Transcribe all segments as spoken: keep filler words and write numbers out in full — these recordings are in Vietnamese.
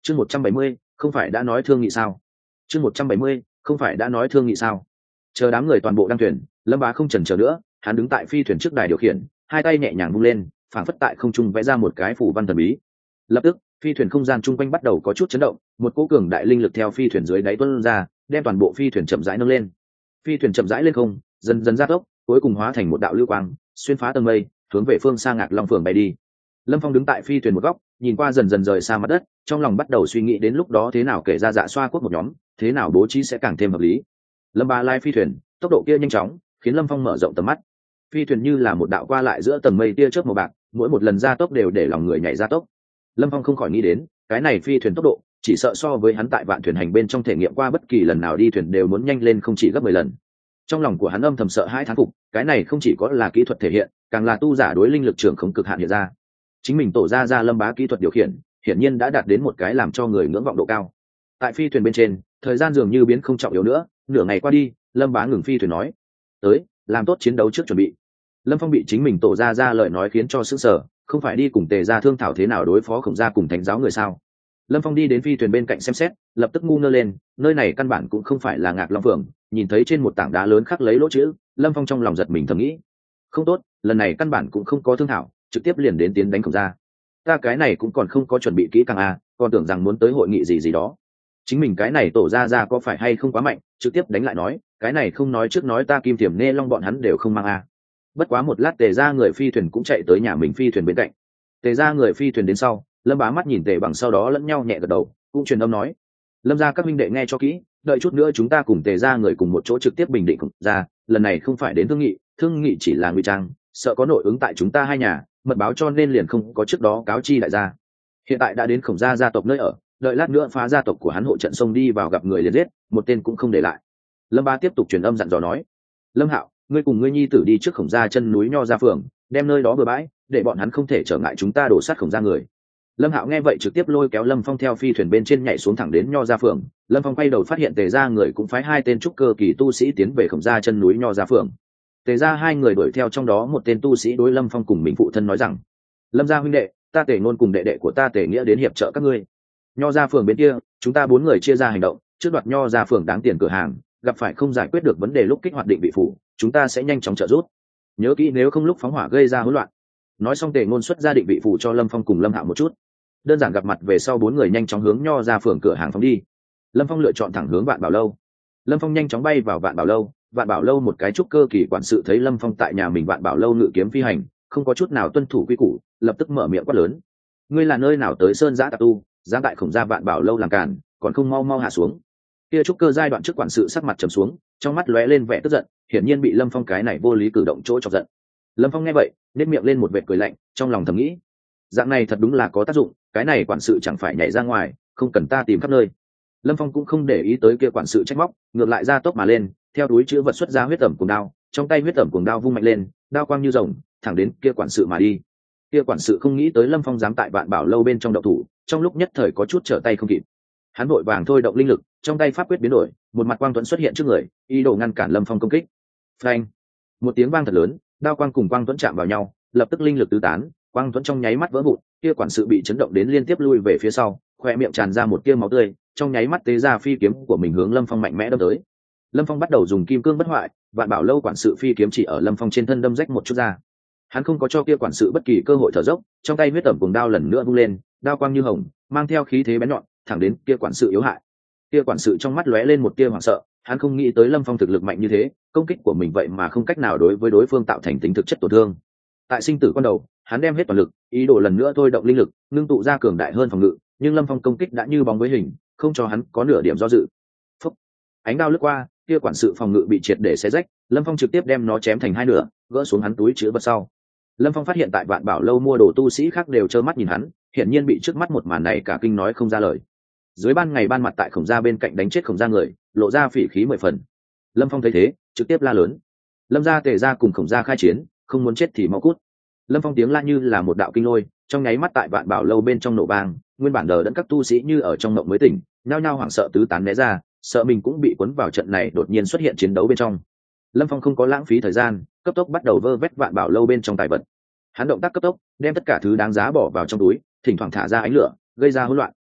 chương một trăm bảy mươi không phải đã nói thương nghị sao chương một trăm bảy mươi không phải đã nói thương nghị sao chờ đám người toàn bộ đăng thuyền, Lâm Bá không chần chờ nữa, hắn đứng tại phi thuyền trước đài điều khiển, hai tay nhẹ nhàng vung lên, phảng phất tại không trung vẽ ra một cái phủ văn thần bí. Lập tức phi thuyền không gian chung quanh bắt đầu có chút chấn động, một cỗ cường đại linh lực theo phi thuyền dưới đáy tuôn ra, đem toàn bộ phi thuyền chậm rãi nâng lên. Phi thuyền chậm rãi lên không, dần dần gia tốc, cuối cùng hóa thành một đạo lưu quang, xuyên phá tầng mây, hướng về phương xa Ngạc Long Phường bay đi. Lâm Phong đứng tại phi thuyền một góc, nhìn qua dần dần rời xa mặt đất, trong lòng bắt đầu suy nghĩ đến lúc đó thế nào kể ra Dạ Xoa quốc một nhóm, thế nào bố trí sẽ càng thêm hợp lý. Lâm Bá lai phi thuyền, tốc độ kia nhanh chóng, khiến Lâm Phong mở rộng tầm mắt. Phi thuyền như là một đạo qua lại giữa tầng mây tia chớp màu bạc, mỗi một lần gia tốc đều để lòng người nhảy gia tốc. Lâm Phong không khỏi nghĩ đến, cái này phi thuyền tốc độ, chỉ sợ so với hắn tại vạn thuyền hành bên trong thể nghiệm qua bất kỳ lần nào đi thuyền đều muốn nhanh lên không chỉ gấp mười lần. Trong lòng của hắn âm thầm sợ hãi thán phục, cái này không chỉ có là kỹ thuật thể hiện, càng là tu giả đối linh lực trưởng khống cực hạn hiện ra. Chính mình tổ ra ra Lâm Bá kỹ thuật điều khiển, hiển nhiên đã đạt đến một cái làm cho người ngưỡng vọng độ cao. Tại phi thuyền bên trên, thời gian dường như biến không trọng yếu nữa, nửa ngày qua đi, Lâm Bá ngừng phi thuyền nói: "Tới, làm tốt chiến đấu trước chuẩn bị." Lâm Phong bị chính mình tổ ra ra lời nói khiến cho sững sờ, không phải đi cùng Tề gia thương thảo thế nào đối phó Khổng gia cùng Thánh giáo người sao? Lâm Phong đi đến phi thuyền bên cạnh xem xét, lập tức ngu ngơ lên, nơi này căn bản cũng không phải là Ngạc Long Phường, nhìn thấy trên một tảng đá lớn khắc lấy lỗ chữ, Lâm Phong trong lòng giật mình thầm nghĩ: không tốt, lần này căn bản cũng không có thương thảo, trực tiếp liền đến tiến đánh Khổng gia. Ta cái này cũng còn không có chuẩn bị kỹ càng à, còn tưởng rằng muốn tới hội nghị gì gì đó. Chính mình cái này tổ ra ra có phải hay không quá mạnh, trực tiếp đánh lại nói, cái này không nói trước nói ta Kim Tiềm Nê Long bọn hắn đều không mang à. Bất quá một lát Tề gia người phi thuyền cũng chạy tới nhà mình phi thuyền bên cạnh. Tề gia người phi thuyền đến sau, Lâm Bá mắt nhìn Tề Bằng sau đó lẫn nhau nhẹ gật đầu, cũng truyền âm nói: Lâm gia các minh đệ nghe cho kỹ, đợi chút nữa chúng ta cùng Tề gia người cùng một chỗ trực tiếp bình định Khổng gia, lần này không phải đến thương nghị, thương nghị chỉ là ngụy trang, sợ có nội ứng tại chúng ta hai nhà, mật báo cho nên liền không có trước đó cáo chi đại gia. Hiện tại đã đến Khổng gia gia tộc nơi ở, đợi lát nữa phá gia tộc của hắn hộ trận xông đi vào gặp người liền giết, một tên cũng không để lại. Lâm Bá tiếp tục truyền âm dặn dò nói: Lâm Hạo, ngươi cùng ngươi nhi tử đi trước Khổng gia chân núi Nho gia phường, đem nơi đó bừa bãi, để bọn hắn không thể trở ngại chúng ta đổ sát Khổng gia người. Lâm Hạo nghe vậy trực tiếp lôi kéo Lâm Phong theo phi thuyền bên trên nhảy xuống thẳng đến Nho gia phường. Lâm Phong quay đầu phát hiện Tề gia người cũng phái hai tên trúc cơ kỳ tu sĩ tiến về Khổng gia chân núi Nho gia phường. Tề gia hai người đuổi theo, trong đó một tên tu sĩ đối Lâm Phong cùng mình phụ thân nói rằng: Lâm gia huynh đệ, ta Tề Ngôn cùng đệ đệ của ta Tề Nghĩa đến hiệp trợ các ngươi. Nho gia phường bên kia, chúng ta bốn người chia ra hành động, trước đoạt Nho gia phường đáng tiền cửa hàng, gặp phải không giải quyết được vấn đề lúc kích hoạt định vị phủ, chúng ta sẽ nhanh chóng trợ giúp. Nhớ kỹ nếu không lúc phóng hỏa gây ra hỗn loạn. Nói xong Tề Ngôn xuất ra định vị phủ cho Lâm Phong cùng Lâm Hạo một chút. Đơn giản gặp mặt về sau, bốn người nhanh chóng hướng Nho gia phường cửa hàng phóng đi. Lâm Phong lựa chọn thẳng hướng Vạn Bảo lâu. Lâm Phong nhanh chóng bay vào Vạn Bảo lâu. Vạn Bảo lâu một cái trúc cơ kỳ quản sự thấy Lâm Phong tại nhà mình Vạn Bảo lâu ngự kiếm phi hành, không có chút nào tuân thủ quy củ, lập tức mở miệng quát lớn: ngươi là nơi nào tới sơn giã tạp tu, dám tại Khổng gia Vạn Bảo lâu làm cản, còn không mau mau hạ xuống. Kia trúc cơ giai đoạn trước quản sự sắc mặt trầm xuống, trong mắt lóe lên vẻ tức giận, hiển nhiên bị Lâm Phong cái này vô lý cử động chỗ chọc giận. Lâm Phong nghe vậy, nét miệng lên một vệt cười lạnh, trong lòng thầm nghĩ: dạng này thật đúng là có tác dụng, cái này quản sự chẳng phải nhảy ra ngoài, không cần ta tìm khắp nơi. Lâm Phong cũng không để ý tới kia quản sự trách móc, ngược lại ra tốc mà lên, theo túi chứa vật xuất ra huyết tẩm cuồng đao, trong tay huyết tẩm cuồng đao vung mạnh lên, đao quang như rồng, thẳng đến kia quản sự mà đi. Kia quản sự không nghĩ tới Lâm Phong dám tại Vạn Bảo lâu bên trong động thủ, trong lúc nhất thời có chút trở tay không kịp. Hắn vội vàng thôi động linh lực, trong tay pháp quyết biến đổi, một mặt quang thuẫn xuất hiện trước người, ý đồ ngăn cản Lâm Phong công kích. Phanh! Một tiếng vang thật lớn, đao quang cùng quang thuẫn chạm vào nhau, lập tức linh lực tứ tán, quang thuẫn trong nháy mắt vỡ vụn, kia quản sự bị chấn động đến liên tiếp lui về phía sau, khoe miệng tràn ra một tia máu tươi, trong nháy mắt tế ra phi kiếm của mình hướng Lâm Phong mạnh mẽ đâm tới. Lâm Phong bắt đầu dùng kim cương bất hoại, Vạn Bảo lâu quản sự phi kiếm chỉ ở Lâm Phong trên thân đâm rách một chút ra. Hắn không có cho kia quản sự bất kỳ cơ hội thở dốc, trong tay huyết tẩm cuồng đao lần nữa vung lên, đao quang như hồng, mang theo khí thế bén nhọn, thẳng đến kia quản sự yếu hại. Kia quản sự trong mắt lóe lên một tia hoảng sợ, hắn không nghĩ tới Lâm Phong thực lực mạnh như thế, công kích của mình vậy mà không cách nào đối với đối phương tạo thành tính thực chất tổn thương. Tại sinh tử quan đầu, hắn đem hết toàn lực, ý đồ lần nữa thôi động linh lực, ngưng tụ ra cường đại hơn phòng ngự, nhưng Lâm Phong công kích đã như bóng với hình, không cho hắn có nửa điểm do dự. Phúc! Ánh đao lướt qua, kia quản sự phòng ngự bị triệt để xé rách, Lâm Phong trực tiếp đem nó chém thành hai nửa, gỡ xuống hắn túi chứa vật sau. Lâm Phong phát hiện tại Vạn Bảo lâu mua đồ tu sĩ khác đều trơ mắt nhìn hắn, hiển nhiên bị trước mắt một màn này cả kinh nói không ra lời. Dưới ban ngày ban mặt tại Khổng gia bên cạnh đánh chết Khổng gia người, lộ ra phỉ khí mười phần. Lâm Phong thấy thế, trực tiếp la lớn: Lâm gia Tề gia cùng Khổng gia khai chiến, không muốn chết thì mau cút. Lâm Phong tiếng la như là một đạo kinh lôi, trong nháy mắt tại Vạn Bảo lâu bên trong nổ vang, nguyên bản đờ đẫn các tu sĩ như ở trong mộng mới tỉnh, nhao nhao hoảng sợ tứ tán né ra, sợ mình cũng bị cuốn vào trận này đột nhiên xuất hiện chiến đấu bên trong. Lâm Phong không có lãng phí thời gian, cấp tốc bắt đầu vơ vét Vạn Bảo lâu bên trong tài vật. Hắn động tác cấp tốc, đem tất cả thứ đáng giá bỏ vào trong túi, thỉnh thoảng thả ra ánh lửa, gây ra hỗn loạn.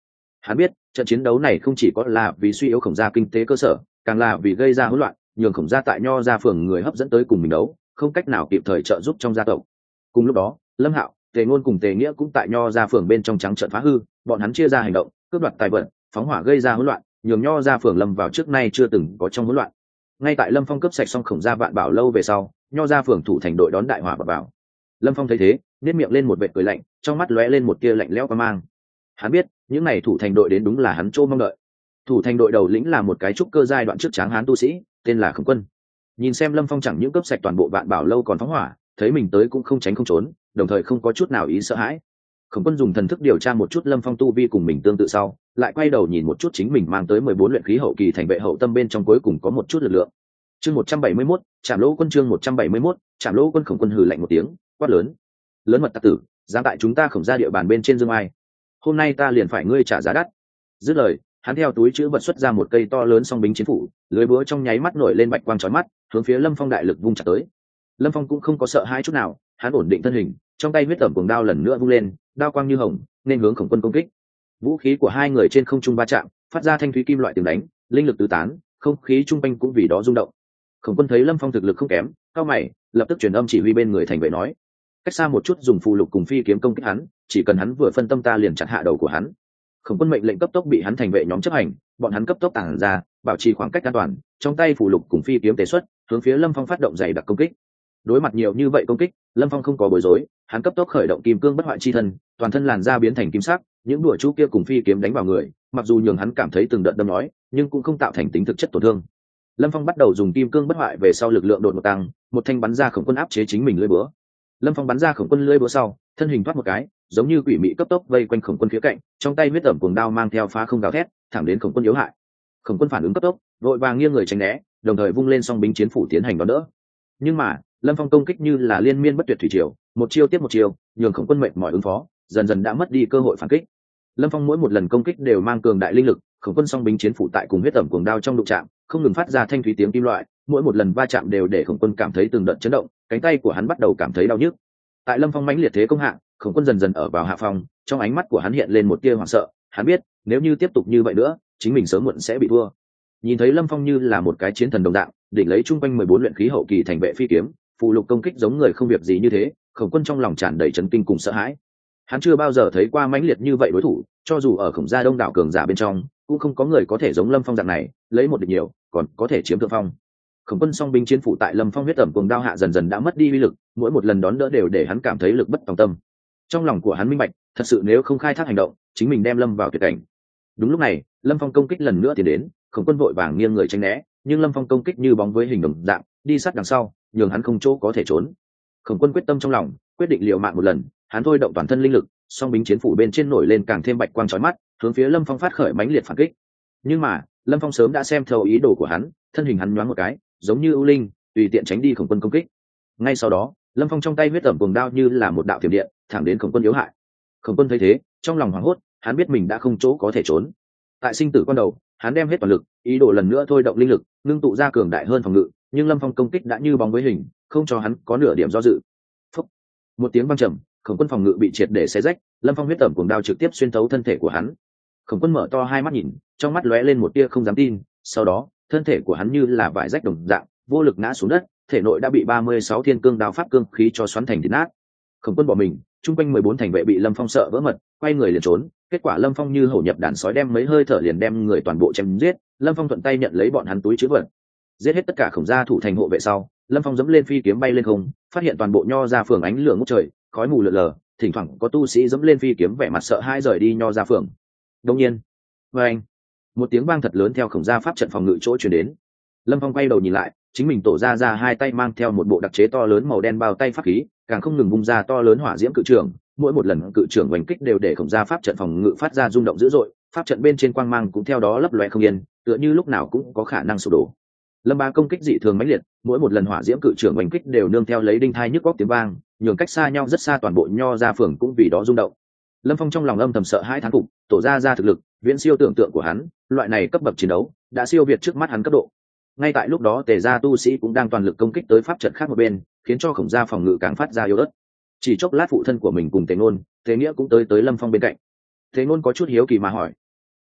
Hắn biết trận chiến đấu này không chỉ có là vì suy yếu khổng gia kinh tế cơ sở, càng là vì gây ra hỗn loạn, nhường khổng gia tại nho gia phường người hấp dẫn tới cùng mình đấu, không cách nào kịp thời trợ giúp trong gia tộc. Cùng lúc đó, Lâm Hạo, Tề Ngôn cùng Tề Nghĩa cũng tại nho gia phường bên trong trắng trợn phá hư, bọn hắn chia ra hành động, cướp đoạt tài vật, phóng hỏa gây ra hỗn loạn, nhường nho gia phường lâm vào trước nay chưa từng có trong hỗn loạn. Ngay tại Lâm Phong cướp sạch xong khổng gia vạn bảo lâu về sau, nho gia phường thủ thành đội đón đại hỏa vào, vào. Lâm Phong thấy thế, nét miệng lên một vệt cười lạnh, trong mắt lóe lên một tia lạnh lẽo qua mang. Hắn biết, những này thủ thành đội đến đúng là hắn trô mong đợi. Thủ thành đội đầu lĩnh là một cái trúc cơ giai đoạn trước tráng hán tu sĩ, tên là Khổng Quân. Nhìn xem Lâm Phong chẳng những cướp sạch toàn bộ vạn bảo lâu còn phóng hỏa, thấy mình tới cũng không tránh không trốn, đồng thời không có chút nào ý sợ hãi. Khổng Quân dùng thần thức điều tra một chút Lâm Phong tu vi cùng mình tương tự sau, lại quay đầu nhìn một chút chính mình mang tới mười bốn luyện khí hậu kỳ thành vệ hậu tâm bên trong cuối cùng có một chút lực lượng. Chương một trăm bảy mươi mốt, Trảm Lỗ Quân chương một trăm bảy mươi mốt, Trảm Lỗ Quân. Khổng Quân hừ lạnh một tiếng, quát lớn: "Lớn mật tặc tử, dám tại chúng ta Khổng gia địa bàn bên trên dương ai? Hôm nay ta liền phải ngươi trả giá đắt." Dứt lời, hắn theo túi chữ vật xuất ra một cây to lớn song bính chiến phủ, lưới búa trong nháy mắt nổi lên bạch quang chói mắt, hướng phía Lâm Phong đại lực vung chặt tới. Lâm Phong cũng không có sợ hãi chút nào, hắn ổn định thân hình, trong tay huyết tẩm cuồng đao lần nữa vung lên, đao quang như hồng, nên hướng Khổng Quân công kích. Vũ khí của hai người trên không trung va chạm, phát ra thanh thúy kim loại tiếng đánh, linh lực tứ tán, không khí trung quanh cũng vì đó rung động. Khổng Quân thấy Lâm Phong thực lực không kém, cao mày, lập tức truyền âm chỉ huy bên người thành vệ nói: "Cách xa một chút dùng phù lục cùng phi kiếm công kích hắn, chỉ cần hắn vừa phân tâm ta liền chặt hạ đầu của hắn." Khổng Quân mệnh lệnh cấp tốc bị hắn thành vệ nhóm chấp hành, bọn hắn cấp tốc tản ra, bảo trì khoảng cách an toàn, trong tay phù lục cùng phi kiếm tế xuất, hướng phía Lâm Phong phát động dày đặc công kích. Đối mặt nhiều như vậy công kích, Lâm Phong không có bối rối, hắn cấp tốc khởi động kim cương bất hoại chi thân, toàn thân làn da biến thành kim sắc, những đùa chú kia cùng phi kiếm đánh vào người, mặc dù nhường hắn cảm thấy từng đợt đâm nói, nhưng cũng không tạo thành tính thực chất tổn thương. Lâm Phong bắt đầu dùng kim cương bất hoại về sau lực lượng đột ngột tăng, một thanh bắn ra Khổng Quân áp chế chính mình lưỡi búa. Lâm Phong bắn ra Khổng Quân lưỡi búa sau, thân hình thoát một cái, giống như quỷ mị cấp tốc vây quanh Khổng Quân phía cạnh, trong tay huyết ẩm cuồng đao mang theo phá không gào thét, thẳng đến Khổng Quân yếu hại. Khổng Quân phản ứng cấp tốc, vội vàng nghiêng người tránh né, đồng thời vung lên song bính chiến phủ tiến hành đón đỡ. Nhưng mà, Lâm Phong công kích như là liên miên bất tuyệt thủy triều, một chiêu tiếp một chiêu, nhường Khổng Quân mệt mỏi ứng phó, dần dần đã mất đi cơ hội phản kích. Lâm Phong mỗi một lần công kích đều mang cường đại linh lực, Khổng Quân song bính chiến phủ tại cùng huyết ẩm cuồng đao trong đụng chạm, không ngừng phát ra thanh thúy tiếng kim loại, mỗi một lần va chạm đều để Khổng Quân cảm thấy từng đợt chấn động, cánh tay của hắn bắt đầu cảm thấy đau nhức. Tại Lâm Phong mãnh liệt thế công hạ, Khổng Quân dần dần ở vào hạ phong, trong ánh mắt của hắn hiện lên một tia hoảng sợ, hắn biết, nếu như tiếp tục như vậy nữa, chính mình sớm muộn sẽ bị thua. Nhìn thấy Lâm Phong như là một cái chiến thần đồng dạng, đỉnh lấy trung quanh mười bốn luyện khí hậu kỳ thành vệ phi kiếm, phụ lục công kích giống người không việc gì như thế, Khổng Quân trong lòng tràn đầy chấn kinh cùng sợ hãi. Hắn chưa bao giờ thấy qua mãnh liệt như vậy đối thủ, cho dù ở Khổng gia đông đảo cường giả bên trong, cũng không có người có thể giống Lâm Phong dạng này, lấy một địch nhiều, còn có thể chiếm thượng phong. Khổng Quân song binh chiến phủ tại Lâm Phong huyết ẩm cuồng đao hạ dần dần đã mất đi uy lực, mỗi một lần đón đỡ đều để hắn cảm thấy lực bất tòng tâm. Trong lòng của hắn minh bạch, thật sự nếu không khai thác hành động, chính mình đem lâm vào tuyệt cảnh. Đúng lúc này, Lâm Phong công kích lần nữa tiến đến, Khổng Quân vội vàng nghiêng người tránh né, nhưng Lâm Phong công kích như bóng với hình đồng dạng, đi sát đằng sau, nhường hắn không chỗ có thể trốn. Khổng Quân quyết tâm trong lòng, quyết định liều mạng một lần, hắn thôi động toàn thân linh lực, song bính chiến phủ bên trên nổi lên càng thêm bạch quang chói mắt, hướng phía Lâm Phong phát khởi mãnh liệt phản kích. Nhưng mà, Lâm Phong sớm đã xem thấu ý đồ của hắn, thân hình hắn nhoáng một cái, giống như ưu linh, tùy tiện tránh đi Khổng Quân công kích. Ngay sau đó, Lâm Phong trong tay huyết ẩm cuồng đao như là một đạo thiểm điện, thẳng đến Khổng Quân yếu hại. Khổng Quân thấy thế, trong lòng hoảng hốt, hắn biết mình đã không chỗ có thể trốn. Tại sinh tử quan đầu, hắn đem hết toàn lực, ý đồ lần nữa thôi động linh lực, ngưng tụ ra cường đại hơn phòng ngự, nhưng Lâm Phong công kích đã như bóng với hình, không cho hắn có nửa điểm do dự. Phúc! Một tiếng vang trầm, Khổng Quân phòng ngự bị triệt để xé rách, Lâm Phong huyết ẩm cuồng đao trực tiếp xuyên thấu thân thể của hắn. Khổng Quân mở to hai mắt nhìn, trong mắt lóe lên một tia không dám tin, sau đó, thân thể của hắn như là vải rách đồng dạng, vô lực ngã xuống đất, thể nội đã bị ba mươi sáu thiên cương đao pháp cương khí cho xoắn thành thịt nát. Khổng Quân bỏ mình, trung quanh mười bốn thành vệ bị Lâm Phong sợ vỡ mật, quay người liền trốn, kết quả Lâm Phong như hổ nhập đàn sói đem mấy hơi thở liền đem người toàn bộ chém giết, Lâm Phong thuận tay nhận lấy bọn hắn túi trữ vật. Giết hết tất cả Khổng gia thủ thành hộ vệ sau, Lâm Phong giẫm lên phi kiếm bay lên không, phát hiện toàn bộ nho gia phường ánh lửa ngút trời, khói mù lượn lờ, thỉnh thoảng có tu sĩ giẫm lên phi kiếm vẻ mặt sợ hãi rời đi nho gia phường. Đương nhiên, oeng, một tiếng vang thật lớn theo Khổng gia pháp trận phòng ngự chỗ truyền đến. Lâm Phong quay đầu nhìn lại, chính mình tổ ra ra hai tay mang theo một bộ đặc chế to lớn màu đen bao tay pháp khí, càng không ngừng bung ra to lớn hỏa diễm cự trường, mỗi một lần cự trường oanh kích đều để Khổng gia pháp trận phòng ngự phát ra rung động dữ dội, pháp trận bên trên quang mang cũng theo đó lấp loé không yên, tựa như lúc nào cũng có khả năng sụp đổ. Lâm Ba công kích dị thường mãnh liệt, mỗi một lần hỏa diễm cự trường oanh kích đều nương theo lấy đinh thai nhức góc tiếng vang, nhường cách xa nhau rất xa toàn bộ nho gia phường cũng vì đó rung động. Lâm Phong trong lòng âm thầm sợ hãi thán phục, tổ ra ra thực lực viễn siêu tưởng tượng của hắn, loại này cấp bậc chiến đấu đã siêu việt trước mắt hắn cấp độ. Ngay tại lúc đó Tề gia tu sĩ cũng đang toàn lực công kích tới pháp trận khác một bên, khiến cho Khổng gia phòng ngự càng phát ra yếu ớt. Chỉ chốc lát phụ thân của mình cùng Tề Ngôn, Tề Nghĩa cũng tới tới Lâm Phong bên cạnh. Tề Ngôn có chút hiếu kỳ mà hỏi: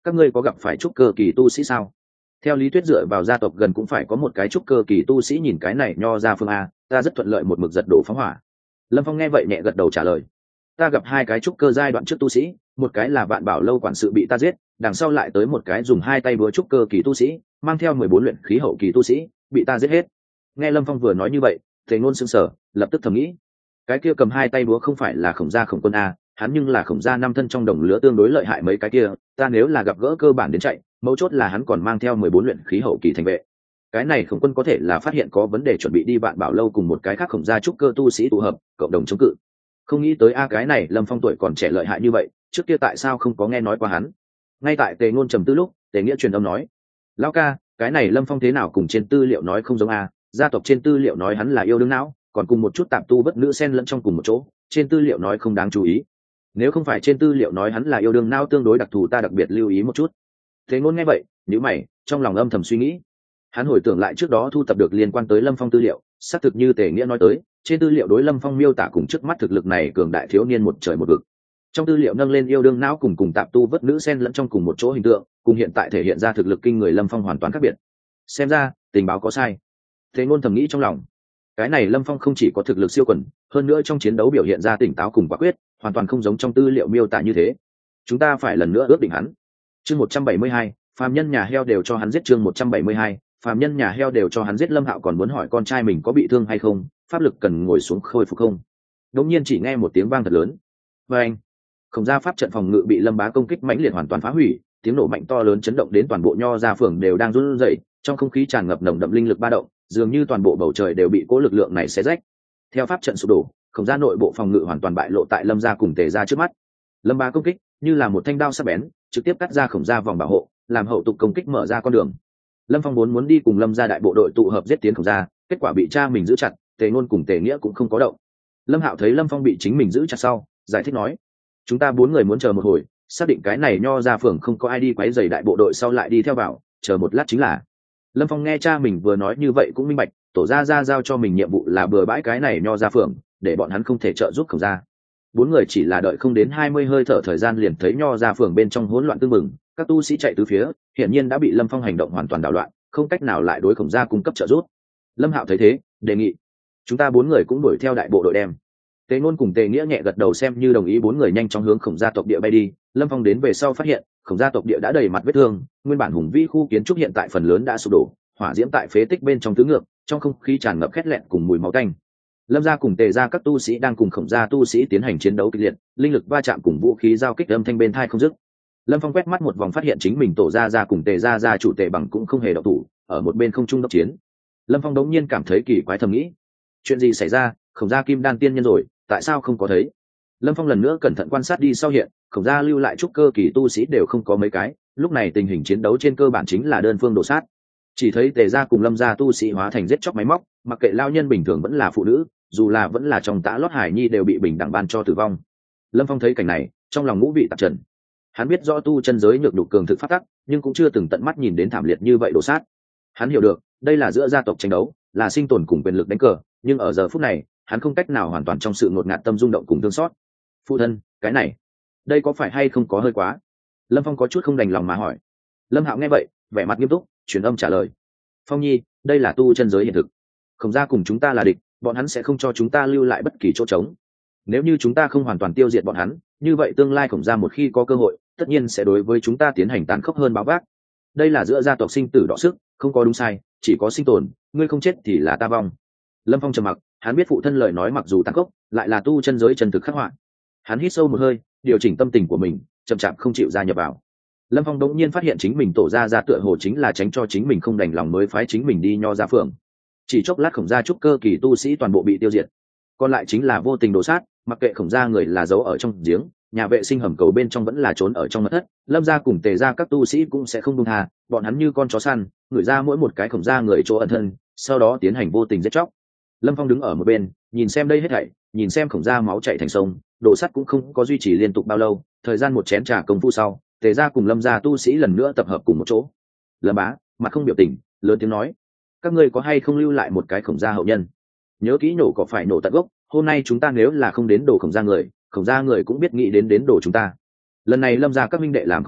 các ngươi có gặp phải trúc cơ kỳ tu sĩ sao? Theo lý thuyết dựa vào gia tộc gần cũng phải có một cái trúc cơ kỳ tu sĩ, nhìn cái này nho ra phương a, ta rất thuận lợi một mực giật đổ phóng hỏa. Lâm Phong nghe vậy nhẹ gật đầu trả lời, ta gặp hai cái trúc cơ giai đoạn trước tu sĩ, một cái là Vạn Bảo lâu quản sự bị ta giết, đằng sau lại tới một cái dùng hai tay búa trúc cơ kỳ tu sĩ mang theo mười bốn luyện khí hậu kỳ tu sĩ bị ta giết hết. Nghe Lâm Phong vừa nói như vậy, Tề Nôn sững sờ, lập tức thầm nghĩ, cái kia cầm hai tay búa không phải là Khổng gia Khổng Quân a, hắn nhưng là Khổng gia năm thân trong đồng lứa tương đối lợi hại mấy cái kia, ta nếu là gặp gỡ cơ bản đến chạy, mấu chốt là hắn còn mang theo mười bốn luyện khí hậu kỳ thành vệ. Cái này Khổng Quân có thể là phát hiện có vấn đề chuẩn bị đi Vạn Bảo lâu cùng một cái khác Khổng gia trúc cơ tu sĩ tụ hợp, cộng đồng chống cự. Không nghĩ tới a, cái này Lâm Phong tuổi còn trẻ lợi hại như vậy, trước kia tại sao không có nghe nói qua hắn? Ngay tại Tề Nôn trầm tư lúc, Tề Nghĩa truyền âm nói, lão ca, cái này Lâm Phong thế nào cùng trên tư liệu nói không giống a? Gia tộc trên tư liệu nói hắn là yêu đương não, còn cùng một chút tạp tu bất nữ xen lẫn trong cùng một chỗ, trên tư liệu nói không đáng chú ý. Nếu không phải trên tư liệu nói hắn là yêu đương não tương đối đặc thù, ta đặc biệt lưu ý một chút. Thế Ngôn nghe vậy, nhíu mày, trong lòng âm thầm suy nghĩ. Hắn hồi tưởng lại trước đó thu thập được liên quan tới Lâm Phong tư liệu, xác thực như Tề Nghĩa nói tới, trên tư liệu đối Lâm Phong miêu tả cùng trước mắt thực lực này cường đại thiếu niên một trời một vực. Trong tư liệu nâng lên yêu đương não cùng cùng tạp tu bất nữ xen lẫn trong cùng một chỗ hình tượng, cùng hiện tại thể hiện ra thực lực kinh người Lâm Phong hoàn toàn khác biệt. Xem ra, tình báo có sai. Thế Ngôn thầm nghĩ trong lòng, cái này Lâm Phong không chỉ có thực lực siêu quần, hơn nữa trong chiến đấu biểu hiện ra tỉnh táo cùng quả quyết, hoàn toàn không giống trong tư liệu miêu tả như thế. Chúng ta phải lần nữa ước định hắn. Chương một trăm bảy mươi hai, phàm nhân nhà heo đều cho hắn giết. Chương một trăm bảy mươi hai, phàm nhân nhà heo đều cho hắn giết. Lâm Hạo còn muốn hỏi con trai mình có bị thương hay không, pháp lực cần ngồi xuống khôi phục không. Đột nhiên chỉ nghe một tiếng vang thật lớn. Và anh, Khổng gia pháp trận phòng ngự bị Lâm Bá công kích mãnh liệt hoàn toàn phá hủy, tiếng nổ mạnh to lớn chấn động đến toàn bộ Nho gia phường đều đang run rẩy, trong không khí tràn ngập nồng đậm linh lực ba động, dường như toàn bộ bầu trời đều bị cố lực lượng này xé rách. Theo pháp trận sụp đổ, Khổng gia nội bộ phòng ngự hoàn toàn bại lộ tại Lâm gia cùng Tề gia trước mắt. Lâm Bá công kích như là một thanh đao sắc bén, trực tiếp cắt ra Khổng gia vòng bảo hộ, làm hậu tục công kích mở ra con đường. Lâm Phong muốn muốn đi cùng Lâm gia đại bộ đội tụ hợp giết tiến Khổng gia, kết quả bị cha mình giữ chặt, Tề Nôn cùng Tề Nghĩa cũng không có động. Lâm Hạo thấy Lâm Phong bị chính mình giữ chặt sau, giải thích nói, chúng ta bốn người muốn chờ một hồi, xác định cái này Nho gia phường không có ai đi quấy rầy đại bộ đội sau lại đi theo vào, chờ một lát chính là. Lâm Phong nghe cha mình vừa nói như vậy cũng minh bạch, tổ gia gia giao cho mình nhiệm vụ là bừa bãi cái này Nho gia phường, để bọn hắn không thể trợ giúp Khổng gia. Bốn người chỉ là đợi không đến hai mươi hơi thở thời gian liền thấy Nho gia phường bên trong hỗn loạn tương mừng, các tu sĩ chạy tứ phía, hiển nhiên đã bị Lâm Phong hành động hoàn toàn đảo loạn, không cách nào lại đối Khổng gia cung cấp trợ giúp. Lâm Hạo thấy thế, đề nghị, chúng ta bốn người cũng đuổi theo đại bộ đội đem. Tề Nôn cùng Tề Nghĩa nhẹ gật đầu xem như đồng ý, bốn người nhanh chóng hướng Khổng gia tộc địa bay đi. Lâm Phong đến về sau phát hiện, Khổng gia tộc địa đã đầy mặt vết thương, nguyên bản hùng vĩ khu kiến trúc hiện tại phần lớn đã sụp đổ, hỏa diễm tại phế tích bên trong tứ ngược, trong không khí tràn ngập khét lẹn cùng mùi máu tanh. Lâm gia cùng Tề gia các tu sĩ đang cùng Khổng gia tu sĩ tiến hành chiến đấu kịch liệt, linh lực va chạm cùng vũ khí giao kích âm thanh bên tai không dứt. Lâm Phong quét mắt một vòng phát hiện chính mình tổ gia gia cùng Tề gia gia chủ Tề Bằng cũng không hề động thủ, ở một bên không trung đốc chiến. Lâm Phong đống nhiên cảm thấy kỳ quái thầm nghĩ, chuyện gì xảy ra, Khổng gia kim đan tiên nhân rồi, tại sao không có thấy? Lâm Phong lần nữa cẩn thận quan sát đi sau hiện, Khổng gia lưu lại trúc cơ kỳ tu sĩ đều không có mấy cái, lúc này tình hình chiến đấu trên cơ bản chính là đơn phương đổ sát. Chỉ thấy Tề gia cùng Lâm gia tu sĩ hóa thành giết chóc máy móc, mặc kệ lao nhân bình thường vẫn là phụ nữ, dù là vẫn là trong tã lót hải nhi đều bị bình đẳng ban cho tử vong. Lâm Phong thấy cảnh này, trong lòng ngũ vị tạp trần. Hắn biết rõ tu chân giới nhược nhục cường thực phát tắc, nhưng cũng chưa từng tận mắt nhìn đến thảm liệt như vậy đổ sát. Hắn hiểu được, đây là giữa gia tộc tranh đấu, là sinh tồn cùng quyền lực đánh cờ, nhưng ở giờ phút này, hắn không cách nào hoàn toàn trong sự ngột ngạt tâm rung động cùng thương xót. Phụ thân, cái này, đây có phải hay không có hơi quá? Lâm Phong có chút không đành lòng mà hỏi. Lâm Hạo nghe vậy, vẻ mặt nghiêm túc, truyền âm trả lời. Phong nhi, đây là tu chân giới hiện thực. Khổng gia cùng chúng ta là địch, bọn hắn sẽ không cho chúng ta lưu lại bất kỳ chỗ trống. Nếu như chúng ta không hoàn toàn tiêu diệt bọn hắn, như vậy tương lai Khổng gia một khi có cơ hội, tất nhiên sẽ đối với chúng ta tiến hành tàn khốc hơn báo vác. Đây là giữa gia tộc sinh tử đọ sức, không có đúng sai, chỉ có sinh tồn, ngươi không chết thì là ta vong. Lâm Phong trầm mặc, hắn biết phụ thân lời nói mặc dù tàn khốc, lại là tu chân giới chân thực khắc họa. Hắn hít sâu một hơi, điều chỉnh tâm tình của mình, chậm chạp không chịu gia nhập vào. Lâm Phong đống nhiên phát hiện chính mình tổ gia gia tựa hồ chính là tránh cho chính mình không đành lòng mới phái chính mình đi Nho gia phường. Chỉ chốc lát Khổng gia trúc cơ kỳ tu sĩ toàn bộ bị tiêu diệt, còn lại chính là vô tình đổ sát, mặc kệ Khổng gia người là giấu ở trong giếng, nhà vệ sinh hầm cầu bên trong vẫn là trốn ở trong mật thất, Lâm gia cùng Tề gia các tu sĩ cũng sẽ không buông tha, bọn hắn như con chó săn, ngửi ra mỗi một cái Khổng gia người chỗ ẩn thân, sau đó tiến hành vô tình giết chóc. Lâm Phong đứng ở một bên, nhìn xem đây hết thảy, nhìn xem Khổng gia máu chảy thành sông, đổ sắt cũng không có duy trì liên tục bao lâu, thời gian một chén trà công phu sau, Tề gia cùng Lâm gia tu sĩ lần nữa tập hợp cùng một chỗ. Lâm Bá, mặt không biểu tình, lớn tiếng nói: "Các ngươi có hay không lưu lại một cái Khổng gia hậu nhân? Nhớ kỹ nổ có phải nổ tận gốc, hôm nay chúng ta nếu là không đến đồ Khổng gia người, Khổng gia người cũng biết nghĩ đến đến đồ chúng ta." Lần này Lâm gia các minh đệ làm không tệ,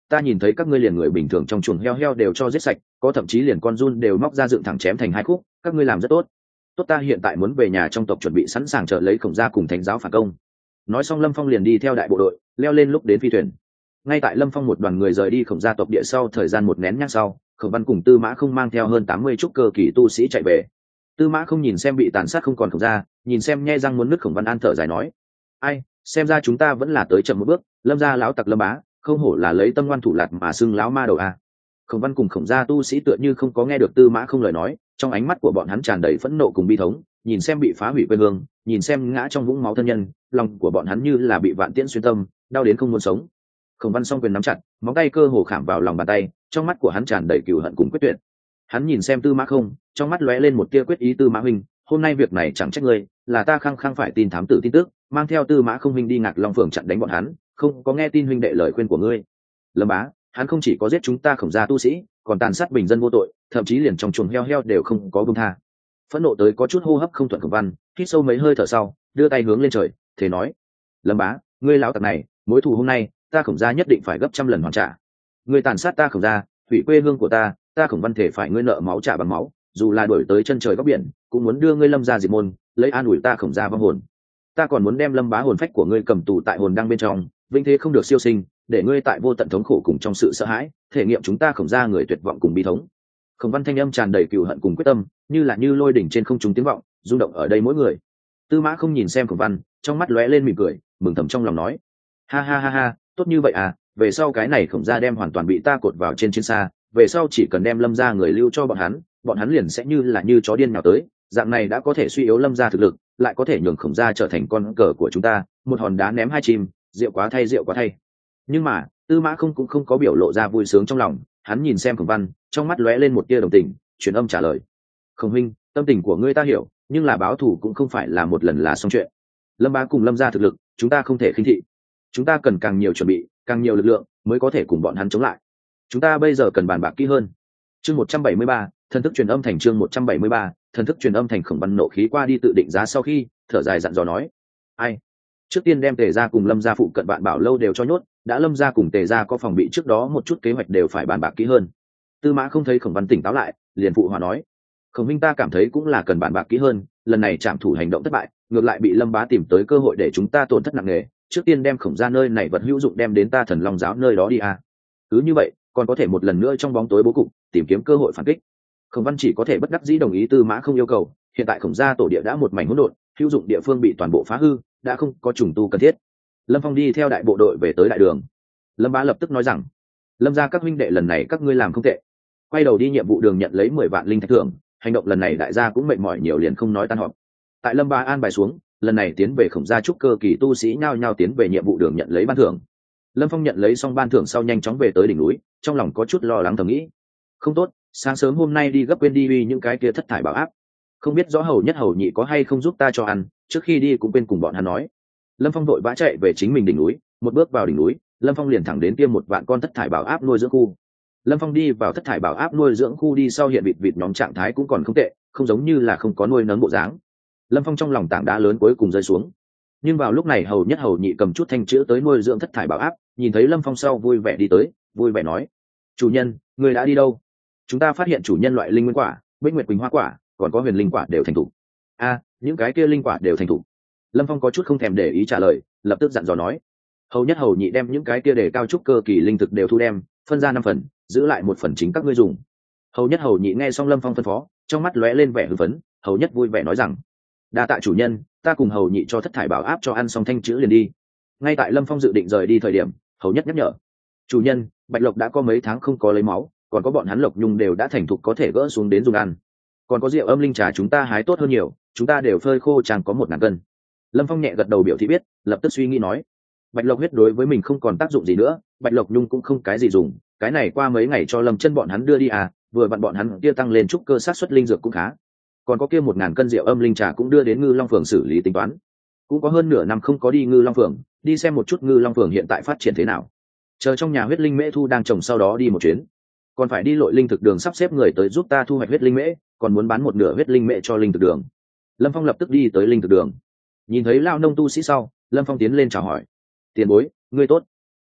ta nhìn thấy các ngươi liền người bình thường trong chuồng heo heo đều cho giết sạch, có thậm chí liền con giun đều móc ra dựng thẳng chém thành hai khúc, các ngươi làm rất tốt. Tốt, ta hiện tại muốn về nhà trong tộc chuẩn bị sẵn sàng chờ lấy Khổng gia cùng thánh giáo phản công. Nói xong Lâm Phong liền đi theo đại bộ đội leo lên lúc đến phi thuyền. Ngay tại Lâm Phong một đoàn người rời đi Khổng gia tộc địa sau thời gian một nén nhang sau, Khổng Văn cùng Tư Mã Không mang theo hơn tám mươi trúc cơ kỳ tu sĩ chạy về. Tư Mã Không nhìn xem bị tàn sát không còn Khổng gia, nhìn xem nhe răng muốn nứt Khổng Văn an thở dài nói: ai, xem ra chúng ta vẫn là tới chậm một bước. Lâm gia lão tặc Lâm Bá không hổ là lấy tâm ngoan thủ lạt mà xưng lão ma đầu a. Khổng Văn cùng Khổng gia tu sĩ tựa như không có nghe được Tư Mã Không lời nói, trong ánh mắt của bọn hắn tràn đầy phẫn nộ cùng bi thống, nhìn xem bị phá hủy quê hương, nhìn xem ngã trong vũng máu thân nhân, lòng của bọn hắn như là bị vạn tiễn xuyên tâm, đau đến không muốn sống. Khổng Văn song quyền nắm chặt, móng tay cơ hồ khảm vào lòng bàn tay, trong mắt của hắn tràn đầy cừu hận cùng quyết tuyệt. Hắn nhìn xem Tư Mã Không, trong mắt lóe lên một tia quyết ý. Tư Mã huynh, hôm nay việc này chẳng trách ngươi, là ta khăng khăng phải tin thám tử tin tức, mang theo Tư Mã Không huynh đi Ngạc Long phường chặn đánh bọn hắn, không có nghe tin huynh đệ lời khuyên của ngươi. Lâm Bá, hắn không chỉ có giết chúng ta Khổng gia tu sĩ, còn tàn sát bình dân vô tội, thậm chí liền trong chuồng heo heo đều không có buông tha. Phẫn nộ tới có chút hô hấp không thuận. Khổng Văn hít sâu mấy hơi thở sau, đưa tay hướng lên trời, thề nói: Lâm Bá, ngươi lão tặc này, mối thù hôm nay ta Khổng gia nhất định phải gấp trăm lần hoàn trả. Ngươi tàn sát ta Khổng gia, hủy quê hương của ta, ta Khổng Văn thể phải ngươi nợ máu trả bằng máu, dù là đuổi tới chân trời góc biển, cũng muốn đưa ngươi Lâm gia diệt môn, lấy an ủi ta Khổng gia vong hồn. Ta còn muốn đem Lâm Bá hồn phách của ngươi cầm tù tại hồn đăng bên trong, vĩnh thế không được siêu sinh, để ngươi tại vô tận thống khổ cùng trong sự sợ hãi, thể nghiệm chúng ta Khổng gia người tuyệt vọng cùng bi thống. Khổng Văn thanh âm tràn đầy cừu hận cùng quyết tâm, như là như lôi đỉnh trên không trung tiếng vọng, rung động ở đây mỗi người. Tư Mã Không nhìn xem Khổng Văn, trong mắt lóe lên mỉm cười, mừng thầm trong lòng nói: ha ha ha ha, tốt như vậy à, về sau cái này Khổng gia đem hoàn toàn bị ta cột vào trên chiến xa, về sau chỉ cần đem Lâm gia người lưu cho bọn hắn, bọn hắn liền sẽ như là như chó điên nào tới, dạng này đã có thể suy yếu Lâm gia thực lực, lại có thể nhường Khổng gia trở thành con cờ của chúng ta, một hòn đá ném hai chim, rượu quá thay rượu quá thay. Nhưng mà Tư Mã Không cũng không có biểu lộ ra vui sướng trong lòng, hắn nhìn xem Khổng Văn, trong mắt lóe lên một tia đồng tình, truyền âm trả lời: Khổng huynh, tâm tình của ngươi ta hiểu, nhưng là báo thù cũng không phải là một lần là xong chuyện. Lâm Bá cùng Lâm gia thực lực, chúng ta không thể khinh thị, chúng ta cần càng nhiều chuẩn bị, càng nhiều lực lượng mới có thể cùng bọn hắn chống lại. Chúng ta bây giờ cần bàn bạc kỹ hơn. Chương một trăm bảy mươi ba, thần thức truyền âm thành. Chương một trăm bảy mươi ba, thần thức truyền âm thành. Khổng Văn nộ khí qua đi tự định giá sau khi thở dài dặn dò nói: ai, trước tiên đem Tề gia cùng Lâm gia phụ cận Vạn Bảo lâu đều cho nhốt, đã Lâm gia cùng Tề gia có phòng bị trước đó một chút kế hoạch đều phải bàn bạc kỹ hơn. Tư Mã Không thấy Khổng Văn tỉnh táo lại, liền phụ hòa nói: Khổng minh ta cảm thấy cũng là cần bàn bạc kỹ hơn, lần này trảm thủ hành động thất bại, ngược lại bị Lâm Bá tìm tới cơ hội để chúng ta tổn thất nặng nề, trước tiên đem Khổng gia nơi này vật hữu dụng đem đến ta Thần Long giáo nơi đó đi à. Cứ như vậy còn có thể một lần nữa trong bóng tối bố cục tìm kiếm cơ hội phản kích. Khổng Văn chỉ có thể bất đắc dĩ đồng ý Tư Mã Không yêu cầu, hiện tại Khổng gia tổ địa đã một mảnh hỗn độn, hữu dụng địa phương bị toàn bộ phá hư, đã không có trùng tu cần thiết. Lâm Phong đi theo đại bộ đội về tới đại đường. Lâm Bá lập tức nói rằng: Lâm gia các huynh đệ lần này các ngươi làm không tệ. Quay đầu đi nhiệm vụ đường nhận lấy mười vạn linh thạch thưởng, hành động lần này đại gia cũng mệt mỏi nhiều liền không nói tan họp. Tại Lâm Bá an bài xuống, lần này tiến về Khổng gia trúc cơ kỳ tu sĩ nhao nhao tiến về nhiệm vụ đường nhận lấy ban thưởng. Lâm Phong nhận lấy xong ban thưởng sau nhanh chóng về tới đỉnh núi, trong lòng có chút lo lắng thầm nghĩ: không tốt, sáng sớm hôm nay đi gấp quên đi uy những cái kia thất thải bảo áp, không biết rõ hầu nhất hầu nhị có hay không giúp ta cho ăn, trước khi đi cũng quên cùng bọn hắn nói. Lâm Phong vội vã chạy về chính mình đỉnh núi, một bước vào đỉnh núi, Lâm Phong liền thẳng đến tiêm một vạn con thất thải bảo áp nuôi dưỡng khu. Lâm Phong đi vào thất thải bảo áp nuôi dưỡng khu đi sau hiện vịt vịt nhóm trạng thái cũng còn không tệ, không giống như là không có nuôi nấng bộ dáng. Lâm Phong trong lòng tảng đá lớn cuối cùng rơi xuống. Nhưng vào lúc này hầu nhất hầu nhị cầm chút thanh chữ tới nuôi dưỡng thất thải bảo áp, nhìn thấy Lâm Phong sau vui vẻ đi tới, vui vẻ nói: chủ nhân, người đã đi đâu? Chúng ta phát hiện chủ nhân loại linh nguyên quả, bích nguyệt quỳnh hoa quả, còn có huyền linh quả đều thành thục. A, à, những cái kia linh quả đều thành thục. Lâm Phong có chút không thèm để ý trả lời, lập tức dặn dò nói: hầu nhất hầu nhị đem những cái kia để cao trúc cơ kỳ linh thực đều thu đem, phân ra năm phần, giữ lại một phần chính các ngươi dùng. Hầu nhất hầu nhị nghe xong Lâm Phong phân phó, trong mắt lóe lên vẻ hưng phấn, hầu nhất vui vẻ nói rằng: đa tạ chủ nhân, ta cùng hầu nhị cho thất thải bảo áp cho ăn xong thanh chữ liền đi. Ngay tại Lâm Phong dự định rời đi thời điểm, hầu nhất nhắc nhở: chủ nhân, bạch lộc đã có mấy tháng không có lấy máu, còn có bọn hắn lộc nhung đều đã thành thục có thể gỡ xuống đến dùng ăn, còn có rượu âm linh trà chúng ta hái tốt hơn nhiều, chúng ta đều phơi khô chàng có một ngàn cân. Lâm Phong nhẹ gật đầu biểu thị biết, lập tức suy nghĩ nói: bạch lộc huyết đối với mình không còn tác dụng gì nữa, bạch lộc nhung cũng không cái gì dùng, cái này qua mấy ngày cho Lâm chân bọn hắn đưa đi à, vừa vặn bọn hắn kia tăng lên chút cơ sát xuất linh dược cũng khá, còn có kia một ngàn cân rượu âm linh trà cũng đưa đến Ngư Long phường xử lý tính toán. Cũng có hơn nửa năm không có đi Ngư Long phường, đi xem một chút Ngư Long phường hiện tại phát triển thế nào. Chờ trong nhà huyết linh mễ thu đang trồng sau đó đi một chuyến, còn phải đi lội linh thực đường sắp xếp người tới giúp ta thu hoạch huyết linh mễ, còn muốn bán một nửa huyết linh mễ cho linh thực đường. Lâm Phong lập tức đi tới linh thực đường, nhìn thấy lao nông tu sĩ sau, Lâm Phong tiến lên chào hỏi: tiền bối, ngươi tốt.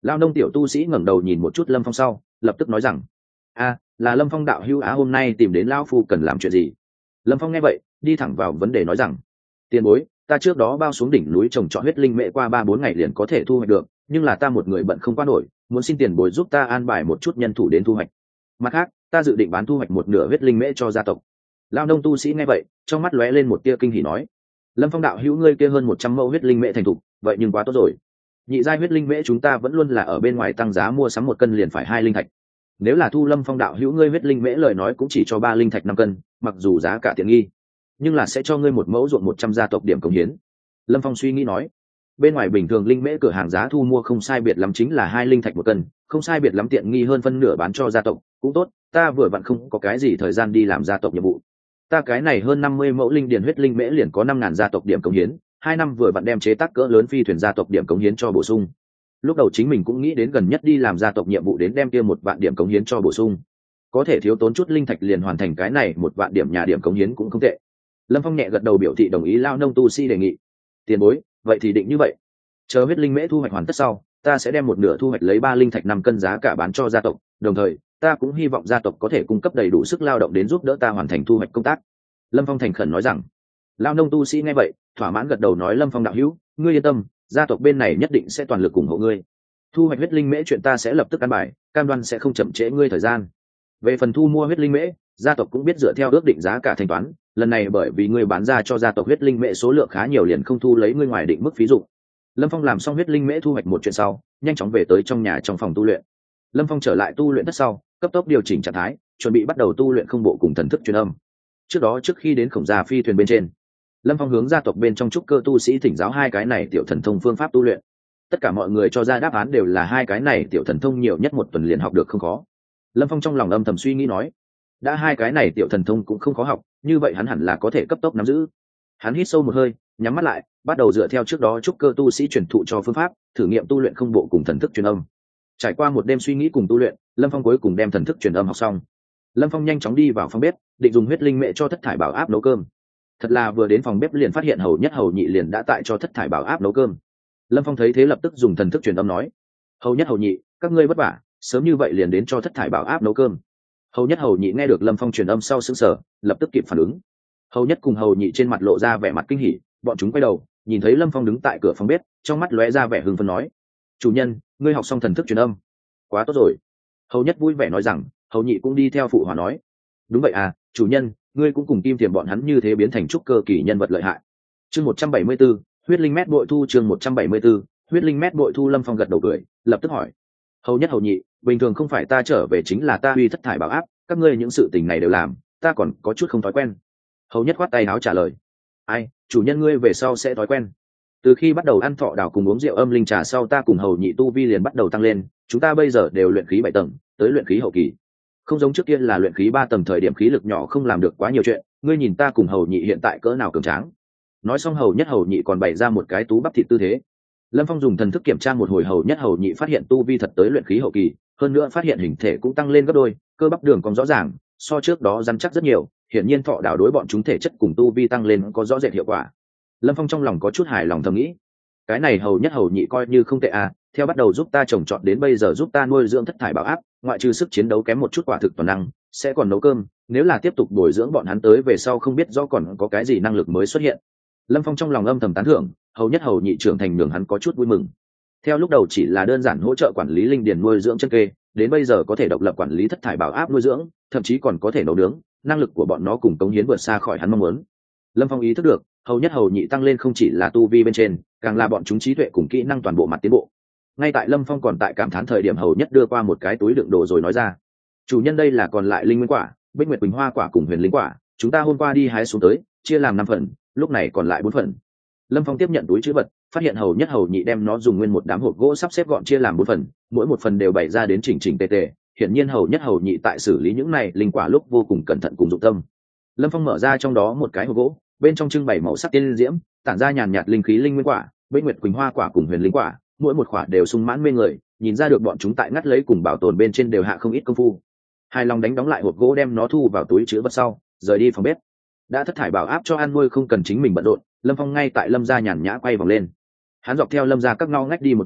Lao nông tiểu tu sĩ ngẩng đầu nhìn một chút Lâm Phong sau lập tức nói rằng: a là Lâm Phong đạo hữu á, hôm nay tìm đến lão phu cần làm chuyện gì? Lâm Phong nghe vậy đi thẳng vào vấn đề nói rằng: tiền bối, ta trước đó bao xuống đỉnh núi trồng trọt huyết linh mễ qua ba bốn ngày liền có thể thu hoạch được, nhưng là ta một người bận không qua nổi, muốn xin tiền bối giúp ta an bài một chút nhân thủ đến thu hoạch. Mặt khác, ta dự định bán thu hoạch một nửa huyết linh mễ cho gia tộc. Lao nông tu sĩ nghe vậy trong mắt lóe lên một tia kinh hỉ nói: Lâm Phong đạo hữu, ngươi kia hơn một trăm mẫu huyết linh mễ thành thục, vậy nhưng quá tốt rồi. Nhị giai huyết linh mễ chúng ta vẫn luôn là ở bên ngoài tăng giá mua sắm một cân liền phải hai linh thạch, nếu là thu Lâm Phong đạo hữu ngươi huyết linh mễ lời nói cũng chỉ cho ba linh thạch năm cân, mặc dù giá cả tiện nghi nhưng là sẽ cho ngươi một mẫu ruộng một trăm gia tộc điểm cống hiến. Lâm Phong suy nghĩ nói: bên ngoài bình thường linh mễ cửa hàng giá thu mua không sai biệt lắm chính là hai linh thạch một cân, không sai biệt lắm tiện nghi hơn phân nửa bán cho gia tộc cũng tốt, ta vừa vặn không có cái gì thời gian đi làm gia tộc nhiệm vụ, ta cái này hơn năm mươi mẫu linh điền huyết linh mễ liền có năm ngàn gia tộc điểm cống hiến, hai năm vừa vặn đem chế tác cỡ lớn phi thuyền gia tộc điểm cống hiến cho bổ sung. Lúc đầu chính mình cũng nghĩ đến gần nhất đi làm gia tộc nhiệm vụ đến đem kia một vạn điểm cống hiến cho bổ sung, có thể thiếu tốn chút linh thạch liền hoàn thành cái này một vạn điểm nhà điểm cống hiến cũng không tệ. Lâm Phong nhẹ gật đầu biểu thị đồng ý Lao nông tu sĩ đề nghị. Tiền bối, vậy thì định như vậy, chờ huyết linh mễ thu hoạch hoàn tất sau ta sẽ đem một nửa thu hoạch lấy ba linh thạch năm cân giá cả bán cho gia tộc, đồng thời ta cũng hy vọng gia tộc có thể cung cấp đầy đủ sức lao động đến giúp đỡ ta hoàn thành thu hoạch công tác. Lâm Phong thành khẩn nói rằng. Lao nông tu sĩ nghe vậy thỏa mãn gật đầu nói: Lâm Phong đạo hữu, ngươi yên tâm, gia tộc bên này nhất định sẽ toàn lực ủng hộ ngươi. Thu hoạch huyết linh mễ chuyện ta sẽ lập tức căn bài, cam đoan sẽ không chậm trễ ngươi thời gian. Về phần thu mua huyết linh mễ, gia tộc cũng biết dựa theo ước định giá cả thanh toán, lần này bởi vì ngươi bán ra cho gia tộc huyết linh mễ số lượng khá nhiều liền không thu lấy ngươi ngoài định mức phí dụ. Lâm Phong làm xong huyết linh mễ thu hoạch một chuyện sau nhanh chóng về tới trong nhà trong phòng tu luyện. Lâm Phong trở lại tu luyện đất sau cấp tốc điều chỉnh trạng thái, chuẩn bị bắt đầu tu luyện không bộ cùng thần thức truyền âm. Trước đó trước khi đến khổng gia phi thuyền bên trên, Lâm Phong hướng gia tộc bên trong trúc cơ tu sĩ thỉnh giáo hai cái này tiểu thần thông phương pháp tu luyện. Tất cả mọi người cho ra đáp án đều là hai cái này tiểu thần thông nhiều nhất một tuần liền học được không khó. Lâm Phong trong lòng âm thầm suy nghĩ nói: đã hai cái này tiểu thần thông cũng không khó học, như vậy hắn hẳn là có thể cấp tốc nắm giữ. Hắn hít sâu một hơi, nhắm mắt lại, bắt đầu dựa theo trước đó trúc cơ tu sĩ truyền thụ cho phương pháp thử nghiệm tu luyện không bộ cùng thần thức truyền âm. Trải qua một đêm suy nghĩ cùng tu luyện, Lâm Phong cuối cùng đem thần thức truyền âm học xong. Lâm Phong nhanh chóng đi vào phòng bếp, định dùng huyết linh mễ cho thất thải bảo áp nấu cơm. Thật là vừa đến phòng bếp liền phát hiện hầu nhất hầu nhị liền đã tại cho thất thải bảo áp nấu cơm. Lâm Phong thấy thế lập tức dùng thần thức truyền âm nói: hầu nhất hầu nhị, các ngươi vất vả, sớm như vậy liền đến cho thất thải bảo áp nấu cơm. Hầu nhất hầu nhị nghe được Lâm Phong truyền âm sau sững sờ, lập tức kịp phản ứng. Hầu nhất cùng hầu nhị trên mặt lộ ra vẻ mặt kinh hỉ, bọn chúng quay đầu nhìn thấy Lâm Phong đứng tại cửa phòng bếp, trong mắt lóe ra vẻ hưng phấn nói: chủ nhân, ngươi học xong thần thức truyền âm, quá tốt rồi. Hầu nhất vui vẻ nói rằng, hầu nhị cũng đi theo phụ hòa nói: đúng vậy à, chủ nhân, ngươi cũng cùng kim thiềm bọn hắn như thế biến thành trúc cơ kỳ nhân vật lợi hại. Chương một trăm bảy mươi 174, huyết linh mét bội thu. Chương một trăm bảy mươi 174, huyết linh mét bội thu. Lâm Phong gật đầu cười, lập tức hỏi: hầu nhất hầu nhị, bình thường không phải ta trở về chính là ta uy thất thải bảo áp, các ngươi những sự tình này đều làm, ta còn có chút không thói quen. Hầu nhất khoát tay áo trả lời: ai, chủ nhân ngươi về sau sẽ thói quen. Từ khi bắt đầu ăn thọ đào cùng uống rượu âm linh trà sau, ta cùng hầu nhị tu vi liền bắt đầu tăng lên, chúng ta bây giờ đều luyện khí bảy tầng, tới luyện khí hậu kỳ. Không giống trước kia là luyện khí ba tầng thời điểm khí lực nhỏ không làm được quá nhiều chuyện, ngươi nhìn ta cùng hầu nhị hiện tại cỡ nào cường tráng. Nói xong hầu nhất hầu nhị còn bày ra một cái tú bắp thịt tư thế. Lâm Phong dùng thần thức kiểm tra một hồi, hầu nhất hầu nhị phát hiện tu vi thật tới luyện khí hậu kỳ, hơn nữa phát hiện hình thể cũng tăng lên gấp đôi, cơ bắp đường còn rõ ràng, so trước đó rắn chắc rất nhiều, hiển nhiên thọ đào đối bọn chúng thể chất cùng tu vi tăng lên có rõ rệt hiệu quả. Lâm Phong trong lòng có chút hài lòng thầm nghĩ, cái này hầu nhất hầu nhị coi như không tệ à, theo bắt đầu giúp ta trồng trọt đến bây giờ giúp ta nuôi dưỡng thất thải bảo áp, ngoại trừ sức chiến đấu kém một chút quả thực toàn năng, sẽ còn nấu cơm, nếu là tiếp tục bồi dưỡng bọn hắn tới về sau không biết do còn có cái gì năng lực mới xuất hiện. Lâm Phong trong lòng âm thầm tán thưởng, hầu nhất hầu nhị trưởng thành nhường hắn có chút vui mừng. Theo lúc đầu chỉ là đơn giản hỗ trợ quản lý linh điền nuôi dưỡng chân kê, đến bây giờ có thể độc lập quản lý thất thải bảo áp nuôi dưỡng, thậm chí còn có thể nấu nướng, năng lực của bọn nó cùng cống hiến vượt xa khỏi hắn mong muốn. Lâm Phong ý thức được, hầu nhất hầu nhị tăng lên không chỉ là tu vi bên trên, càng là bọn chúng trí tuệ cùng kỹ năng toàn bộ mặt tiến bộ. Ngay tại Lâm Phong còn tại cảm thán thời điểm, hầu nhất đưa qua một cái túi đựng đồ rồi nói ra: chủ nhân, đây là còn lại linh nguyên quả, bích nguyệt quỳnh hoa quả cùng huyền linh quả, chúng ta hôm qua đi hái xuống tới, chia làm năm phần, lúc này còn lại bốn phần. Lâm Phong tiếp nhận túi trữ vật, phát hiện hầu nhất hầu nhị đem nó dùng nguyên một đám hộp gỗ sắp xếp gọn chia làm bốn phần, mỗi một phần đều bày ra đến chỉnh chỉnh tề tề, hiển nhiên hầu nhất hầu nhị tại xử lý những này linh quả lúc vô cùng cẩn thận cùng dụng tâm. Lâm Phong mở ra trong đó một cái hộp gỗ, bên trong trưng bày màu sắc tiên diễm, tản ra nhàn nhạt linh khí linh nguyên quả, bích nguyệt quỳnh hoa quả cùng huyền linh quả, mỗi một quả đều sung mãn mê người, nhìn ra được bọn chúng tại ngắt lấy cùng bảo tồn bên trên đều hạ không ít công phu. Hài lòng đánh đóng lại hộp gỗ, đem nó thu vào túi trữ vật sau, rời đi phòng bếp. Đã thất thải bảo áp cho ăn nuôi không cần chính mình bận rộn, Lâm Phong ngay tại Lâm gia nhàn nhã quay vòng lên. Hắn dọc theo Lâm gia các ngõ ngách đi một vòng,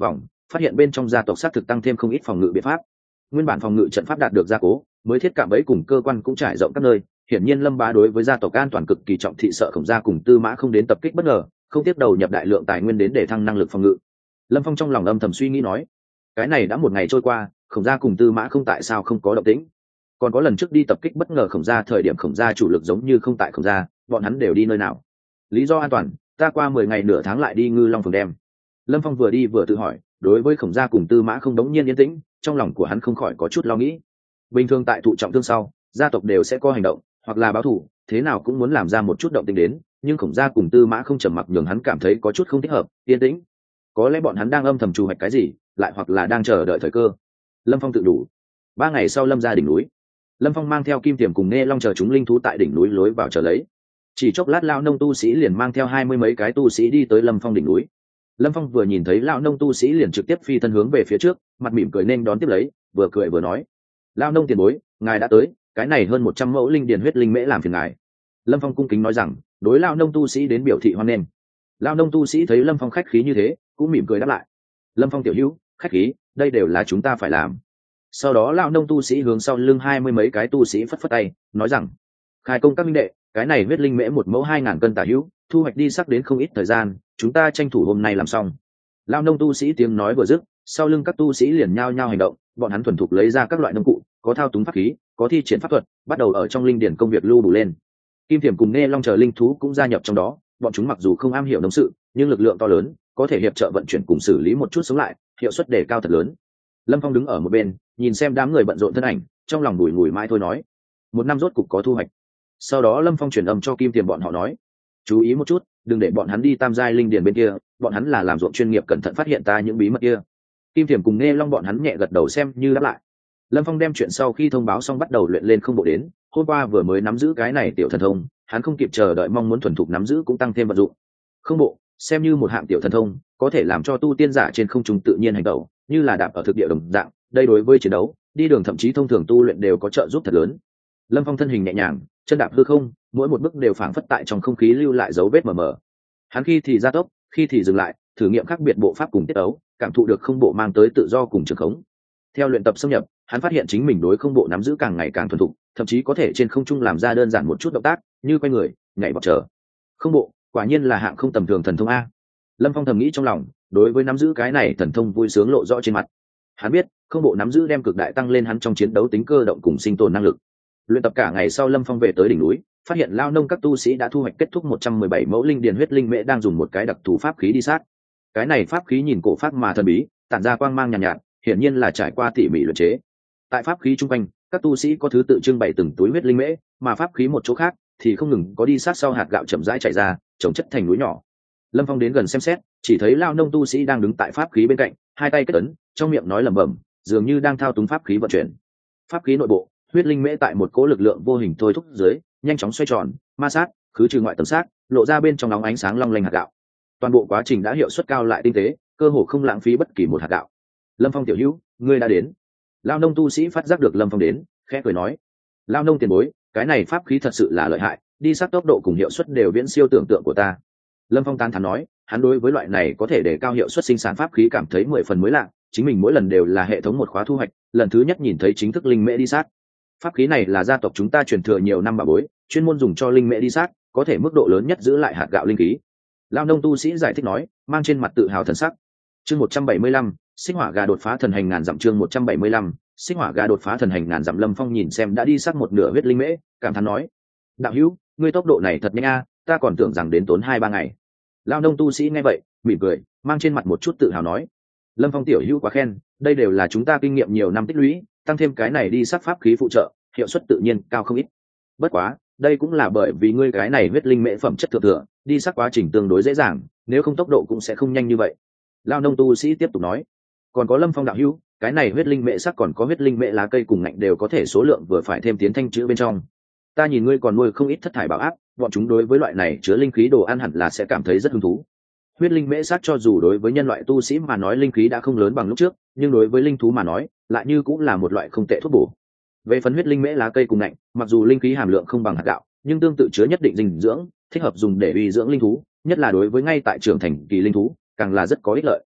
phát hiện bên trong gia tộc xác thực tăng thêm không ít phòng ngự biện pháp. Nguyên bản phòng ngự trận pháp đạt được gia cố, mới thiết cạm bẫy cùng cơ quan cũng trải rộng các nơi. Hiển nhiên Lâm Bá đối với gia tộc an toàn cực kỳ trọng thị, sợ Khổng Gia cùng Tư Mã không đến tập kích bất ngờ, không tiếp đầu nhập đại lượng tài nguyên đến để thăng năng lực phòng ngự. Lâm Phong trong lòng âm thầm suy nghĩ nói, cái này đã một ngày trôi qua, Khổng Gia cùng Tư Mã không tại sao không có động tĩnh. Còn có lần trước đi tập kích bất ngờ Khổng Gia thời điểm Khổng Gia chủ lực giống như không tại Khổng Gia, bọn hắn đều đi nơi nào? Lý do an toàn, ta qua mười ngày nửa tháng lại đi Ngư Long Phường đem. Lâm Phong vừa đi vừa tự hỏi, đối với Khổng Gia cùng Tư Mã không đống nhiên yên tĩnh, trong lòng của hắn không khỏi có chút lo nghĩ. Bình thường tại thụ trọng thương sau, gia tộc đều sẽ có hành động, hoặc là báo thù, thế nào cũng muốn làm ra một chút động tĩnh đến, nhưng Khổng Gia cùng Tư Mã không trầm mặc nhường hắn cảm thấy có chút không thích hợp, yên tĩnh. Có lẽ bọn hắn đang âm thầm trù hoạch cái gì, lại hoặc là đang chờ đợi thời cơ. Lâm Phong tự đủ. Ba ngày sau Lâm gia đỉnh núi, Lâm Phong mang theo Kim Tiềm cùng Nghe Long chờ chúng linh thú tại đỉnh núi lối vào chờ lấy. Chỉ chốc lát lão nông tu sĩ liền mang theo hai mươi mấy cái tu sĩ đi tới Lâm Phong đỉnh núi. Lâm Phong vừa nhìn thấy lão nông tu sĩ liền trực tiếp phi thân hướng về phía trước, mặt mỉm cười nên đón tiếp lấy, vừa cười vừa nói: "Lão nông tiền bối, ngài đã tới, cái này hơn một trăm mẫu linh điền huyết linh mễ làm phiền ngài." Lâm Phong cung kính nói rằng, đối lão nông tu sĩ đến biểu thị hoan nghênh. Lão nông tu sĩ thấy Lâm Phong khách khí như thế, cũng mỉm cười đáp lại: "Lâm Phong tiểu hữu, khách khí, đây đều là chúng ta phải làm." Sau đó lão nông tu sĩ hướng sau lưng hai mươi mấy cái tu sĩ phất phất tay, nói rằng: "Khai công các minh đệ, cái này huyết linh mễ một mẫu hai ngàn cân tả hữu, thu hoạch đi sắc đến không ít thời gian, chúng ta tranh thủ hôm nay làm xong." Lão nông tu sĩ tiếng nói vừa dứt, sau lưng các tu sĩ liền nhao nhao hành động, bọn hắn thuần thục lấy ra các loại nông cụ, có thao túng pháp khí, có thi triển pháp thuật, bắt đầu ở trong linh điển công việc lưu đủ lên. Kim Thiểm cùng Nghe Long chờ linh thú cũng gia nhập trong đó, bọn chúng mặc dù không am hiểu nông sự, nhưng lực lượng to lớn, có thể hiệp trợ vận chuyển cùng xử lý một chút sống lại, hiệu suất đề cao thật lớn. Lâm Phong đứng ở một bên, nhìn xem đám người bận rộn thân ảnh, trong lòng bùi ngùi mãi thôi nói: một năm rốt cục có thu hoạch. Sau đó Lâm Phong truyền âm cho Kim Tiềm bọn họ nói: chú ý một chút, đừng để bọn hắn đi tam giai linh điền bên kia, bọn hắn là làm ruộng chuyên nghiệp, cẩn thận phát hiện ta những bí mật kia. Kim Tiềm cùng Nghe Long bọn hắn nhẹ gật đầu xem như đáp lại. Lâm Phong đem chuyện sau khi thông báo xong bắt đầu luyện lên không bộ đến, hôm qua vừa mới nắm giữ cái này tiểu thần thông, hắn không kịp chờ đợi mong muốn thuần thục nắm giữ cũng tăng thêm vận dụng. Không bộ xem như một hạng tiểu thần thông, có thể làm cho tu tiên giả trên không trung tự nhiên hành động, như là đạp ở thực địa đồng dạng, đây đối với chiến đấu, đi đường thậm chí thông thường tu luyện đều có trợ giúp thật lớn. Lâm Phong thân hình nhẹ nhàng, chân đạp hư không, mỗi một bước đều phảng phất tại trong không khí lưu lại dấu vết mờ mờ. Hắn khi thì gia tốc, khi thì dừng lại, thử nghiệm khác biệt bộ pháp cùng tiết tấu, cảm thụ được không bộ mang tới tự do cùng trường khống. Theo luyện tập xâm nhập, hắn phát hiện chính mình đối không bộ nắm giữ càng ngày càng thuần thục, thậm chí có thể trên không trung làm ra đơn giản một chút động tác, như quay người, nhảy vọt trở. Không bộ, quả nhiên là hạng không tầm thường thần thông a. Lâm Phong thầm nghĩ trong lòng, đối với nắm giữ cái này thần thông vui sướng lộ rõ trên mặt. Hắn biết, không bộ nắm giữ đem cực đại tăng lên hắn trong chiến đấu tính cơ động cùng sinh tồn năng lực. Luyện tập cả ngày sau Lâm Phong về tới đỉnh núi, phát hiện lao nông các tu sĩ đã thu hoạch kết thúc một trăm mười bảy mẫu linh điền huyết linh mễ, đang dùng một cái đặc thù pháp khí đi sát. Cái này pháp khí nhìn cổ pháp mà thần bí, tản ra quang mang nhàn nhạt, nhạt, hiển nhiên là trải qua tỉ mỉ luyện chế. Tại pháp khí trung quanh, các tu sĩ có thứ tự trưng bày từng túi huyết linh mễ, mà pháp khí một chỗ khác thì không ngừng có đi sát sau hạt gạo chậm rãi chảy ra, trồng chất thành núi nhỏ. Lâm Phong đến gần xem xét, chỉ thấy lao nông tu sĩ đang đứng tại pháp khí bên cạnh, hai tay kết ấn, trong miệng nói lẩm bẩm, dường như đang thao túng pháp khí vận chuyển. Pháp khí nội bộ, huyết linh mễ tại một cỗ lực lượng vô hình thôi thúc dưới, nhanh chóng xoay tròn, ma sát, khứ trừ ngoại tầm sát, lộ ra bên trong nóng ánh sáng long lanh hạt gạo. Toàn bộ quá trình đã hiệu suất cao lại tinh tế, cơ hồ không lãng phí bất kỳ một hạt gạo. Lâm Phong tiểu hữu, ngươi đã đến. Lao nông tu sĩ phát giác được Lâm Phong đến, khẽ cười nói: lao nông tiền bối, cái này pháp khí thật sự là lợi hại, đi sát tốc độ cùng hiệu suất đều viễn siêu tưởng tượng của ta. Lâm Phong tán thán nói, hắn đối với loại này có thể đề cao hiệu suất sinh sản pháp khí cảm thấy mười phần mới lạ, chính mình mỗi lần đều là hệ thống một khóa thu hoạch, lần thứ nhất nhìn thấy chính thức linh mễ đi sát. Pháp khí này là gia tộc chúng ta truyền thừa nhiều năm bảo bối, chuyên môn dùng cho linh mễ đi sát, có thể mức độ lớn nhất giữ lại hạt gạo linh khí. Lao nông tu sĩ giải thích nói, mang trên mặt tự hào thần sắc. Chương một trăm bảy mươi lăm, sinh hỏa gà đột phá thần hành ngàn dặm. Chương một trăm bảy mươi lăm, sinh hỏa gà đột phá thần hành ngàn dặm. Lâm Phong nhìn xem đã đi sát một nửa huyết linh mễ, cảm thán nói, đạo hữu, ngươi tốc độ này thật nhanh a, ta còn tưởng rằng đến tốn hai ba ngày. Lao nông tu sĩ nghe vậy, mỉm cười, mang trên mặt một chút tự hào nói, Lâm Phong tiểu hữu quá khen, đây đều là chúng ta kinh nghiệm nhiều năm tích lũy, tăng thêm cái này đi sát pháp khí phụ trợ, hiệu suất tự nhiên cao không ít. Bất quá, đây cũng là bởi vì ngươi cái này huyết linh mễ phẩm chất thượng thừa, đi sát quá trình tương đối dễ dàng, nếu không tốc độ cũng sẽ không nhanh như vậy. Lao nông tu sĩ tiếp tục nói, còn có Lâm Phong đạo hữu, cái này huyết linh mễ sắc còn có huyết linh mễ lá cây cùng ngạnh đều có thể số lượng vừa phải thêm tiến thanh chữ bên trong. Ta nhìn ngươi còn nuôi không ít thất thải bảo áp, bọn chúng đối với loại này chứa linh khí đồ ăn hẳn là sẽ cảm thấy rất hứng thú. Huyết linh mễ sát cho dù đối với nhân loại tu sĩ mà nói linh khí đã không lớn bằng lúc trước, nhưng đối với linh thú mà nói, lại như cũng là một loại không tệ thuốc bổ. Về phần huyết linh mễ lá cây cùng ngạnh, mặc dù linh khí hàm lượng không bằng hạt gạo, nhưng tương tự chứa nhất định dinh dưỡng, thích hợp dùng để uy dưỡng linh thú, nhất là đối với ngay tại trưởng thành kỳ linh thú, càng là rất có ích lợi.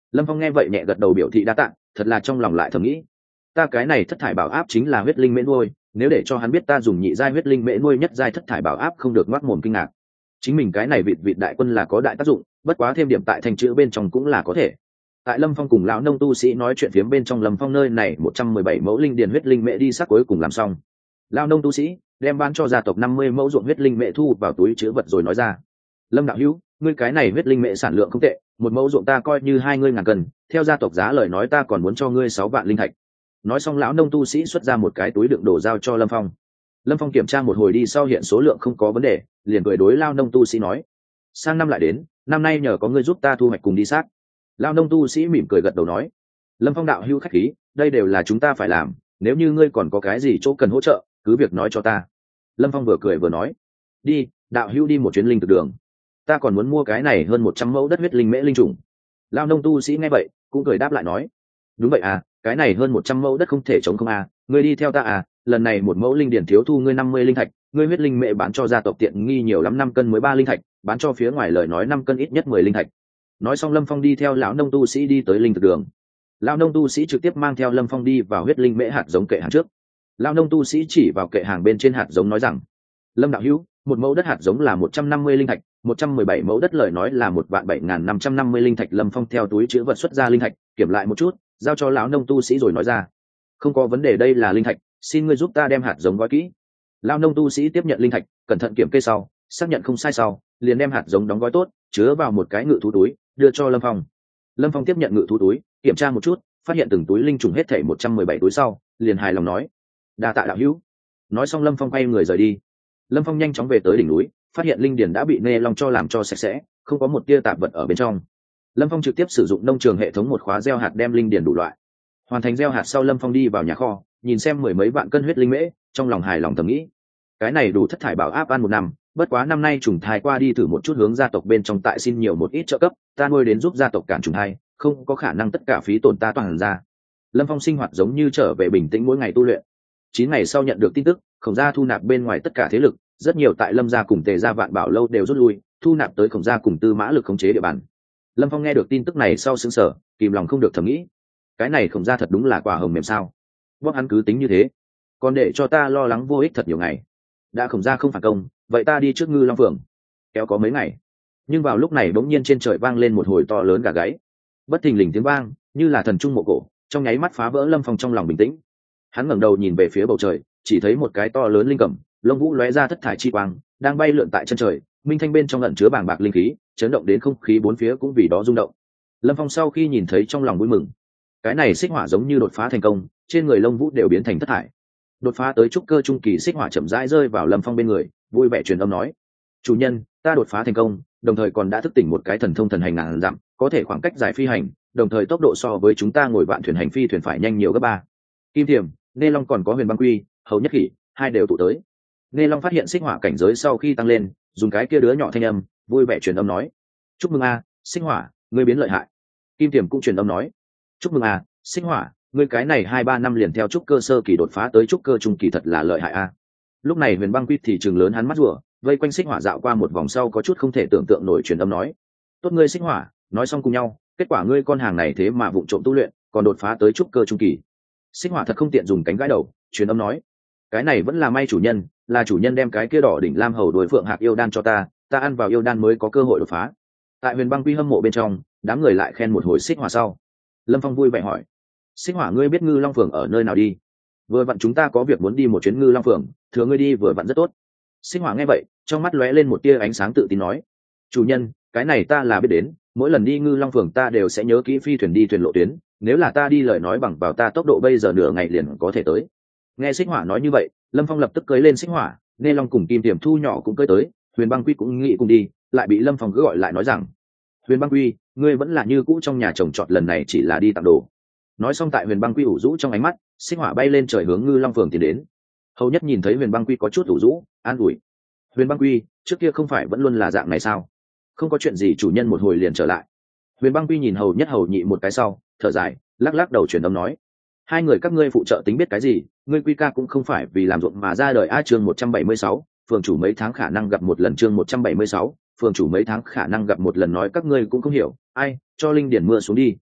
Lâm Phong nghe vậy nhẹ gật đầu biểu thị đa tạ, thật là trong lòng lại thầm nghĩ, ta cái này thất thải bảo áp chính là huyết linh mễ nuôi, nếu để cho hắn biết ta dùng nhị giai huyết linh mễ nuôi nhất giai thất thải bảo áp không được ngoác mồm kinh ngạc. Chính mình cái này vịt vịt đại quân là có đại tác dụng, bất quá thêm điểm tại thành chữ bên trong cũng là có thể. Tại Lâm Phong cùng lão nông tu sĩ nói chuyện phiếm bên trong Lâm Phong nơi này một trăm mười bảy mẫu linh điền huyết linh mễ đi sắc cuối cùng làm xong. Lão nông tu sĩ đem bán cho gia tộc năm mươi mẫu ruộng huyết linh mễ thu vào túi chứa vật rồi nói ra, Lâm đạo hữu, ngươi cái này huyết linh mễ sản lượng không tệ, một mẫu ruộng ta coi như hai ngươi ngàn cân, theo gia tộc giá lời nói ta còn muốn cho ngươi sáu vạn linh thạch. Nói xong lão nông tu sĩ xuất ra một cái túi đựng đồ giao cho Lâm Phong. Lâm Phong kiểm tra một hồi đi sau hiện số lượng không có vấn đề, liền cười đối lão nông tu sĩ nói, sang năm lại đến, năm nay nhờ có ngươi giúp ta thu hoạch cùng đi xác. Lão nông tu sĩ mỉm cười gật đầu nói, Lâm Phong đạo hữu khách khí, đây đều là chúng ta phải làm, nếu như ngươi còn có cái gì chỗ cần hỗ trợ cứ việc nói cho ta. Lâm Phong vừa cười vừa nói, đi, đạo hữu đi một chuyến linh thực đường, ta còn muốn mua cái này hơn một trăm mẫu đất huyết linh mễ linh trùng. Lão nông tu sĩ nghe vậy cũng cười đáp lại nói, đúng vậy à, cái này hơn một trăm mẫu đất không thể chống không à, ngươi đi theo ta à, lần này một mẫu linh điển thiếu thu ngươi năm mươi linh thạch, ngươi huyết linh mễ bán cho gia tộc tiện nghi nhiều lắm, năm cân mới ba linh thạch, bán cho phía ngoài lời nói năm cân ít nhất mười linh thạch. Nói xong Lâm Phong đi theo lão nông tu sĩ đi tới linh thực đường. Lão nông tu sĩ trực tiếp mang theo Lâm Phong đi vào huyết linh mễ hạt giống kệ hàng trước. Lão nông tu sĩ chỉ vào kệ hàng bên trên hạt giống nói rằng, Lâm đạo hữu, một mẫu đất hạt giống là một trăm năm mươi linh thạch, một trăm mười bảy mẫu đất lời nói là một vạn bảy ngàn năm trăm năm mươi linh thạch. Lâm Phong theo túi chứa vật xuất ra linh thạch, kiểm lại một chút, giao cho lão nông tu sĩ rồi nói ra, không có vấn đề, đây là linh thạch, xin ngươi giúp ta đem hạt giống gói kỹ. Lão nông tu sĩ tiếp nhận linh thạch, cẩn thận kiểm kê sau, xác nhận không sai sau, liền đem hạt giống đóng gói tốt, chứa vào một cái ngự thú túi, đưa cho Lâm Phong. Lâm Phong tiếp nhận ngự thú túi, kiểm tra một chút, phát hiện từng túi linh trùng hết thảy một trăm mười bảy túi sau, liền hài lòng nói, đa tạ đạo hữu. Nói xong Lâm Phong quay người rời đi. Lâm Phong nhanh chóng về tới đỉnh núi, phát hiện linh điền đã bị nê long cho làm cho sạch sẽ, không có một tia tạp vật ở bên trong. Lâm Phong trực tiếp sử dụng nông trường hệ thống một khóa gieo hạt đem linh điền đủ loại. Hoàn thành gieo hạt sau Lâm Phong đi vào nhà kho, nhìn xem mười mấy vạn cân huyết linh mễ, trong lòng hài lòng thầm nghĩ, cái này đủ thất thải bảo áp ăn một năm, bất quá năm nay trùng thai qua đi thử một chút hướng gia tộc bên trong tại xin nhiều một ít trợ cấp, ta nuôi đến giúp gia tộc cản trùng thai, không có khả năng tất cả phí tổn ta toàn ra. Lâm Phong sinh hoạt giống như trở về bình tĩnh mỗi ngày tu luyện. Chín ngày sau nhận được tin tức, Khổng gia thu nạp bên ngoài tất cả thế lực, rất nhiều tại Lâm gia cùng Tề gia Vạn Bảo lâu đều rút lui, thu nạp tới Khổng gia cùng Tư Mã lực khống chế địa bàn. Lâm Phong nghe được tin tức này sau sững sờ, kìm lòng không được thầm nghĩ, cái này Khổng gia thật đúng là quả hồng mềm sao? Bóc hắn cứ tính như thế, còn để cho ta lo lắng vô ích thật nhiều ngày. Đã Khổng gia không phản công, vậy ta đi trước Ngư Long Phường, kéo có mấy ngày. Nhưng vào lúc này bỗng nhiên trên trời vang lên một hồi to lớn gà gáy, bất thình lình tiếng vang như là thần trung mộ cổ, trong nháy mắt phá vỡ Lâm Phong trong lòng bình tĩnh. Hắn ngẩng đầu nhìn về phía bầu trời, chỉ thấy một cái to lớn linh cầm, lông vũ lóe ra thất thải chi quang, đang bay lượn tại chân trời, minh thanh bên trong ẩn chứa bàng bạc linh khí, chấn động đến không khí bốn phía cũng vì đó rung động. Lâm Phong sau khi nhìn thấy trong lòng vui mừng, cái này xích hỏa giống như đột phá thành công, trên người lông vũ đều biến thành thất thải. Đột phá tới trúc cơ trung kỳ xích hỏa chậm rãi rơi vào Lâm Phong bên người, vui vẻ truyền âm nói, chủ nhân, ta đột phá thành công, đồng thời còn đã thức tỉnh một cái thần thông thần hành ngàn dặm, có thể khoảng cách dài phi hành, đồng thời tốc độ so với chúng ta ngồi vạn thuyền hành phi thuyền phải nhanh nhiều gấp ba. Kim Thiềm, Nê Long còn có Huyền Băng Quy, Hầu Nhất Khỉ, hai đều tụ tới. Nê Long phát hiện xích hỏa cảnh giới sau khi tăng lên, dùng cái kia đứa nhỏ thanh âm, vui vẻ truyền âm nói, chúc mừng a, xích hỏa, ngươi biến lợi hại. Kim Thiềm cũng truyền âm nói, chúc mừng a, xích hỏa, ngươi cái này hai ba năm liền theo trúc cơ sơ kỳ đột phá tới trúc cơ trung kỳ thật là lợi hại a. Lúc này Huyền Băng Quy thì trường lớn hắn mắt rùa, vây quanh xích hỏa dạo qua một vòng sau có chút không thể tưởng tượng nổi, truyền âm nói, tốt ngươi xích hỏa, nói xong cùng nhau, kết quả ngươi con hàng này thế mà vụng trộm tu luyện, còn đột phá tới trúc cơ trung kỳ. Xích hỏa thật không tiện dùng cánh gãi đầu, truyền âm nói, cái này vẫn là may chủ nhân, là chủ nhân đem cái kia đỏ đỉnh lam hầu đối phượng hạc yêu đan cho ta, ta ăn vào yêu đan mới có cơ hội đột phá. Tại Huyền Băng Quy hâm mộ bên trong, đám người lại khen một hồi xích hỏa sau. Lâm Phong vui vẻ hỏi, xích hỏa ngươi biết Ngư Long Phường ở nơi nào đi? Vừa vặn chúng ta có việc muốn đi một chuyến Ngư Long Phường, thừa ngươi đi vừa vặn rất tốt. Xích hỏa nghe vậy, trong mắt lóe lên một tia ánh sáng tự tin nói, chủ nhân, cái này ta là biết đến, mỗi lần đi Ngư Long Phường ta đều sẽ nhớ kỹ phi thuyền đi thuyền lộ tuyến, nếu là ta đi lời nói bằng vào ta tốc độ bây giờ nửa ngày liền có thể tới. Nghe xích hỏa nói như vậy, Lâm Phong lập tức cưỡi lên xích hỏa, Nê Long cùng Kim Tiềm Thu nhỏ cũng cưỡi tới, Huyền Băng Quy cũng nghĩ cùng đi, lại bị Lâm Phong cứ gọi lại nói rằng, Huyền Băng Quy, ngươi vẫn là như cũ trong nhà trồng trọt, lần này chỉ là đi tặng đồ. Nói xong tại Huyền Băng Quy ủ rũ trong ánh mắt, xích hỏa bay lên trời hướng Ngư Long Phường tiến đến. Hầu Nhất nhìn thấy Huyền Băng Quy có chút ủ rũ, an ủi, Huyền Băng Quy, trước kia không phải vẫn luôn là dạng này sao? Không có chuyện gì, chủ nhân một hồi liền trở lại. Huyền Băng Quy nhìn Hầu Nhất Hầu Nhị một cái sau, thở dài, lắc lắc đầu truyền âm nói, hai người các ngươi phụ trợ tính biết cái gì, ngươi Quy ca cũng không phải vì làm ruộng mà ra đời. A chương một trăm bảy mươi sáu, phường chủ mấy tháng khả năng gặp một lần. Chương một trăm bảy mươi sáu, phường chủ mấy tháng khả năng gặp một lần, nói các ngươi cũng không hiểu, ai cho linh điển mưa xuống đi.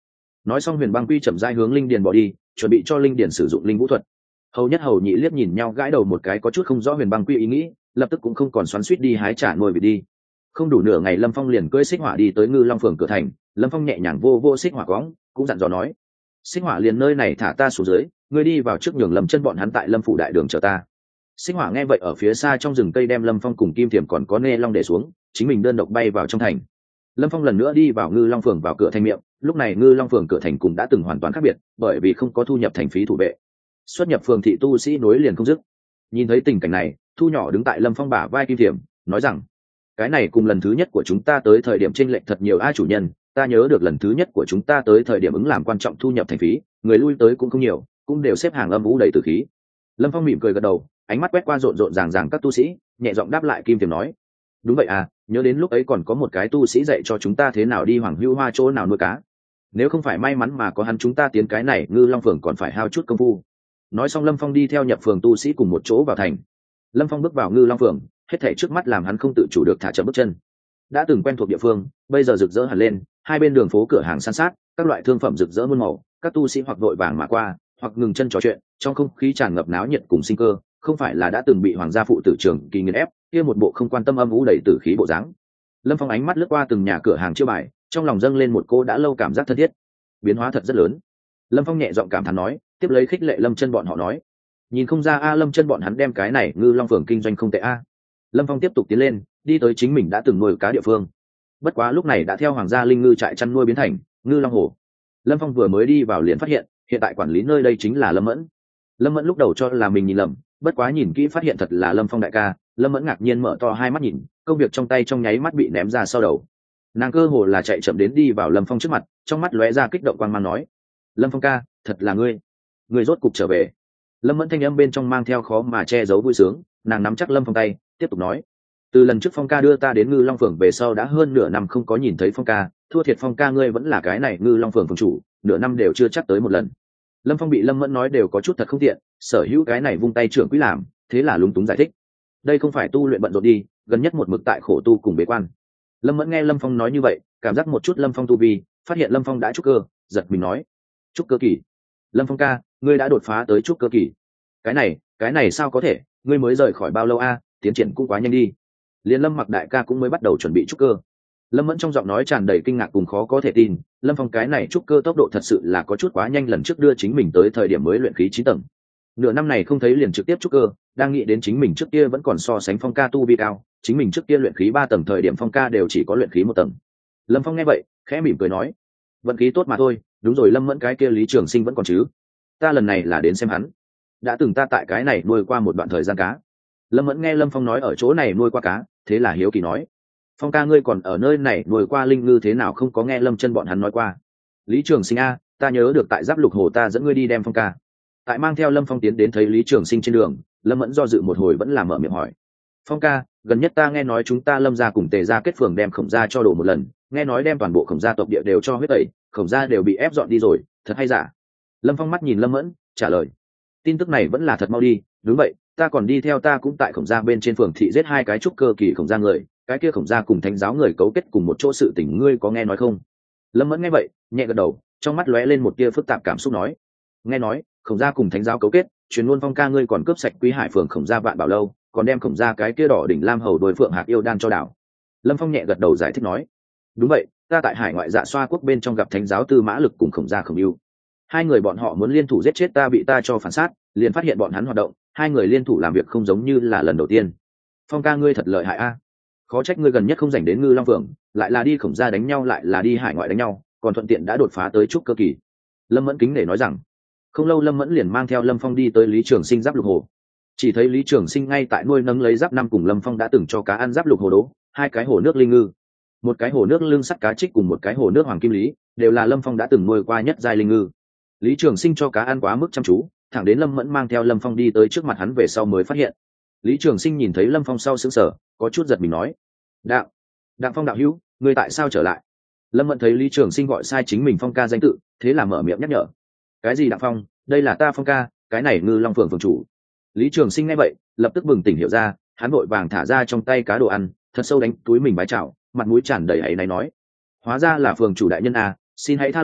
nói xong huyền băng quy chậm rãi hướng linh điền bỏ đi, chuẩn bị cho linh điền sử dụng linh vũ thuật. Hầu nhất hầu nhị liếc nhìn nhau gãi đầu một cái, có chút không rõ huyền băng quy ý nghĩ, lập tức cũng không còn xoắn xuýt đi hái trả nuôi bị đi. Không đủ nửa ngày lâm phong liền cưỡi xích hỏa đi tới ngư long phường cửa thành. Lâm phong nhẹ nhàng vô vô xích hỏa cõng, cũng dặn dò nói: xích hỏa liền nơi này thả ta xuống dưới, ngươi đi vào trước nhường lâm chân bọn hắn tại lâm phủ đại đường chờ ta. Xích hỏa nghe vậy ở phía xa trong rừng cây đem lâm phong cùng kim thiềm còn có nê long để xuống, chính mình đơn độc bay vào trong thành. Lâm phong lần nữa đi vào ngư long phường vào cửa thành miệng. Lúc này ngư long phường cửa thành cũng đã từng hoàn toàn khác biệt, bởi vì không có thu nhập thành phí thủ vệ, xuất nhập phường thị tu sĩ nối liền không dứt. Nhìn thấy tình cảnh này, thu nhỏ đứng tại lâm phong bả vai kim thiềm nói rằng: cái này cùng lần thứ nhất của chúng ta tới thời điểm chênh lệch thật nhiều. A chủ nhân, ta nhớ được lần thứ nhất của chúng ta tới thời điểm ứng làm quan trọng thu nhập thành phí, người lui tới cũng không nhiều, cũng đều xếp hàng âm vũ đầy từ khí. Lâm phong mỉm cười gật đầu, ánh mắt quét qua rộn rộn ràng ràng các tu sĩ, nhẹ giọng đáp lại kim tiềm nói: đúng vậy à, nhớ đến lúc ấy còn có một cái tu sĩ dạy cho chúng ta thế nào đi hoàng hưu hoa chỗ nào nuôi cá, nếu không phải may mắn mà có hắn chúng ta tiến cái này ngư long phường còn phải hao chút công phu. Nói xong lâm phong đi theo nhập phường tu sĩ cùng một chỗ vào thành. Lâm phong bước vào ngư long phường, hết thảy trước mắt làm hắn không tự chủ được thả chậm bước chân. Đã từng quen thuộc địa phương bây giờ rực rỡ hẳn lên, hai bên đường phố cửa hàng san sát, các loại thương phẩm rực rỡ muôn màu, các tu sĩ hoặc vội vàng mà qua hoặc ngừng chân trò chuyện, trong không khí tràn ngập náo nhiệt cùng sinh cơ, không phải là đã từng bị hoàng gia phụ tử trường kỳ nghiền ép kia một bộ không quan tâm âm vũ đầy tử khí bộ dáng. Lâm phong ánh mắt lướt qua từng nhà cửa hàng chiêu bài, trong lòng dâng lên một cô đã lâu cảm giác thân thiết. Biến hóa thật rất lớn. Lâm phong nhẹ giọng cảm thán nói, tiếp lấy khích lệ lâm chân bọn họ nói: nhìn không ra a, lâm chân bọn hắn đem cái này ngư long phường kinh doanh không tệ a. Lâm phong tiếp tục tiến lên, đi tới chính mình đã từng nuôi cá địa phương. Bất quá lúc này đã theo hoàng gia linh ngư trại chăn nuôi biến thành ngư long hồ. Lâm phong vừa mới đi vào liền phát hiện hiện tại quản lý nơi đây chính là lâm mẫn. Lâm mẫn lúc đầu cho là mình nhìn lầm, bất quá nhìn kỹ phát hiện thật là lâm phong đại ca. Lâm mẫn ngạc nhiên mở to hai mắt nhìn, công việc trong tay trong nháy mắt bị ném ra sau đầu. Nàng cơ hồ là chạy chậm đến đi vào lâm phong trước mặt, trong mắt lóe ra kích động quang mang nói: lâm phong ca, thật là ngươi, ngươi rốt cục trở về. Lâm mẫn thanh âm bên trong mang theo khó mà che giấu vui sướng, nàng nắm chắc lâm phong tay tiếp tục nói: từ lần trước phong ca đưa ta đến ngư long phường về sau đã hơn nửa năm không có nhìn thấy phong ca, thua thiệt phong ca ngươi vẫn là cái này ngư long phường phường chủ, nửa năm đều chưa chắc tới một lần. Lâm phong bị lâm mẫn nói đều có chút thật không tiện, sở hữu cái này vung tay trưởng quỹ làm, thế là lúng túng giải thích: đây không phải tu luyện bận rộn đi, gần nhất một mực tại khổ tu cùng bế quan. Lâm mẫn nghe lâm phong nói như vậy, cảm giác một chút lâm phong tu vi, phát hiện lâm phong đã trúc cơ, giật mình nói: trúc cơ kỳ? Lâm phong ca, ngươi đã đột phá tới trúc cơ kỳ? cái này cái này sao có thể, ngươi mới rời khỏi bao lâu a, tiến triển cũng quá nhanh đi. Liên lâm mặc đại ca cũng mới bắt đầu chuẩn bị trúc cơ. Lâm mẫn trong giọng nói tràn đầy kinh ngạc cùng khó có thể tin, lâm phong cái này trúc cơ tốc độ thật sự là có chút quá nhanh, lần trước đưa chính mình tới thời điểm mới luyện khí chín tầng, nửa năm này không thấy liền trực tiếp trúc cơ. Đang nghĩ đến chính mình trước kia vẫn còn so sánh phong ca tu vi cao, chính mình trước kia luyện khí ba tầng thời điểm phong ca đều chỉ có luyện khí một tầng. Lâm phong nghe vậy khẽ mỉm cười nói: vận khí tốt mà thôi. Đúng rồi, lâm mẫn cái kia Lý Trường Sinh vẫn còn chứ? Ta lần này là đến xem hắn, đã từng ta tại cái này nuôi qua một đoạn thời gian cá. Lâm mẫn nghe lâm phong nói ở chỗ này nuôi qua cá, thế là hiếu kỳ nói: phong ca ngươi còn ở nơi này nuôi qua linh ngư thế nào không có nghe lâm chân bọn hắn nói qua? Lý Trường Sinh a, ta nhớ được tại giáp lục hồ ta dẫn ngươi đi đem phong ca. Tại mang theo lâm phong tiến đến thấy Lý Trường Sinh trên đường, lâm mẫn do dự một hồi vẫn là mở miệng hỏi: phong ca, gần nhất ta nghe nói chúng ta lâm gia cùng tề gia kết phường đem khổng gia cho đổ một lần, nghe nói đem toàn bộ khổng gia tộc địa đều cho huyết tẩy, khổng gia đều bị ép dọn đi rồi, thật hay giả? Lâm phong mắt nhìn lâm mẫn trả lời: tin tức này vẫn là thật mau đi. Đúng vậy, ta còn đi theo ta cũng tại khổng gia bên trên phường thị giết hai cái trúc cơ kỳ khổng gia người, cái kia khổng gia cùng thánh giáo người cấu kết cùng một chỗ sự tình, ngươi có nghe nói không? Lâm mẫn nghe vậy nhẹ gật đầu, trong mắt lóe lên một tia phức tạp cảm xúc nói: nghe nói khổng gia cùng thánh giáo cấu kết, truyền luôn phong ca ngươi còn cướp sạch quý hải phường khổng gia vạn bảo lâu, còn đem khổng gia cái kia đỏ đỉnh lam hầu đôi phượng hạc yêu đan cho đảo. Lâm phong nhẹ gật đầu giải thích nói: đúng vậy, ta tại hải ngoại dạ xoa quốc bên trong gặp thánh giáo tư mã lực cùng khổng gia khổng yêu, hai người bọn họ muốn liên thủ giết chết ta, bị ta cho phản sát, liền phát hiện bọn hắn hoạt động, hai người liên thủ làm việc không giống như là lần đầu tiên. Phong ca ngươi thật lợi hại a, khó trách ngươi gần nhất không dành đến ngư long phượng, lại là đi khổng gia đánh nhau lại là đi hải ngoại đánh nhau, còn thuận tiện đã đột phá tới trúc cơ kỳ. Lâm mẫn kính để nói rằng. Không lâu lâm mẫn liền mang theo lâm phong đi tới Lý Trường Sinh giáp lục hồ. Chỉ thấy Lý Trường Sinh ngay tại nuôi nấng lấy giáp năm cùng lâm phong đã từng cho cá ăn giáp lục hồ đố, hai cái hồ nước linh ngư, một cái hồ nước lương sắt cá trích cùng một cái hồ nước hoàng kim lý, đều là lâm phong đã từng nuôi qua nhất giai linh ngư. Lý Trường Sinh cho cá ăn quá mức chăm chú, thẳng đến lâm mẫn mang theo lâm phong đi tới trước mặt hắn về sau mới phát hiện. Lý Trường Sinh nhìn thấy lâm phong sau sững sờ, có chút giật mình nói: đạo đặng phong đạo hữu, ngươi tại sao trở lại? Lâm mẫn thấy Lý Trường Sinh gọi sai chính mình phong ca danh tự, thế là mở miệng nhắc nhở: cái gì đặng phong, đây là ta phong ca, cái này ngư long phường phường chủ. Lý Trường Sinh nghe vậy lập tức bừng tỉnh hiểu ra, hắn vội vàng thả ra trong tay cá đồ ăn, thật sâu đánh túi mình bái chào, mặt mũi tràn đầy áy náy nói: hóa ra là phường chủ đại nhân à, xin hãy tha lỗi,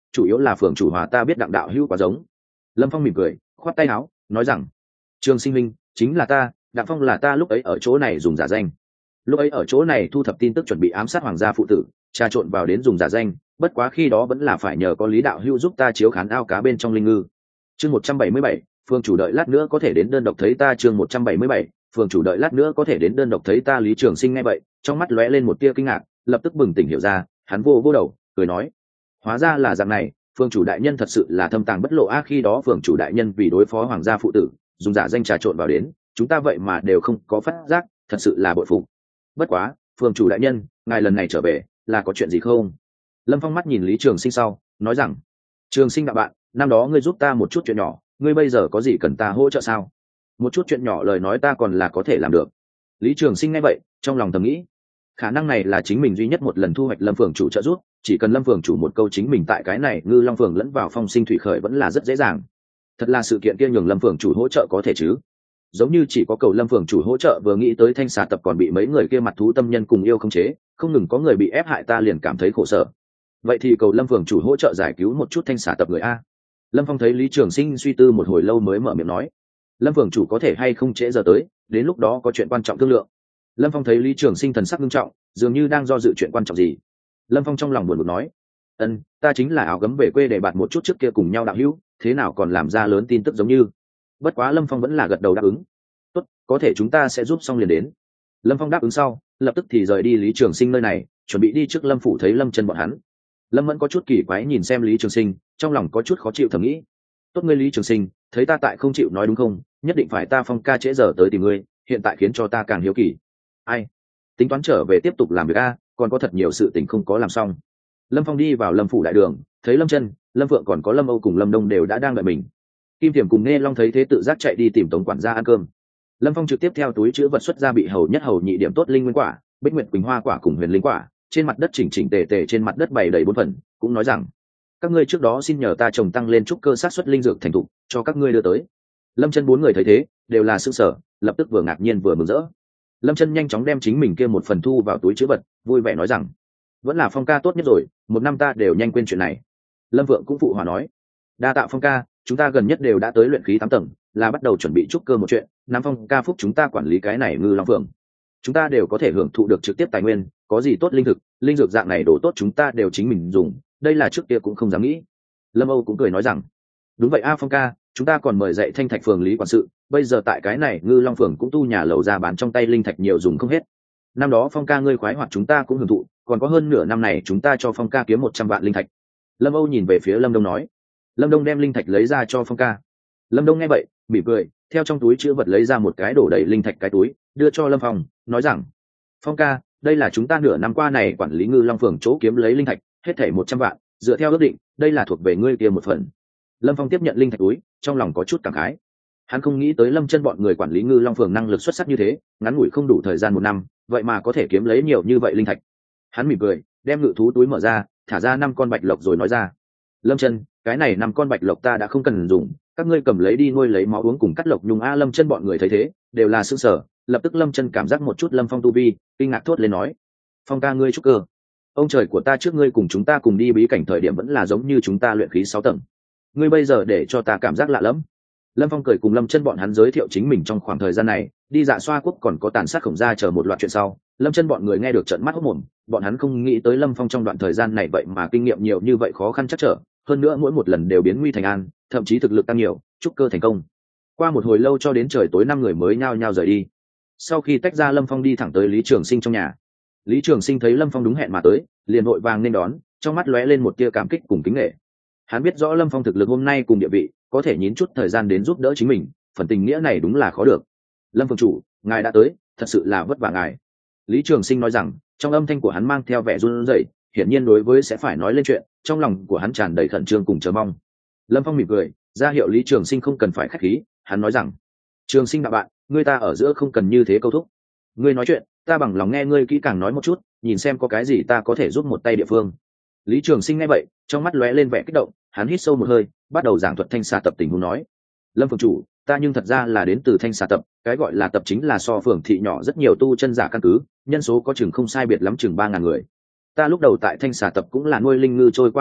chủ yếu là phường chủ hòa ta biết đặng đạo hữu quá giống. Lâm Phong mỉm cười khoát tay áo nói rằng Trường Sinh minh chính là ta, đặng phong là ta lúc ấy ở chỗ này dùng giả danh, lúc ấy ở chỗ này thu thập tin tức chuẩn bị ám sát hoàng gia phụ tử, trà trộn vào đến dùng giả danh, bất quá khi đó vẫn là phải nhờ có Lý đạo hữu giúp ta chiếu khán ao cá bên trong linh ngư. Chương một trăm bảy mươi bảy, phường chủ đợi lát nữa có thể đến đơn độc thấy ta. Chương một trăm bảy mươi bảy, phường chủ đợi lát nữa có thể đến đơn độc thấy ta. Lý Trường Sinh nghe vậy, trong mắt lóe lên một tia kinh ngạc, lập tức bừng tỉnh hiểu ra, hắn vô vô đầu cười nói hóa ra là dạng này, phường chủ đại nhân thật sự là thâm tàng bất lộ a. Khi đó phường chủ đại nhân vì đối phó hoàng gia phụ tử dùng giả danh trà trộn vào đến, chúng ta vậy mà đều không có phát giác, thật sự là bội phục. Bất quá phường chủ đại nhân, ngài lần này trở về là có chuyện gì không? Lâm Phong mắt nhìn Lý Trường Sinh sau nói rằng Trường Sinh đạo bạn, năm đó ngươi giúp ta một chút chuyện nhỏ, ngươi bây giờ có gì cần ta hỗ trợ sao? Một chút chuyện nhỏ lời nói ta còn là có thể làm được. Lý Trường Sinh nghe vậy trong lòng thầm nghĩ, khả năng này là chính mình duy nhất một lần thu hoạch Lâm phường chủ trợ giúp, chỉ cần Lâm phường chủ một câu chính mình tại cái này ngư long phường lẫn vào phong sinh thủy khởi vẫn là rất dễ dàng. Thật là sự kiện kia nhường Lâm phường chủ hỗ trợ có thể chứ? Giống như chỉ có cầu Lâm phường chủ hỗ trợ, vừa nghĩ tới thanh xà tập còn bị mấy người kia mặt thú tâm nhân cùng yêu không chế, không ngừng có người bị ép hại, ta liền cảm thấy khổ sở. Vậy thì cầu Lâm phường chủ hỗ trợ giải cứu một chút thanh xà tập người a. Lâm Phong thấy Lý Trường Sinh suy tư một hồi lâu mới mở miệng nói, Lâm phường chủ có thể hay không trễ giờ tới, đến lúc đó có chuyện quan trọng thương lượng. Lâm Phong thấy Lý Trường Sinh thần sắc nghiêm trọng, dường như đang do dự chuyện quan trọng gì. Lâm Phong trong lòng buồn bực nói, ân, ta chính là áo gấm về quê để bạt một chút trước kia cùng nhau đạo hữu, thế nào còn làm ra lớn tin tức giống như. Bất quá Lâm Phong vẫn là gật đầu đáp ứng, tốt, có thể chúng ta sẽ giúp xong liền đến. Lâm Phong đáp ứng sau lập tức thì rời đi Lý Trường Sinh nơi này, chuẩn bị đi trước Lâm phủ thấy Lâm Chân bọn hắn. Lâm Mẫn có chút kỳ quái nhìn xem Lý Trường Sinh, trong lòng có chút khó chịu thầm nghĩ, tốt ngươi Lý Trường Sinh, thấy ta tại không chịu nói đúng không, nhất định phải ta Phong ca trễ giờ tới tìm ngươi, hiện tại khiến cho ta càng hiếu kỳ. Ai tính toán trở về tiếp tục làm việc a, còn có thật nhiều sự tình không có làm xong. Lâm Phong đi vào Lâm phủ đại đường, thấy Lâm Chân, Lâm Phượng còn có Lâm Âu cùng Lâm Đông đều đã đang đợi mình. Kim Tiềm cùng Nghe Long thấy thế tự giác chạy đi tìm Tống quản gia ăn cơm. Lâm Phong trực tiếp theo túi chứa vật xuất ra bị hầu nhất hầu nhị điểm tốt linh nguyên quả, Bích Nguyệt Quỳnh Hoa quả cùng Huyền Linh quả, trên mặt đất chỉnh chỉnh tề tề trên mặt đất bày đầy bốn phần, cũng nói rằng các ngươi trước đó xin nhờ ta trồng tăng lên trúc cơ sát xuất linh dược thành thục, cho các ngươi đưa tới. Lâm Chân bốn người thấy thế đều là sửng sở, lập tức vừa ngạc nhiên vừa mừng rỡ. Lâm Chân nhanh chóng đem chính mình kia một phần thu vào túi chứa vật, vui vẻ nói rằng vẫn là Phong ca tốt nhất rồi, một năm ta đều nhanh quên chuyện này. Lâm Vượng cũng phụ hòa nói, đa tạ Phong ca, chúng ta gần nhất đều đã tới luyện khí tám tầng, là bắt đầu chuẩn bị trúc cơ một chuyện, nam Phong ca phúc chúng ta quản lý cái này ngư long phượng, chúng ta đều có thể hưởng thụ được trực tiếp tài nguyên, có gì tốt linh thực linh dược dạng này đồ tốt chúng ta đều chính mình dùng, đây là trước kia cũng không dám nghĩ. Lâm Âu cũng cười nói rằng đúng vậy a Phong ca, chúng ta còn mời dạy Thanh Thạch phường lý quản sự, bây giờ tại cái này ngư long phường cũng tu nhà lầu ra bán trong tay linh thạch nhiều dùng không hết. Năm đó Phong ca ngươi khoái hoạt chúng ta cũng hưởng thụ, còn có hơn nửa năm này chúng ta cho Phong ca kiếm một trăm vạn linh thạch. Lâm Âu nhìn về phía Lâm Đông nói. Lâm Đông đem linh thạch lấy ra cho Phong ca. Lâm Đông nghe vậy mỉm cười, theo trong túi chứa vật lấy ra một cái đổ đầy linh thạch cái túi, đưa cho Lâm Phong, nói rằng Phong ca, đây là chúng ta nửa năm qua này quản lý ngư long phường chỗ kiếm lấy linh thạch, hết thảy một trăm vạn, dựa theo ước định đây là thuộc về ngươi kia một phần. Lâm Phong tiếp nhận linh thạch túi, trong lòng có chút cảm khái. Hắn không nghĩ tới Lâm Chân bọn người quản lý ngư long phường năng lực xuất sắc như thế, ngắn ngủi không đủ thời gian một năm vậy mà có thể kiếm lấy nhiều như vậy linh thạch. Hắn mỉm cười đem ngự thú túi mở ra, thả ra năm con bạch lộc rồi nói ra, Lâm Chân, cái này năm con bạch lộc ta đã không cần dùng, các ngươi cầm lấy đi nuôi lấy máu uống cùng cắt lộc nhung a. Lâm Chân bọn người thấy thế đều là sững sờ, lập tức Lâm Chân cảm giác một chút Lâm Phong tu vi, kinh ngạc thốt lên nói, Phong ca ngươi trúc cơ, ông trời của ta, trước ngươi cùng chúng ta cùng đi bí cảnh thời điểm vẫn là giống như chúng ta luyện khí sáu tầng, ngươi bây giờ để cho ta cảm giác lạ lắm. Lâm Phong cười cùng Lâm Chân bọn hắn giới thiệu chính mình trong khoảng thời gian này đi Dạ Xoa quốc còn có tàn sát khổng gia chờ một loạt chuyện sau, Lâm Chân bọn người nghe được trợn mắt hốt mồm, bọn hắn không nghĩ tới Lâm Phong trong đoạn thời gian này vậy mà kinh nghiệm nhiều như vậy khó khăn chắc trở, hơn nữa mỗi một lần đều biến nguy thành an, thậm chí thực lực tăng nhiều, trúc cơ thành công. Qua một hồi lâu cho đến trời tối năm người mới nhao nhao rời đi. Sau khi tách ra Lâm Phong đi thẳng tới Lý Trường Sinh trong nhà. Lý Trường Sinh thấy Lâm Phong đúng hẹn mà tới, liền vội vàng nên đón, trong mắt lóe lên một tia cảm kích cùng kính nể. Hắn biết rõ Lâm Phong thực lực hôm nay cùng địa vị, có thể nhín chút thời gian đến giúp đỡ chính mình, phần tình nghĩa này đúng là khó được. Lâm Phương chủ, ngài đã tới, thật sự là vất vả ngài. Lý Trường Sinh nói rằng, trong âm thanh của hắn mang theo vẻ run rẩy, hiển nhiên đối với sẽ phải nói lên chuyện, trong lòng của hắn tràn đầy khẩn trương cùng chờ mong. Lâm Phong mỉm cười, ra hiệu Lý Trường Sinh không cần phải khách khí, hắn nói rằng, Trường Sinh đạo bạn, ngươi ta ở giữa không cần như thế câu thúc. Ngươi nói chuyện, ta bằng lòng nghe ngươi kỹ càng nói một chút, nhìn xem có cái gì ta có thể giúp một tay địa phương. Lý Trường Sinh nghe vậy, trong mắt lóe lên vẻ kích động, hắn hít sâu một hơi, bắt đầu giảng thuật Thanh Xà tập tình huống nói, Lâm Phương chủ, ta nhưng thật ra là đến từ Thanh Xà tập, cái gọi là tập chính là so phường thị nhỏ rất nhiều tu chân giả căn cứ, nhân số có chừng không sai biệt lắm chừng ba ngàn người. Ta lúc đầu tại Thanh Xà tập cũng là nuôi linh ngư trôi qua thật tốt,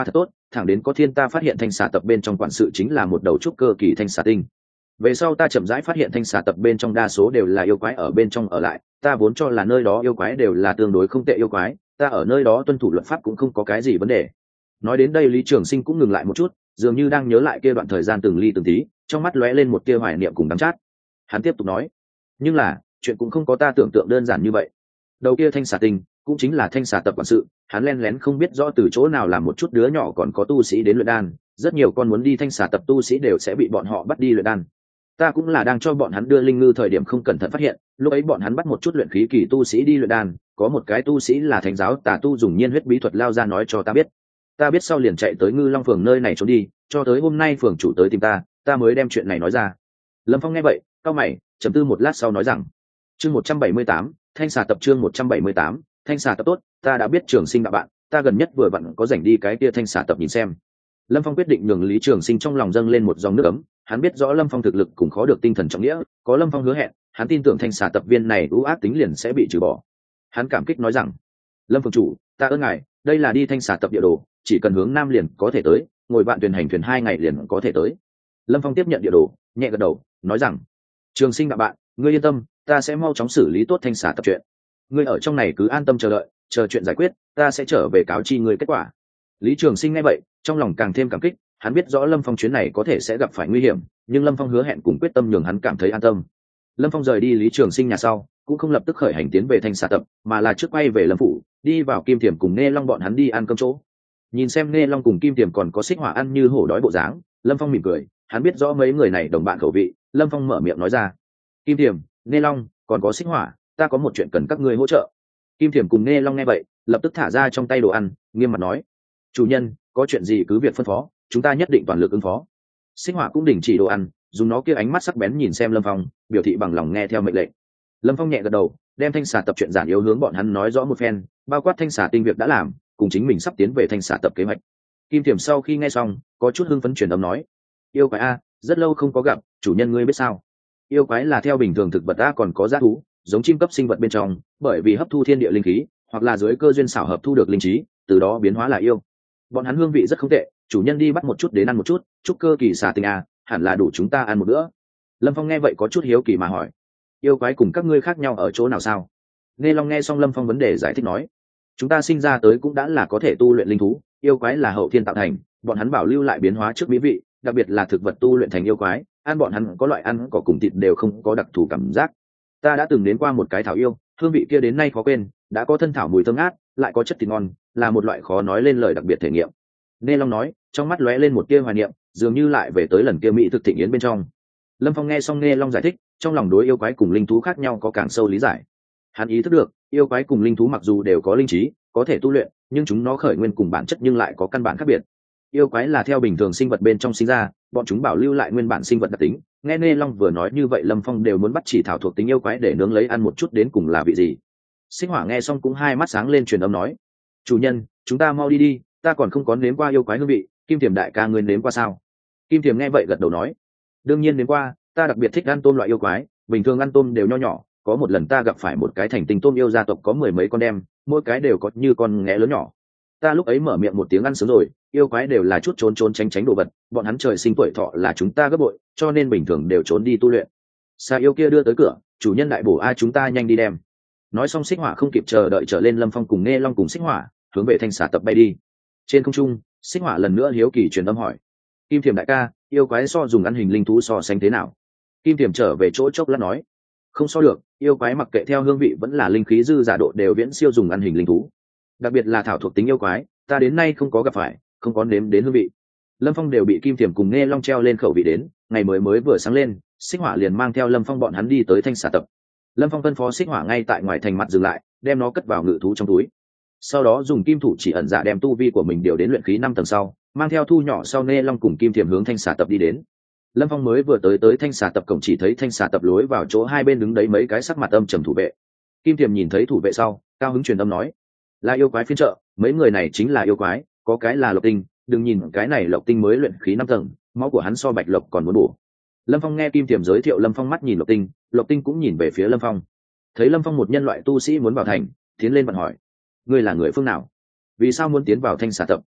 thẳng đến có thiên ta phát hiện thanh xà tập bên trong quản sự chính là một đầu trúc cơ kỳ thanh xà tinh. Về sau ta chậm rãi phát hiện thanh xà tập bên trong đa số đều là yêu quái ở bên trong ở lại, ta vốn cho là nơi đó yêu quái đều là tương đối không tệ yêu quái, ta ở nơi đó tuân thủ luật pháp cũng không có cái gì vấn đề. Nói đến đây Lý Trường Sinh cũng ngừng lại một chút, dường như đang nhớ lại kia đoạn thời gian từng ly từng tí, trong mắt lóe lên một tia hoài niệm cùng đắng chát. Hắn tiếp tục nói, nhưng là chuyện cũng không có ta tưởng tượng đơn giản như vậy. Đầu kia thanh xà tinh cũng chính là thanh xà tập quản sự, hắn lén lén không biết rõ từ chỗ nào làm một chút đứa nhỏ còn có tu sĩ đến luyện đan, rất nhiều con muốn đi thanh xà tập tu sĩ đều sẽ bị bọn họ bắt đi luyện đan. Ta cũng là đang cho bọn hắn đưa linh ngư thời điểm không cẩn thận phát hiện, lúc ấy bọn hắn bắt một chút luyện khí kỳ tu sĩ đi luyện đan, có một cái tu sĩ là thánh giáo tà tu dùng nhiên huyết bí thuật lao ra nói cho ta biết. Ta biết sau liền chạy tới Ngư Long phường nơi này trốn đi, cho tới hôm nay phường chủ tới tìm ta, ta mới đem chuyện này nói ra. Lâm Phong nghe vậy, cau mày, trầm tư một lát sau nói rằng: chương một trăm bảy mươi tám, thanh xà tập chương một trăm bảy mươi tám, thanh xà tập tốt, ta đã biết Trường Sinh đạo bạn, ta gần nhất vừa vặn có rảnh đi cái kia thanh xà tập nhìn xem. Lâm Phong quyết định nhường Lý Trường Sinh trong lòng dâng lên một dòng nước ấm, hắn biết rõ Lâm Phong thực lực cũng khó được tinh thần trọng nghĩa, có Lâm Phong hứa hẹn, hắn tin tưởng thanh xà tập viên này ưu ác tính liền sẽ bị trừ bỏ. Hắn cảm kích nói rằng: Lâm phường chủ, ta ơn ngài, đây là đi thanh xà tập địa đồ, chỉ cần hướng nam liền có thể tới, ngồi bạn thuyền hành thuyền hai ngày liền có thể tới. Lâm Phong tiếp nhận địa đồ, nhẹ gật đầu, nói rằng: Trường Sinh đạo bạn, ngươi yên tâm, ta sẽ mau chóng xử lý tốt thanh xà tập chuyện. Ngươi ở trong này cứ an tâm chờ đợi, chờ chuyện giải quyết, ta sẽ trở về cáo chi ngươi kết quả. Lý Trường Sinh nghe vậy, trong lòng càng thêm cảm kích, hắn biết rõ Lâm Phong chuyến này có thể sẽ gặp phải nguy hiểm, nhưng Lâm Phong hứa hẹn cùng quyết tâm nhường hắn cảm thấy an tâm. Lâm Phong rời đi Lý Trường Sinh nhà sau, cũng không lập tức khởi hành tiến về thanh xà tập, mà là trước quay về Lâm phủ, đi vào Kim Tiềm cùng Nghe Long bọn hắn đi ăn cơm chỗ. Nhìn xem Nghe Long cùng Kim Tiềm còn có Xích Hỏa ăn như hổ đói bộ dáng, Lâm Phong mỉm cười, hắn biết rõ mấy người này đồng bạn khẩu vị, Lâm Phong mở miệng nói ra: Kim Tiềm, Nghe Long, còn có Xích Hỏa, ta có một chuyện cần các ngươi hỗ trợ. Kim Tiềm cùng Nghe Long nghe vậy, lập tức thả ra trong tay đồ ăn, nghiêm mặt nói: chủ nhân, có chuyện gì cứ việc phân phó, chúng ta nhất định toàn lực ứng phó. Xích Hỏa cũng đình chỉ đồ ăn, dùng nó kia ánh mắt sắc bén nhìn xem Lâm Phong, biểu thị bằng lòng nghe theo mệnh lệnh. Lâm Phong nhẹ gật đầu, đem thanh xà tập chuyện giản yếu hướng bọn hắn nói rõ một phen, bao quát thanh xà tinh việc đã làm, cùng chính mình sắp tiến về thanh xà tập kế hoạch. Kim Tiềm sau khi nghe xong, có chút hưng phấn truyền âm nói: yêu quái a, rất lâu không có gặp, chủ nhân ngươi biết sao? Yêu quái là theo bình thường thực vật a còn có dã thú, giống chim cấp sinh vật bên trong, bởi vì hấp thu thiên địa linh khí, hoặc là dưới cơ duyên xảo hợp thu được linh trí, từ đó biến hóa là yêu. Bọn hắn hương vị rất không tệ, chủ nhân đi bắt một chút đến ăn một chút, chúc cơ kỳ xà tinh a, hẳn là đủ chúng ta ăn một bữa. Lâm Phong nghe vậy có chút hiếu kỳ mà hỏi: yêu quái cùng các ngươi khác nhau ở chỗ nào sao? Nghe Long nghe xong Lâm Phong vấn đề giải thích nói: chúng ta sinh ra tới cũng đã là có thể tu luyện linh thú, yêu quái là hậu thiên tạo thành, bọn hắn bảo lưu lại biến hóa trước mỹ vị, đặc biệt là thực vật tu luyện thành yêu quái, ăn bọn hắn có loại ăn cỏ cùng thịt đều không có đặc thù cảm giác. Ta đã từng đến qua một cái thảo yêu, hương vị kia đến nay khó quên, đã có thân thảo mùi thơm ngát, lại có chất thịt ngon, là một loại khó nói lên lời đặc biệt thể nghiệm. Nghe Long nói, trong mắt lóe lên một tia hoài niệm, dường như lại về tới lần kia mỹ thực thịnh yến bên trong. Lâm Phong nghe xong Nghe Long giải thích, trong lòng đối yêu quái cùng linh thú khác nhau có càng sâu lý giải. Hắn ý thức được, yêu quái cùng linh thú mặc dù đều có linh trí, có thể tu luyện, nhưng chúng nó khởi nguyên cùng bản chất nhưng lại có căn bản khác biệt. Yêu quái là theo bình thường sinh vật bên trong sinh ra, bọn chúng bảo lưu lại nguyên bản sinh vật đặc tính. Nghe Nghe Long vừa nói như vậy, Lâm Phong đều muốn bắt chỉ thảo thuộc tính yêu quái để nướng lấy ăn một chút đến cùng là vị gì. Xích Hỏa nghe xong cũng hai mắt sáng lên truyền âm nói: chủ nhân, chúng ta mau đi đi, ta còn không có nếm qua yêu quái hương vị, Kim Tiềm đại ca ngươi nếm qua sao? Kim Tiềm nghe vậy gật đầu nói: đương nhiên nếm qua, ta đặc biệt thích ăn tôm loại yêu quái, bình thường ăn tôm đều nho nhỏ, có một lần ta gặp phải một cái thành tinh tôm yêu gia tộc có mười mấy con đem, mỗi cái đều có như con nghé lớn nhỏ. Ta lúc ấy mở miệng một tiếng ăn sướng rồi, yêu quái đều là chút trốn trốn tránh tránh đồ vật, bọn hắn trời sinh tuổi thọ là chúng ta gấp bội, cho nên bình thường đều trốn đi tu luyện. Xa yêu kia đưa tới cửa, chủ nhân đại bổ a, chúng ta nhanh đi đem. Nói xong Xích Hỏa không kịp chờ đợi trở lên Lâm Phong cùng Nghe Long cùng Xích Hỏa hướng về thanh xà tập bay đi. Trên không trung, Xích Hỏa lần nữa hiếu kỳ truyền âm hỏi: Kim Thiềm đại ca, yêu quái so dùng ăn hình linh thú so sánh thế nào? Kim Thiềm trở về chỗ chốc lát nói: không so được, yêu quái mặc kệ theo hương vị vẫn là linh khí dư giả độ đều viễn siêu dùng ăn hình linh thú, đặc biệt là thảo thuộc tính yêu quái, ta đến nay không có gặp phải, không có nếm đến hương vị. Lâm Phong đều bị Kim Thiềm cùng Nghe Long treo lên khẩu vị đến, ngày mới mới vừa sáng lên, Xích Hỏa liền mang theo Lâm Phong bọn hắn đi tới thanh xà tập. Lâm Phong phân phó Xích Hỏa ngay tại ngoài thành mặt dừng lại, đem nó cất vào ngự thú trong túi, sau đó dùng kim thủ chỉ ẩn dạ đem tu vi của mình điều đến luyện khí năm tầng sau, mang theo thu nhỏ sau Nghe Long cùng Kim Thiềm hướng thanh xà tập đi đến. Lâm Phong mới vừa tới tới thanh xà tập cổng, chỉ thấy thanh xà tập lối vào chỗ hai bên đứng đấy mấy cái sắc mặt âm trầm thủ vệ. Kim Thiềm nhìn thấy thủ vệ sau, cao hứng truyền âm nói: là yêu quái phiên trợ, mấy người này chính là yêu quái, có cái là Lộc Tinh, đừng nhìn cái này Lộc Tinh mới luyện khí năm tầng, máu của hắn so Bạch Lộc còn muốn bổ. Lâm Phong nghe Kim Thiềm giới thiệu, Lâm Phong mắt nhìn Lộc Tinh, Lộc Tinh cũng nhìn về phía Lâm Phong. Thấy Lâm Phong một nhân loại tu sĩ muốn vào thành, tiến lên vận hỏi: ngươi là người phương nào, vì sao muốn tiến vào thanh xà tập?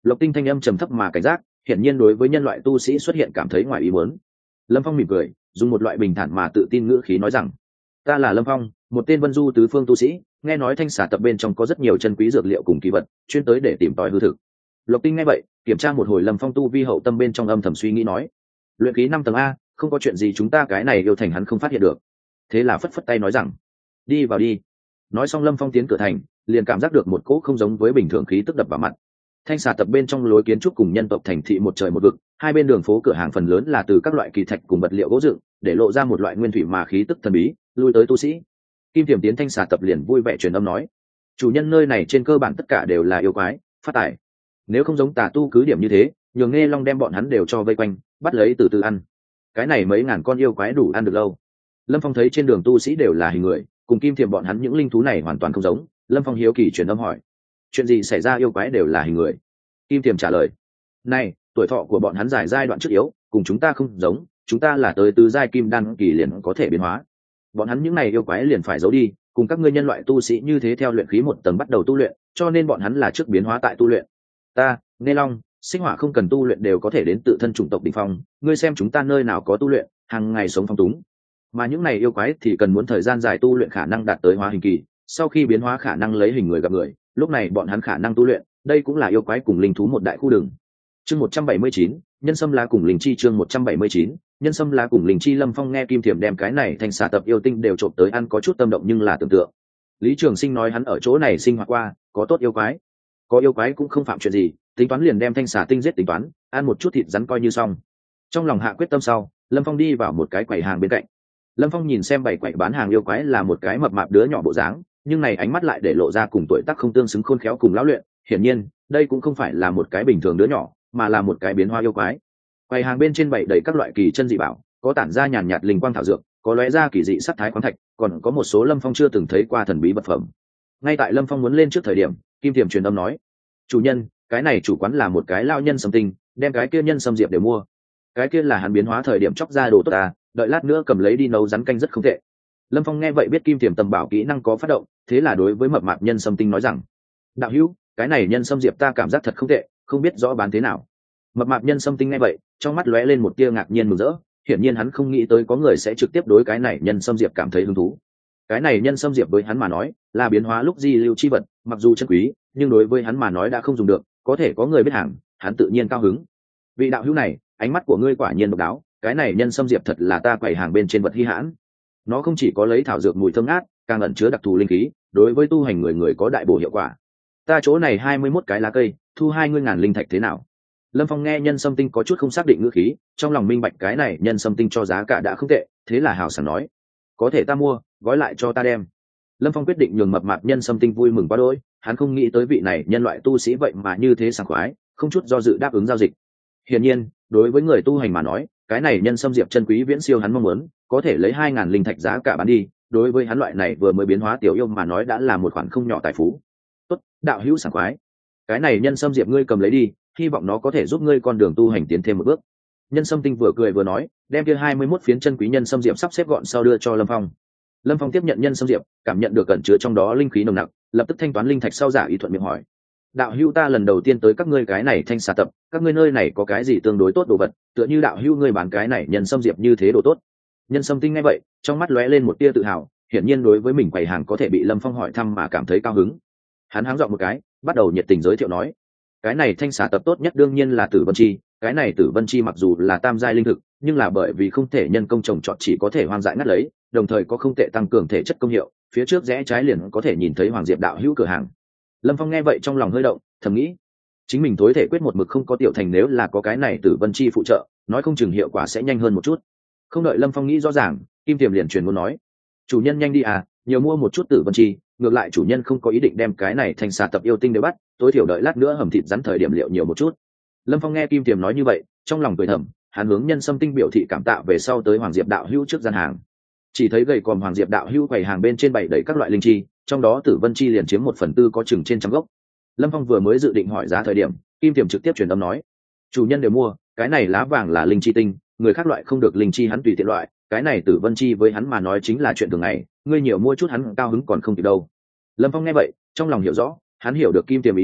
Lộc Tinh thanh âm trầm thấp mà cảnh giác, hiển nhiên đối với nhân loại tu sĩ xuất hiện cảm thấy ngoài ý muốn. Lâm Phong mỉm cười, dùng một loại bình thản mà tự tin ngữ khí nói rằng: ta là Lâm Phong, một tên vân du tứ phương tu sĩ, nghe nói thanh xà tập bên trong có rất nhiều chân quý dược liệu cùng kỳ vật, chuyên tới để tìm tòi hư thực. Lộc Tinh nghe vậy, kiểm tra một hồi Lâm Phong tu vi hậu tâm bên trong âm thầm suy nghĩ nói: luyện khí năm tầng a, không có chuyện gì chúng ta cái này yêu thành hắn không phát hiện được. Thế là phất phất tay nói rằng: đi vào đi. Nói xong Lâm Phong tiến cửa thành, liền cảm giác được một cỗ không giống với bình thường khí tức đập vào mặt. Thanh xà tập bên trong lối kiến trúc cùng nhân tộc thành thị một trời một vực, hai bên đường phố cửa hàng phần lớn là từ các loại kỳ thạch cùng vật liệu gỗ dựng, để lộ ra một loại nguyên thủy mà khí tức thần bí, lui tới tu sĩ. Kim Tiềm tiến thanh xà tập liền vui vẻ truyền âm nói: chủ nhân nơi này trên cơ bản tất cả đều là yêu quái, phát tài. Nếu không giống tà tu cứ điểm như thế, nhường Nghe Long đem bọn hắn đều cho vây quanh, bắt lấy từ từ ăn. Cái này mấy ngàn con yêu quái đủ ăn được lâu. Lâm Phong thấy trên đường tu sĩ đều là hình người, cùng Kim Tiềm bọn hắn những linh thú này hoàn toàn không giống. Lâm Phong hiếu kỳ truyền âm hỏi: chuyện gì xảy ra yêu quái đều là hình người? Kim Tiềm trả lời: này, tuổi thọ của bọn hắn dài giai đoạn trước yếu, cùng chúng ta không giống, chúng ta là tới tứ giai kim đan kỳ liền có thể biến hóa. Bọn hắn những này yêu quái liền phải giấu đi, cùng các ngươi nhân loại tu sĩ như thế theo luyện khí một tầng bắt đầu tu luyện, cho nên bọn hắn là trước biến hóa tại tu luyện. Ta, Nghe Long, sinh hỏa không cần tu luyện đều có thể đến tự thân chủng tộc đỉnh phong, ngươi xem chúng ta nơi nào có tu luyện, hàng ngày sống phong túng. Mà những này yêu quái thì cần muốn thời gian dài tu luyện khả năng đạt tới hóa hình kỳ, sau khi biến hóa khả năng lấy hình người gặp người, lúc này bọn hắn khả năng tu luyện, đây cũng là yêu quái cùng linh thú một đại khu đường. Chương một trăm bảy mươi chín, nhân sâm lá cùng linh chi. Chương một trăm bảy mươi chín, nhân sâm lá cùng linh chi. Lâm Phong nghe Kim Thiểm đem cái này thành xà tập yêu tinh đều trộm tới ăn có chút tâm động, nhưng là tưởng tượng. Lý Trường Sinh nói hắn ở chỗ này sinh hoạt qua, có tốt yêu quái, có yêu quái cũng không phạm chuyện gì, tính toán liền đem thanh xà tinh giết tính toán, ăn một chút thịt rắn coi như xong. Trong lòng hạ quyết tâm sau, Lâm Phong đi vào một cái quầy hàng bên cạnh. Lâm Phong nhìn xem bảy quầy bán hàng yêu quái là một cái mập mạp đứa nhỏ bộ dáng, nhưng này ánh mắt lại để lộ ra cùng tuổi tác không tương xứng, khôn khéo cùng lão luyện. Hiển nhiên, đây cũng không phải là một cái bình thường đứa nhỏ, mà là một cái biến hóa yêu quái. Quầy hàng bên trên bày đầy các loại kỳ chân dị bảo, có tản ra nhàn nhạt linh quang thảo dược, có lóe ra kỳ dị sắc thái khoáng thạch, còn có một số Lâm Phong chưa từng thấy qua thần bí vật phẩm. Ngay tại Lâm Phong muốn lên trước thời điểm, Kim Tiềm truyền âm nói: chủ nhân, cái này chủ quán là một cái lao nhân sâm tinh, đem cái kia nhân sâm diệp để mua. Cái kia là hắn biến hóa thời điểm chóc ra đồ tốt à, đợi lát nữa cầm lấy đi nấu rắn canh rất không tệ. Lâm Phong nghe vậy biết Kim Tiềm tầm bảo kỹ năng có phát động, thế là đối với mập mạp nhân sâm tinh nói rằng: đạo hữu, cái này nhân sâm diệp ta cảm giác thật không tệ, không biết rõ bán thế nào. Mập mạp nhân sâm tinh nghe vậy, trong mắt lóe lên một tia ngạc nhiên mừng rỡ, hiển nhiên hắn không nghĩ tới có người sẽ trực tiếp đối cái này nhân sâm diệp cảm thấy hứng thú. Cái này nhân sâm diệp với hắn mà nói là biến hóa lúc di lưu chi vật, mặc dù chân quý, nhưng đối với hắn mà nói đã không dùng được, có thể có người biết hàng, hắn tự nhiên cao hứng. Vị đạo hữu này, ánh mắt của ngươi quả nhiên độc đáo, cái này nhân sâm diệp thật là ta quầy hàng bên trên vật hi hãn. Nó không chỉ có lấy thảo dược mùi thơm ngát, càng ẩn chứa đặc thù linh khí, đối với tu hành người người có đại bổ hiệu quả. Ta chỗ này hai mươi mốt cái lá cây, thu hai mươi ngàn linh thạch thế nào? Lâm Phong nghe nhân sâm tinh có chút không xác định ngữ khí, trong lòng minh bạch cái này nhân sâm tinh cho giá cả đã không tệ, thế là hào sảng nói: có thể ta mua, gói lại cho ta đem. Lâm Phong quyết định nhường mập mạp nhân sâm tinh vui mừng quá đỗi, hắn không nghĩ tới vị này nhân loại tu sĩ vậy mà như thế sảng khoái, không chút do dự đáp ứng giao dịch. Hiển nhiên, đối với người tu hành mà nói, cái này nhân sâm diệp chân quý viễn siêu hắn mong muốn, có thể lấy hai ngàn linh thạch giá cả bán đi, đối với hắn loại này vừa mới biến hóa tiểu yêu mà nói đã là một khoản không nhỏ tài phú. Tốt, đạo hữu sảng khoái, cái này nhân sâm diệp ngươi cầm lấy đi, hy vọng nó có thể giúp ngươi con đường tu hành tiến thêm một bước. Nhân sâm tinh vừa cười vừa nói, đem kia hai mươi mốt phiến chân quý nhân sâm diệp sắp xếp gọn sau đưa cho Lâm Phong. Lâm Phong tiếp nhận nhân sâm diệp, cảm nhận được cẩn chứa trong đó linh khí nồng nặc, lập tức thanh toán linh thạch sau giả ý thuận miệng hỏi: đạo hữu, ta lần đầu tiên tới các ngươi cái này thanh xà tập, các ngươi nơi này có cái gì tương đối tốt đồ vật, tựa như đạo hữu ngươi bán cái này nhân sâm diệp như thế đồ tốt. Nhân sâm tinh nghe vậy, trong mắt lóe lên một tia tự hào, hiển nhiên đối với mình quầy hàng có thể bị Lâm Phong hỏi thăm mà cảm thấy cao hứng. Hắn háng dọn một cái, bắt đầu nhiệt tình giới thiệu nói: cái này thanh xà tập tốt nhất đương nhiên là tử vân chi, cái này tử vân chi mặc dù là tam giai linh thực, nhưng là bởi vì không thể nhân công trồng trọt, chỉ có thể hoang dại ngắt lấy, đồng thời có không tệ tăng cường thể chất công hiệu. Phía trước rẽ trái liền có thể nhìn thấy Hoàng Diệp đạo hữu cửa hàng. Lâm Phong nghe vậy trong lòng hơi động, thầm nghĩ chính mình tối thể quyết một mực không có tiểu thành, nếu là có cái này tử vân chi phụ trợ, nói không chừng hiệu quả sẽ nhanh hơn một chút. Không đợi Lâm Phong nghĩ rõ ràng, Kim Tiềm liền truyền muốn nói: chủ nhân nhanh đi à, nhiều mua một chút tử vân chi, ngược lại chủ nhân không có ý định đem cái này thành xà tập yêu tinh đều bắt, tối thiểu đợi lát nữa hầm thịt rắn thời điểm liệu nhiều một chút. Lâm Phong nghe Kim Tiềm nói như vậy, trong lòng cười thầm, hắn hướng nhân sâm tinh biểu thị cảm tạ về sau tới Hoàng Diệp đạo hữu trước gian hàng. Chỉ thấy gầy còm Hoàng Diệp đạo hữu quầy hàng bên trên bày đầy các loại linh chi, trong đó tử vân chi liền chiếm một phần tư, có chừng trên trăm gốc. Lâm Phong vừa mới dự định hỏi giá thời điểm, Kim Tiềm trực tiếp truyền âm nói: chủ nhân đều mua, cái này lá vàng là linh chi tinh, người khác loại không được linh chi hắn tùy tiện loại, cái này tử vân chi với hắn mà nói chính là chuyện thường ngày, ngươi nhiều mua chút hắn cao hứng còn không kịp đâu. Lâm Phong nghe vậy, trong lòng hiểu rõ, hắn hiểu được Kim Tiềm ý tứ,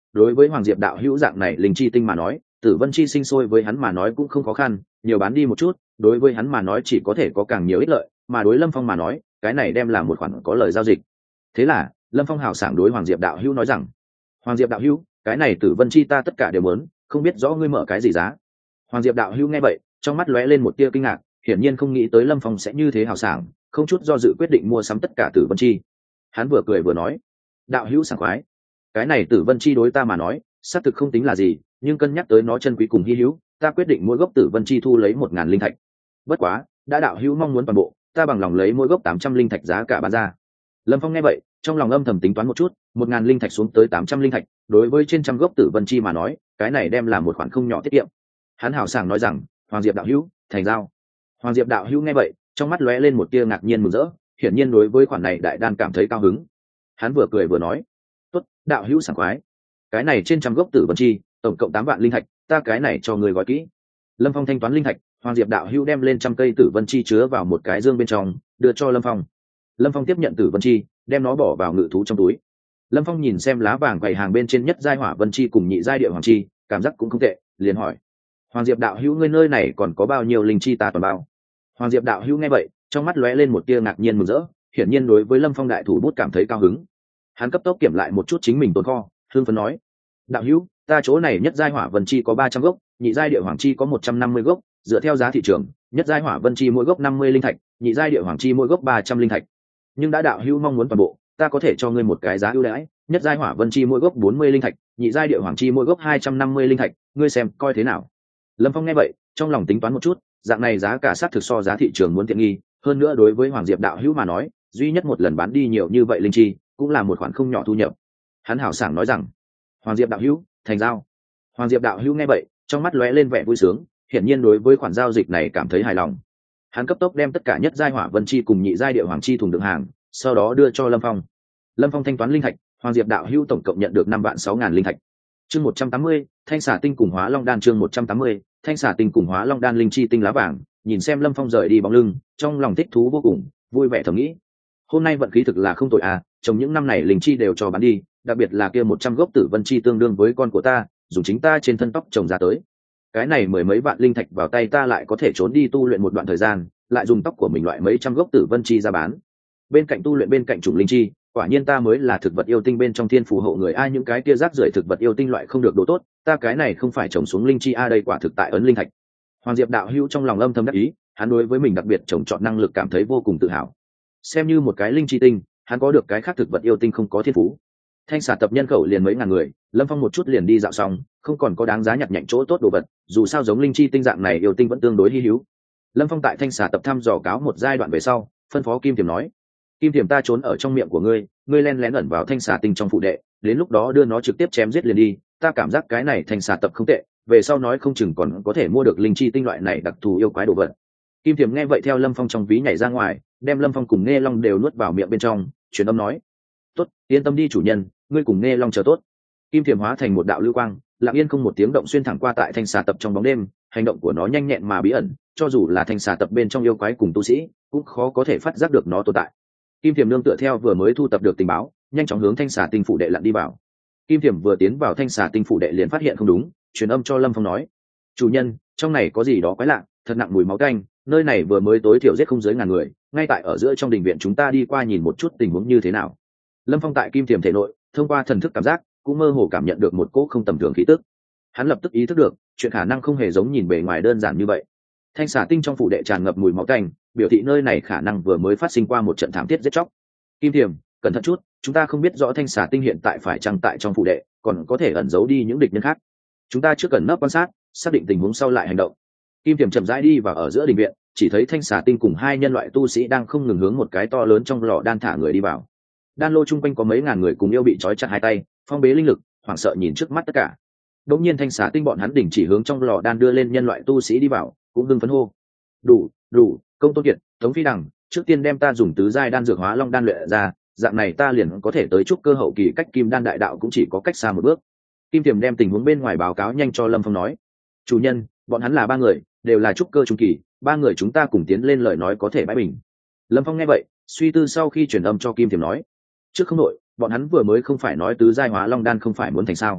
đối với Hoàng Diệp đạo hữu dạng này linh chi tinh mà nói, tử vân chi sinh sôi với hắn mà nói cũng không khó khăn, nhiều bán đi một chút, đối với hắn mà nói chỉ có thể có càng nhiều ích lợi, mà đối Lâm Phong mà nói, cái này đem là một khoản có lời giao dịch. Thế là, Lâm Phong hào sảng đối Hoàng Diệp đạo hữu nói rằng: "Hoàng Diệp đạo hữu, cái này tử vân chi ta tất cả đều muốn, không biết rõ ngươi mở cái gì giá?" Hoàng Diệp đạo hữu nghe vậy, trong mắt lóe lên một tia kinh ngạc, hiển nhiên không nghĩ tới Lâm Phong sẽ như thế hào sảng, không chút do dự quyết định mua sắm tất cả tử vân chi. Hắn vừa cười vừa nói: "Đạo hữu sảng khoái, cái này tử vân chi đối ta mà nói, xác thực không tính là gì, nhưng cân nhắc tới nó chân quý cùng hi hữu, ta quyết định mỗi gốc tử vân chi thu lấy một ngàn linh thạch. Bất quá, đã đạo hữu mong muốn toàn bộ, ta bằng lòng lấy mỗi gốc tám trăm linh thạch giá cả bán ra." Lâm Phong nghe vậy, trong lòng âm thầm tính toán một chút, một ngàn linh thạch xuống tới tám trăm linh thạch, đối với trên trăm gốc tử vân chi mà nói, cái này đem là một khoản không nhỏ tiết kiệm. Hắn hào sảng nói rằng: "Hoàng Diệp đạo hữu, thành giao." Hoàng Diệp đạo hữu nghe vậy, trong mắt lóe lên một tia ngạc nhiên mừng rỡ, hiển nhiên đối với khoản này đại đan cảm thấy cao hứng. Hắn vừa cười vừa nói: "Tốt, đạo hữu sảng khoái. Cái này trên trăm gốc tử vân chi, tổng cộng tám vạn linh thạch, ta cái này cho người gói kỹ." Lâm Phong thanh toán linh thạch, Hoàng Diệp đạo hữu đem lên trăm cây tử vân chi chứa vào một cái dương bên trong, đưa cho Lâm Phong. Lâm Phong tiếp nhận tử vân chi, đem nó bỏ vào ngự thú trong túi. Lâm Phong nhìn xem lá vàng quầy hàng bên trên nhất giai hỏa vân chi cùng nhị giai địa hoàng chi, cảm giác cũng không tệ, liền hỏi: "Hoàng Diệp đạo hữu, ngươi nơi này còn có bao nhiêu linh chi ta toàn bao?" Hoàng Diệp đạo hữu nghe vậy, trong mắt lóe lên một tia ngạc nhiên mừng rỡ, hiển nhiên đối với Lâm Phong đại thủ bút cảm thấy cao hứng. Hắn cấp tốc kiểm lại một chút chính mình tồn kho, hương phấn nói: "Đạo hữu, ta chỗ này nhất giai hỏa vân chi có ba trăm gốc, nhị giai địa hoàng chi có một trăm năm mươi gốc, dựa theo giá thị trường, nhất giai hỏa vân chi mỗi gốc năm mươi linh thạch, nhị giai địa hoàng chi mỗi gốc ba trăm linh thạch. Nhưng đã đạo hữu mong muốn toàn bộ, ta có thể cho ngươi một cái giá ưu đãi, nhất giai hỏa vân chi mỗi gốc bốn mươi linh thạch, nhị giai địa hoàng chi mỗi gốc hai trăm năm mươi linh thạch, ngươi xem coi thế nào?" Lâm Phong nghe vậy, trong lòng tính toán một chút, dạng này giá cả sát thực so giá thị trường muốn tiện nghi, hơn nữa đối với Hoàng Diệp đạo hữu mà nói, duy nhất một lần bán đi nhiều như vậy linh chi, cũng là một khoản không nhỏ thu nhập. Hắn hào sảng nói rằng: "Hoàng Diệp đạo hữu, thành giao." Hoàng Diệp đạo hữu nghe vậy, trong mắt lóe lên vẻ vui sướng, hiển nhiên đối với khoản giao dịch này cảm thấy hài lòng. Hắn cấp tốc đem tất cả nhất giai hỏa vân chi cùng nhị giai địa hoàng chi thùng đựng hàng, sau đó đưa cho Lâm Phong. Lâm Phong thanh toán linh thạch, Hoàng Diệp đạo hữu tổng cộng nhận được năm vạn sáu ngàn linh thạch. Chương một trăm tám mươi, Thanh xà tinh cùng Hóa Long đan. Chương một trăm tám mươi, Thanh xà tinh cùng Hóa Long đan. Linh chi tinh lá vàng, nhìn xem Lâm Phong rời đi bóng lưng, trong lòng thích thú vô cùng, vui vẻ thầm nghĩ: hôm nay vận khí thực là không tồi à, trong những năm này linh chi đều cho bán đi, đặc biệt là kia một trăm gốc tử vân chi tương đương với con của ta, dùng chính ta trên thân tóc trồng ra tới. Cái này mười mấy vạn linh thạch vào tay ta lại có thể trốn đi tu luyện một đoạn thời gian, lại dùng tóc của mình loại mấy trăm gốc tử vân chi ra bán. Bên cạnh tu luyện bên cạnh chủng linh chi, quả nhiên ta mới là thực vật yêu tinh bên trong thiên phù hộ người. Ai những cái kia rác rưởi thực vật yêu tinh loại không được đồ tốt, ta cái này không phải trồng xuống linh chi a, đây quả thực tại ấn linh thạch. Hoàng Diệp đạo hữu trong lòng âm thầm đắc ý, hắn đối với mình đặc biệt trồng trọt năng lực cảm thấy vô cùng tự hào. Xem như một cái linh chi tinh, hắn có được cái khác thực vật yêu tinh không có thiên phú. Thanh xà tập nhân khẩu liền mấy ngàn người, Lâm Phong một chút liền đi dạo xong, không còn có đáng giá nhặt nhạnh chỗ tốt đồ vật, dù sao giống linh chi tinh dạng này yêu tinh vẫn tương đối hi hữu. Lâm Phong tại Thanh xà tập thăm dò cáo một giai đoạn về sau, phân phó Kim Tiềm nói: "Kim Tiềm, ta trốn ở trong miệng của ngươi, ngươi len lén ẩn vào thanh xà tinh trong phụ đệ, đến lúc đó đưa nó trực tiếp chém giết liền đi, ta cảm giác cái này thanh xà tập không tệ, về sau nói không chừng còn có thể mua được linh chi tinh loại này đặc thù yêu quái đồ vật." Kim Tiềm nghe vậy theo Lâm Phong trong ví nhảy ra ngoài, đem Lâm Phong cùng Nghe Long đều nuốt vào miệng bên trong, truyền âm nói: "Tốt, yên tâm đi chủ nhân, ngươi cùng Nghe Long chờ tốt." Kim Tiềm hóa thành một đạo lưu quang, lặng yên không một tiếng động xuyên thẳng qua tại thanh xà tập trong bóng đêm, hành động của nó nhanh nhẹn mà bí ẩn, cho dù là thanh xà tập bên trong yêu quái cùng tu sĩ, cũng khó có thể phát giác được nó tồn tại. Kim Tiềm nương tựa theo vừa mới thu tập được tình báo, nhanh chóng hướng thanh xà tinh phủ đệ lặn đi vào. Kim Tiềm vừa tiến vào thanh xà tinh phủ đệ liền phát hiện không đúng, truyền âm cho Lâm Phong nói: "Chủ nhân, trong này có gì đó quái lạ, thật nặng mùi máu tanh, nơi này vừa mới tối thiểu giết không dưới ngàn người, ngay tại ở giữa trong đình viện, chúng ta đi qua nhìn một chút tình huống như thế nào." Lâm Phong tại Kim Tiềm thể nội, thông qua thần thức cảm giác, cũng mơ hồ cảm nhận được một cỗ không tầm thường khí tức. Hắn lập tức ý thức được, chuyện khả năng không hề giống nhìn bề ngoài đơn giản như vậy. Thanh xà tinh trong phủ đệ tràn ngập mùi máu tanh, biểu thị nơi này khả năng vừa mới phát sinh qua một trận thảm thiết giết chóc. Kim Tiềm, cẩn thận chút, chúng ta không biết rõ thanh xà tinh hiện tại phải chăng tại trong phủ đệ, còn có thể ẩn giấu đi những địch nhân khác. Chúng ta trước cần nấp quan sát, xác định tình huống sau lại hành động. Kim Tiềm chậm rãi đi vào ở giữa đình viện, chỉ thấy thanh xà tinh cùng hai nhân loại tu sĩ đang không ngừng hướng một cái to lớn trong lò đan thả người đi vào. Đan lô chung quanh có mấy ngàn người cùng yêu bị trói chặt hai tay, phong bế linh lực, hoảng sợ nhìn trước mắt tất cả. Đột nhiên thanh xà tinh bọn hắn đình chỉ hướng trong lò đan đưa lên nhân loại tu sĩ đi vào, cũng hưng phấn hô: "Đủ, đủ, Công Tôn Kiệt, Tống Phi Đằng, trước tiên đem ta dùng tứ giai đan dược Hóa Long đan luyện ra, dạng này ta liền có thể tới trúc cơ hậu kỳ, cách kim đan đại đạo cũng chỉ có cách xa một bước." Kim Tiềm đem tình huống bên ngoài báo cáo nhanh cho Lâm Phong nói: "Chủ nhân, bọn hắn là ba người, đều là trúc cơ trung kỳ, ba người chúng ta cùng tiến lên lời nói có thể bãi bình." Lâm Phong nghe vậy, suy tư sau khi truyền âm cho Kim Tiềm nói: "Trước không nội, bọn hắn vừa mới không phải nói tứ giai Hóa Long đan không phải muốn thành sao?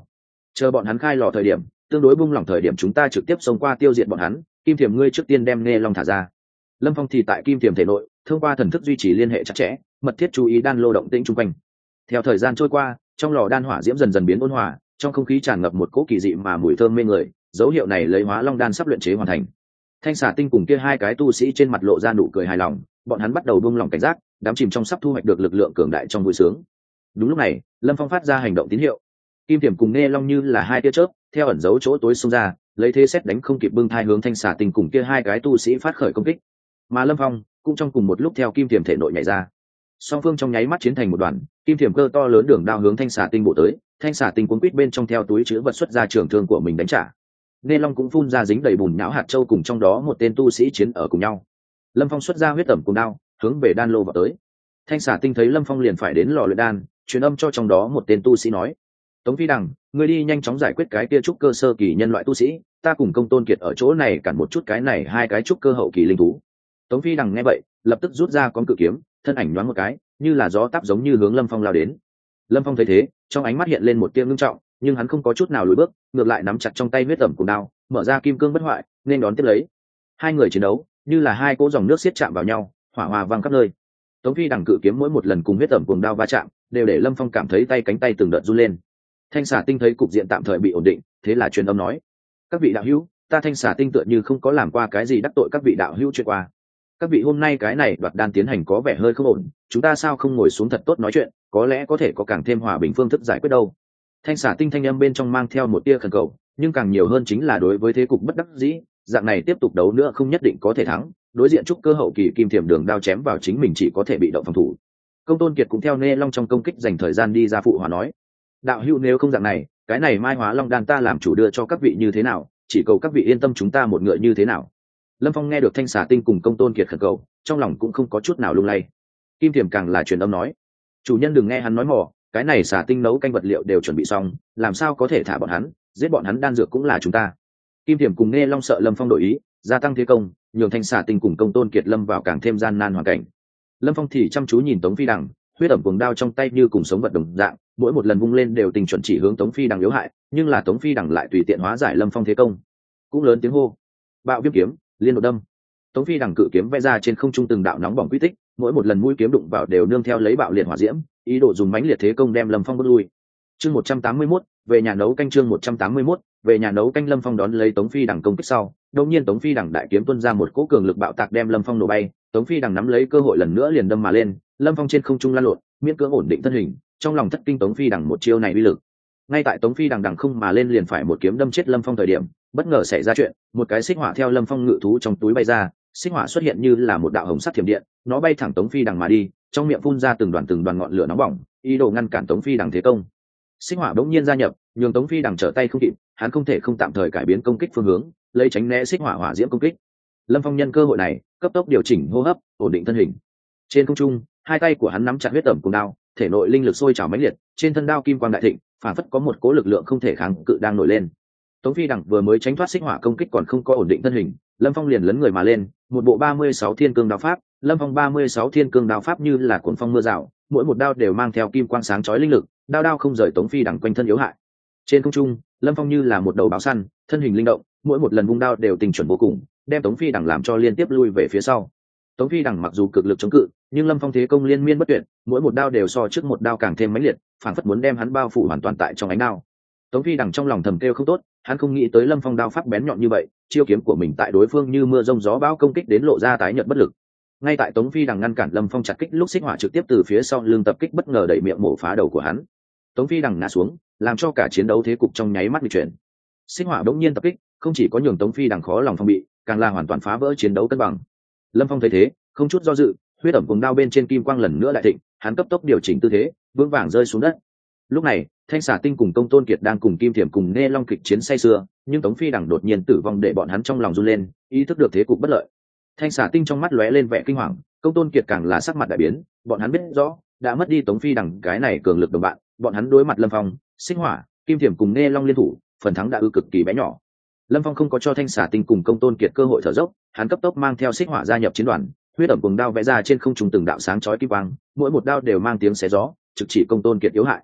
chờ bọn hắn khai lò thời điểm tương đối bung lỏng thời điểm chúng ta trực tiếp xông qua tiêu diệt bọn hắn. Kim Thiềm ngươi trước tiên đem nghe long thả ra. Lâm Phong thì tại Kim Thiềm thể nội thông qua thần thức duy trì liên hệ chặt chẽ, mật thiết chú ý đan lô động tĩnh chung quanh. Theo thời gian trôi qua, trong lò đan hỏa diễm dần dần biến ôn hòa, trong không khí tràn ngập một cỗ kỳ dị mà mùi thơm mê người, dấu hiệu này lấy hóa long đan sắp luyện chế hoàn thành. Thanh xà tinh cùng kia hai cái tu sĩ trên mặt lộ ra nụ cười hài lòng, bọn hắn bắt đầu buông lỏng cảnh giác, đắm chìm trong sắp thu hoạch được lực lượng cường đại trong vui sướng. Đúng lúc này, Lâm Phong phát ra hành động tín hiệu. Kim Thiềm cùng Nghe Long như là hai tia chớp, theo ẩn dấu chỗ tối xông ra, lấy thế xét đánh không kịp bưng thai hướng thanh xà tinh cùng kia hai cái tu sĩ phát khởi công kích. Mà Lâm Phong cũng trong cùng một lúc theo Kim Thiềm thể nội nhảy ra. Song phương trong nháy mắt chiến thành một đoàn, Kim Thiềm cơ to lớn đường đao hướng thanh xà tinh bổ tới, thanh xà tinh cuốn quít bên trong theo túi chứa vật xuất ra trường thương của mình đánh trả. Nghe Long cũng phun ra dính đầy bùn nhão hạt châu cùng trong đó một tên tu sĩ chiến ở cùng nhau. Lâm Phong xuất ra huyết tẩm cùng đao, hướng về đan lô vào tới. Thanh xà tinh thấy Lâm Phong liền phải đến lò luyện đan, truyền âm cho trong đó một tên tu sĩ nói: Tống Phi Đằng, ngươi đi nhanh chóng giải quyết cái kia trúc cơ sơ kỳ nhân loại tu sĩ, ta cùng Công Tôn Kiệt ở chỗ này cản một chút cái này hai cái trúc cơ hậu kỳ linh thú. Tống Phi Đằng nghe vậy, lập tức rút ra con cự kiếm, thân ảnh nhoáng một cái, như là gió táp giống như hướng Lâm Phong lao đến. Lâm Phong thấy thế, trong ánh mắt hiện lên một tia ngưng trọng, nhưng hắn không có chút nào lùi bước, ngược lại nắm chặt trong tay huyết tẩm cùng đao, mở ra kim cương bất hoại, nên đón tiếp lấy. Hai người chiến đấu, như là hai cỗ dòng nước xiết chạm vào nhau, hỏa hoa vang khắp nơi. Tống Phi Đằng cự kiếm mỗi một lần cùng huyết tẩm cùng đao va chạm, đều để Lâm Phong cảm thấy tay cánh tay từng đợt run lên. Thanh xà tinh thấy cục diện tạm thời bị ổn định, thế là truyền âm nói: các vị đạo hữu, ta thanh xà tinh tựa như không có làm qua cái gì đắc tội các vị đạo hữu chuyện qua. Các vị hôm nay cái này đoạt đan tiến hành có vẻ hơi không ổn, chúng ta sao không ngồi xuống thật tốt nói chuyện, có lẽ có thể có càng thêm hòa bình phương thức giải quyết đâu. Thanh xà tinh thanh âm bên trong mang theo một tia khẩn cầu, nhưng càng nhiều hơn chính là đối với thế cục bất đắc dĩ, dạng này tiếp tục đấu nữa không nhất định có thể thắng, đối diện trúc cơ hậu kỳ Kim Thiềm đường đao chém vào chính mình chỉ có thể bị động phòng thủ. Công Tôn Kiệt cũng theo Nê Long trong công kích dành thời gian đi ra phụ hòa nói: đạo hữu nếu không dạng này, cái này mai hóa long đan ta làm chủ đưa cho các vị như thế nào, chỉ cầu các vị yên tâm chúng ta một ngựa như thế nào. Lâm Phong nghe được Thanh xà tinh cùng Công Tôn Kiệt khẩn cầu, trong lòng cũng không có chút nào lung lay. Kim Thiềm càng là truyền âm nói: chủ nhân đừng nghe hắn nói mò, cái này xà tinh nấu canh vật liệu đều chuẩn bị xong, làm sao có thể thả bọn hắn, giết bọn hắn đan dược cũng là chúng ta. Kim Thiềm cùng Nghe Long sợ Lâm Phong đổi ý, gia tăng thế công, nhường Thanh xà tinh cùng Công Tôn Kiệt lâm vào càng thêm gian nan hoàn cảnh. Lâm Phong thì chăm chú nhìn Tống Phi Đằng, huyết ẩm cuồng đao trong tay như cùng sống vật đồng dạng, mỗi một lần vung lên đều tình chuẩn chỉ hướng Tống Phi Đằng yếu hại, nhưng là Tống Phi Đằng lại tùy tiện hóa giải Lâm Phong thế công. Cũng lớn tiếng hô: bạo viêm kiếm, liên đột đâm. Tống Phi Đằng cự kiếm vẽ ra trên không trung từng đạo nóng bỏng quy tích, mỗi một lần mũi kiếm đụng vào đều nương theo lấy bạo liệt hỏa diễm, ý đồ dùng mãnh liệt thế công đem Lâm Phong bước lui. Chương một trăm tám mươi mốt, về nhà nấu canh. Chương một trăm tám mươi mốt, về nhà nấu canh. Lâm Phong đón lấy Tống Phi Đằng công kích sau, đột nhiên Tống Phi Đằng đại kiếm tuôn ra một cỗ cường lực bạo tạc đem Lâm Phong nổ bay, Tống Phi Đằng nắm lấy cơ hội lần nữa liền đâm mà lên, Lâm Phong trên không trung lăn lộn, miễn cưỡng ổn định thân hình, trong lòng thất kinh Tống Phi Đằng một chiêu này uy lực. Ngay tại Tống Phi Đằng đằng không mà lên liền phải một kiếm đâm chết Lâm Phong thời điểm, bất ngờ xảy ra chuyện, một cái xích hỏa theo Lâm Phong ngự thú trong túi bay ra, xích hỏa xuất hiện như là một đạo hồng sắc thiểm điện, nó bay thẳng Tống Phi Đằng mà đi, trong miệng phun ra từng đoàn từng đoàn ngọn lửa nóng bỏng, ý đồ ngăn cản Tống Phi Đằng thế công. Xích hỏa bỗng nhiên gia nhập, nhường Tống Phi Đằng trở tay không kịp, hắn không thể không tạm thời cải biến công kích phương hướng, lấy tránh né xích hỏa hỏa diễm công kích. Lâm Phong nhân cơ hội này, cấp tốc điều chỉnh hô hấp, ổn định thân hình. Trên không trung, hai tay của hắn nắm chặt huyết tẩm cùng đao, thể nội linh lực sôi trào mãnh liệt, trên thân đao kim quang đại thịnh, phản phất có một cỗ lực lượng không thể kháng cự đang nổi lên. Tống Phi Đằng vừa mới tránh thoát xích hỏa công kích còn không có ổn định thân hình, Lâm Phong liền lấn người mà lên, một bộ ba mươi sáu thiên cương đao pháp, Lâm Phong ba mươi sáu thiên cương đao pháp như là cuồng phong mưa rào, mỗi một đao đều mang theo kim quang sáng chói linh lực, đao đao không rời Tống Phi Đằng quanh thân yếu hại. Trên không trung, Lâm Phong như là một đầu báo săn, thân hình linh động, mỗi một lần vung đao đều tình chuẩn vô cùng, đem Tống Phi Đằng làm cho liên tiếp lui về phía sau. Tống Phi Đằng mặc dù cực lực chống cự, nhưng Lâm Phong thế công liên miên bất tuyệt, mỗi một đao đều so trước một đao càng thêm mãnh liệt, phảng phất muốn đem hắn bao phủ hoàn toàn tại trong ánh đao. Tống Phi Đằng trong lòng thầm kêu không tốt, hắn không nghĩ tới Lâm Phong đao pháp bén nhọn như vậy, chiêu kiếm của mình tại đối phương như mưa rông gió bão công kích đến lộ ra tái nhợt bất lực. Ngay tại Tống Phi Đằng ngăn cản Lâm Phong chặt kích lúc xích hỏa trực tiếp từ phía sau lưng tập kích bất ngờ đẩy miệng mổ phá đầu của hắn. Tống Phi Đằng ngã xuống, làm cho cả chiến đấu thế cục trong nháy mắt bị chuyển. Xích hỏa bỗng nhiên tập kích, không chỉ có nhường Tống Phi Đằng khó lòng phòng bị, càng là hoàn toàn phá vỡ chiến đấu cân bằng. Lâm Phong thấy thế, không chút do dự, huyết ẩm cuồng đao bên trên kim quang lần nữa đại thịnh, hắn cấp tốc điều chỉnh tư thế, vững vàng rơi xuống đất. Lúc này, Thanh xà tinh cùng Công Tôn Kiệt đang cùng Kim Thiềm cùng Nghe Long kịch chiến say sưa, nhưng Tống Phi Đằng đột nhiên tử vong để bọn hắn trong lòng run lên, ý thức được thế cục bất lợi. Thanh xà tinh trong mắt lóe lên vẻ kinh hoàng, Công Tôn Kiệt càng là sắc mặt đại biến, bọn hắn biết rõ, đã mất đi Tống Phi Đằng cái này cường lực đồng bạn, bọn hắn đối mặt Lâm Phong, Xích Hỏa, Kim Thiềm cùng Nghe Long liên thủ, phần thắng đã ư cực kỳ bé nhỏ. Lâm Phong không có cho Thanh xà tinh cùng Công Tôn Kiệt cơ hội thở dốc, hắn cấp tốc mang theo Xích Hỏa gia nhập chiến đoàn, huyết ẩm cuồng đao vẽ ra trên không trung từng đạo sáng chói kim quang, mỗi một đao đều mang tiếng xé gió, trực chỉ Công Tôn Kiệt yếu hại.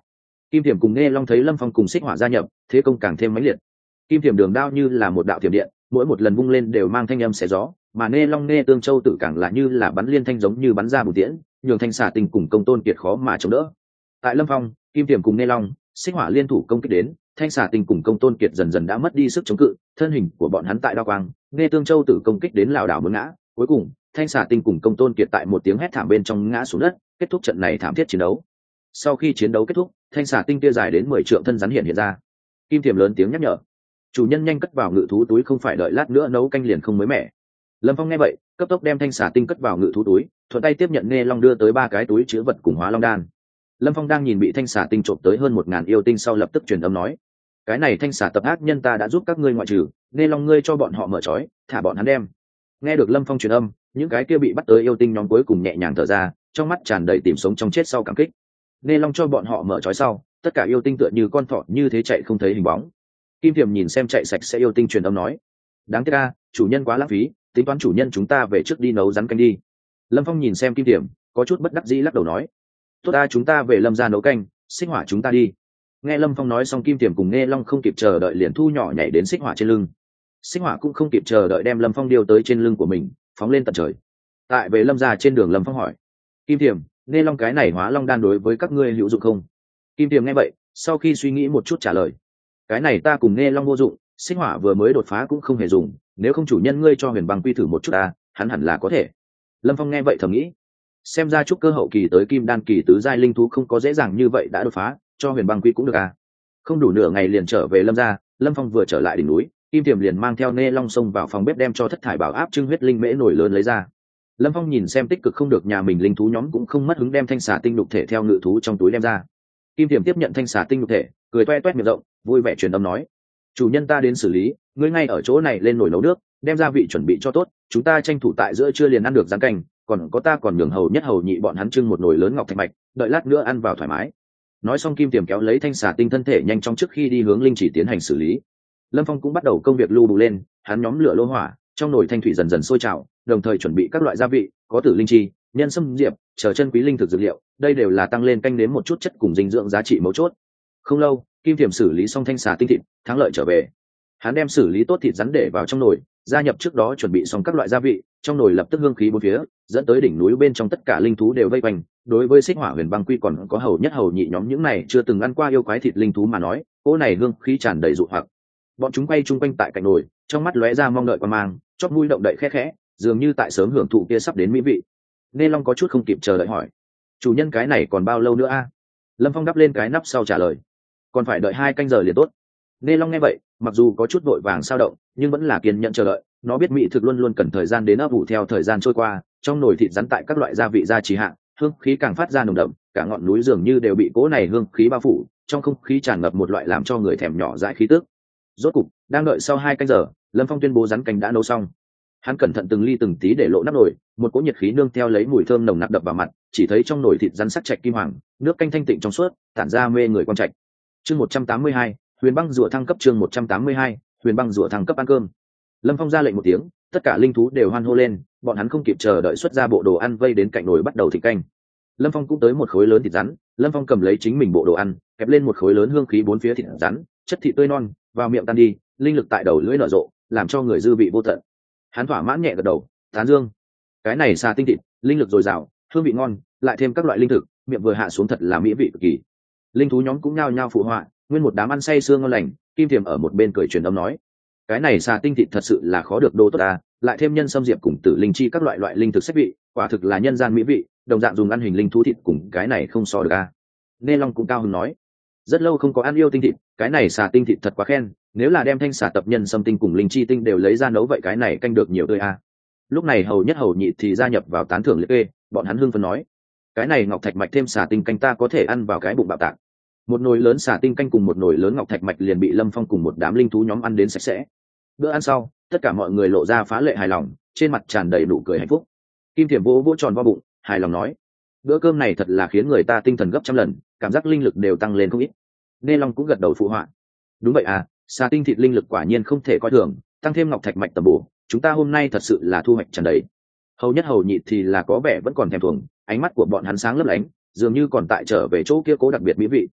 Kim Thiểm cùng Nghe Long thấy Lâm Phong cùng Xích Hỏa gia nhập, thế công càng thêm mãnh liệt. Kim Thiểm đường đao như là một đạo thiểm điện, mỗi một lần vung lên đều mang thanh âm xé gió, mà Nghe Long Nghe Tương Châu tự càng là như là bắn liên thanh giống như bắn ra bùn tiễn, nhường Thanh Xà Tinh cùng Công Tôn Kiệt khó mà chống đỡ. Tại Lâm Phong, Kim Thiểm cùng Nghe Long, Xích Hỏa liên thủ công kích đến, Thanh Xà Tinh cùng Công Tôn Kiệt dần dần đã mất đi sức chống cự, thân hình của bọn hắn tại đao quang, Nghe Tương Châu tự công kích đến lảo đảo muốn ngã, cuối cùng, Thanh Xà Tinh cùng Công Tôn Kiệt tại một tiếng hét thảm bên trong ngã xuống đất, kết thúc trận này thảm thiết chiến đấu. Sau khi chiến đấu kết thúc, Thanh Xà Tinh kia dài đến mười trượng thân rắn hiện hiện ra. Kim Thiểm lớn tiếng nhắc nhở, chủ nhân nhanh cất vào ngự thú túi, không phải đợi lát nữa nấu canh liền không mới mẻ. Lâm Phong nghe vậy, cấp tốc đem Thanh Xà Tinh cất vào ngự thú túi, thuận tay tiếp nhận Nghe Long đưa tới ba cái túi chứa vật cùng Hóa Long đan. Lâm Phong đang nhìn bị Thanh Xà Tinh trộm tới hơn một ngàn yêu tinh sau lập tức truyền âm nói, cái này Thanh Xà tập ác nhân ta đã giúp các ngươi ngoại trừ, Nghe Long ngươi cho bọn họ mở trói, thả bọn hắn đem. Nghe được Lâm Phong truyền âm, những cái kia bị bắt tới yêu tinh nhóm cuối cùng nhẹ nhàng thở ra, trong mắt tràn đầy tìm sống trong chết sau cảm kích. Nghe Long cho bọn họ mở trói sau, tất cả yêu tinh tựa như con thỏ như thế chạy không thấy hình bóng. Kim Thiểm nhìn xem chạy sạch sẽ yêu tinh truyền âm nói, đáng tiếc a, chủ nhân quá lãng phí, tính toán chủ nhân chúng ta về trước đi nấu rắn canh đi. Lâm Phong nhìn xem Kim Thiểm, có chút bất đắc dĩ lắc đầu nói, tốt ta, chúng ta về Lâm gia nấu canh, Xích Hỏa chúng ta đi. Nghe Lâm Phong nói xong, Kim Thiểm cùng Nghe Long không kịp chờ đợi liền thu nhỏ nhảy đến Xích Hỏa trên lưng. Xích Hỏa cũng không kịp chờ đợi đem Lâm Phong điều tới trên lưng của mình, phóng lên tận trời. Tại về Lâm gia trên đường, Lâm Phong hỏi, Kim Thiểm, Nghe Long cái này Hóa Long đan đối với các ngươi hữu dụng không? Kim Thiểm nghe vậy, sau khi suy nghĩ một chút trả lời, cái này ta cùng Nghe Long vô dụng, Xích Hỏa vừa mới đột phá cũng không hề dùng, nếu không chủ nhân ngươi cho Huyền Băng Quy thử một chút ta, hắn hẳn là có thể. Lâm Phong nghe vậy thầm nghĩ, xem ra trúc cơ hậu kỳ tới kim đan kỳ tứ giai linh thú không có dễ dàng như vậy đã đột phá, cho Huyền Băng Quy cũng được à. Không đủ nửa ngày liền trở về Lâm gia, Lâm Phong vừa trở lại đỉnh núi, Kim Thiểm liền mang theo Nghe Long xông vào phòng bếp đem cho thất thải bảo áp trưng huyết linh mễ nổi lớn lấy ra. Lâm Phong nhìn xem tích cực không được nhà mình linh thú nhóm cũng không mất hứng, đem Thanh Xà Tinh đục thể theo ngự thú trong túi đem ra. Kim Thiểm tiếp nhận Thanh Xà Tinh đục thể, cười toe toét miệng rộng, vui vẻ truyền âm nói, chủ nhân ta đến xử lý, ngươi ngay ở chỗ này lên nồi nấu nước, đem gia vị chuẩn bị cho tốt, chúng ta tranh thủ tại giữa trưa liền ăn được rán canh, còn có ta còn nhường hầu nhất hầu nhị bọn hắn trưng một nồi lớn ngọc thạch mạch, đợi lát nữa ăn vào thoải mái. Nói xong, Kim Thiểm kéo lấy Thanh Xà Tinh thân thể nhanh chóng trước khi đi hướng linh chỉ tiến hành xử lý. Lâm Phong cũng bắt đầu công việc lưu đủ lên, hắn nhóm lửa lô hỏa, trong nồi thanh thủy dần dần sôi trào, đồng thời chuẩn bị các loại gia vị, có tử linh chi, nhân sâm diệp, chờ chân quý linh thực dược liệu, đây đều là tăng lên canh đến một chút chất cùng dinh dưỡng giá trị mấu chốt. Không lâu, Kim Thiểm xử lý xong Thanh Xà Tinh thịt, thắng lợi trở về. Hắn đem xử lý tốt thịt rắn để vào trong nồi, gia nhập trước đó chuẩn bị xong các loại gia vị, trong nồi lập tức hương khí bốn phía, dẫn tới đỉnh núi bên trong tất cả linh thú đều vây quanh. Đối với Xích Hỏa, Huyền Băng Quy còn có hầu nhất hầu nhị nhóm những này chưa từng ăn qua yêu quái thịt linh thú mà nói, cỗ này hương khí tràn đầy dụ hoặc. Bọn chúng quay chung quanh tại cạnh nồi, trong mắt lóe ra mong đợi quan mang, chóp mũi động đậy khẽ khẽ, dường như tại sớm hưởng thụ kia sắp đến mỹ vị. Nghe Long có chút không kịp chờ đợi hỏi, chủ nhân cái này còn bao lâu nữa a? Lâm Phong đắp lên cái nắp sau trả lời, còn phải đợi hai canh giờ liền tốt. Nghe Long nghe vậy, mặc dù có chút vội vàng sao động, nhưng vẫn là kiên nhẫn chờ đợi. Nó biết mỹ thực luôn luôn cần thời gian đến ấp ủ. Theo thời gian trôi qua, trong nồi thịt rắn tại các loại gia vị gia trì hạ, hương khí càng phát ra nồng đậm, cả ngọn núi dường như đều bị cỗ này hương khí bao phủ, trong không khí tràn ngập một loại làm cho người thèm nhỏ dãi khí tức. Rốt cục, đang đợi sau hai canh giờ, Lâm Phong tuyên bố rắn canh đã nấu xong. Hắn cẩn thận từng ly từng tí để lộ nắp nồi, một cỗ nhiệt khí nương theo lấy mùi thơm nồng nặc đập vào mặt, chỉ thấy trong nồi thịt rắn sắc trạch kim hoàng, nước canh thanh tịnh trong suốt, tản ra mê người quan trạch. Chương một trăm tám mươi hai, Huyền Băng rùa thăng cấp. Chương một trăm tám mươi hai, Huyền Băng rùa thăng cấp. Ăn cơm. Lâm Phong ra lệnh một tiếng, tất cả linh thú đều hoan hô lên, bọn hắn không kịp chờ đợi xuất ra bộ đồ ăn vây đến cạnh nồi bắt đầu thịt canh. Lâm Phong cũng tới một khối lớn thịt rắn, Lâm Phong cầm lấy chính mình bộ đồ ăn, kẹp lên một khối lớn hương khí bốn phía thịt rắn, chất thịt tươi non, vào miệng tan đi, linh lực tại đầu lưỡi nở rộ, làm cho người dư vị vô tận. Hắn thỏa mãn nhẹ gật đầu, tán dương. Cái này xà tinh thịt, linh lực dồi dào, hương vị ngon, lại thêm các loại linh thực, miệng vừa hạ xuống thật là mỹ vị cực kỳ. Linh thú nhóm cũng nhao nhao phụ họa, nguyên một đám ăn say sương ngon lành. Kim Thiểm ở một bên cười truyền âm nói, cái này xà tinh thịt thật sự là khó được đồ tốt à, lại thêm nhân sâm diệp cùng tử linh chi các loại loại linh thực sách vị, quả thực là nhân gian mỹ vị, đồng dạng dùng ăn hình linh thú thịt cùng cái này không so được à. Nghe Long cũng cao hứng nói, rất lâu không có ăn yêu tinh thịt, cái này xà tinh thịt thật quá khen, nếu là đem thanh xà tập nhân sâm tinh cùng linh chi tinh đều lấy ra nấu vậy cái này canh được nhiều tươi à. Lúc này hầu nhất hầu nhị thì gia nhập vào tán thưởng liệt kê, bọn hắn hưng phấn nói, cái này ngọc thạch mạch thêm xà tinh canh ta có thể ăn vào cái bụng bạo tạc. Một nồi lớn xà tinh canh cùng một nồi lớn ngọc thạch mạch liền bị Lâm Phong cùng một đám linh thú nhóm ăn đến sạch sẽ. Bữa ăn sau, tất cả mọi người lộ ra phá lệ hài lòng, trên mặt tràn đầy nụ cười hạnh phúc. Kim Thiểm vỗ vỗ tròn vo bụng, hài lòng nói, bữa cơm này thật là khiến người ta tinh thần gấp trăm lần, cảm giác linh lực đều tăng lên không ít. Nghe Long cũng gật đầu phụ họa, đúng vậy à, xà tinh thịt linh lực quả nhiên không thể coi thường, tăng thêm ngọc thạch mạch tầm bổ, chúng ta hôm nay thật sự là thu hoạch tràn đầy. Hầu nhất hầu nhị thì là có vẻ vẫn còn thèm thuồng, ánh mắt của bọn hắn sáng lấp lánh, dường như còn tại trở về chỗ kia cố đặc biệt mỹ vị.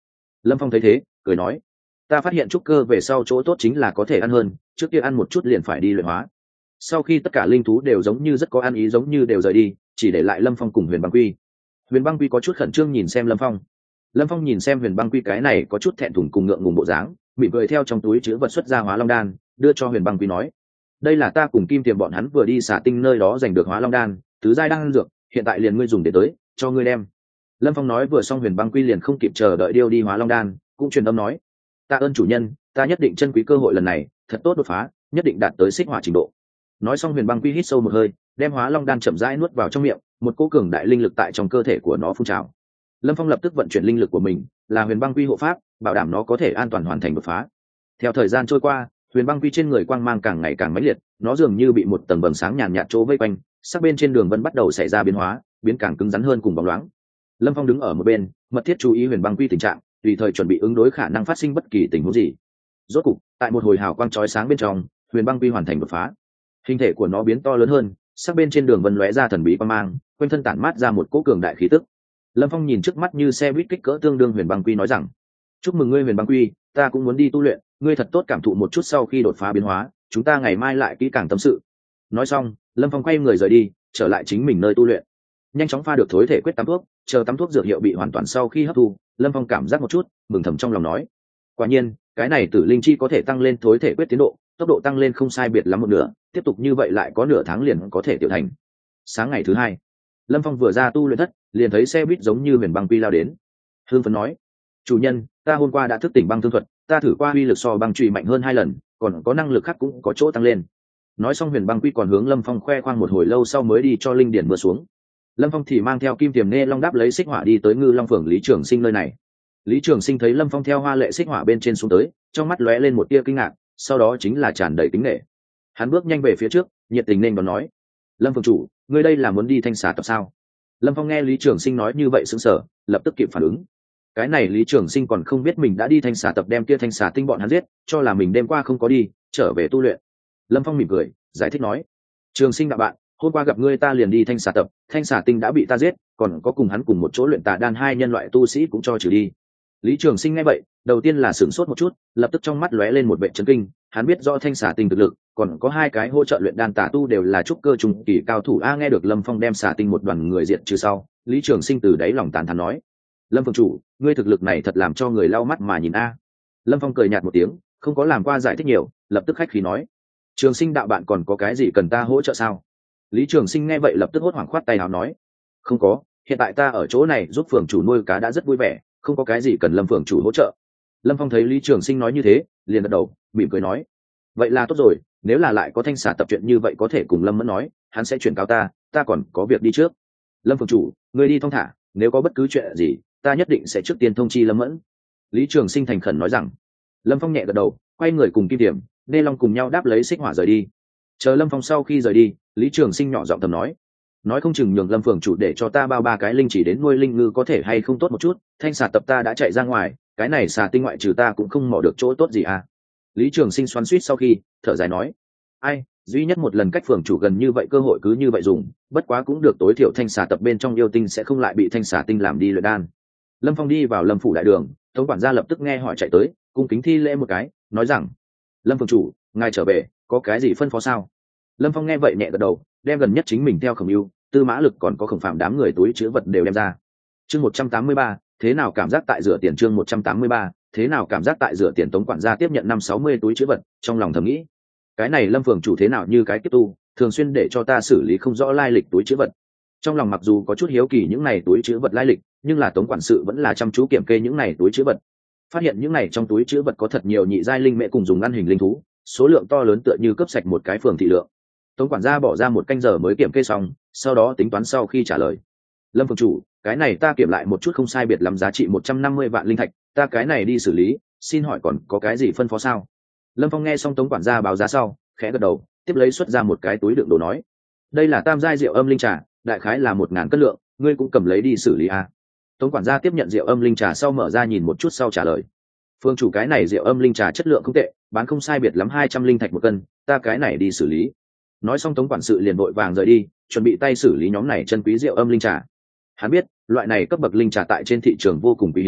Lâm Phong thấy thế cười nói, ta phát hiện trúc cơ về sau chỗ tốt chính là có thể ăn hơn, trước kia ăn một chút liền phải đi luyện hóa. Sau khi tất cả linh thú đều giống như rất có ăn ý, giống như đều rời đi, chỉ để lại Lâm Phong cùng Huyền Băng Quy. Huyền Băng Quy có chút khẩn trương nhìn xem Lâm Phong. Lâm Phong nhìn xem Huyền Băng Quy cái này có chút thẹn thùng cùng ngượng ngùng bộ dáng, mỉm cười theo trong túi chứa vật xuất ra Hóa Long Đan, đưa cho Huyền Băng Quy nói, đây là ta cùng Kim Tiềm bọn hắn vừa đi xả tinh nơi đó giành được Hóa Long Đan, tứ giai đan dược, hiện tại liền ngươi dùng để tới, cho ngươi đem. Lâm Phong nói vừa xong, Huyền Băng Quy liền không kịp chờ đợi điêu đi Hóa Long Đan, cũng truyền âm nói, tạ ơn chủ nhân, ta nhất định trân quý cơ hội lần này, thật tốt đột phá, nhất định đạt tới xích hỏa trình độ. Nói xong, Huyền Băng Quy hít sâu một hơi, đem Hóa Long Đan chậm rãi nuốt vào trong miệng, một cỗ cường đại linh lực tại trong cơ thể của nó phun trào. Lâm Phong lập tức vận chuyển linh lực của mình, là Huyền Băng Quy hộ pháp, bảo đảm nó có thể an toàn hoàn thành đột phá. Theo thời gian trôi qua, Huyền Băng Quy trên người quang mang càng ngày càng mãnh liệt, nó dường như bị một tầng vầng sáng nhàn nhạt chỗ vây quanh, sắc bên trên đường vân bắt đầu xảy ra biến hóa, biến càng cứng rắn hơn cùng bóng loáng. Lâm Phong đứng ở một bên, mật thiết chú ý Huyền Băng Quy tình trạng, tùy thời chuẩn bị ứng đối khả năng phát sinh bất kỳ tình huống gì. Rốt cục, tại một hồi hào quang chói sáng bên trong, Huyền Băng Quy hoàn thành đột phá. Hình thể của nó biến to lớn hơn, sắc bên trên đường vân lóe ra thần bí quang mang, quanh thân tản mát ra một cỗ cường đại khí tức. Lâm Phong nhìn trước mắt như xe buýt kích cỡ tương đương Huyền Băng Quy nói rằng, chúc mừng ngươi Huyền Băng Quy, ta cũng muốn đi tu luyện, ngươi thật tốt cảm thụ một chút sau khi đột phá biến hóa, chúng ta ngày mai lại kỹ càng tâm sự. Nói xong, Lâm Phong quay người rời đi, trở lại chính mình nơi tu luyện. Nhanh chóng pha được thối thể quyết tắm thuốc, chờ tắm thuốc dược hiệu bị hoàn toàn sau khi hấp thu, Lâm Phong cảm giác một chút, mừng thầm trong lòng nói, quả nhiên, cái này tử linh chi có thể tăng lên thối thể quyết tiến độ, tốc độ tăng lên không sai biệt lắm một nửa, tiếp tục như vậy lại có nửa tháng liền có thể tiểu thành. Sáng ngày thứ hai, Lâm Phong vừa ra tu luyện thất, liền thấy xe buýt giống như Huyền Băng Quy lao đến. Hương phấn nói, chủ nhân, ta hôm qua đã thức tỉnh băng thương thuật, ta thử qua uy lực so băng chùy mạnh hơn hai lần, còn có năng lực khác cũng có chỗ tăng lên. Nói xong, Huyền Băng Quy còn hướng Lâm Phong khoe khoang một hồi lâu sau mới đi cho linh điển mưa xuống. Lâm Phong thì mang theo Kim Tiềm Nê Long đáp lấy xích hỏa đi tới Ngư Long Phường Lý Trường Sinh nơi này. Lý Trường Sinh thấy Lâm Phong theo hoa lệ xích hỏa bên trên xuống tới, trong mắt lóe lên một tia kinh ngạc, sau đó chính là tràn đầy kính nể. Hắn bước nhanh về phía trước, nhiệt tình nên đón nói, Lâm Phường chủ, ngươi đây là muốn đi thanh xà tập sao? Lâm Phong nghe Lý Trường Sinh nói như vậy sững sờ, lập tức kịp phản ứng. Cái này Lý Trường Sinh còn không biết mình đã đi thanh xà tập đem kia thanh xà tinh bọn hắn giết, cho là mình đêm qua không có đi, trở về tu luyện. Lâm Phong mỉm cười, giải thích nói, Trường Sinh đạo bạn, hôm qua gặp ngươi ta liền đi thanh xà tập, thanh xà tinh đã bị ta giết, còn có cùng hắn cùng một chỗ luyện tà đan hai nhân loại tu sĩ cũng cho trừ đi. Lý Trường Sinh nghe vậy, đầu tiên là sửng sốt một chút, lập tức trong mắt lóe lên một vẻ chấn kinh, hắn biết rõ thanh xà tinh thực lực, còn có hai cái hỗ trợ luyện đan tà tu đều là trúc cơ trung kỳ cao thủ. A nghe được Lâm Phong đem xà tinh một đoàn người diệt trừ sau, Lý Trường Sinh từ đáy lòng tán thán nói, Lâm Phường chủ, ngươi thực lực này thật làm cho người lau mắt mà nhìn a. Lâm Phong cười nhạt một tiếng, không có làm qua giải thích nhiều, lập tức khách khí nói, Trường Sinh đạo bạn còn có cái gì cần ta hỗ trợ sao? Lý Trường Sinh nghe vậy lập tức hốt hoảng khoát tay áo nói, không có, hiện tại ta ở chỗ này giúp phường chủ nuôi cá đã rất vui vẻ, không có cái gì cần Lâm phường chủ hỗ trợ. Lâm Phong thấy Lý Trường Sinh nói như thế, liền gật đầu, mỉm cười nói, vậy là tốt rồi, nếu là lại có thanh xà tập chuyện như vậy có thể cùng Lâm Mẫn nói, hắn sẽ chuyển cáo ta, ta còn có việc đi trước. Lâm phường chủ, ngươi đi thong thả, nếu có bất cứ chuyện gì, ta nhất định sẽ trước tiên thông chi Lâm Mẫn. Lý Trường Sinh thành khẩn nói rằng. Lâm Phong nhẹ gật đầu, quay người cùng Kim Tiềm, Nê Long cùng nhau đáp lấy xích hỏa rời đi. Chờ Lâm Phong sau khi rời đi, Lý Trường Sinh nhỏ giọng thầm nói, nói không chừng nhường Lâm phường chủ để cho ta bao ba cái linh chỉ đến nuôi linh ngư có thể hay không tốt một chút, thanh xà tập ta đã chạy ra ngoài, cái này xà tinh ngoại trừ ta cũng không mò được chỗ tốt gì à. Lý Trường Sinh xoắn xuýt sau khi thở dài nói, ai, duy nhất một lần cách phường chủ gần như vậy cơ hội cứ như vậy dùng, bất quá cũng được, tối thiểu thanh xà tập bên trong yêu tinh sẽ không lại bị thanh xà tinh làm đi luyện đan. Lâm Phong đi vào Lâm phủ đại đường, Tống quản gia lập tức nghe hỏi chạy tới, cung kính thi lễ một cái, nói rằng, Lâm phường chủ, ngài trở về, có cái gì phân phó sao? Lâm Phong nghe vậy nhẹ gật đầu, đem gần nhất chính mình theo Khổng Ưu, Tư Mã Lực còn có Khổng Phạm đám người túi chứa vật đều đem ra. Chương một trăm tám mươi ba, thế nào cảm giác tại rửa tiền? Chương một trăm tám mươi ba, thế nào cảm giác tại rửa tiền? Tống quản gia tiếp nhận năm sáu mươi túi chứa vật, trong lòng thầm nghĩ, cái này Lâm phường chủ thế nào như cái kiếp tu, thường xuyên để cho ta xử lý không rõ lai lịch túi chứa vật. Trong lòng mặc dù có chút hiếu kỳ những này túi chứa vật lai lịch, nhưng là Tống quản sự vẫn là chăm chú kiểm kê những này túi chứa vật. Phát hiện những này trong túi chứa vật có thật nhiều nhị giai linh mễ cùng dùng ăn hình linh thú, số lượng to lớn tựa như cấp sạch một cái phường thị lượng. Tống quản gia bỏ ra một canh giờ mới kiểm kê xong, sau đó tính toán sau khi trả lời, Lâm phường chủ, cái này ta kiểm lại một chút không sai biệt lắm giá trị một trăm năm mươi vạn linh thạch, ta cái này đi xử lý, xin hỏi còn có cái gì phân phó sao? Lâm Phong nghe xong Tống quản gia báo giá sau, khẽ gật đầu, tiếp lấy xuất ra một cái túi đựng đồ nói, đây là tam giai rượu âm linh trà, đại khái là một ngàn cân lượng, ngươi cũng cầm lấy đi xử lý à. Tống quản gia tiếp nhận rượu âm linh trà sau mở ra nhìn một chút sau trả lời, phương chủ, cái này rượu âm linh trà chất lượng không tệ, bán không sai biệt lắm hai trăm linh thạch một cân, ta cái này đi xử lý. Nói xong Tống quản sự liền vội vàng rời đi, chuẩn bị tay xử lý nhóm này chân quý rượu âm linh trà. Hắn biết loại này cấp bậc linh trà tại trên thị trường vô cùng quý hiếm,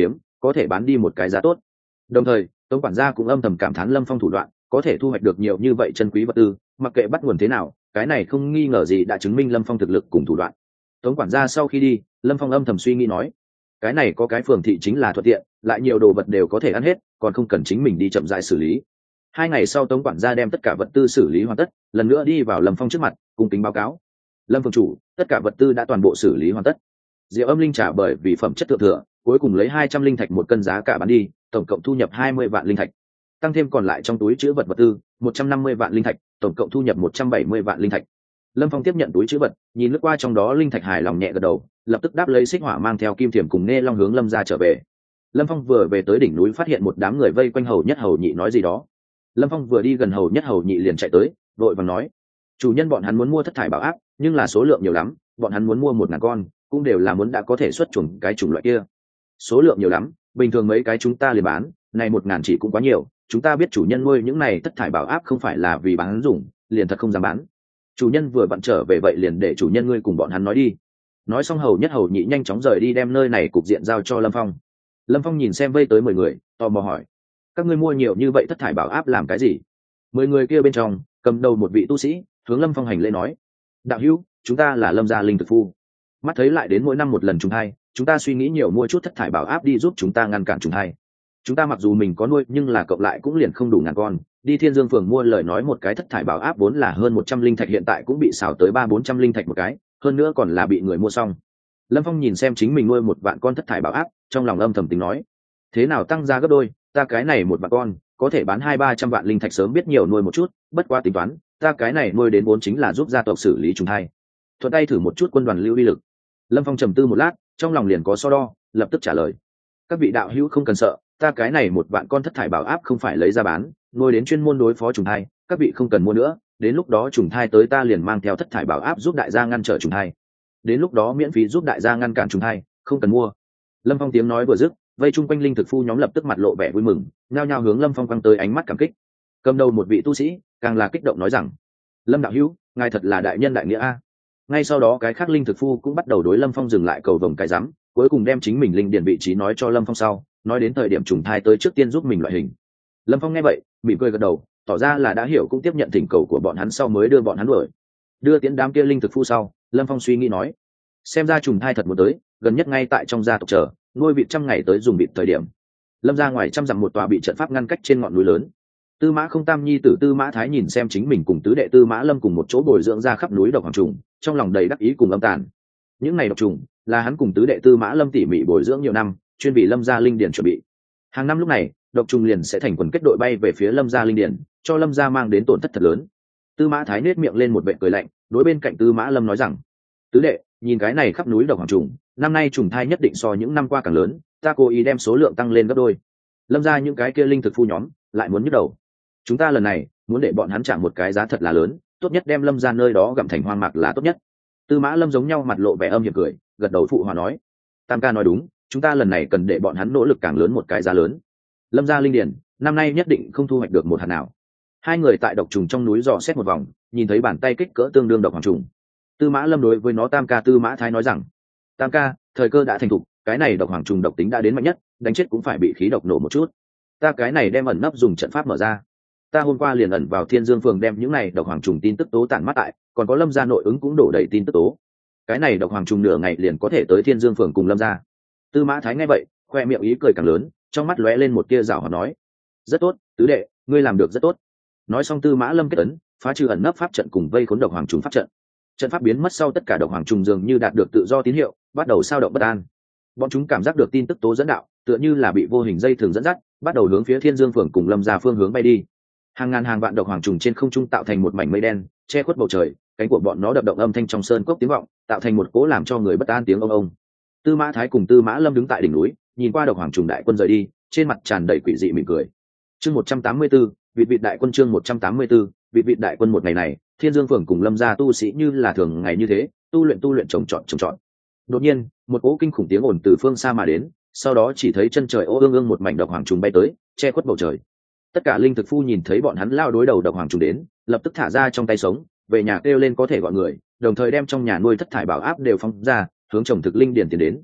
có thể bán đi một cái giá tốt. Đồng thời tống quản gia cũng âm thầm cảm thán Lâm Phong thủ đoạn, có thể thu hoạch được nhiều như vậy chân quý vật tư, mặc kệ bắt nguồn thế nào, cái này không nghi ngờ gì đã chứng minh Lâm Phong thực lực cùng thủ đoạn. Tống quản gia sau khi đi, Lâm Phong âm thầm suy nghĩ nói, cái này có cái phường thị chính là thuận tiện, lại nhiều đồ vật đều có thể ăn hết, còn không cần chính mình đi chậm rãi xử lý. Hai ngày sau Tống quản gia đem tất cả vật tư xử lý hoàn tất, lần nữa đi vào Lâm Phong trước mặt cung kính báo cáo, Lâm phường chủ, tất cả vật tư đã toàn bộ xử lý hoàn tất. Diệu Âm linh trà bởi vì phẩm chất thượng thừa, cuối cùng lấy hai trăm linh thạch một cân giá cả bán đi, tổng cộng thu nhập hai mươi vạn linh thạch, tăng thêm còn lại trong túi trữ vật vật tư một trăm năm mươi vạn linh thạch, tổng cộng thu nhập một trăm bảy mươi vạn linh thạch. Lâm Phong tiếp nhận túi trữ vật, nhìn lướt qua trong đó linh thạch, hài lòng nhẹ gật đầu, lập tức đáp lấy xích hỏa mang theo kim thiểm cùng nghe long hướng Lâm gia trở về. Lâm Phong vừa về tới đỉnh núi phát hiện một đám người vây quanh hầu nhất hầu nhị nói gì đó. Lâm Phong vừa đi gần hầu nhất hầu nhị liền chạy tới, vội vàng nói, chủ nhân bọn hắn muốn mua thất thải bảo áp, nhưng là số lượng nhiều lắm, bọn hắn muốn mua một ngàn con, cũng đều là muốn đã có thể xuất chuồng cái chủng loại kia. Số lượng nhiều lắm, bình thường mấy cái chúng ta liền bán, này một ngàn chỉ cũng quá nhiều, chúng ta biết chủ nhân nuôi những này thất thải bảo áp không phải là vì bán dùng, liền thật không dám bán. Chủ nhân vừa vặn trở về vậy liền để chủ nhân ngươi cùng bọn hắn nói đi. Nói xong hầu nhất hầu nhị nhanh chóng rời đi đem nơi này cục diện giao cho Lâm Phong. Lâm Phong nhìn xem vây tới mười người, tò mò hỏi, các ngươi mua nhiều như vậy thất thải bảo áp làm cái gì? Mười người kia bên trong cầm đầu một vị tu sĩ hướng Lâm Phong hành lễ nói, đạo hữu, chúng ta là Lâm gia linh thực phu, mắt thấy lại đến mỗi năm một lần trùng thai, chúng ta suy nghĩ nhiều mua chút thất thải bảo áp đi giúp chúng ta ngăn cản trùng thai. Chúng ta mặc dù mình có nuôi nhưng là cộng lại cũng liền không đủ ngàn con, đi Thiên Dương phường mua lời nói một cái thất thải bảo áp vốn là hơn một trăm linh thạch, hiện tại cũng bị xào tới ba bốn trăm linh thạch một cái, hơn nữa còn là bị người mua xong. Lâm Phong nhìn xem chính mình nuôi một vạn con thất thải bảo áp, trong lòng âm thầm tính nói, thế nào tăng ra gấp đôi, ta cái này một vạn con có thể bán hai ba trăm vạn linh thạch, sớm biết nhiều nuôi một chút, bất quá tính toán, ta cái này nuôi đến vốn chính là giúp gia tộc xử lý trùng thai, thuận tay thử một chút quân đoàn lưu uy lực. Lâm Phong trầm tư một lát, trong lòng liền có so đo, lập tức trả lời, các vị đạo hữu không cần sợ, ta cái này một vạn con thất thải bảo áp không phải lấy ra bán, nuôi đến chuyên môn đối phó trùng thai, các vị không cần mua nữa, đến lúc đó trùng thai tới ta liền mang theo thất thải bảo áp giúp đại gia ngăn trở trùng thai, đến lúc đó miễn phí giúp đại gia ngăn cản trùng thai, không cần mua. Lâm Phong tiếng nói vừa dứt, vây chung quanh linh thực phu nhóm lập tức mặt lộ vẻ vui mừng, nhao nhao hướng Lâm Phong quăng tới ánh mắt cảm kích. Cầm đầu một vị tu sĩ càng là kích động nói rằng, Lâm đạo hữu, ngài thật là đại nhân đại nghĩa a. Ngay sau đó cái khác linh thực phu cũng bắt đầu đối Lâm Phong dừng lại cầu vồng cái rắm, cuối cùng đem chính mình linh điển vị trí nói cho Lâm Phong sau, nói đến thời điểm trùng thai tới trước tiên giúp mình loại hình. Lâm Phong nghe vậy mỉm cười gật đầu, tỏ ra là đã hiểu, cũng tiếp nhận thỉnh cầu của bọn hắn sau mới đưa bọn hắn đuổi. Đưa tiến đám kia linh thực phu sau, Lâm Phong suy nghĩ nói, xem ra trùng thai thật muốn tới, gần nhất ngay tại trong gia tộc chờ, nuôi vịt trăm ngày tới dùng vịt thời điểm. Lâm ra ngoài trăm dặm một tòa bị trận pháp ngăn cách trên ngọn núi lớn. Tư Mã Không Tam nhi tử Tư Mã Thái nhìn xem chính mình cùng tứ đệ Tư Mã Lâm cùng một chỗ bồi dưỡng ra khắp núi độc hoàng trùng, trong lòng đầy đắc ý cùng âm tàn. Những này độc trùng là hắn cùng tứ đệ Tư Mã Lâm tỉ mỉ bồi dưỡng nhiều năm, chuyên vì Lâm gia linh điển chuẩn bị. Hàng năm lúc này, độc trùng liền sẽ thành quần kết đội bay về phía Lâm gia linh điển, cho Lâm gia mang đến tổn thất thật lớn. Tư Mã Thái nết miệng lên một vệt cười lạnh, đối bên cạnh Tư Mã Lâm nói rằng, tứ đệ, nhìn cái này khắp núi độc hoàng trùng, năm nay trùng thai nhất định so những năm qua càng lớn, ta cố ý đem số lượng tăng lên gấp đôi. Lâm gia những cái kia linh thực phu nhóm lại muốn nhức đầu. Chúng ta lần này muốn để bọn hắn trả một cái giá thật là lớn, tốt nhất đem Lâm gia nơi đó gặm thành hoang mạc là tốt nhất. Tư Mã Lâm giống nhau mặt lộ vẻ âm hiểm cười, gật đầu phụ hòa nói, Tam ca nói đúng, chúng ta lần này cần để bọn hắn nỗ lực càng lớn một cái giá lớn. Lâm gia linh điển năm nay nhất định không thu hoạch được một hạt nào. Hai người tại độc trùng trong núi dò xét một vòng, nhìn thấy bàn tay kích cỡ tương đương độc hoàng trùng. Tư Mã Lâm đối với nó Tam ca Tư Mã Thái nói rằng, Tam ca, thời cơ đã thành thục, cái này độc hoàng trùng độc tính đã đến mạnh nhất, đánh chết cũng phải bị khí độc nổ một chút. Ta cái này đem ẩn nấp dùng trận pháp mở ra. Ta hôm qua liền ẩn vào Thiên Dương phường đem những này độc hoàng trùng tin tức tố tản mắt tại, còn có Lâm gia nội ứng cũng đổ đầy tin tức tố. Cái này độc hoàng trùng nửa ngày liền có thể tới Thiên Dương phường cùng Lâm gia. Tư Mã Thái nghe vậy, khoe miệng ý cười càng lớn, trong mắt lóe lên một tia rảo hoạt nói, rất tốt, tứ đệ, ngươi làm được rất tốt. Nói xong Tư Mã Lâm kết ấn, phá trừ ẩn nấp pháp trận cùng vây khốn độc hoàng trùng pháp trận. Trận pháp biến mất sau, tất cả độc hoàng trùng dường như đạt được tự do tín hiệu, bắt đầu sao động bất an. Bọn chúng cảm giác được tin tức tố dẫn đạo, tựa như là bị vô hình dây thường dẫn dắt, bắt đầu hướng phía Thiên Dương phường cùng Lâm gia phương hướng bay đi. Hàng ngàn hàng vạn độc hoàng trùng trên không trung tạo thành một mảnh mây đen, che khuất bầu trời, cánh của bọn nó đập động âm thanh trong sơn cốc tiếng vọng, tạo thành một cỗ làm cho người bất an tiếng ông ông. Tư Mã Thái cùng Tư Mã Lâm đứng tại đỉnh núi, nhìn qua độc hoàng trùng đại quân rời đi, trên mặt tràn đầy quỷ dị mỉm cười. Chương một trăm tám mươi tư, vị vị đại quân chương một trăm tám mươi tư, vị vị đại quân một ngày này, Thiên Dương phường cùng Lâm gia tu sĩ như là thường ngày như thế, tu luyện tu luyện trồng trọt trồng trọt. Đột nhiên, một cỗ kinh khủng tiếng ồn từ phương xa mà đến, sau đó chỉ thấy chân trời ô ương ương một mảnh độc hoàng trùng bay tới, che khuất bầu trời. Tất cả linh thực phu nhìn thấy bọn hắn lao đối đầu độc hoàng trùng đến, lập tức thả ra trong tay sống, về nhà kêu lên có thể gọi người, đồng thời đem trong nhà nuôi thất thải bảo áp đều phóng ra, hướng trồng thực linh điển tiến đến.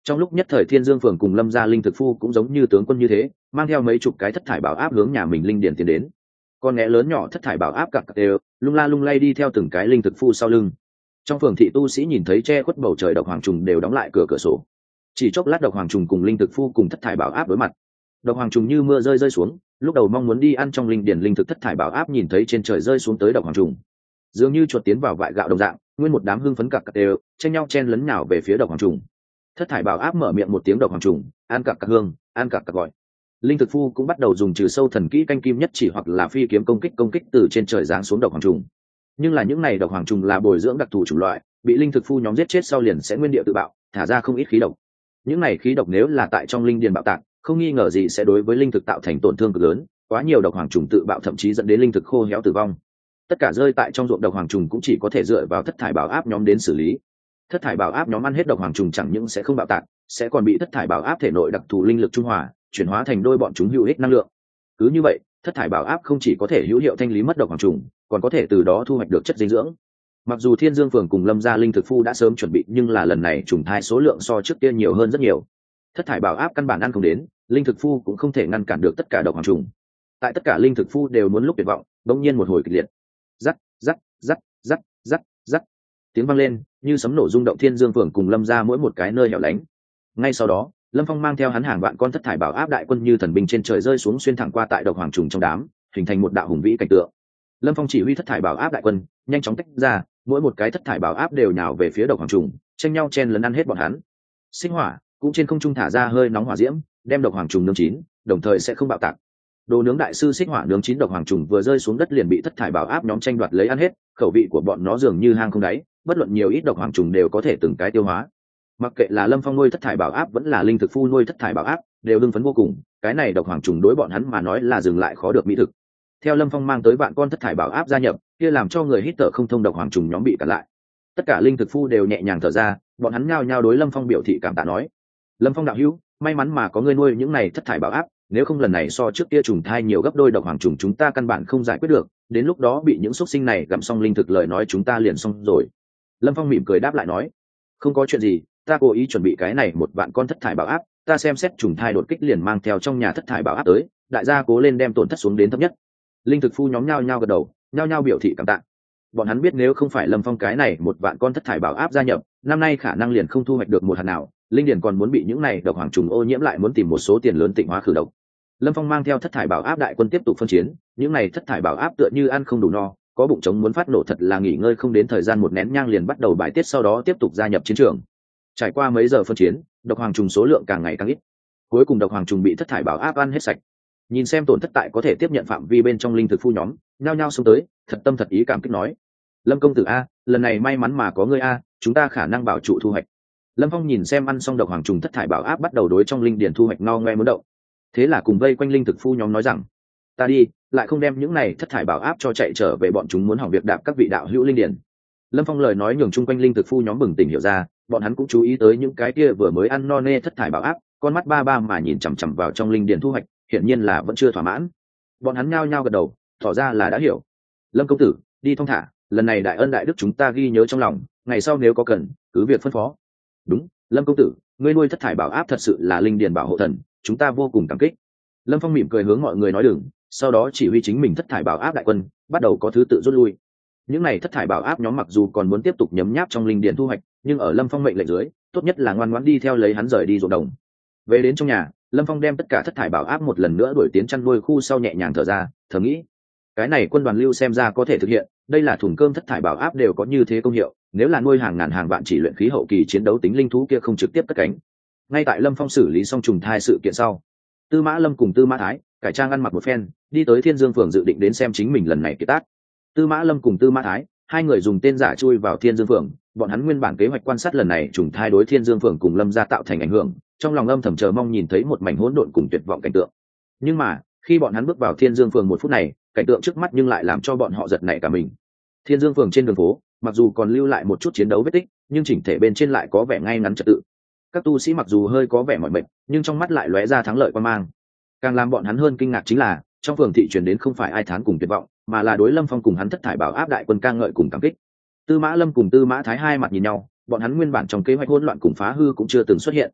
Trong lúc nhất thời Thiên Dương phường cùng Lâm gia linh thực phu cũng giống như tướng quân như thế, mang theo mấy chục cái thất thải bảo áp hướng nhà mình linh điển tiến đến. Con nghé lớn nhỏ thất thải bảo áp cặp cặp đều lung la lung lay đi theo từng cái linh thực phu sau lưng. Trong phường thị tu sĩ nhìn thấy che khuất bầu trời độc hoàng trùng đều đóng lại cửa cửa sổ. Chỉ chốc lát độc hoàng trùng cùng linh thực phu cùng thất thải bảo áp đối mặt. Độc hoàng trùng như mưa rơi rơi xuống, lúc đầu mong muốn đi ăn trong linh điển linh thực thất thải bảo áp nhìn thấy trên trời rơi xuống tới độc hoàng trùng, dường như chuột tiến vào vại gạo đồng dạng, nguyên một đám hưng phấn cặp cặp đều tranh nhau chen lấn nhào về phía độc hoàng trùng. Thất thải bảo áp mở miệng một tiếng độc hoàng trùng, ăn cặp cặp hương, ăn cặp cặp gọi. Linh thực phu cũng bắt đầu dùng trừ sâu thần kỹ canh kim nhất chỉ hoặc là phi kiếm công kích công kích từ trên trời giáng xuống độc hoàng trùng. Nhưng là những này độc hoàng trùng là bồi dưỡng đặc thù chủng loại, bị linh thực phu nhóm giết chết sau liền sẽ nguyên địa tự bạo, thả ra không ít khí độc. Những này khí độc nếu là tại trong linh điền bạo tạc, không nghi ngờ gì sẽ đối với linh thực tạo thành tổn thương cực lớn, quá nhiều độc hoàng trùng tự bạo thậm chí dẫn đến linh thực khô héo tử vong. Tất cả rơi tại trong ruộng độc hoàng trùng cũng chỉ có thể dựa vào thất thải bảo áp nhóm đến xử lý. Thất thải bảo áp nhóm ăn hết độc hoàng trùng chẳng những sẽ không bạo tạc, sẽ còn bị thất thải bảo áp thể nội đặc thù linh lực trung hòa, chuyển hóa thành đôi bọn chúng hữu ích năng lượng. Cứ như vậy, thất thải bảo áp không chỉ có thể hữu hiệu thanh lý mất độc hoàng trùng, còn có thể từ đó thu hoạch được chất dinh dưỡng. Mặc dù Thiên Dương phường cùng Lâm gia linh thực phu đã sớm chuẩn bị, nhưng là lần này trùng thai số lượng so trước kia nhiều hơn rất nhiều. Thất thải bảo áp căn bản ăn không đến, linh thực phu cũng không thể ngăn cản được tất cả độc hoàng trùng. Tại tất cả linh thực phu đều muốn lúc tuyệt vọng, đột nhiên một hồi kịch liệt. Rắc, rắc, rắc, rắc, rắc, rắc. Tiếng vang lên, như sấm nổ rung động Thiên Dương phường cùng Lâm gia mỗi một cái nơi hẻo lánh. Ngay sau đó, Lâm Phong mang theo hắn hàng vạn con thất thải bảo áp đại quân như thần binh trên trời rơi xuống xuyên thẳng qua tại độc hoàng trùng trong đám, hình thành một đạo hùng vĩ cảnh tượng. Lâm Phong chỉ huy thất thải bảo áp đại quân, nhanh chóng tách ra, mỗi một cái thất thải bảo áp đều nhào về phía độc hoàng trùng, tranh nhau chen lấn ăn hết bọn hắn. Sinh hỏa cũng trên không trung thả ra hơi nóng hỏa diễm, đem độc hoàng trùng nướng chín, đồng thời sẽ không bạo tạc. Đồ nướng đại sư xích hỏa nướng chín độc hoàng trùng vừa rơi xuống đất liền bị thất thải bảo áp nhóm tranh đoạt lấy ăn hết, khẩu vị của bọn nó dường như hang không đáy, bất luận nhiều ít độc hoàng trùng đều có thể từng cái tiêu hóa. Mặc kệ là Lâm Phong nuôi thất thải bảo áp vẫn là linh thực phu nuôi thất thải bảo áp, đều hưng phấn vô cùng, cái này độc hoàng trùng đối bọn hắn mà nói là dừng lại khó được mỹ thực. Theo Lâm Phong mang tới vạn con thất thải bảo áp gia nhập, kia làm cho người hít thở không thông độc hoàng trùng nhóm bị cản lại. Tất cả linh thực phu đều nhẹ nhàng thở ra, bọn hắn nhao nhao đối Lâm Phong biểu thị cảm tạ nói: "Lâm Phong đạo hữu, may mắn mà có ngươi nuôi những này thất thải bảo áp, nếu không lần này so trước kia trùng thai nhiều gấp đôi độc hoàng trùng chúng ta căn bản không giải quyết được, đến lúc đó bị những xúc sinh này gặm xong linh thực lời nói chúng ta liền xong rồi." Lâm Phong mỉm cười đáp lại nói: "Không có chuyện gì, ta cố ý chuẩn bị cái này một vạn con thất thải bảo áp, ta xem xét trùng thai đột kích liền mang theo trong nhà thất thải bảo áp tới, đại gia cố lên đem tổn thất xuống đến thấp nhất." Linh thực phu nhóm nhao nhao gật đầu, nhao nhao biểu thị cảm tạ. Bọn hắn biết nếu không phải Lâm Phong cái này một vạn con thất thải bảo áp gia nhập, năm nay khả năng liền không thu hoạch được một hạt nào, linh điển còn muốn bị những này độc hoàng trùng ô nhiễm lại muốn tìm một số tiền lớn tịnh hóa khử độc. Lâm Phong mang theo thất thải bảo áp đại quân tiếp tục phân chiến, những này thất thải bảo áp tựa như ăn không đủ no, có bụng trống muốn phát nổ thật là nghỉ ngơi không đến thời gian một nén nhang liền bắt đầu bài tiết sau đó tiếp tục gia nhập chiến trường. Trải qua mấy giờ phân chiến, độc hoàng trùng số lượng càng ngày càng ít. Cuối cùng độc hoàng trùng bị thất thải bảo áp ăn hết sạch. Nhìn xem tổn thất tại có thể tiếp nhận phạm vi bên trong linh thực phu nhóm, nhao nhao xông tới, thật tâm thật ý cảm kích nói: "Lâm công tử a, lần này may mắn mà có ngươi a, chúng ta khả năng bảo trụ thu hoạch." Lâm Phong nhìn xem ăn xong độc hoàng trùng thất thải bảo áp bắt đầu đối trong linh điển thu hoạch no ngoe muốn động. Thế là cùng vây quanh linh thực phu nhóm nói rằng: "Ta đi, lại không đem những này thất thải bảo áp cho chạy trở về bọn chúng muốn hỏng việc đạp các vị đạo hữu linh điển." Lâm Phong lời nói nhường chung quanh linh thực phu nhóm bừng tỉnh hiểu ra, bọn hắn cũng chú ý tới những cái kia vừa mới ăn no nê thất thải bảo áp, con mắt ba ba mà nhìn chằm chằm vào trong linh điển thu hoạch, hiển nhiên là vẫn chưa thỏa mãn. Bọn hắn nhao nhao gật đầu, tỏ ra là đã hiểu. "Lâm công tử, đi thong thả, lần này đại ân đại đức chúng ta ghi nhớ trong lòng, ngày sau nếu có cần, cứ việc phân phó." "Đúng, Lâm công tử, ngươi nuôi thất thải bảo áp thật sự là linh điển bảo hộ thần, chúng ta vô cùng cảm kích." Lâm Phong mỉm cười hướng mọi người nói đường, sau đó chỉ huy chính mình thất thải bảo áp đại quân, bắt đầu có thứ tự rút lui. Những này thất thải bảo áp nhóm mặc dù còn muốn tiếp tục nhấm nháp trong linh điển thu hoạch, nhưng ở Lâm Phong mệnh lệnh dưới, tốt nhất là ngoan ngoãn đi theo lấy hắn rời đi ruộng đồng. Về đến trong nhà, Lâm Phong đem tất cả thất thải bảo áp một lần nữa đuổi tiến chăn nuôi khu sau nhẹ nhàng thở ra, thầm nghĩ: cái này quân đoàn lưu xem ra có thể thực hiện, đây là thùng cơm thất thải bảo áp đều có như thế công hiệu, nếu là nuôi hàng ngàn hàng vạn chỉ luyện khí hậu kỳ chiến đấu tính linh thú kia không trực tiếp cất cánh. Ngay tại Lâm Phong xử lý xong trùng thai sự kiện sau, Tư Mã Lâm cùng Tư Mã Thái cải trang ăn mặc một phen, đi tới Thiên Dương phường dự định đến xem chính mình lần này kiệt tác. Tư Mã Lâm cùng Tư Mã Thái hai người dùng tên giả chui vào Thiên Dương phường, bọn hắn nguyên bản kế hoạch quan sát lần này trùng thai đối Thiên Dương phường cùng Lâm gia tạo thành ảnh hưởng, trong lòng âm thầm chờ mong nhìn thấy một mảnh hỗn độn cùng tuyệt vọng cảnh tượng. Nhưng mà khi bọn hắn bước vào Thiên Dương phường một phút này, cảnh tượng trước mắt nhưng lại làm cho bọn họ giật nảy cả mình. Thiên Dương phường trên đường phố mặc dù còn lưu lại một chút chiến đấu vết tích, nhưng chỉnh thể bên trên lại có vẻ ngay ngắn trật tự. Các tu sĩ mặc dù hơi có vẻ mỏi mệt, nhưng trong mắt lại lóe ra thắng lợi quan mang. Càng làm bọn hắn hơn kinh ngạc chính là trong phường thị truyền đến không phải ai thán cùng tuyệt vọng, mà là đối Lâm Phong cùng hắn thất thải bảo áp đại quân ca ngợi cùng cảm kích. Tư Mã Lâm cùng Tư Mã Thái hai mặt nhìn nhau, bọn hắn nguyên bản trong kế hoạch hỗn loạn cùng phá hư cũng chưa từng xuất hiện.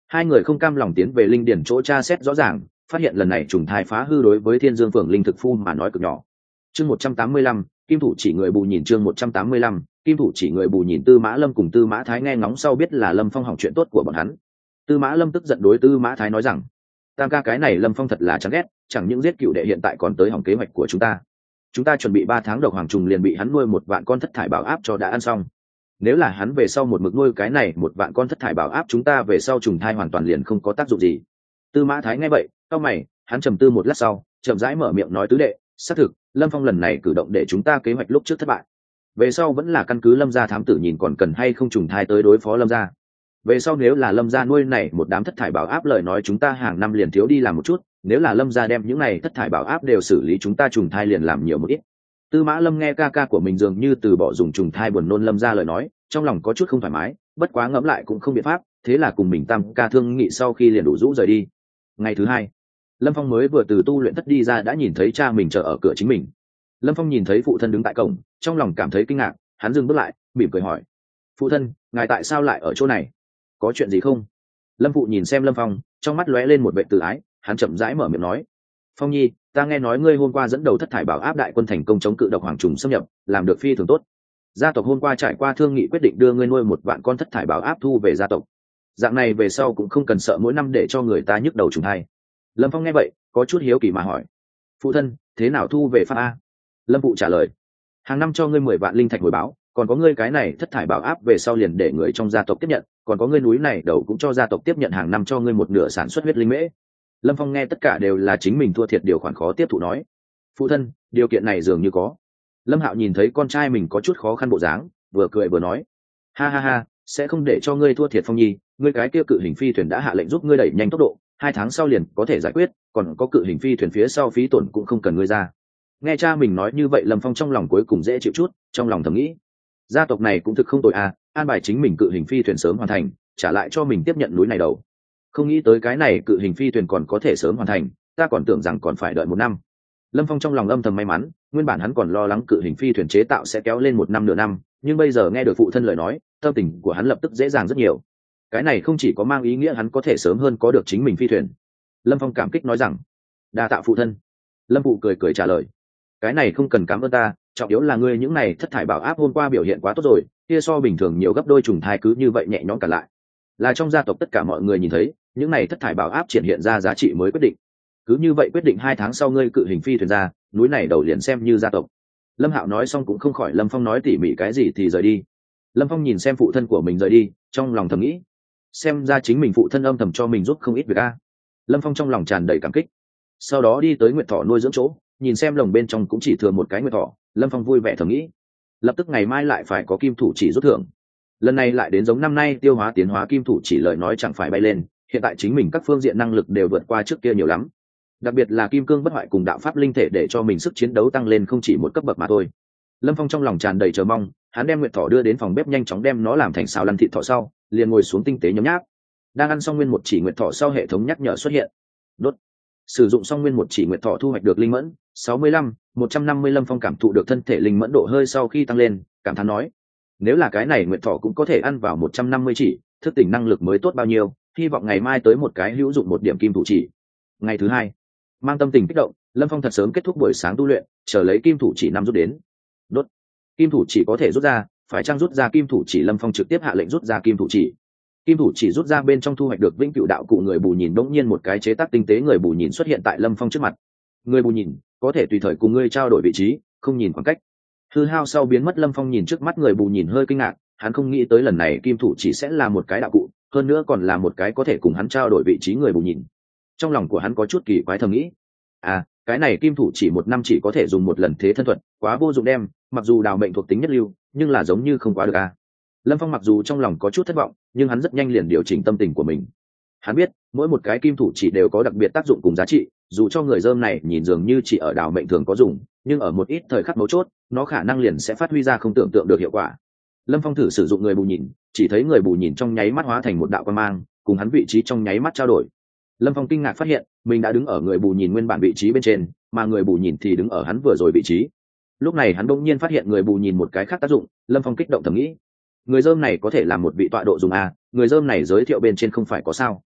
Hai người không cam lòng tiến về linh điển chỗ tra xét rõ ràng, phát hiện lần này trùng thai phá hư đối với Thiên Dương Phường linh thực phu mà nói cực nhỏ. Chương một trăm tám mươi lăm, kim thủ chỉ người bù nhìn. Chương một trăm tám mươi lăm, kim thủ chỉ người bù nhìn. Tư Mã Lâm cùng Tư Mã Thái nghe ngóng sau biết là Lâm Phong hỏng chuyện tốt của bọn hắn. Tư Mã Lâm tức giận đối Tư Mã Thái nói rằng: tam ca, cái này Lâm Phong thật là chán ghét, chẳng những giết cựu đệ hiện tại còn tới hỏng kế hoạch của chúng ta. Chúng ta chuẩn bị ba tháng độc hoàng trùng liền bị hắn nuôi một vạn con thất thải bảo áp cho đã ăn xong. Nếu là hắn về sau một mực nuôi cái này một vạn con thất thải bảo áp, chúng ta về sau trùng thai hoàn toàn liền không có tác dụng gì. Tư Mã Thái nghe vậy, cau mày, hắn trầm tư một lát sau, chậm rãi mở miệng nói: tứ đệ, xác thực, Lâm Phong lần này cử động để chúng ta kế hoạch lúc trước thất bại. Về sau vẫn là căn cứ Lâm gia thám tử nhìn còn cần hay không trùng thai tới đối phó Lâm gia. Về sau nếu là Lâm gia nuôi này một đám thất thải bảo áp lời nói, chúng ta hàng năm liền thiếu đi làm một chút, nếu là Lâm gia đem những này thất thải bảo áp đều xử lý, chúng ta trùng thai liền làm nhiều một ít. Tư Mã Lâm nghe ca ca của mình dường như từ bỏ dùng trùng thai buồn nôn Lâm gia lời nói, trong lòng có chút không thoải mái, bất quá ngẫm lại cũng không biện pháp, thế là cùng mình tam ca thương nghị sau khi liền đủ rũ rời đi. Ngày thứ hai, Lâm Phong mới vừa từ tu luyện thất đi ra đã nhìn thấy cha mình chờ ở cửa chính mình. Lâm Phong nhìn thấy phụ thân đứng tại cổng, trong lòng cảm thấy kinh ngạc, hắn dừng bước lại, mỉm cười hỏi: phụ thân, ngài tại sao lại ở chỗ này, có chuyện gì không? Lâm phụ nhìn xem Lâm Phong, trong mắt lóe lên một vệ tự ái, hắn chậm rãi mở miệng nói: Phong nhi, ta nghe nói ngươi hôm qua dẫn đầu thất thải bảo áp đại quân thành công chống cự độc hoàng trùng xâm nhập, làm được phi thường tốt. Gia tộc hôm qua trải qua thương nghị quyết định đưa ngươi nuôi một vạn con thất thải bảo áp thu về gia tộc. Dạng này về sau cũng không cần sợ mỗi năm để cho người ta nhức đầu trùng thai. Lâm Phong nghe vậy, có chút hiếu kỳ mà hỏi: phụ thân, thế nào thu về pháp a? Lâm phụ trả lời: hàng năm cho ngươi mười vạn linh thạch hồi báo, còn có ngươi cái này thất thải bảo áp về sau liền để người trong gia tộc tiếp nhận, còn có ngươi núi này đầu cũng cho gia tộc tiếp nhận, hàng năm cho ngươi một nửa sản xuất huyết linh mễ. Lâm Phong nghe tất cả đều là chính mình thua thiệt điều khoản khó tiếp thụ nói: phụ thân, điều kiện này dường như có. Lâm Hạo nhìn thấy con trai mình có chút khó khăn bộ dáng, vừa cười vừa nói: ha ha ha, sẽ không để cho ngươi thua thiệt Phong nhi, ngươi cái kia cự hình phi thuyền đã hạ lệnh giúp ngươi đẩy nhanh tốc độ, hai tháng sau liền có thể giải quyết, còn có cự hình phi thuyền phía sau phí tổn cũng không cần ngươi ra. Nghe cha mình nói như vậy, Lâm Phong trong lòng cuối cùng dễ chịu chút, trong lòng thầm nghĩ: gia tộc này cũng thực không tồi à, an bài chính mình cự hình phi thuyền sớm hoàn thành, trả lại cho mình tiếp nhận núi này đầu. Không nghĩ tới cái này cự hình phi thuyền còn có thể sớm hoàn thành, ta còn tưởng rằng còn phải đợi một năm. Lâm Phong trong lòng âm thầm may mắn, nguyên bản hắn còn lo lắng cự hình phi thuyền chế tạo sẽ kéo lên một năm nửa năm, nhưng bây giờ nghe được phụ thân lời nói, tâm tình của hắn lập tức dễ dàng rất nhiều. Cái này không chỉ có mang ý nghĩa hắn có thể sớm hơn có được chính mình phi thuyền. Lâm Phong cảm kích nói rằng: đa tạ phụ thân. Lâm phụ cười cười trả lời: cái này không cần cảm ơn ta, trọng yếu là ngươi những này thất thải bảo áp hôm qua biểu hiện quá tốt rồi, kia so bình thường nhiều gấp đôi, trùng thai cứ như vậy nhẹ nhõm cả lại. Là trong gia tộc tất cả mọi người nhìn thấy, những này thất thải bảo áp triển hiện ra giá trị mới quyết định. Cứ như vậy quyết định hai tháng sau ngươi cự hình phi thuyền ra, núi này đầu liền xem như gia tộc. Lâm Hạo nói xong cũng không khỏi Lâm Phong nói tỉ mỉ cái gì thì rời đi. Lâm Phong nhìn xem phụ thân của mình rời đi, trong lòng thầm nghĩ: xem ra chính mình phụ thân âm thầm cho mình giúp không ít việc a. Lâm Phong trong lòng tràn đầy cảm kích. Sau đó đi tới nguyệt thỏ nuôi dưỡng chỗ, nhìn xem lồng bên trong cũng chỉ thừa một cái nguyệt thỏ, Lâm Phong vui vẻ thầm nghĩ: lập tức ngày mai lại phải có kim thủ chỉ rút thưởng. Lần này lại đến giống năm nay tiêu hóa tiến hóa kim thủ chỉ lời nói chẳng phải bay lên, hiện tại chính mình các phương diện năng lực đều vượt qua trước kia nhiều lắm. Đặc biệt là kim cương bất hoại cùng đạo pháp linh thể để cho mình sức chiến đấu tăng lên không chỉ một cấp bậc mà thôi. Lâm Phong trong lòng tràn đầy chờ mong, hắn đem nguyệt thỏ đưa đến phòng bếp, nhanh chóng đem nó làm thành xào lăn thịt thỏ sau, liền ngồi xuống tinh tế nhấm nháp. Đang ăn xong nguyên một chỉ nguyệt thỏ sau, hệ thống nhắc nhở xuất hiện: đốt. Sử dụng xong nguyên một chỉ nguyệt thỏ thu hoạch được linh mẫn sáu mươi lăm, một trăm năm mươi. Lâm Phong cảm thụ được thân thể linh mẫn độ hơi sau khi tăng lên, cảm thán nói: nếu là cái này nguyệt thỏ cũng có thể ăn vào một trăm năm mươi chỉ, thức tỉnh năng lực mới tốt bao nhiêu, hy vọng ngày mai tới một cái hữu dụng một điểm kim thủ chỉ. Ngày thứ hai, mang tâm tình kích động, Lâm Phong thật sớm kết thúc buổi sáng tu luyện, chờ lấy kim thủ chỉ năm rút đến. Đốt. Kim thủ chỉ có thể rút ra, phải chăng rút ra kim thủ chỉ? Lâm Phong trực tiếp hạ lệnh rút ra kim thủ chỉ. Kim thủ chỉ rút ra bên trong thu hoạch được vĩnh cửu đạo cụ người bù nhìn, đống nhiên một cái chế tác tinh tế người bù nhìn xuất hiện tại Lâm Phong trước mặt. Người bù nhìn có thể tùy thời cùng ngươi trao đổi vị trí, không nhìn khoảng cách. Hư hao sau biến mất, Lâm Phong nhìn trước mắt người bù nhìn hơi kinh ngạc, hắn không nghĩ tới lần này kim thủ chỉ sẽ là một cái đạo cụ, hơn nữa còn là một cái có thể cùng hắn trao đổi vị trí người bù nhìn. Trong lòng của hắn có chút kỳ quái thầm nghĩ: à, cái này kim thủ chỉ một năm chỉ có thể dùng một lần thế thân thuật, quá vô dụng đem, mặc dù đào mệnh thuộc tính nhất lưu, nhưng là giống như không quá được à. Lâm Phong mặc dù trong lòng có chút thất vọng, nhưng hắn rất nhanh liền điều chỉnh tâm tình của mình. Hắn biết mỗi một cái kim thủ chỉ đều có đặc biệt tác dụng cùng giá trị, dù cho người dơm này nhìn dường như chỉ ở đào mệnh thường có dùng, nhưng ở một ít thời khắc mấu chốt, nó khả năng liền sẽ phát huy ra không tưởng tượng được hiệu quả. Lâm Phong thử sử dụng người bù nhìn, chỉ thấy người bù nhìn trong nháy mắt hóa thành một đạo quang mang, cùng hắn vị trí trong nháy mắt trao đổi. Lâm Phong kinh ngạc phát hiện mình đã đứng ở người bù nhìn nguyên bản vị trí bên trên, mà người bù nhìn thì đứng ở hắn vừa rồi vị trí. Lúc này hắn bỗng nhiên phát hiện người bù nhìn một cái khác tác dụng. Lâm Phong kích động thầm nghĩ: người dơm này có thể làm một vị tọa độ dùng à, người dơm này giới thiệu bên trên không phải có sao?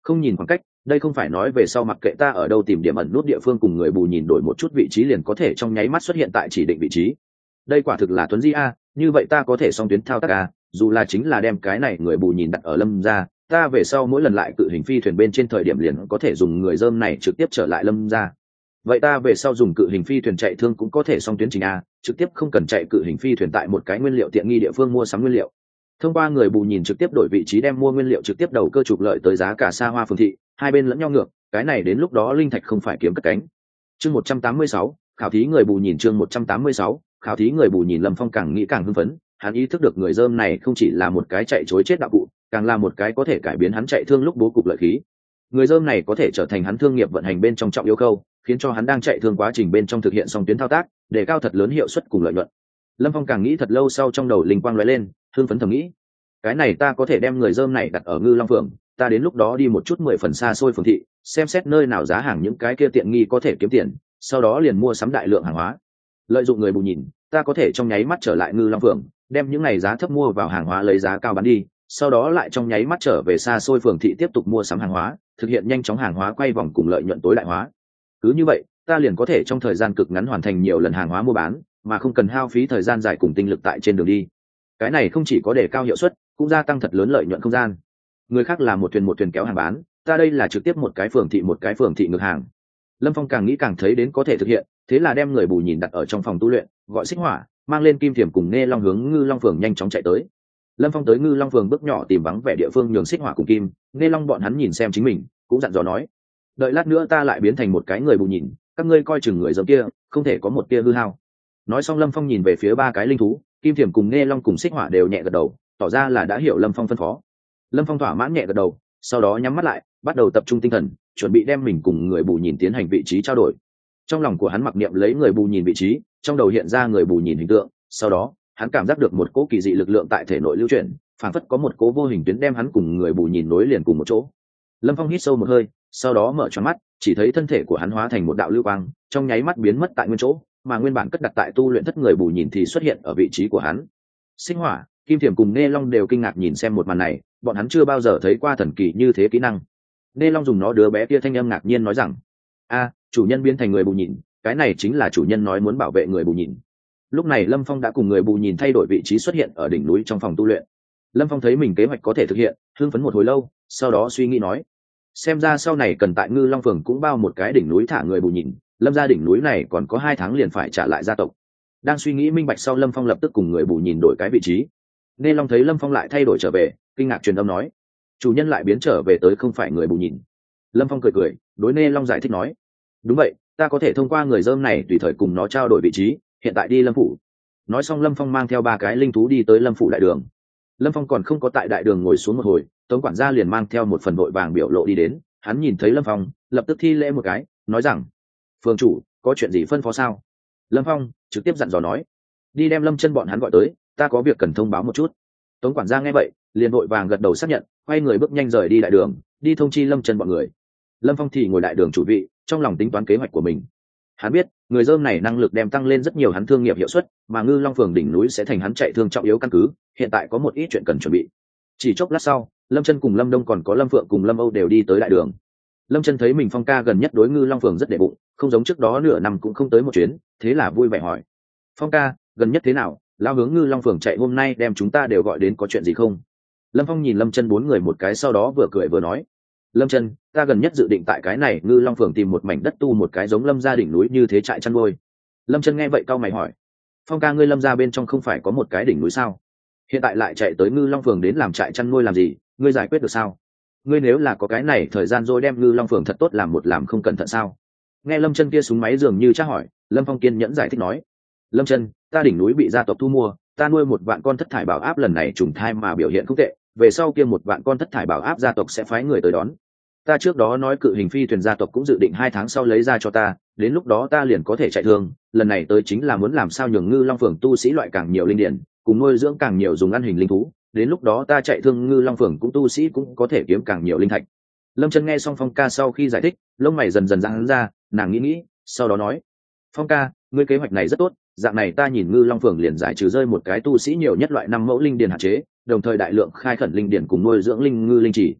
Không nhìn khoảng cách, đây không phải nói về sau mặc kệ ta ở đâu tìm điểm ẩn nút địa phương cùng người bù nhìn đổi một chút vị trí liền có thể trong nháy mắt xuất hiện tại chỉ định vị trí. Đây quả thực là tuấn di a, như vậy ta có thể song tuyến thao tác a, dù là chính là đem cái này người bù nhìn đặt ở Lâm gia, ta về sau mỗi lần lại cự hình phi thuyền bên trên thời điểm liền có thể dùng người dơm này trực tiếp trở lại Lâm gia. Vậy ta về sau dùng cự hình phi thuyền chạy thương cũng có thể song tuyến trình a, trực tiếp không cần chạy cự hình phi thuyền tại một cái nguyên liệu tiện nghi địa phương mua sắm nguyên liệu. Thông qua người bù nhìn trực tiếp đổi vị trí đem mua nguyên liệu trực tiếp đầu cơ trục lợi tới giá cả xa hoa phường thị, hai bên lẫn nhau ngược, cái này đến lúc đó linh thạch không phải kiếm cất cánh. Chương một trăm tám mươi sáu, khảo thí người bù nhìn chương một trăm tám mươi sáu, khảo thí người bù nhìn. Lâm Phong càng nghĩ càng hưng phấn, hắn ý thức được người dơm này không chỉ là một cái chạy chối chết đạo cụ, càng là một cái có thể cải biến hắn chạy thương lúc bố cục lợi khí. Người dơm này có thể trở thành hắn thương nghiệp vận hành bên trong trọng yếu khâu, khiến cho hắn đang chạy thương quá trình bên trong thực hiện song tuyến thao tác, để cao thật lớn hiệu suất cùng lợi nhuận. Lâm Phong càng nghĩ thật lâu sau trong đầu linh quang lóe lên, hưng phấn thầm nghĩ, cái này ta có thể đem người dơm này đặt ở Ngư Long phường, ta đến lúc đó đi một chút mười phần xa xôi phường thị, xem xét nơi nào giá hàng những cái kia tiện nghi có thể kiếm tiền, sau đó liền mua sắm đại lượng hàng hóa. Lợi dụng người bù nhìn, ta có thể trong nháy mắt trở lại Ngư Long phường, đem những này giá thấp mua vào hàng hóa lấy giá cao bán đi, sau đó lại trong nháy mắt trở về xa xôi phường thị tiếp tục mua sắm hàng hóa, thực hiện nhanh chóng hàng hóa quay vòng cùng lợi nhuận tối đại hóa. Cứ như vậy, ta liền có thể trong thời gian cực ngắn hoàn thành nhiều lần hàng hóa mua bán, mà không cần hao phí thời gian dài cùng tinh lực tại trên đường đi. Cái này không chỉ có đề cao hiệu suất, cũng gia tăng thật lớn lợi nhuận không gian. Người khác là một thuyền một thuyền kéo hàng bán, ta đây là trực tiếp một cái phường thị một cái phường thị ngược hàng. Lâm Phong càng nghĩ càng thấy đến có thể thực hiện, thế là đem người bù nhìn đặt ở trong phòng tu luyện, gọi Xích Hỏa, mang lên Kim Thiểm cùng Nghe Long hướng Ngư Long phường nhanh chóng chạy tới. Lâm Phong tới Ngư Long phường bước nhỏ tìm vắng vẻ địa phương nhường Xích Hỏa cùng Kim, Nghe Long bọn hắn nhìn xem chính mình, cũng dặn dò nói: đợi lát nữa ta lại biến thành một cái người bù nhìn, các ngươi coi chừng người giống kia, không thể có một tia hư hao. Nói xong Lâm Phong nhìn về phía ba cái linh thú, Kim Thiểm cùng Nghe Long cùng Xích Hỏa đều nhẹ gật đầu, tỏ ra là đã hiểu Lâm Phong phân phó. Lâm Phong thỏa mãn nhẹ gật đầu, sau đó nhắm mắt lại, bắt đầu tập trung tinh thần, chuẩn bị đem mình cùng người bù nhìn tiến hành vị trí trao đổi. Trong lòng của hắn mặc niệm lấy người bù nhìn vị trí, trong đầu hiện ra người bù nhìn hình tượng, sau đó hắn cảm giác được một cỗ kỳ dị lực lượng tại thể nội lưu chuyển, phảng phất có một cỗ vô hình tuyến đem hắn cùng người bù nhìn nối liền cùng một chỗ. Lâm Phong hít sâu một hơi, sau đó mở tròn mắt, chỉ thấy thân thể của hắn hóa thành một đạo lưu quang, trong nháy mắt biến mất tại nguyên chỗ, mà nguyên bản cất đặt tại tu luyện thất người bù nhìn thì xuất hiện ở vị trí của hắn. Xích Hỏa, Kim Thiểm cùng Nghe Long đều kinh ngạc nhìn xem một màn này, bọn hắn chưa bao giờ thấy qua thần kỳ như thế kỹ năng. Nghe Long dùng nó đứa bé kia thanh âm ngạc nhiên nói rằng: a, chủ nhân biến thành người bù nhìn, cái này chính là chủ nhân nói muốn bảo vệ người bù nhìn. Lúc này Lâm Phong đã cùng người bù nhìn thay đổi vị trí xuất hiện ở đỉnh núi trong phòng tu luyện. Lâm Phong thấy mình kế hoạch có thể thực hiện, hưng phấn một hồi lâu, sau đó suy nghĩ nói: xem ra sau này cần tại Ngư Long phường cũng bao một cái đỉnh núi thả người bù nhìn, Lâm gia đỉnh núi này còn có hai tháng liền phải trả lại gia tộc. Đang suy nghĩ minh bạch sau, Lâm Phong lập tức cùng người bù nhìn đổi cái vị trí. Nghe Long thấy Lâm Phong lại thay đổi trở về, kinh ngạc truyền âm nói: chủ nhân lại biến trở về tới không phải người bù nhìn. Lâm Phong cười cười, đối Nghe Long giải thích nói: đúng vậy, ta có thể thông qua người dơm này tùy thời cùng nó trao đổi vị trí, hiện tại đi Lâm phủ. Nói xong Lâm Phong mang theo ba cái linh thú đi tới Lâm phủ đại đường. Lâm Phong còn không có tại đại đường ngồi xuống một hồi, Tống quản gia liền mang theo một phần vội vàng biểu lộ đi đến, hắn nhìn thấy Lâm Phong, lập tức thi lễ một cái, nói rằng: phường chủ, có chuyện gì phân phó sao? Lâm Phong trực tiếp dặn dò nói: đi đem Lâm Chân bọn hắn gọi tới, ta có việc cần thông báo một chút. Tống quản gia nghe vậy, liền vội vàng gật đầu xác nhận, quay người bước nhanh rời đi đại đường, đi thông chi Lâm Chân bọn người. Lâm Phong thì ngồi đại đường chủ vị, trong lòng tính toán kế hoạch của mình. Hắn biết, người dơm này năng lực đem tăng lên rất nhiều hắn thương nghiệp hiệu suất, mà Ngư Long phường đỉnh núi sẽ thành hắn chạy thương trọng yếu căn cứ, hiện tại có một ít chuyện cần chuẩn bị. Chỉ chốc lát sau, Lâm Chân cùng Lâm Đông còn có Lâm Phượng cùng Lâm Âu đều đi tới đại đường. Lâm Chân thấy mình Phong ca gần nhất đối Ngư Long phường rất đệ bụng, không giống trước đó nửa năm cũng không tới một chuyến, thế là vui vẻ hỏi: Phong ca, gần nhất thế nào? Lao hướng Ngư Long phường chạy hôm nay đem chúng ta đều gọi đến, có chuyện gì không? Lâm Phong nhìn Lâm Chân bốn người một cái, sau đó vừa cười vừa nói: Lâm Chân, ta gần nhất dự định tại cái này Ngư Long phường tìm một mảnh đất tu một cái giống Lâm gia đỉnh núi như thế trại chăn nuôi. Lâm Chân nghe vậy cau mày hỏi: Phong ca, ngươi Lâm gia bên trong không phải có một cái đỉnh núi sao? Hiện tại lại chạy tới Ngư Long phường đến làm trại chăn nuôi làm gì? Ngươi giải quyết được sao? Ngươi nếu là có cái này thời gian rồi đem Ngư Long phường thật tốt làm một làm không cẩn thận sao? Nghe Lâm Chân kia súng máy dường như tra hỏi, Lâm Phong kiên nhẫn giải thích nói: Lâm Chân, ta đỉnh núi bị gia tộc thu mua, ta nuôi một vạn con thất thải bảo áp lần này trùng thai mà biểu hiện không tệ, về sau kia một vạn con thất thải bảo áp gia tộc sẽ phái người tới đón. Ta trước đó nói cự hình phi thuyền gia tộc cũng dự định hai tháng sau lấy ra cho ta, đến lúc đó ta liền có thể chạy thương, lần này tới chính là muốn làm sao nhường Ngư Long phường tu sĩ loại càng nhiều linh điển, cùng nuôi dưỡng càng nhiều dùng ăn hình linh thú, đến lúc đó ta chạy thương Ngư Long phường cũng tu sĩ cũng có thể kiếm càng nhiều linh thạch. Lâm Chân nghe xong Phong ca sau khi giải thích, lông mày dần dần giãn ra, nàng nghĩ nghĩ, sau đó nói: Phong ca, ngươi kế hoạch này rất tốt, dạng này ta nhìn Ngư Long phường liền giải trừ rơi một cái tu sĩ nhiều nhất loại năm mẫu linh điển hạn chế, đồng thời đại lượng khai khẩn linh điển cùng nuôi dưỡng linh ngư linh chỉ.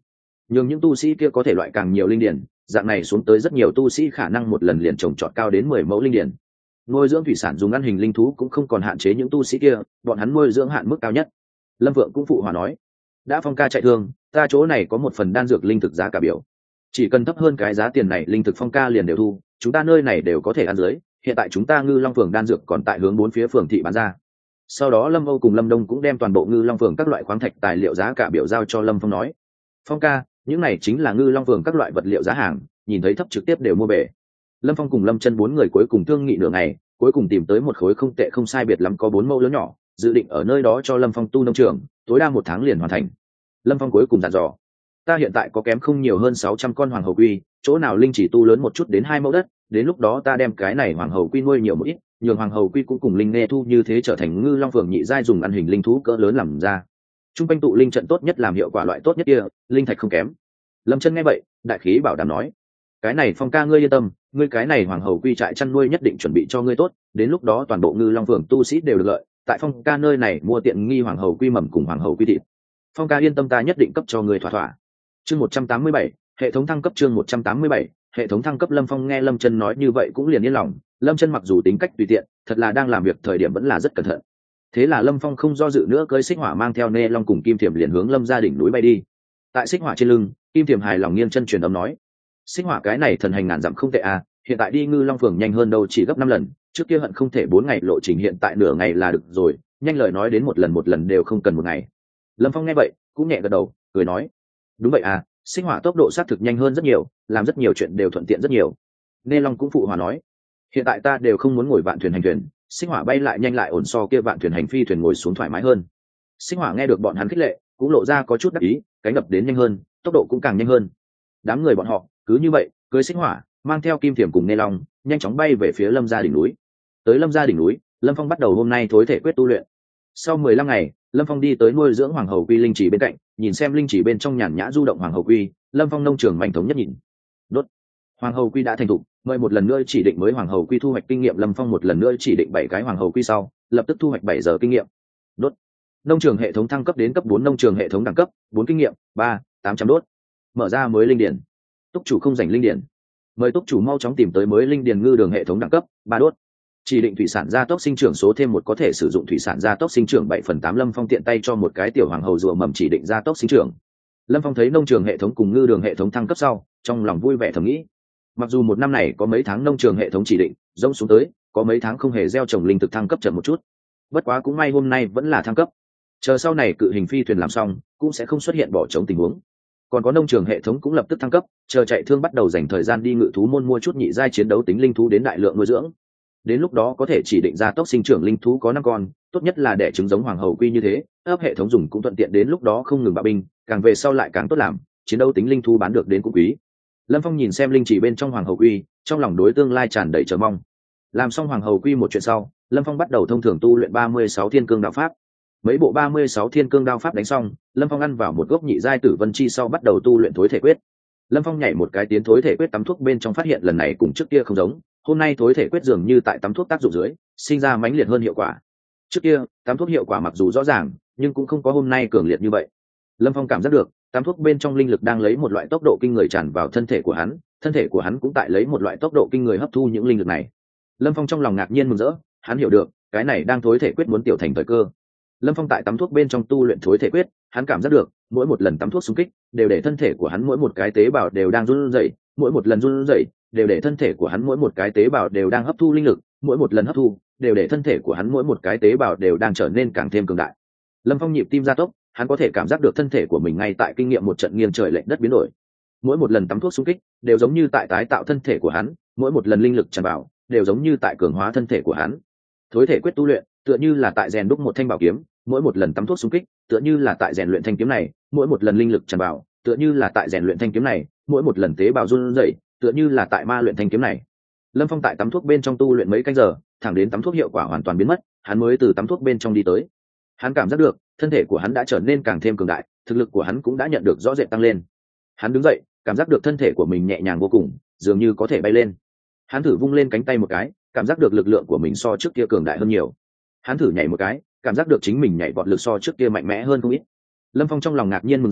nhưng những tu sĩ kia có thể loại càng nhiều linh điển, dạng này xuống tới rất nhiều tu sĩ khả năng một lần liền trồng trọt cao đến mười mẫu linh điển. Nuôi dưỡng thủy sản dùng ăn hình linh thú cũng không còn hạn chế những tu sĩ kia, bọn hắn nuôi dưỡng hạn mức cao nhất. Lâm Vượng cũng phụ hòa nói, đã Phong ca chạy thương, ta chỗ này có một phần đan dược linh thực giá cả biểu, chỉ cần thấp hơn cái giá tiền này linh thực Phong ca liền đều thu, chúng ta nơi này đều có thể ăn dưới. Hiện tại chúng ta Ngư Long phường đan dược còn tại hướng bốn phía phường thị bán ra. Sau đó Lâm Âu cùng Lâm Đông cũng đem toàn bộ Ngư Long phường các loại khoáng thạch tài liệu giá cả biểu giao cho Lâm Phong nói, Phong ca, những này chính là Ngư Long phường các loại vật liệu giá hàng, nhìn thấy thấp trực tiếp đều mua bể. Lâm Phong cùng Lâm Chân bốn người cuối cùng thương nghị nửa ngày, cuối cùng tìm tới một khối không tệ không sai biệt lắm có bốn mẫu lớn nhỏ, dự định ở nơi đó cho Lâm Phong tu nông trường, tối đa một tháng liền hoàn thành. Lâm Phong cuối cùng dặn dò, ta hiện tại có kém không nhiều hơn sáu trăm con hoàng hầu quy, chỗ nào linh chỉ tu lớn một chút đến hai mẫu đất, đến lúc đó ta đem cái này hoàng hầu quy nuôi nhiều một ít, nhường hoàng hầu quy cũng cùng linh nghe thu như thế trở thành Ngư Long phường nhị giai dùng ăn hình linh thú cỡ lớn làm ra. Trung quanh tụ linh trận tốt nhất làm hiệu quả loại tốt nhất kia, linh thạch không kém. Lâm Chân nghe vậy, đại khí bảo đảm nói, cái này Phong ca ngươi yên tâm, ngươi cái này hoàng hầu quy trại chăn nuôi nhất định chuẩn bị cho ngươi tốt, đến lúc đó toàn bộ Ngư Long phường tu sĩ đều được lợi, tại Phong ca nơi này mua tiện nghi hoàng hầu quy mầm cùng hoàng hầu quy thịt. Phong ca yên tâm, ta nhất định cấp cho ngươi thỏa thỏa. Chương một trăm tám mươi bảy, hệ thống thăng cấp. Chương một trăm tám mươi bảy, hệ thống thăng cấp. Lâm Phong nghe Lâm Chân nói như vậy cũng liền yên lòng. Lâm Chân mặc dù tính cách tùy tiện, thật là đang làm việc thời điểm vẫn là rất cẩn thận. Thế là Lâm Phong không do dự nữa, cưỡi xích hỏa mang theo Nê Long cùng Kim Thiểm liền hướng Lâm gia đỉnh núi bay đi. Tại xích hỏa trên lưng, Kim Thiểm hài lòng nghiêng chân truyền âm nói, xích hỏa cái này thần hành ngàn dặm không tệ à, hiện tại đi Ngư Long phường nhanh hơn đâu chỉ gấp năm lần, trước kia hận không thể bốn ngày lộ trình, hiện tại nửa ngày là được rồi, nhanh lời nói đến một lần một lần đều không cần một ngày. Lâm Phong nghe vậy cũng nhẹ gật đầu, cười nói, đúng vậy à, xích hỏa tốc độ xác thực nhanh hơn rất nhiều, làm rất nhiều chuyện đều thuận tiện rất nhiều. Nê Long cũng phụ hòa nói, hiện tại ta đều không muốn ngồi vạn thuyền hành thuyền, xích hỏa bay lại nhanh lại ổn so kia vạn thuyền hành phi thuyền ngồi xuống thoải mái hơn. Xích hỏa nghe được bọn hắn khích lệ cũng lộ ra có chút đắc ý, cánh đập đến nhanh hơn, tốc độ cũng càng nhanh hơn. Đám người bọn họ cứ như vậy cưỡi xích hỏa mang theo Kim Thiểm cùng Nê Long nhanh chóng bay về phía Lâm gia đỉnh núi. Tới Lâm gia đỉnh núi, Lâm Phong bắt đầu hôm nay thối thể quyết tu luyện. Sau mười lăm ngày, Lâm Phong đi tới nuôi dưỡng hoàng hầu quy linh chỉ bên cạnh, nhìn xem linh chỉ bên trong nhàn nhã du động hoàng hầu quy. Lâm Phong nông trường mạnh thống nhất nhìn, đốt hoàng hầu quy đã thành thục, mời một lần nữa chỉ định mới hoàng hầu quy thu hoạch kinh nghiệm. Lâm Phong một lần nữa chỉ định bảy cái hoàng hầu quy sau, lập tức thu hoạch bảy giờ kinh nghiệm. Đốt nông trường hệ thống thăng cấp đến cấp bốn, nông trường hệ thống đẳng cấp bốn kinh nghiệm ba tám trăm đốt. Mở ra mới linh điển. Túc chủ không dành linh điển, mời túc chủ mau chóng tìm tới mới linh điển. Ngư đường hệ thống đẳng cấp ba đốt. Chỉ định thủy sản gia tốc sinh trưởng số thêm một, có thể sử dụng thủy sản gia tốc sinh trưởng bảy phần tám. Lâm Phong tiện tay cho một cái tiểu hoàng hầu rùa mầm chỉ định gia tốc sinh trưởng. Lâm Phong thấy nông trường hệ thống cùng ngư đường hệ thống thăng cấp sau, trong lòng vui vẻ thầm nghĩ, mặc dù một năm này có mấy tháng nông trường hệ thống chỉ định rông xuống tới, có mấy tháng không hề gieo trồng linh thực thăng cấp chậm một chút, bất quá cũng may hôm nay vẫn là thăng cấp. Chờ sau này cự hình phi thuyền làm xong cũng sẽ không xuất hiện bỏ trống tình huống. Còn có nông trường hệ thống cũng lập tức thăng cấp, chờ chạy thương bắt đầu dành thời gian đi ngự thú môn mua chút nhị giai chiến đấu tính linh thú đến đại lượng nuôi dưỡng. Đến lúc đó có thể chỉ định ra tốc sinh trưởng linh thú có năm con, tốt nhất là đẻ trứng giống hoàng hầu quy như thế, ấp hệ thống dùng cũng thuận tiện, đến lúc đó không ngừng bạo binh, càng về sau lại càng tốt làm, chiến đấu tính linh thú bán được đến cũng quý. Lâm Phong nhìn xem linh chỉ bên trong hoàng hầu quy, trong lòng đối tương lai tràn đầy chờ mong. Làm xong hoàng hầu quy một chuyện sau, Lâm Phong bắt đầu thông thường tu luyện ba mươi sáu thiên cương đạo pháp. Mấy bộ ba mươi sáu thiên cương đao pháp đánh xong, Lâm Phong ăn vào một gốc nhị giai tử vân chi sau bắt đầu tu luyện thối thể quyết. Lâm Phong nhảy một cái tiến thối thể quyết tắm thuốc bên trong, phát hiện lần này cùng trước kia không giống, hôm nay thối thể quyết dường như tại tắm thuốc tác dụng dưới sinh ra mãnh liệt hơn hiệu quả. Trước kia tắm thuốc hiệu quả mặc dù rõ ràng nhưng cũng không có hôm nay cường liệt như vậy. Lâm Phong cảm giác được tắm thuốc bên trong linh lực đang lấy một loại tốc độ kinh người tràn vào thân thể của hắn, thân thể của hắn cũng tại lấy một loại tốc độ kinh người hấp thu những linh lực này. Lâm Phong trong lòng ngạc nhiên mừng rỡ, hắn hiểu được cái này đang thối thể quyết muốn tiểu thành thời cơ. Lâm Phong tại tắm thuốc bên trong tu luyện thối thể quyết, hắn cảm giác được mỗi một lần tắm thuốc xung kích đều để thân thể của hắn mỗi một cái tế bào đều đang run rẩy, mỗi một lần run rẩy đều để thân thể của hắn mỗi một cái tế bào đều đang hấp thu linh lực, mỗi một lần hấp thu đều để thân thể của hắn mỗi một cái tế bào đều đang trở nên càng thêm cường đại. Lâm Phong nhịp tim gia tốc, hắn có thể cảm giác được thân thể của mình ngay tại kinh nghiệm một trận nghiêng trời lệch đất biến đổi. Mỗi một lần tắm thuốc xung kích đều giống như tại tái tạo thân thể của hắn, mỗi một lần linh lực tràn vào đều giống như tại cường hóa thân thể của hắn. Thối thể quyết tu luyện tựa như là tại rèn đúc một thanh bảo kiếm, mỗi một lần tắm thuốc xung kích tựa như là tại rèn luyện thanh kiếm này, mỗi một lần linh lực tràn vào tựa như là tại rèn luyện thanh kiếm này, mỗi một lần tế bào run rẩy tựa như là tại ma luyện thanh kiếm này. Lâm Phong tại tắm thuốc bên trong tu luyện mấy canh giờ, thẳng đến tắm thuốc hiệu quả hoàn toàn biến mất, hắn mới từ tắm thuốc bên trong đi tới. Hắn cảm giác được thân thể của hắn đã trở nên càng thêm cường đại, thực lực của hắn cũng đã nhận được rõ rệt tăng lên. Hắn đứng dậy, cảm giác được thân thể của mình nhẹ nhàng vô cùng, dường như có thể bay lên. Hắn thử vung lên cánh tay một cái, cảm giác được lực lượng của mình so trước kia cường đại hơn nhiều. Hắn thử nhảy một cái, cảm giác được chính mình nhảy vọt lực so trước kia mạnh mẽ hơn không ít. Lâm Phong trong lòng ngạc nhiên mừng rỡ,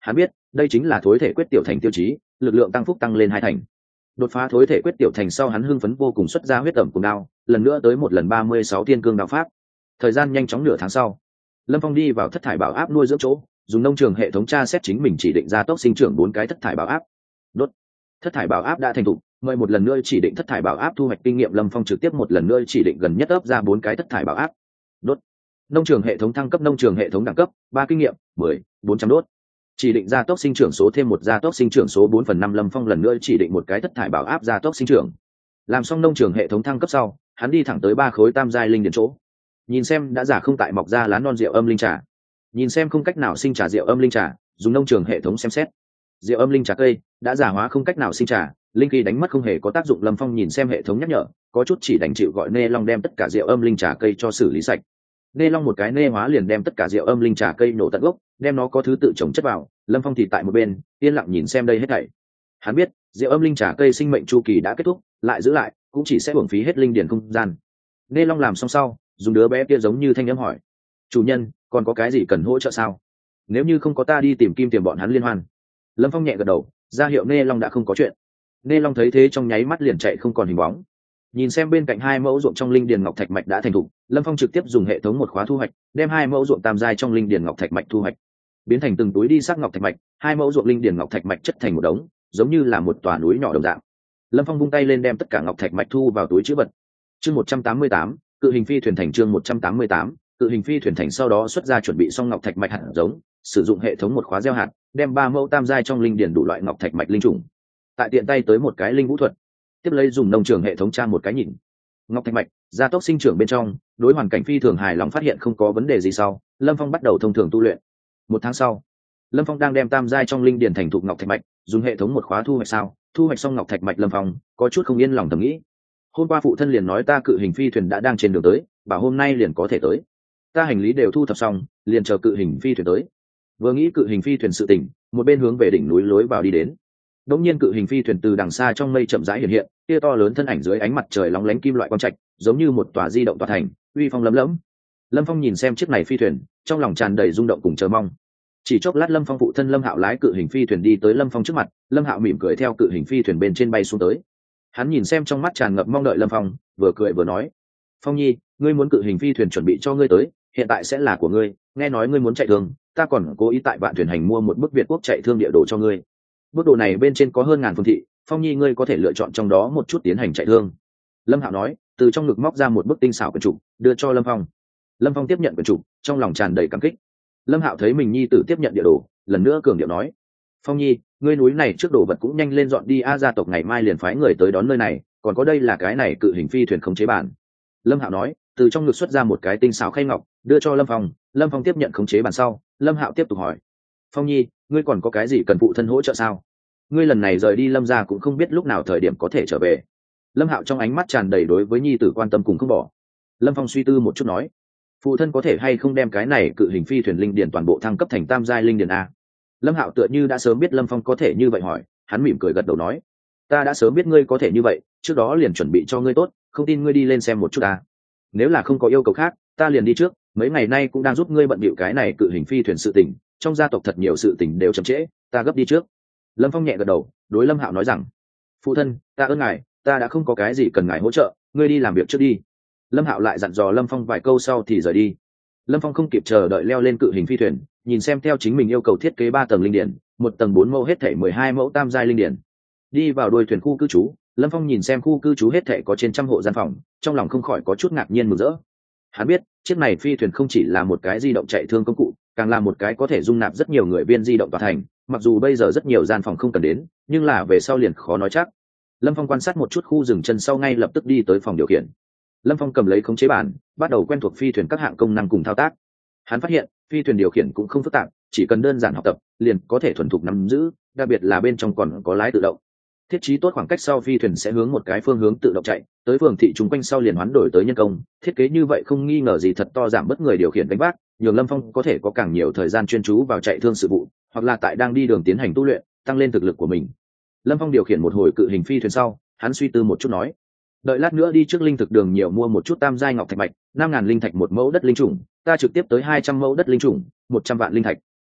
Hắn biết đây chính là thối thể quyết tiểu thành tiêu chí, lực lượng tăng phúc tăng lên hai thành. Đột phá thối thể quyết tiểu thành sau, hắn hưng phấn vô cùng, xuất ra huyết tẩm cùng đao, lần nữa tới một lần ba mươi sáu thiên cương đạo pháp. Thời gian nhanh chóng nửa tháng sau, Lâm Phong đi vào thất thải bảo áp nuôi dưỡng chỗ, dùng nông trường hệ thống tra xét chính mình chỉ định ra tốc sinh trưởng bốn cái thất thải bảo áp. Đốt. Thất thải bảo áp đã thành thục, mời một lần nữa chỉ định thất thải bảo áp thu hoạch kinh nghiệm. Lâm Phong trực tiếp một lần nữa chỉ định gần nhất ấp ra bốn cái thất thải bảo áp. Đốt. Nông trường hệ thống thăng cấp, nông trường hệ thống đẳng cấp ba kinh nghiệm mười bốn trăm đốt. Chỉ định gia tốc sinh trưởng số thêm một gia tốc sinh trưởng số bốn phần năm. Lâm Phong lần nữa chỉ định một cái thất thải bảo áp gia tốc sinh trưởng. Làm xong nông trường hệ thống thăng cấp sau, hắn đi thẳng tới ba khối tam giai linh điển chỗ, nhìn xem đã giả không tại mọc ra lá non rượu âm linh trà, nhìn xem không cách nào sinh trà rượu âm linh trà, dùng nông trường hệ thống xem xét rượu âm linh trà cây đã giả hóa không cách nào sinh trà, linh khí đánh mất không hề có tác dụng. Lâm Phong nhìn xem hệ thống nhắc nhở, có chút chỉ đành chịu gọi Nê Long đem tất cả rượu âm linh trà cây cho xử lý sạch. Nê Long một cái nê hóa liền đem tất cả rượu âm linh trà cây nổ tận gốc, đem nó có thứ tự trồng chất vào. Lâm Phong thì tại một bên yên lặng nhìn xem đây hết thảy. Hắn biết rượu âm linh trà cây sinh mệnh chu kỳ đã kết thúc, lại giữ lại cũng chỉ sẽ hưởng phí hết linh điển không gian. Nê Long làm xong sau, dùng đứa bé kia giống như thanh âm hỏi: chủ nhân, còn có cái gì cần hỗ trợ sao? Nếu như không có, ta đi tìm kim tìm bọn hắn liên hoan. Lâm Phong nhẹ gật đầu, ra hiệu Nê Long đã không có chuyện. Nê Long thấy thế trong nháy mắt liền chạy không còn hình bóng. Nhìn xem bên cạnh hai mẫu ruộng trong linh điền ngọc thạch mạch đã thành thục, Lâm Phong trực tiếp dùng hệ thống một khóa thu hoạch, đem hai mẫu ruộng tam giai trong linh điền ngọc thạch mạch thu hoạch, biến thành từng túi đi sắc ngọc thạch mạch. Hai mẫu ruộng linh điền ngọc thạch mạch chất thành một đống, giống như là một tòa núi nhỏ đồng dạng. Lâm Phong vung tay lên đem tất cả ngọc thạch mạch thu vào túi trữ vật. Chương một trăm tám mươi tám, cự hình phi thuyền thành. Chương một trăm tám mươi tám, cự hình phi thuyền thành. Sau đó xuất ra chuẩn bị xong ngọc thạch mạch hạt giống, sử dụng hệ thống một khóa gieo hạt, đem ba mẫu tam giai trong linh điền đủ loại ngọc thạch mạch linh trùng. Tại tiện tay tới một cái linh vũ thuật, tiếp lấy dùng nông trường hệ thống tra một cái nhìn. Ngọc thạch mạch gia tốc sinh trưởng bên trong, đối hoàn cảnh phi thường hài lòng, phát hiện không có vấn đề gì sau, Lâm Phong bắt đầu thông thường tu luyện. Một tháng sau, Lâm Phong đang đem tam giai trong linh điền thành thục ngọc thạch mạch, dùng hệ thống một khóa thu hoạch sao, thu hoạch xong ngọc thạch mạch, Lâm Phong có chút không yên lòng thầm nghĩ. Hôm qua phụ thân liền nói ta cự hình phi thuyền đã đang trên đường tới, bảo hôm nay liền có thể tới. Ta hành lý đều thu thập xong, liền chờ cự hình phi thuyền tới. Vừa nghĩ cự hình phi thuyền sự tỉnh, một bên hướng về đỉnh núi lối vào đi đến. Đống nhiên cự hình phi thuyền từ đằng xa trong mây chậm rãi hiện hiện, kia to lớn thân ảnh dưới ánh mặt trời lóng lánh kim loại quang trạch, giống như một tòa di động tòa thành, uy phong lấm lẫm. Lâm Phong nhìn xem chiếc này phi thuyền, trong lòng tràn đầy rung động cùng chờ mong. Chỉ chốc lát, Lâm Phong phụ thân Lâm Hạo lái cự hình phi thuyền đi tới Lâm Phong trước mặt. Lâm Hạo mỉm cười theo cự hình phi thuyền bên trên bay xuống tới. Hắn nhìn xem trong mắt tràn ngập mong đợi Lâm Phong, vừa cười vừa nói: Phong nhi, ngươi muốn cự hình phi thuyền chuẩn bị cho ngươi tới, hiện tại sẽ là của ngươi. Nghe nói ngươi muốn chạy thương, ta còn cố ý tại Vạn Thuyền Hành mua một bức Việt quốc chạy thương địa đồ cho ngươi. Bức đồ này bên trên có hơn ngàn phương thị, Phong nhi ngươi có thể lựa chọn trong đó một chút tiến hành chạy thương. Lâm Hạo nói, từ trong ngực móc ra một bức tinh xảo quyển trục, đưa cho Lâm Phong. Lâm Phong tiếp nhận quyển trục, trong lòng tràn đầy cảm kích. Lâm Hạo thấy mình nhi tử tiếp nhận địa đồ, lần nữa cường điệu nói: Phong nhi, ngươi núi này trước đồ vật cũng nhanh lên dọn đi a, gia tộc ngày mai liền phái người tới đón nơi này, còn có đây là cái này cự hình phi thuyền khống chế bản. Lâm Hạo nói, từ trong ngực xuất ra một cái tinh xảo khay ngọc, đưa cho Lâm Phong. Lâm Phong tiếp nhận khống chế bản sau, Lâm Hạo tiếp tục hỏi: Phong nhi, ngươi còn có cái gì cần phụ thân hỗ trợ sao? Ngươi lần này rời đi Lâm gia cũng không biết lúc nào thời điểm có thể trở về. Lâm Hạo trong ánh mắt tràn đầy đối với nhi tử quan tâm cùng không bỏ. Lâm Phong suy tư một chút nói: phụ thân có thể hay không đem cái này cự hình phi thuyền linh điển toàn bộ thăng cấp thành tam giai linh điển a? Lâm Hạo tựa như đã sớm biết Lâm Phong có thể như vậy hỏi, hắn mỉm cười gật đầu nói: ta đã sớm biết ngươi có thể như vậy, trước đó liền chuẩn bị cho ngươi tốt, không tin ngươi đi lên xem một chút à. Nếu là không có yêu cầu khác, ta liền đi trước, mấy ngày nay cũng đang giúp ngươi bận bịu cái này cự hình phi thuyền sự tình, trong gia tộc thật nhiều sự tình đều chậm trễ, ta gấp đi trước. Lâm Phong nhẹ gật đầu, đối Lâm Hạo nói rằng: phụ thân, ta ơn ngài, ta đã không có cái gì cần ngài hỗ trợ, ngươi đi làm việc trước đi. Lâm Hạo lại dặn dò Lâm Phong vài câu sau thì rời đi. Lâm Phong không kịp chờ đợi leo lên cự hình phi thuyền, nhìn xem theo chính mình yêu cầu thiết kế ba tầng linh điển, một tầng bốn mẫu hết thảy mười hai mẫu tam giai linh điển. Đi vào đuôi thuyền khu cư trú, Lâm Phong nhìn xem khu cư trú hết thảy có trên trăm hộ gian phòng, trong lòng không khỏi có chút ngạc nhiên mừng rỡ. Hắn biết, chiếc này phi thuyền không chỉ là một cái di động chạy thương công cụ, càng là một cái có thể dung nạp rất nhiều người viên di động tòa thành, mặc dù bây giờ rất nhiều gian phòng không cần đến, nhưng là về sau liền khó nói chắc. Lâm Phong quan sát một chút khu dừng chân sau, ngay lập tức đi tới phòng điều khiển. Lâm Phong cầm lấy khống chế bản, bắt đầu quen thuộc phi thuyền các hạng công năng cùng thao tác. Hắn phát hiện, phi thuyền điều khiển cũng không phức tạp, chỉ cần đơn giản học tập, liền có thể thuần thục nắm giữ, đặc biệt là bên trong còn có lái tự động. Thiết trí tốt khoảng cách sau, phi thuyền sẽ hướng một cái phương hướng tự động chạy, tới phường thị chúng quanh sau liền hoán đổi tới nhân công. Thiết kế như vậy không nghi ngờ gì thật to giảm bớt người điều khiển đánh vác, nhường Lâm Phong có thể có càng nhiều thời gian chuyên chú vào chạy thương sự vụ, hoặc là tại đang đi đường tiến hành tu luyện, tăng lên thực lực của mình. Lâm Phong điều khiển một hồi cự hình phi thuyền sau, hắn suy tư một chút nói: đợi lát nữa đi trước linh thực đường nhiều mua một chút tam giai ngọc thạch mạch, năm ngàn linh thạch một mẫu đất linh trùng, ta trực tiếp tới hai trăm mẫu đất linh trùng, một trăm vạn linh thạch.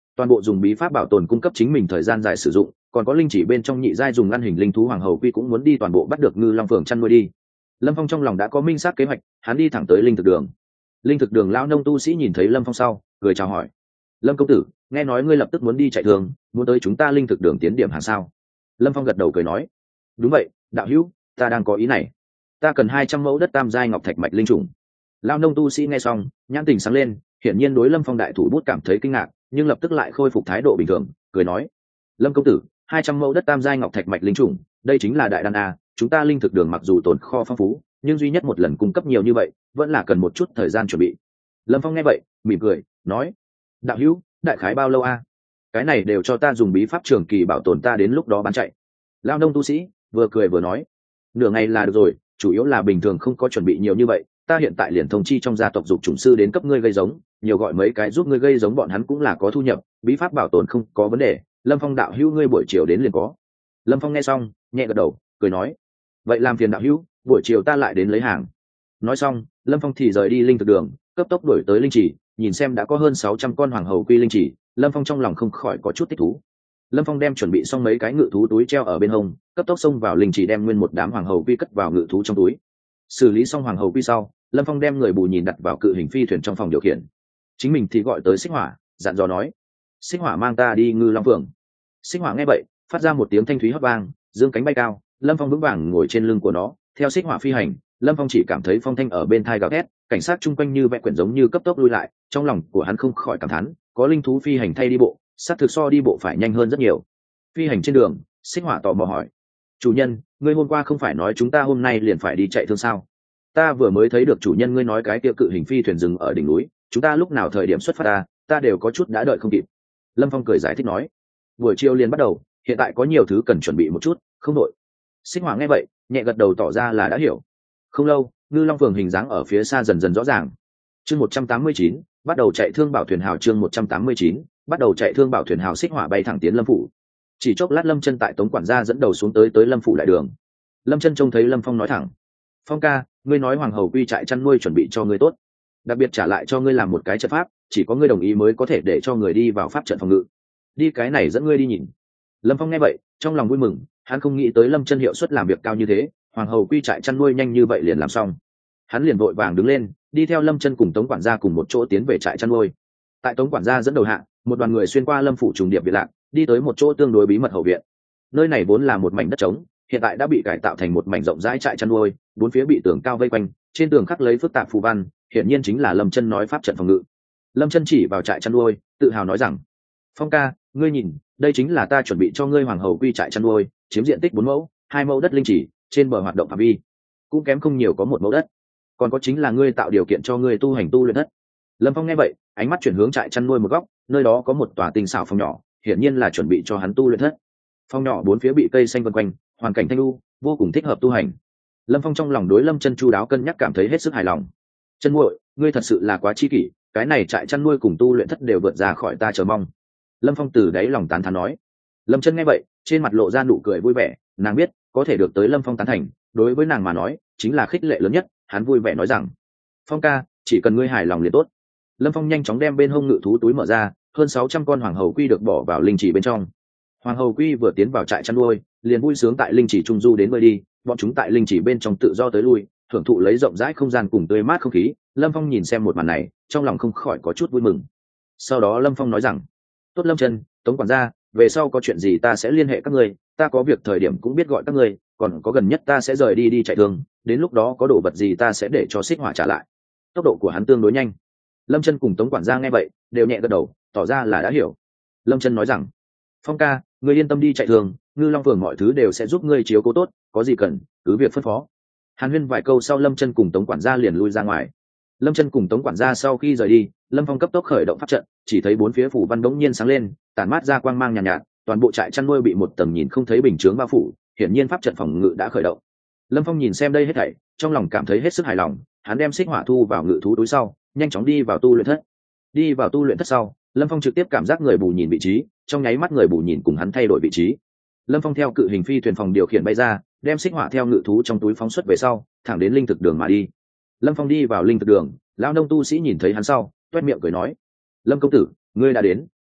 toàn bộ dùng bí pháp bảo tồn cung cấp chính mình thời gian dài sử dụng, còn có linh chỉ bên trong nhị giai dùng ăn hình linh thú hoàng hầu quy cũng muốn đi toàn bộ bắt được Ngư Long Phường chăn nuôi đi. Lâm Phong trong lòng đã có minh xác kế hoạch, hắn đi thẳng tới linh thực đường. Linh thực đường lão nông tu sĩ nhìn thấy Lâm Phong sau, cười chào hỏi. Lâm công tử, nghe nói ngươi lập tức muốn đi chạy thường, muốn tới chúng ta linh thực đường tiến điểm hàng sao? Lâm Phong gật đầu cười nói. Đúng vậy, đạo hữu, ta đang có ý này. Ta cần hai trăm mẫu đất tam giai ngọc thạch mạch linh trùng. Lão nông tu sĩ nghe xong, nhãn tình sáng lên, hiển nhiên đối Lâm Phong đại thủ bút cảm thấy kinh ngạc, nhưng lập tức lại khôi phục thái độ bình thường, cười nói: Lâm công tử, hai trăm mẫu đất tam giai ngọc thạch mạch linh trùng, đây chính là đại đan a, chúng ta linh thực đường mặc dù tồn kho phong phú, nhưng duy nhất một lần cung cấp nhiều như vậy, vẫn là cần một chút thời gian chuẩn bị. Lâm Phong nghe vậy, mỉm cười, nói: đạo hữu, đại khái bao lâu a? Cái này đều cho ta dùng bí pháp trường kỳ bảo tồn, ta đến lúc đó bán chạy. Lao nông tu sĩ vừa cười vừa nói: nửa ngày là được rồi, chủ yếu là bình thường không có chuẩn bị nhiều như vậy, ta hiện tại liền thông chi trong gia tộc dục chủng sư đến cấp ngươi gây giống, nhiều gọi mấy cái giúp ngươi gây giống, bọn hắn cũng là có thu nhập, bí pháp bảo tồn không có vấn đề. Lâm Phong đạo hữu ngươi buổi chiều đến liền có. Lâm Phong nghe xong, nhẹ gật đầu, cười nói: vậy làm phiền đạo hữu, buổi chiều ta lại đến lấy hàng. Nói xong, Lâm Phong thì rời đi linh thực đường, cấp tốc đuổi tới linh chỉ, nhìn xem đã có hơn sáu trăm con hoàng hầu quy linh chỉ, Lâm Phong trong lòng không khỏi có chút thích thú. Lâm Phong đem chuẩn bị xong mấy cái ngự thú túi treo ở bên hông, cấp tốc xông vào linh chỉ, đem nguyên một đám hoàng hầu quy cất vào ngự thú trong túi. Xử lý xong hoàng hầu quy sau, Lâm Phong đem người bù nhìn đặt vào cự hình phi thuyền trong phòng điều khiển, chính mình thì gọi tới Xích Hỏa, dặn dò nói: Xích Hỏa mang ta đi Ngư Long Phường. Xích Hỏa nghe vậy, phát ra một tiếng thanh thúy hót vang, dương cánh bay cao. Lâm Phong vững vàng ngồi trên lưng của nó, theo Xích Hỏa phi hành. Lâm Phong chỉ cảm thấy phong thanh ở bên thai gào thét, cảnh sát chung quanh như vẽ quyển giống như cấp tốc lui lại, trong lòng của hắn không khỏi cảm thán, có linh thú phi hành thay đi bộ, sát thực so đi bộ phải nhanh hơn rất nhiều. Phi hành trên đường, Xích Hỏa tò mò hỏi: chủ nhân, ngươi hôm qua không phải nói chúng ta hôm nay liền phải đi chạy thương sao? Ta vừa mới thấy được chủ nhân ngươi nói cái kia cự hình phi thuyền dừng ở đỉnh núi, chúng ta lúc nào thời điểm xuất phát ta, ta đều có chút đã đợi không kịp. Lâm Phong cười giải thích nói: buổi chiều liền bắt đầu, hiện tại có nhiều thứ cần chuẩn bị một chút, không đội. Xích Hỏa nghe vậy, nhẹ gật đầu tỏ ra là đã hiểu. Không lâu, Ngư Long Phường hình dáng ở phía xa dần dần rõ ràng. Chương một trăm tám mươi chín, bắt đầu chạy thương bảo thuyền hào. Chương một trăm tám mươi chín, bắt đầu chạy thương bảo thuyền hào. Xích Hỏa bay thẳng tiến Lâm phủ. Chỉ chốc lát, Lâm Chân tại Tống quản gia dẫn đầu xuống tới tới Lâm phủ đại đường. Lâm Chân trông thấy Lâm Phong nói thẳng: Phong ca, ngươi nói hoàng hầu quy trại chăn nuôi chuẩn bị cho ngươi tốt, đặc biệt trả lại cho ngươi làm một cái trận pháp, chỉ có ngươi đồng ý mới có thể để cho người đi vào pháp trận phòng ngự. Đi cái này dẫn ngươi đi nhìn. Lâm Phong nghe vậy, trong lòng vui mừng, hắn không nghĩ tới Lâm Chân hiệu suất làm việc cao như thế, hoàng hầu quy trại chăn nuôi nhanh như vậy liền làm xong. Hắn liền vội vàng đứng lên, đi theo Lâm Chân cùng Tống quản gia cùng một chỗ tiến về trại chăn nuôi. Tại Tống quản gia dẫn đầu hạ, một đoàn người xuyên qua Lâm phủ trùng điệp viện lạc, đi tới một chỗ tương đối bí mật hậu viện. Nơi này vốn là một mảnh đất trống, hiện tại đã bị cải tạo thành một mảnh rộng rãi trại chăn nuôi, bốn phía bị tường cao vây quanh, trên tường khắc lấy phức tạp phù văn, hiển nhiên chính là Lâm Chân nói pháp trận phòng ngự. Lâm Chân chỉ vào trại chăn nuôi, tự hào nói rằng: Phong ca, ngươi nhìn, đây chính là ta chuẩn bị cho ngươi hoàng hầu quy trại chăn nuôi, chiếm diện tích bốn mẫu, hai mẫu đất linh chỉ, trên bờ hoạt động phạm vi cũng kém không nhiều có một mẫu đất, còn có chính là ngươi tạo điều kiện cho ngươi tu hành tu luyện đất. Lâm Phong nghe vậy, ánh mắt chuyển hướng trại chăn nuôi một góc, nơi đó có một tòa tinh xảo phòng nhỏ, hiển nhiên là chuẩn bị cho hắn tu luyện thất. Phòng nhỏ bốn phía bị cây xanh vân quanh, hoàn cảnh thanh lưu, vô cùng thích hợp tu hành. Lâm Phong trong lòng đối Lâm Chân chu đáo cân nhắc, cảm thấy hết sức hài lòng. Chân muội, ngươi thật sự là quá chi kỷ, cái này trại chăn nuôi cùng tu luyện thất đều vượt ra khỏi ta chờ mong. Lâm Phong từ đáy lòng tán thán nói. Lâm Chân nghe vậy, trên mặt lộ ra nụ cười vui vẻ, nàng biết có thể được tới Lâm Phong tán thành, đối với nàng mà nói chính là khích lệ lớn nhất. Hắn vui vẻ nói rằng: Phong ca, chỉ cần ngươi hài lòng liền tốt. Lâm Phong nhanh chóng đem bên hông ngự thú túi mở ra, hơn sáu trăm con hoàng hầu quy được bỏ vào linh chỉ bên trong. Hoàng hầu quy vừa tiến vào trại chăn nuôi, liền vui sướng tại linh chỉ trung du đến bơi đi, bọn chúng tại linh chỉ bên trong tự do tới lui, thưởng thụ lấy rộng rãi không gian cùng tươi mát không khí. Lâm Phong nhìn xem một màn này, trong lòng không khỏi có chút vui mừng. Sau đó Lâm Phong nói rằng: tốt Lâm Chân, Tống quản gia, về sau có chuyện gì ta sẽ liên hệ các ngươi, ta có việc thời điểm cũng biết gọi các ngươi, còn có gần nhất ta sẽ rời đi đi chạy thương, đến lúc đó có đồ vật gì ta sẽ để cho Xích Hỏa trả lại. Tốc độ của hắn tương đối nhanh. Lâm Chân cùng Tống quản gia nghe vậy, đều nhẹ gật đầu, tỏ ra là đã hiểu. Lâm Chân nói rằng: Phong ca, ngươi yên tâm đi chạy thường, Ngư Long Phường mọi thứ đều sẽ giúp ngươi chiếu cố tốt, có gì cần cứ việc phân phó. Hàn huyên vài câu sau, Lâm Chân cùng Tống quản gia liền lui ra ngoài. Lâm Chân cùng Tống quản gia sau khi rời đi, Lâm Phong cấp tốc khởi động pháp trận, chỉ thấy bốn phía phủ văn đống nhiên sáng lên, tản mát ra quang mang nhàn nhạt, nhạt, toàn bộ trại chăn nuôi bị một tầng nhìn không thấy bình chướng bao phủ, hiển nhiên pháp trận phòng ngự đã khởi động. Lâm Phong nhìn xem đây hết thảy, trong lòng cảm thấy hết sức hài lòng, hắn đem Xích Hỏa thu vào ngự thú túi sau, nhanh chóng đi vào tu luyện thất. Đi vào tu luyện thất sau, Lâm Phong trực tiếp cảm giác người bù nhìn vị trí, trong nháy mắt người bù nhìn cùng hắn thay đổi vị trí. Lâm Phong theo cự hình phi thuyền phòng điều khiển bay ra, đem Xích Hỏa theo ngự thú trong túi phóng xuất về sau, thẳng đến linh thực đường mà đi. Lâm Phong đi vào linh thực đường, lão nông tu sĩ nhìn thấy hắn sau, toét miệng cười nói: Lâm công tử, ngươi đã đến,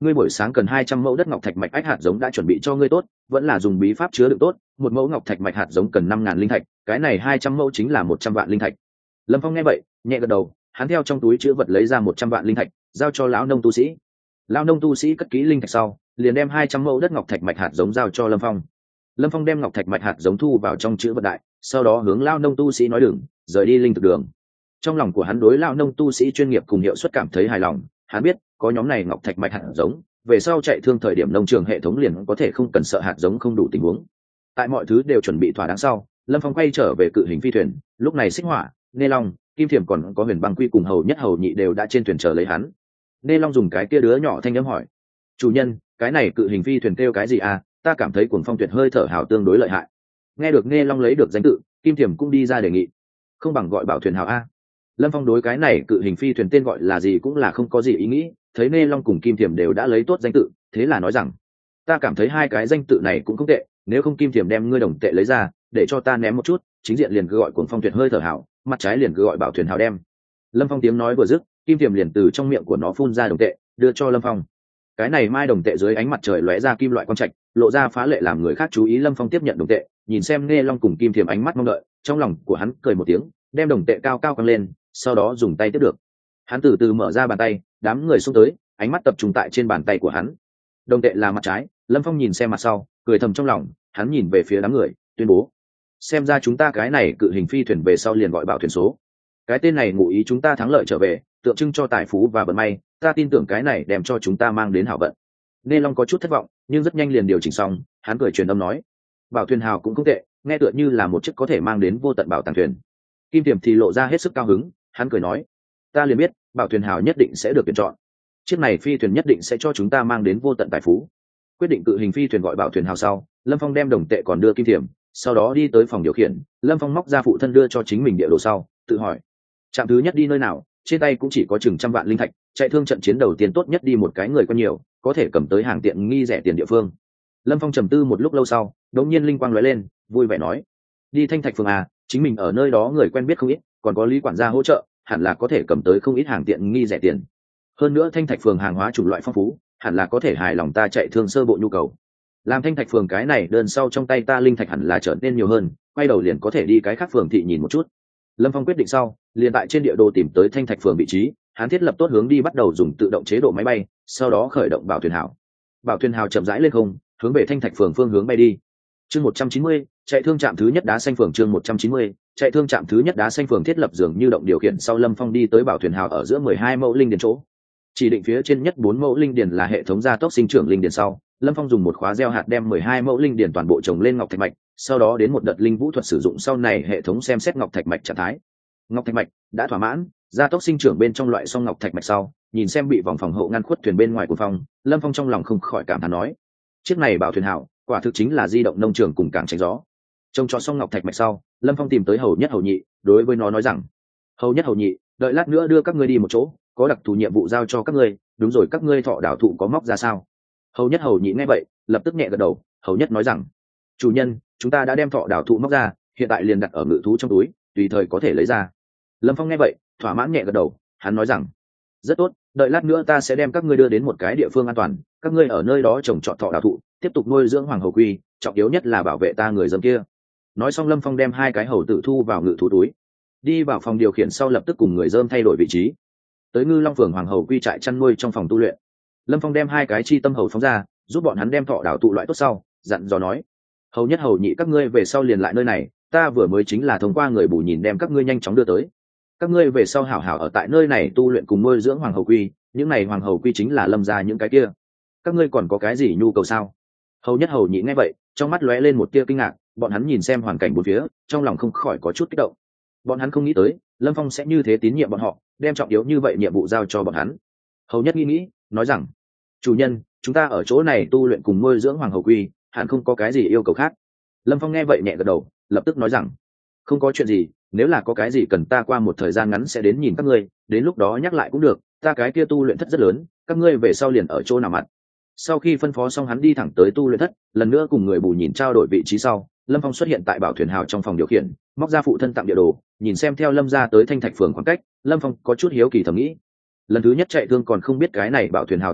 ngươi buổi sáng cần hai trăm mẫu đất ngọc thạch mạch ách hạt giống đã chuẩn bị cho ngươi tốt, vẫn là dùng bí pháp chứa đựng tốt, một mẫu ngọc thạch mạch hạt giống cần năm ngàn linh thạch, cái này hai trăm mẫu chính là một trăm vạn linh thạch. Lâm Phong nghe vậy nhẹ gật đầu, hắn theo trong túi chứa vật lấy ra một trăm vạn linh thạch, giao cho lão nông tu sĩ. Lão nông tu sĩ cất kỹ linh thạch sau, liền đem hai trăm mẫu đất ngọc thạch mạch hạt giống giao cho Lâm Phong. Lâm Phong đem ngọc thạch mạch hạt giống thu vào trong chứa vật đại, sau đó hướng lão nông tu sĩ nói đường, rời đi linh thực đường. Trong lòng của hắn đối lão nông tu sĩ chuyên nghiệp cùng hiệu suất cảm thấy hài lòng, hắn biết có nhóm này ngọc thạch mạch hạt giống, về sau chạy thương thời điểm nông trường hệ thống liền có thể không cần sợ hạt giống không đủ tình huống. Tại mọi thứ đều chuẩn bị thỏa đáng sau, Lâm Phong quay trở về cự hình phi thuyền, lúc này Xích Hỏa, Nê Long, Kim Thiểm còn có Huyền Băng Quy cùng hầu nhất hầu nhị đều đã trên thuyền chờ lấy hắn. Nê Long dùng cái kia đứa nhỏ thanh âm hỏi: "Chủ nhân, cái này cự hình phi thuyền kêu cái gì à? Ta cảm thấy cuồng phong tuyệt hơi thở hào tương đối lợi hại." Nghe được Nê Long lấy được danh tự, Kim Thiểm cũng đi ra đề nghị: "Không bằng gọi Bảo Thuyền Hào a." Lâm Phong đối cái này cự hình phi thuyền tên gọi là gì cũng là không có gì ý nghĩ, thấy Nê Long cùng Kim Thiểm đều đã lấy tốt danh tự, thế là nói rằng: "Ta cảm thấy hai cái danh tự này cũng không tệ, nếu không Kim Thiểm đem ngươi đồng tệ lấy ra, để cho ta ném một chút, chính diện liền cứ gọi cuồng phong tuyệt hơi thở hào, mặt trái liền cứ gọi Bảo Thuyền Hào đem." Lâm Phong tiếng nói vừa dứt, Kim Thiểm liền từ trong miệng của nó phun ra đồng tệ, đưa cho Lâm Phong. Cái này mai đồng tệ dưới ánh mặt trời lóe ra kim loại quang trạch, lộ ra phá lệ làm người khác chú ý. Lâm Phong tiếp nhận đồng tệ, nhìn xem Nê Long cùng Kim Thiểm ánh mắt mong đợi, trong lòng của hắn cười một tiếng, đem đồng tệ cao cao căng lên, sau đó dùng tay tiếp được. Hắn từ từ mở ra bàn tay, đám người xông tới, ánh mắt tập trung tại trên bàn tay của hắn. Đồng tệ là mặt trái, Lâm Phong nhìn xem mặt sau, cười thầm trong lòng, hắn nhìn về phía đám người, tuyên bố: "Xem ra chúng ta cái này cự hình phi thuyền về sau liền gọi Bảo Thuyền số. Cái tên này ngụ ý chúng ta thắng lợi trở về, tượng trưng cho tài phú và vận may, ta tin tưởng cái này đem cho chúng ta mang đến hảo vận." Nê Long có chút thất vọng, nhưng rất nhanh liền điều chỉnh xong, hắn cười truyền âm nói: "Bảo Thuyền Hào cũng không tệ, nghe tựa như là một chiếc có thể mang đến vô tận bảo tàng thuyền." Kim Tiềm thì lộ ra hết sức cao hứng, hắn cười nói: "Ta liền biết, Bảo Thuyền Hào nhất định sẽ được tuyển chọn. Chiếc này phi thuyền nhất định sẽ cho chúng ta mang đến vô tận tài phú." Quyết định cự hình phi thuyền gọi Bảo Thuyền Hào sau, Lâm Phong đem đồng tệ còn đưa Kim Tiềm, sau đó đi tới phòng điều khiển. Lâm Phong móc ra phụ thân đưa cho chính mình địa đồ sau, tự hỏi: trạm thứ nhất đi nơi nào? Trên tay cũng chỉ có chừng trăm vạn linh thạch, chạy thương trận chiến đầu tiên tốt nhất đi một cái người có nhiều, có thể cầm tới hàng tiện nghi rẻ tiền địa phương. Lâm Phong trầm tư một lúc lâu sau, đột nhiên linh quang lóe lên, vui vẻ nói: "Đi Thanh Thạch phường à, chính mình ở nơi đó người quen biết không ít, còn có Lý quản gia hỗ trợ, hẳn là có thể cầm tới không ít hàng tiện nghi rẻ tiền. Hơn nữa Thanh Thạch phường hàng hóa chủng loại phong phú, hẳn là có thể hài lòng ta chạy thương sơ bộ nhu cầu. Làm Thanh Thạch phường cái này đơn sau trong tay ta linh thạch hẳn là trở nên nhiều hơn, quay đầu liền có thể đi cái khác phường thị nhìn một chút." Lâm Phong quyết định sau, liền tại trên địa đồ tìm tới Thanh Thạch phường vị trí, hắn thiết lập tốt hướng đi, bắt đầu dùng tự động chế độ máy bay, sau đó khởi động Bảo Thuyền Hào. Bảo Thuyền Hào chậm rãi lên không, hướng về Thanh Thạch phường phương hướng bay đi. Chương một trăm chín mươi, chạy thương trạm thứ nhất đá xanh phường. Chương một trăm chín mươi, chạy thương trạm thứ nhất đá xanh phường thiết lập dường như động điều khiển sau, Lâm Phong đi tới Bảo Thuyền Hào ở giữa mười hai mẫu linh điền chỗ. Chỉ định phía trên nhất bốn mẫu linh điền là hệ thống gia tốc sinh trưởng linh điền sau, Lâm Phong dùng một khóa gieo hạt đem mười hai mẫu linh điền toàn bộ trồng lên ngọc thạch mạch, sau đó đến một đợt linh vũ thuật sử dụng sau này hệ thống xem xét ngọc thạch mạch trạng thái. Ngọc thạch mạch đã thỏa mãn, gia tốc sinh trưởng bên trong loại xong ngọc thạch mạch sau, nhìn xem bị vòng phòng hộ ngăn khuất thuyền bên ngoài của phòng, Lâm Phong trong lòng không khỏi cảm thán nói: chiếc này Bảo Thuyền Hào quả thực chính là di động nông trường cùng cảng tránh gió. Trông cho xong ngọc thạch mạch sau, Lâm Phong tìm tới hầu nhất hầu nhị, đối với nó nói rằng: hầu nhất hầu nhị, đợi lát nữa đưa các ngươi đi một chỗ, có đặc thù nhiệm vụ giao cho các ngươi. Đúng rồi, các ngươi thọ đảo thụ có móc ra sao? Hầu nhất hầu nhị nghe vậy lập tức nhẹ gật đầu. Hầu nhất nói rằng: chủ nhân, chúng ta đã đem thọ đảo thụ móc ra, hiện tại liền đặt ở ngự thú trong túi, tùy thời có thể lấy ra. Lâm Phong nghe vậy thỏa mãn nhẹ gật đầu, hắn nói rằng: rất tốt, đợi lát nữa ta sẽ đem các ngươi đưa đến một cái địa phương an toàn, các ngươi ở nơi đó trồng trọt thọ đảo thụ, tiếp tục nuôi dưỡng hoàng hầu quy, trọng yếu nhất là bảo vệ ta người dân kia. Nói xong Lâm Phong đem hai cái hầu tử thu vào ngự thú túi, đi vào phòng điều khiển sau lập tức cùng người dơm thay đổi vị trí, tới Ngư Long phường hoàng hầu quy trại chăn nuôi trong phòng tu luyện. Lâm Phong đem hai cái chi tâm hầu phóng ra, giúp bọn hắn đem thọ đảo tụ loại tốt sau, dặn dò nói: hầu nhất hầu nhị, các ngươi về sau liền lại nơi này, ta vừa mới chính là thông qua người bù nhìn đem các ngươi nhanh chóng đưa tới. Các ngươi về sau hảo hảo ở tại nơi này tu luyện cùng nuôi dưỡng hoàng hầu quy, những này hoàng hầu quy chính là Lâm gia những cái kia. Các ngươi còn có cái gì nhu cầu sao? Hầu nhất hầu nhị nghe vậy trong mắt lóe lên một tia kinh ngạc, bọn hắn nhìn xem hoàn cảnh bốn phía, trong lòng không khỏi có chút kích động. Bọn hắn không nghĩ tới Lâm Phong sẽ như thế tín nhiệm bọn họ, đem trọng yếu như vậy nhiệm vụ giao cho bọn hắn. Hầu nhất nghĩ nghĩ nói rằng: chủ nhân, chúng ta ở chỗ này tu luyện cùng nuôi dưỡng hoàng hầu quy, hẳn không có cái gì yêu cầu khác. Lâm Phong nghe vậy nhẹ gật đầu, lập tức nói rằng: không có chuyện gì, nếu là có cái gì cần ta qua một thời gian ngắn sẽ đến nhìn các ngươi, đến lúc đó nhắc lại cũng được, ta cái kia tu luyện thất rất lớn, các ngươi về sau liền ở chỗ nào mặt. Sau khi phân phó xong hắn đi thẳng tới tu luyện thất, lần nữa cùng người bù nhìn trao đổi vị trí sau, Lâm Phong xuất hiện tại Bảo Thuyền Hào trong phòng điều khiển, móc ra phụ thân tặng địa đồ, nhìn xem theo Lâm ra tới Thanh Thạch phường khoảng cách, Lâm Phong có chút hiếu kỳ thầm nghĩ. Lần thứ nhất chạy thương còn không biết cái này Bảo Thuyền Hào tốc độ,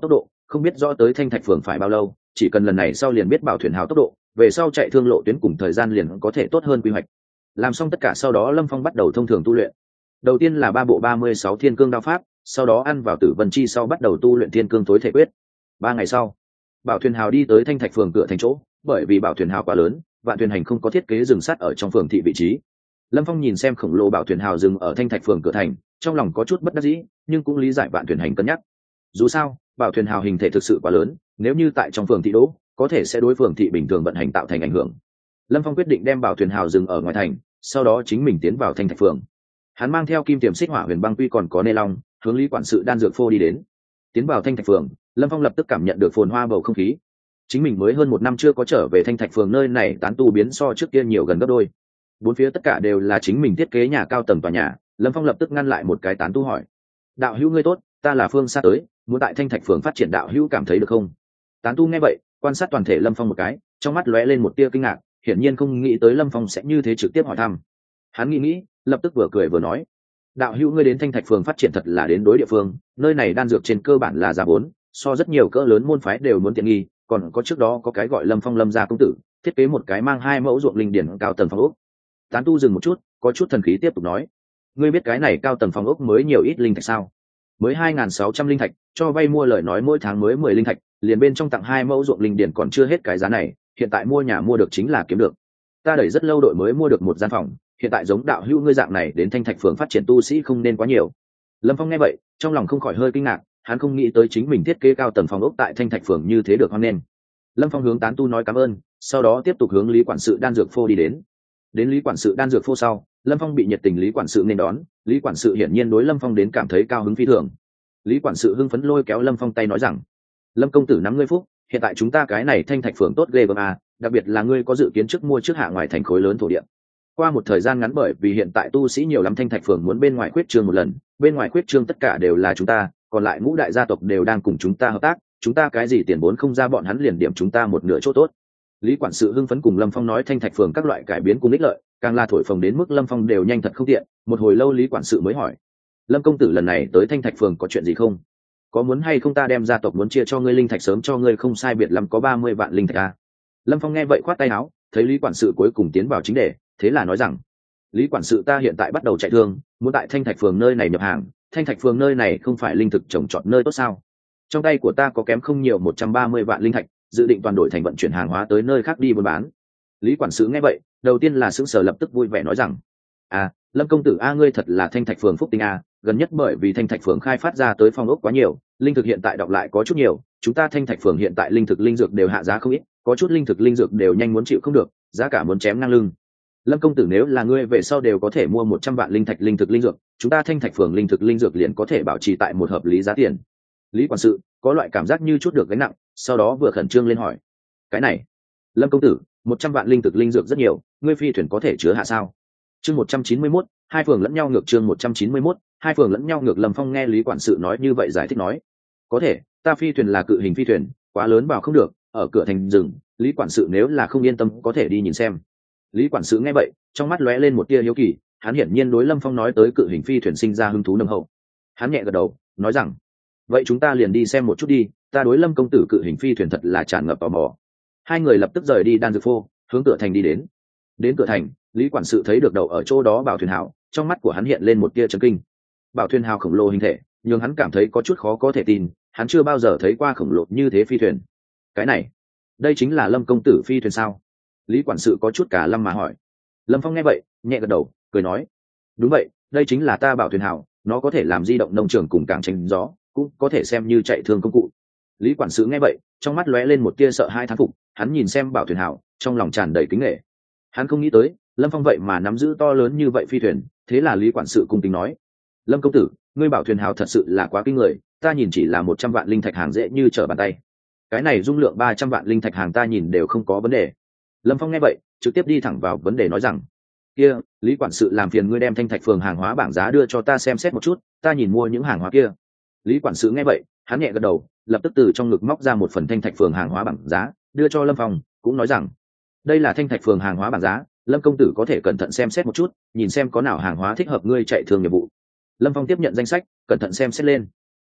không biết rõ tới thanh thạch phường phải bao lâu, chỉ cần lần này sau liền biết Bảo Thuyền Hào tốc độ, về sau chạy thương lộ tuyến cùng thời gian liền có thể tốt hơn quy hoạch. Làm xong tất cả sau đó Lâm Phong bắt đầu thông thường tu luyện. Đầu tiên là ba bộ ba mươi sáu thiên cương đao pháp, sau đó ăn vào tử vân chi sau bắt đầu tu luyện thiên cương tối thể quyết. Ba ngày sau, Bảo Thuyền Hào đi tới thanh thạch phường cửa thành chỗ, bởi vì Bảo Thuyền Hào quá lớn, Vạn Thuyền Hành không có thiết kế dừng sát ở trong phường thị vị trí. Lâm Phong nhìn xem khổng lồ Bảo Thuyền Hào dừng ở thanh thạch phường cửa thành, trong lòng có chút bất đắc dĩ, nhưng cũng lý giải Vạn Thuyền Hành cân nhắc. Dù sao, Bảo Thuyền Hào hình thể thực sự quá lớn, nếu như tại trong phường thị đỗ, có thể sẽ đối phường thị bình thường vận hành tạo thành ảnh hưởng. Lâm Phong quyết định đem Bảo Thuyền Hào dừng ở ngoài thành, sau đó chính mình tiến vào thanh thạch phường. Hắn mang theo kim tiềm xích hỏa huyền băng quy còn có nê long, hướng lý quản sự đan dược phô đi đến. Tiến vào thanh thạch phường, Lâm Phong lập tức cảm nhận được phồn hoa bầu không khí. Chính mình mới hơn một năm chưa có trở về thanh thạch phường, nơi này tán tu biến so trước kia nhiều gần gấp đôi. Bốn phía tất cả đều là chính mình thiết kế nhà cao tầng tòa nhà. Lâm Phong lập tức ngăn lại một cái tán tu hỏi: đạo hữu ngươi tốt, ta là phương xa tới, muốn tại thanh thạch phường phát triển, đạo hữu cảm thấy được không? Tán tu nghe vậy, quan sát toàn thể Lâm Phong một cái, trong mắt lóe lên một tia kinh ngạc, hiển nhiên không nghĩ tới Lâm Phong sẽ như thế trực tiếp hỏi thăm. Hắn nghĩ nghĩ, lập tức vừa cười vừa nói: đạo hữu ngươi đến thanh thạch phường phát triển thật là đến đối địa phương, nơi này đan dược trên cơ bản là giá vốn, so rất nhiều cỡ lớn môn phái đều muốn tiện nghi, còn có trước đó có cái gọi Lâm Phong Lâm gia công tử, thiết kế một cái mang hai mẫu ruộng linh điển cao tầng phòng ốc. Tán tu dừng một chút, có chút thần khí tiếp tục nói: ngươi biết cái này cao tầng phòng ốc mới nhiều ít linh thạch sao? Mới hai nghìn sáu trăm linh thạch, cho vay mua lời nói mỗi tháng mới mười linh thạch, liền bên trong tặng hai mẫu ruộng linh điển còn chưa hết cái giá này, hiện tại mua nhà mua được chính là kiếm được. Ta đẩy rất lâu đội mới mua được một gian phòng, hiện tại giống đạo hữu ngươi dạng này đến thanh thạch phường phát triển tu sĩ không nên quá nhiều. Lâm Phong nghe vậy, trong lòng không khỏi hơi kinh ngạc, hắn không nghĩ tới chính mình thiết kế cao tầng phòng ốc tại thanh thạch phường như thế được hoan nghênh. Lâm Phong hướng tán tu nói cảm ơn, sau đó tiếp tục hướng lý quản sự đan dược phô đi đến. Đến lý quản sự đan dược phô sau, Lâm Phong bị nhiệt tình lý quản sự nên đón. Lý quản sự hiển nhiên đối Lâm Phong đến cảm thấy cao hứng phi thường. Lý quản sự hưng phấn lôi kéo Lâm Phong tay nói rằng: Lâm công tử nắm ngươi phúc, hiện tại chúng ta cái này thanh thạch phường tốt ghê gớm à, đặc biệt là ngươi có dự kiến trước mua trước hạ ngoài thành khối lớn thổ địa. Qua một thời gian ngắn, bởi vì hiện tại tu sĩ nhiều lắm, thanh thạch phường muốn bên ngoài khuyết trương một lần, bên ngoài khuyết trương tất cả đều là chúng ta, còn lại ngũ đại gia tộc đều đang cùng chúng ta hợp tác, chúng ta cái gì tiền vốn không ra, bọn hắn liền điểm chúng ta một nửa chỗ tốt. Lý quản sự hưng phấn cùng Lâm Phong nói thanh thạch phường các loại cải biến cùng ích lợi, càng là thổi phồng đến mức Lâm Phong đều nhanh thật không tiện. Một hồi lâu Lý quản sự mới hỏi: Lâm công tử lần này tới thanh thạch phường có chuyện gì không? Có muốn hay không ta đem gia tộc muốn chia cho ngươi linh thạch sớm cho ngươi, không sai biệt lắm có ba mươi vạn linh thạch à? Lâm Phong nghe vậy khoát tay áo, thấy Lý quản sự cuối cùng tiến vào chính đề, thế là nói rằng: Lý quản sự, ta hiện tại bắt đầu chạy thương, muốn tại thanh thạch phường nơi này nhập hàng. Thanh thạch phường nơi này không phải linh thực trồng trọt nơi tốt sao? Trong tay của ta có kém không nhiều một trăm ba mươi vạn linh thạch, dự định toàn đổi thành vận chuyển hàng hóa tới nơi khác đi buôn bán. Lý quản sự nghe vậy, đầu tiên là sững sờ, lập tức vui vẻ nói rằng: à, Lâm công tử a, ngươi thật là thanh thạch phường phúc tinh a, gần nhất bởi vì thanh thạch phường khai phát ra tới phong ốc quá nhiều, linh thực hiện tại đọc lại có chút nhiều, chúng ta thanh thạch phường hiện tại linh thực linh dược đều hạ giá không ít, có chút linh thực linh dược đều nhanh muốn chịu không được, giá cả muốn chém ngang lưng. Lâm công tử, nếu là ngươi về sau đều có thể mua một trăm vạn linh thạch linh thực linh dược, chúng ta thanh thạch phường linh thực linh dược liền có thể bảo trì tại một hợp lý giá tiền. Lý quản sự có loại cảm giác như chút được gánh nặng, sau đó vừa khẩn trương lên hỏi: cái này, Lâm công tử, một trăm vạn linh thực linh dược rất nhiều, ngươi phi thuyền có thể chứa hạ sao? Chương một trăm chín mươi mốt, hai phường lẫn nhau ngược. Chương một trăm chín mươi mốt, hai phường lẫn nhau ngược. Lâm Phong nghe Lý quản sự nói như vậy giải thích nói: có thể, ta phi thuyền là cự hình phi thuyền, quá lớn vào không được, ở cửa thành rừng, Lý quản sự nếu là không yên tâm có thể đi nhìn xem. Lý quản sự nghe vậy, trong mắt lóe lên một tia hiếu kỳ, hắn hiển nhiên đối Lâm Phong nói tới cự hình phi thuyền sinh ra hứng thú nồng hậu. Hắn nhẹ gật đầu, nói rằng: vậy chúng ta liền đi xem một chút đi, ta đối Lâm công tử cự hình phi thuyền thật là tràn ngập tò mò. Hai người lập tức rời đi đan dược phô, hướng cửa thành đi đến. Đến cửa thành, Lý quản sự thấy được đầu ở chỗ đó Bảo Thuyền Hào, trong mắt của hắn hiện lên một tia chấn kinh. Bảo Thuyền Hào khổng lồ hình thể, nhưng hắn cảm thấy có chút khó có thể tin, hắn chưa bao giờ thấy qua khổng lồ như thế phi thuyền. Cái này, đây chính là Lâm công tử phi thuyền sao? Lý quản sự có chút cả lâm mà hỏi. Lâm Phong nghe vậy, nhẹ gật đầu, cười nói: đúng vậy, đây chính là ta Bảo Thuyền Hào, nó có thể làm di động nông trường cùng cảng tránh gió, cũng có thể xem như chạy thương công cụ. Lý quản sự nghe vậy, trong mắt lóe lên một tia sợ hai thán phục, hắn nhìn xem Bảo Thuyền Hào, trong lòng tràn đầy kính nể. Hắn không nghĩ tới Lâm Phong vậy mà nắm giữ to lớn như vậy phi thuyền, thế là Lý quản sự cung kính nói: Lâm công tử, ngươi Bảo Thuyền Hào thật sự là quá kinh người, ta nhìn chỉ là một trăm vạn linh thạch hàng dễ như trở bàn tay, cái này dung lượng ba trăm vạn linh thạch hàng ta nhìn đều không có vấn đề. Lâm Phong nghe vậy, trực tiếp đi thẳng vào vấn đề nói rằng: kia, Lý quản sự, làm phiền ngươi đem thanh thạch phường hàng hóa bảng giá đưa cho ta xem xét một chút, ta nhìn mua những hàng hóa kia. Lý quản sự nghe vậy, hắn nhẹ gật đầu, lập tức từ trong ngực móc ra một phần thanh thạch phường hàng hóa bảng giá, đưa cho Lâm Phong, cũng nói rằng: đây là thanh thạch phường hàng hóa bảng giá, Lâm công tử có thể cẩn thận xem xét một chút, nhìn xem có nào hàng hóa thích hợp ngươi chạy thương nghiệp vụ. Lâm Phong tiếp nhận danh sách, cẩn thận xem xét lên.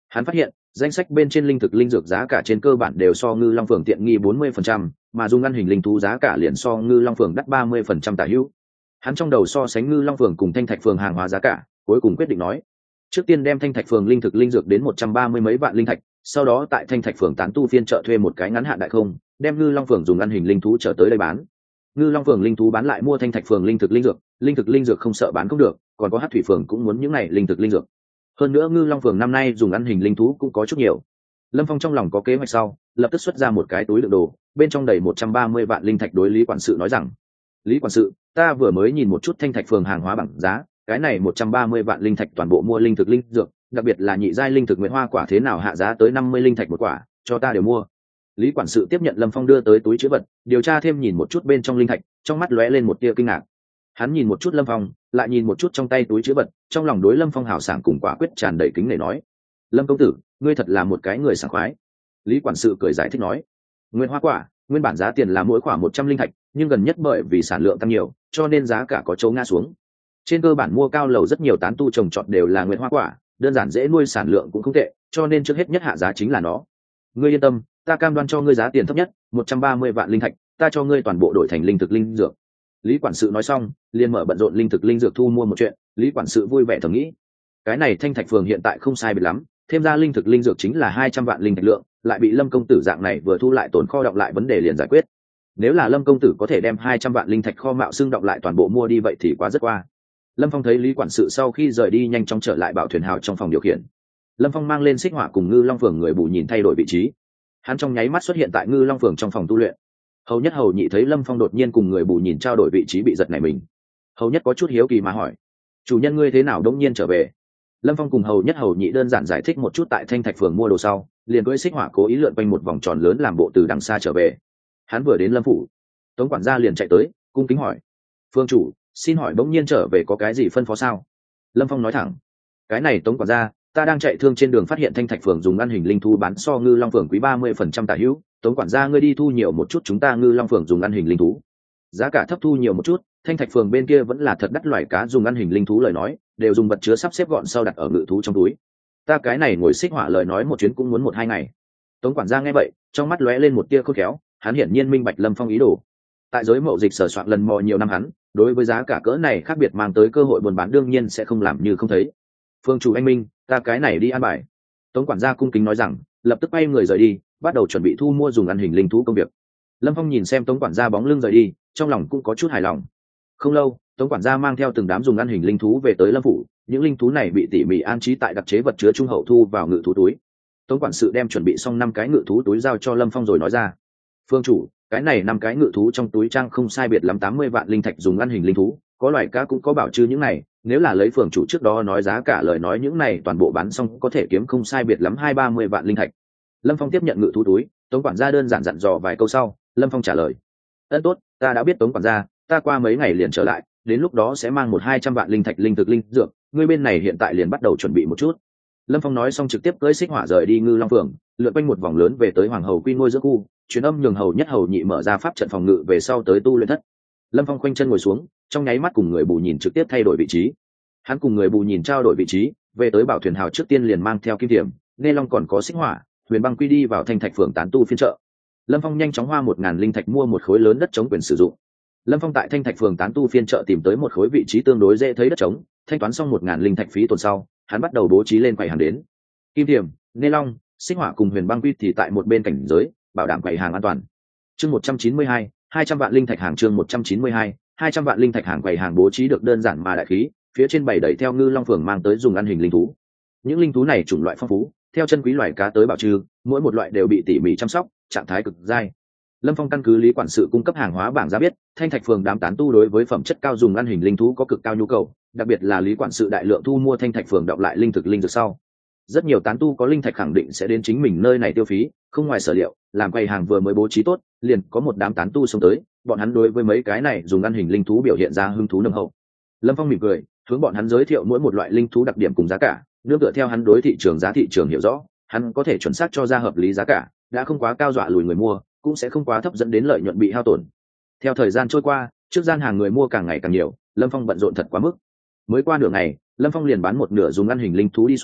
Hắn phát hiện danh sách bên trên linh thực linh dược giá cả trên cơ bản đều so Ngư Long Phường tiện nghi bốn mươi phần trăm, mà dùng ăn hình linh thú giá cả liền so Ngư Long Phường đắt ba mươi phần trăm tả hữu. Hắn trong đầu so sánh Ngư Long Phường cùng Thanh Thạch Phường hàng hóa giá cả, cuối cùng quyết định nói: trước tiên đem Thanh Thạch Phường linh thực linh dược đến một trăm ba mươi mấy vạn linh thạch, sau đó tại Thanh Thạch Phường tán tu phiên chợ thuê một cái ngắn hạn đại không, đem Ngư Long Phường dùng ăn hình linh thú trở tới đây bán. Ngư Long Phường linh thú bán lại mua Thanh Thạch Phường linh thực linh dược, linh thực linh dược không sợ bán không được, còn có Hắc Thủy Phường cũng muốn những này linh thực linh dược. Hơn nữa Ngư Long Phường năm nay dùng ăn hình linh thú cũng có chút nhiều. Lâm Phong trong lòng có kế hoạch sau, lập tức xuất ra một cái túi đựng đồ, bên trong đầy một trăm ba mươi vạn linh thạch, đối Lý quản sự nói rằng: Lý quản sự, ta vừa mới nhìn một chút Thanh Thạch Phường hàng hóa bảng giá, cái này một trăm ba mươi vạn linh thạch toàn bộ mua linh thực linh dược, đặc biệt là nhị giai linh thực nguyệt hoa quả thế nào hạ giá tới năm mươi linh thạch một quả, cho ta đều mua. Lý quản sự tiếp nhận Lâm Phong đưa tới túi trữ vật, điều tra thêm nhìn một chút bên trong linh thạch, trong mắt lóe lên một tia kinh ngạc. Hắn nhìn một chút Lâm Phong, lại nhìn một chút trong tay túi trữ vật, trong lòng đối Lâm Phong hào sảng cùng quả quyết tràn đầy kính nể nói: Lâm công tử, ngươi thật là một cái người sảng khoái. Lý quản sự cười giải thích nói: Nguyệt hoa quả nguyên bản giá tiền là mỗi quả một trăm linh thạch, nhưng gần nhất bởi vì sản lượng tăng nhiều, cho nên giá cả có chỗ ngã xuống. Trên cơ bản mua cao lầu rất nhiều tán tu trồng trọt đều là nguyệt hoa quả, đơn giản dễ nuôi, sản lượng cũng không tệ, cho nên trước hết nhất hạ giá chính là nó. Ngươi yên tâm, ta cam đoan cho ngươi giá tiền thấp nhất, một trăm ba mươi vạn linh thạch, ta cho ngươi toàn bộ đổi thành linh thực linh dược. Lý quản sự nói xong, liền mở bận rộn linh thực linh dược thu mua một chuyện. Lý quản sự vui vẻ thầm nghĩ: cái này Thanh Thạch Phường hiện tại không sai biệt lắm, thêm ra linh thực linh dược chính là hai trăm vạn linh thạch lượng, lại bị Lâm công tử dạng này vừa thu lại tồn kho đọng lại, vấn đề liền giải quyết. Nếu là Lâm công tử có thể đem hai trăm vạn linh thạch kho mạo xương đọng lại toàn bộ mua đi vậy thì quá rất qua. Lâm Phong thấy Lý quản sự sau khi rời đi nhanh chóng trở lại bảo thuyền hào trong phòng điều khiển. Lâm Phong mang lên xích hỏa cùng Ngư Long Phường người bù nhìn thay đổi vị trí. Hắn trong nháy mắt xuất hiện tại Ngư Long Phường trong phòng tu luyện. Hầu Nhất Hầu Nhị thấy Lâm Phong đột nhiên cùng người bù nhìn trao đổi vị trí bị giật nảy mình. Hầu Nhất có chút hiếu kỳ mà hỏi: chủ nhân ngươi thế nào đống nhiên trở về? Lâm Phong cùng Hầu Nhất Hầu Nhị đơn giản giải thích một chút tại Thanh Thạch Phường mua đồ sau, liền cưỡi xích hỏa cố ý lượn quanh một vòng tròn lớn làm bộ từ đằng xa trở về. Hắn vừa đến Lâm phủ, Tống quản gia liền chạy tới, cung kính hỏi: Phương chủ, xin hỏi bỗng nhiên trở về có cái gì phân phó sao? Lâm Phong nói thẳng: cái này Tống quản gia, ta đang chạy thương trên đường phát hiện Thanh Thạch Phường dùng ăn hình linh thú bán so Ngư Long Phường quý ba mươi phần trăm tả hữu, Tống quản gia ngươi đi thu nhiều một chút, chúng ta Ngư Long Phường dùng ăn hình linh thú giá cả thấp, thu nhiều một chút. Thanh Thạch Phường bên kia vẫn là thật đắt, loại cá dùng ăn hình linh thú lời nói đều dùng vật chứa sắp xếp gọn sau đặt ở ngự thú trong túi. Ta cái này ngồi xích hỏa lời nói một chuyến cũng muốn một hai ngày. Tống quản gia nghe vậy, trong mắt lóe lên một tia khôn khéo, hắn hiển nhiên minh bạch Lâm Phong ý đồ. Tại giới mậu dịch sở soạn lần mò nhiều năm, hắn đối với giá cả cỡ này khác biệt mang tới cơ hội buôn bán đương nhiên sẽ không làm như không thấy. Phương chủ anh minh, ta cái này đi an bài. Tống quản gia cung kính nói rằng, lập tức bay người rời đi, bắt đầu chuẩn bị thu mua dùng ăn hình linh thú công việc. Lâm Phong nhìn xem Tống quản gia bóng lưng rời đi, trong lòng cũng có chút hài lòng. Không lâu, Tống quản gia mang theo từng đám dùng ăn hình linh thú về tới Lâm phủ. Những linh thú này bị tỉ mỉ an trí tại đặc chế vật chứa trung hậu thu vào ngự thú túi. Tống quản sự đem chuẩn bị xong năm cái ngự thú túi giao cho Lâm Phong rồi nói ra: Phương chủ, cái này năm cái ngự thú trong túi trang không sai biệt lắm tám mươi vạn linh thạch dùng ăn hình linh thú, có loài cá cũng có bảo trừ những này, nếu là lấy phường chủ trước đó nói giá cả lời nói những này toàn bộ bán xong có thể kiếm không sai biệt lắm hai ba mươi vạn linh thạch. Lâm Phong tiếp nhận ngự thú túi, Tống quản gia đơn giản dặn dò vài câu sau, Lâm Phong trả lời: ân tốt, ta đã biết Tống quản gia, ta qua mấy ngày liền trở lại, đến lúc đó sẽ mang một hai trăm vạn linh thạch linh thực linh dược, ngươi bên này hiện tại liền bắt đầu chuẩn bị một chút. Lâm Phong nói xong trực tiếp cưỡi xích hỏa rời đi Ngư Long Phường, lượn quanh một vòng lớn về tới Hoàng Hầu Quy ngôi giữa khu, truyền âm nhường Hầu Nhất Hầu Nhị mở ra pháp trận phòng ngự về sau tới tu luyện thất. Lâm Phong khoanh chân ngồi xuống, trong nháy mắt cùng người bù nhìn trực tiếp thay đổi vị trí. Hắn cùng người bù nhìn trao đổi vị trí, về tới bảo thuyền hào trước tiên liền mang theo kim tiềm, nghe long còn có xích hỏa, huyền băng quy đi vào Thanh Thạch Phường tán tu phiên chợ. Lâm Phong nhanh chóng hoa một ngàn linh thạch mua một khối lớn đất chống quyền sử dụng. Lâm Phong tại Thanh Thạch Phường tán tu phiên chợ tìm tới một khối vị trí tương đối dễ thấy đất trống, thanh toán xong một ngàn linh thạch phí tồn sau, hắn bắt đầu bố trí lên quầy hàng đến. Kim tiềm, nghe long, xích hỏa cùng huyền băng quy thì tại một bên cảnh giới, bảo đảm quầy hàng an toàn. Chương một trăm chín mươi hai, hai trăm vạn linh thạch hàng. Chương một trăm chín mươi hai, hai trăm vạn linh thạch hàng. Quầy hàng bố trí được đơn giản mà đại khí, phía trên bày đẩy theo Ngư Long Phường mang tới dùng ăn hình linh thú. Những linh thú này chủng loại phong phú, theo chân quý loài cá tới bảo trừ, mỗi một loại đều bị tỉ mỉ chăm sóc, trạng thái cực dai. Lâm Phong căn cứ Lý quản sự cung cấp hàng hóa bảng giá biết, Thanh Thạch Phường đám tán tu đối với phẩm chất cao dùng ăn hình linh thú có cực cao nhu cầu, đặc biệt là Lý quản sự đại lượng thu mua Thanh Thạch Phường đọng lại linh thực linh dược sau, rất nhiều tán tu có linh thạch khẳng định sẽ đến chính mình nơi này tiêu phí. Không ngoài sở liệu, làm quầy hàng vừa mới bố trí tốt, liền có một đám tán tu xông tới, bọn hắn đối với mấy cái này dùng ăn hình linh thú biểu hiện ra hứng thú nồng hậu. Lâm Phong mỉm cười, hướng bọn hắn giới thiệu mỗi một loại linh thú đặc điểm cùng giá cả, nương tựa theo hắn đối thị trường giá thị trường hiểu rõ, hắn có thể chuẩn xác cho ra hợp lý giá cả, đã không quá cao dọa lùi người mua, cũng sẽ không quá thấp dẫn đến lợi nhuận bị hao tổn. Theo thời gian trôi qua, trước gian hàng người mua càng ngày càng nhiều, Lâm Phong bận rộn thật quá mức. Mới qua nửa ngày, Lâm Phong liền bán một nửa dùng ăn hình linh thú đi xuống,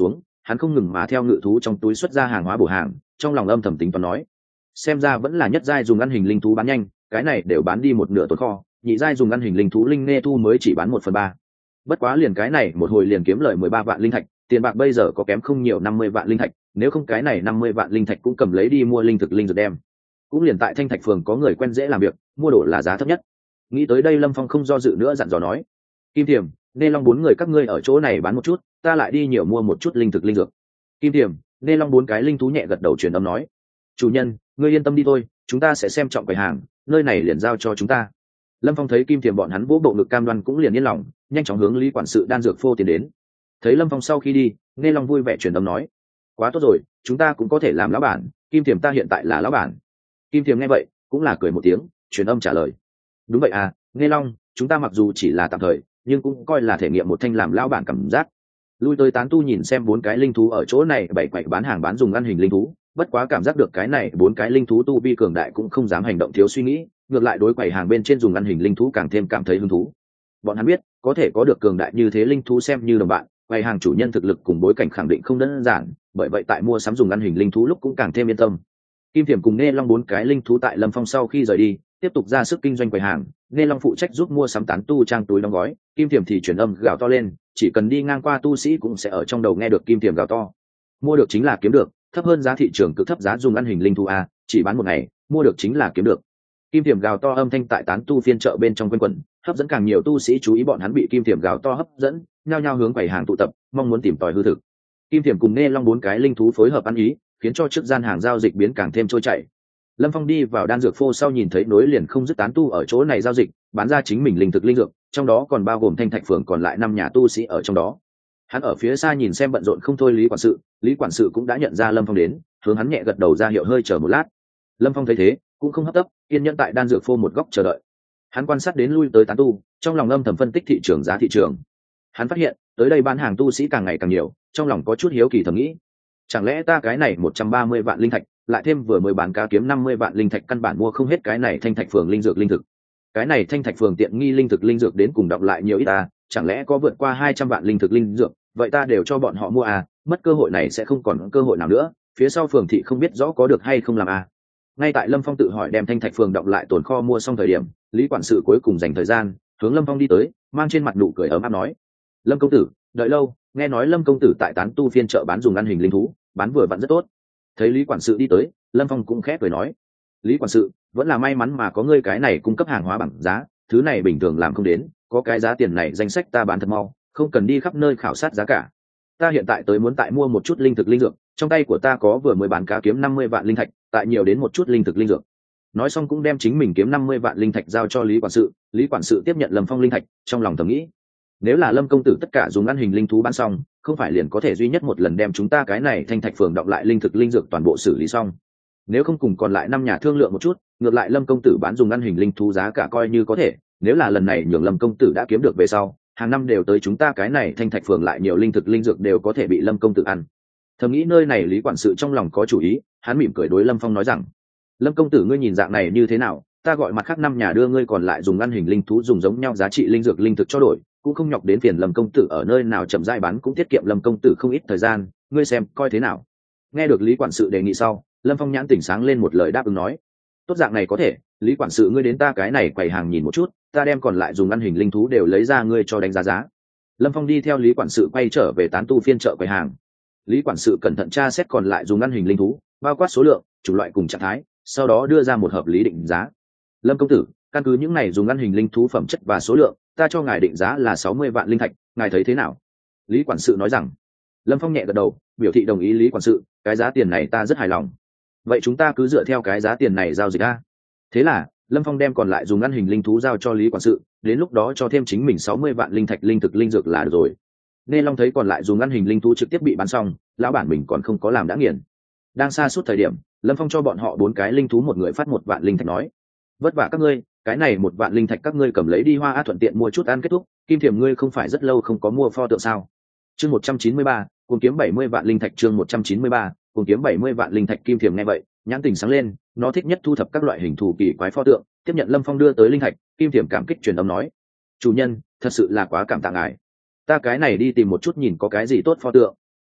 hắn không ngừng mà theo ngự thú trong túi xuất ra hàng hóa bổ hàng, trong lòng âm thầm tính toán nói, xem ra vẫn là nhất giai dùng ăn hình linh thú bán nhanh, cái này đều bán đi một nửa tồn kho, nhị giai dùng ăn hình linh thú linh nghe thu mới chỉ bán một phần ba. Bất quá liền cái này một hồi liền kiếm lời mười ba vạn linh thạch, tiền bạc bây giờ có kém không nhiều năm mươi vạn linh thạch, nếu không cái này năm mươi vạn linh thạch cũng cầm lấy đi mua linh thực linh dược đem. Cũng liền tại Thanh Thạch phường có người quen dễ làm việc, mua đồ là giá thấp nhất. Nghĩ tới đây Lâm Phong không do dự nữa dặn dò nói, Kim Tiềm, Nê Long bốn người các ngươi ở chỗ này bán một chút, ta lại đi nhiều mua một chút linh thực linh dược. Kim Tiềm, Nê Long bốn cái linh thú nhẹ gật đầu truyền âm nói, chủ nhân, ngươi yên tâm đi thôi, chúng ta sẽ xem trọng quầy hàng, nơi này liền giao cho chúng ta. Lâm Phong thấy Kim Tiềm bọn hắn vỗ bộ ngực cam đoan cũng liền yên lòng, nhanh chóng hướng Lý quản sự đan dược phô tiến đến. Thấy Lâm Phong sau khi đi, Nê Long vui vẻ truyền âm nói, quá tốt rồi, chúng ta cũng có thể làm lão bản, Kim Tiềm ta hiện tại là lão bản. Kim Tiềm nghe vậy cũng là cười một tiếng, truyền âm trả lời, đúng vậy à, Nê Long, chúng ta mặc dù chỉ là tạm thời, nhưng cũng coi là thể nghiệm một thanh làm lão bản cảm giác. Lui tới tán tu nhìn xem bốn cái linh thú ở chỗ này bảy quậy bán hàng bán dùng ăn hình linh thú, bất quá cảm giác được cái này bốn cái linh thú tu vi cường đại cũng không dám hành động thiếu suy nghĩ, ngược lại đối quầy hàng bên trên dùng ăn hình linh thú càng thêm cảm thấy hứng thú. Bọn hắn biết có thể có được cường đại như thế linh thú xem như đồng bạn, quầy hàng chủ nhân thực lực cùng bối cảnh khẳng định không đơn giản, bởi vậy tại mua sắm dùng ăn hình linh thú lúc cũng càng thêm yên tâm. Kim Thiểm cùng Nghe Long bốn cái linh thú tại Lâm Phong sau khi rời đi tiếp tục ra sức kinh doanh quầy hàng, Nghe Long phụ trách giúp mua sắm tán tu trang túi đóng gói, Kim Thiểm thì truyền âm gào to lên, chỉ cần đi ngang qua tu sĩ cũng sẽ ở trong đầu nghe được Kim Thiểm gào to. Mua được chính là kiếm được, thấp hơn giá thị trường cực thấp giá dùng ăn hình linh thú a, chỉ bán một ngày, mua được chính là kiếm được. Kim Thiểm gào to âm thanh tại tán tu phiên chợ bên trong quanh quẩn, hấp dẫn càng nhiều tu sĩ chú ý, bọn hắn bị Kim Thiểm gào to hấp dẫn, nhao nhao hướng quầy hàng tụ tập, mong muốn tìm tòi hư thực. Kim Thiểm cùng Nghe Long bốn cái linh thú phối hợp ăn ý, khiến cho trước gian hàng giao dịch biến càng thêm trôi chảy. Lâm Phong đi vào đan dược phô sau nhìn thấy nối liền không dứt tán tu ở chỗ này giao dịch, bán ra chính mình linh thực linh dược, trong đó còn bao gồm Thanh Thạch phường còn lại năm nhà tu sĩ ở trong đó. Hắn ở phía xa nhìn xem bận rộn không thôi Lý quản sự, Lý quản sự cũng đã nhận ra Lâm Phong đến, hướng hắn nhẹ gật đầu ra hiệu hơi chờ một lát. Lâm Phong thấy thế, cũng không hấp tấp, kiên nhẫn tại đan dược phô một góc chờ đợi. Hắn quan sát đến lui tới tán tu, trong lòng âm thầm phân tích thị trường giá thị trường. Hắn phát hiện, tới đây bán hàng tu sĩ càng ngày càng nhiều, trong lòng có chút hiếu kỳ thầm nghĩ, chẳng lẽ ta cái này một trăm ba mươi vạn linh thạch, lại thêm vừa mới bán cá kiếm năm mươi vạn linh thạch căn bản mua không hết cái này Thanh Thạch phường linh dược linh thực. Cái này Thanh Thạch phường tiện nghi linh thực linh dược đến cùng đọng lại nhiều ít ta, chẳng lẽ có vượt qua hai trăm vạn linh thực linh dược, vậy ta đều cho bọn họ mua à, mất cơ hội này sẽ không còn cơ hội nào nữa, phía sau phường thị không biết rõ có được hay không làm à. Ngay tại Lâm Phong tự hỏi đem Thanh Thạch phường đọng lại tồn kho mua xong thời điểm, Lý quản sự cuối cùng dành thời gian, hướng Lâm Phong đi tới, mang trên mặt nụ cười ấm áp nói, Lâm công tử, đợi lâu, nghe nói Lâm công tử tại tán tu phiên chợ bán dùng ăn hình linh thú, bán vừa vặn rất tốt. Thấy Lý quản sự đi tới, Lâm Phong cũng khép cười nói, Lý quản sự, vẫn là may mắn mà có ngươi cái này cung cấp hàng hóa bằng giá, thứ này bình thường làm không đến, có cái giá tiền này danh sách ta bán thật mau, không cần đi khắp nơi khảo sát giá cả. Ta hiện tại tới muốn tại mua một chút linh thực linh dược, trong tay của ta có vừa mới bán cá kiếm năm mươi vạn linh thạch, tại nhiều đến một chút linh thực linh dược. Nói xong cũng đem chính mình kiếm năm mươi vạn linh thạch giao cho Lý quản sự, Lý quản sự tiếp nhận Lâm Phong linh thạch, trong lòng thầm nghĩ, nếu là Lâm công tử tất cả dùng ăn hình linh thú bán xong, không phải liền có thể duy nhất một lần đem chúng ta cái này Thanh Thạch phường đọng lại linh thực linh dược toàn bộ xử lý xong. Nếu không cùng còn lại năm nhà thương lượng một chút, ngược lại Lâm công tử bán dùng ăn hình linh thú giá cả coi như có thể, nếu là lần này nhường Lâm công tử đã kiếm được về sau, hàng năm đều tới chúng ta cái này Thanh Thạch phường lại nhiều linh thực linh dược đều có thể bị Lâm công tử ăn. Thầm nghĩ nơi này Lý quản sự trong lòng có chủ ý, hắn mỉm cười đối Lâm Phong nói rằng, Lâm công tử ngươi nhìn dạng này như thế nào, ta gọi mặt khác năm nhà đưa ngươi còn lại dùng ăn hình linh thú dùng giống nhau giá trị linh dược linh thực cho đổi, cũng không nhọc đến phiền Lâm công tử ở nơi nào chậm rãi bán, cũng tiết kiệm Lâm công tử không ít thời gian, ngươi xem coi thế nào. Nghe được Lý quản sự đề nghị sau, Lâm Phong nhãn tỉnh sáng lên một lời đáp ứng nói, tốt, dạng này có thể, Lý quản sự ngươi đến ta cái này quầy hàng nhìn một chút, ta đem còn lại dùng ăn hình linh thú đều lấy ra ngươi cho đánh giá giá. Lâm Phong đi theo Lý quản sự quay trở về tán tu phiên chợ quầy hàng. Lý quản sự cẩn thận tra xét còn lại dùng ăn hình linh thú, bao quát số lượng, chủng loại cùng trạng thái, sau đó đưa ra một hợp lý định giá. Lâm công tử, căn cứ những này dùng ăn hình linh thú phẩm chất và số lượng, ta cho ngài định giá là sáu mươi vạn linh thạch, ngài thấy thế nào? Lý quản sự nói rằng. Lâm Phong nhẹ gật đầu, biểu thị đồng ý Lý quản sự, cái giá tiền này ta rất hài lòng. Vậy chúng ta cứ dựa theo cái giá tiền này giao dịch a. Thế là Lâm Phong đem còn lại dùng ăn hình linh thú giao cho Lý quản sự, đến lúc đó cho thêm chính mình sáu mươi vạn linh thạch linh thực linh dược là được rồi. Nên Long thấy còn lại dùng ăn hình linh thú trực tiếp bị bán xong, lão bản mình còn không có làm đã nghiền. Đang xa suốt thời điểm, Lâm Phong cho bọn họ bốn cái linh thú một người phát một vạn linh thạch nói, vất vả các ngươi, cái này một vạn linh thạch các ngươi cầm lấy đi hoa a, thuận tiện mua chút ăn kết thúc. Kim Thiểm ngươi không phải rất lâu không có mua pho tượng sao? Chương một trăm chín mươi ba, cùng kiếm bảy mươi vạn linh thạch. Chương một trăm chín mươi ba, cùng kiếm bảy mươi vạn linh thạch. Kim Thiểm nghe vậy, nhãn tình sáng lên, nó thích nhất thu thập các loại hình thù kỳ quái pho tượng, tiếp nhận Lâm Phong đưa tới linh thạch, Kim Thiểm cảm kích truyền âm nói, chủ nhân, thật sự là quá cảm tạ ngài, ta cái này đi tìm một chút nhìn có cái gì tốt pho tượng.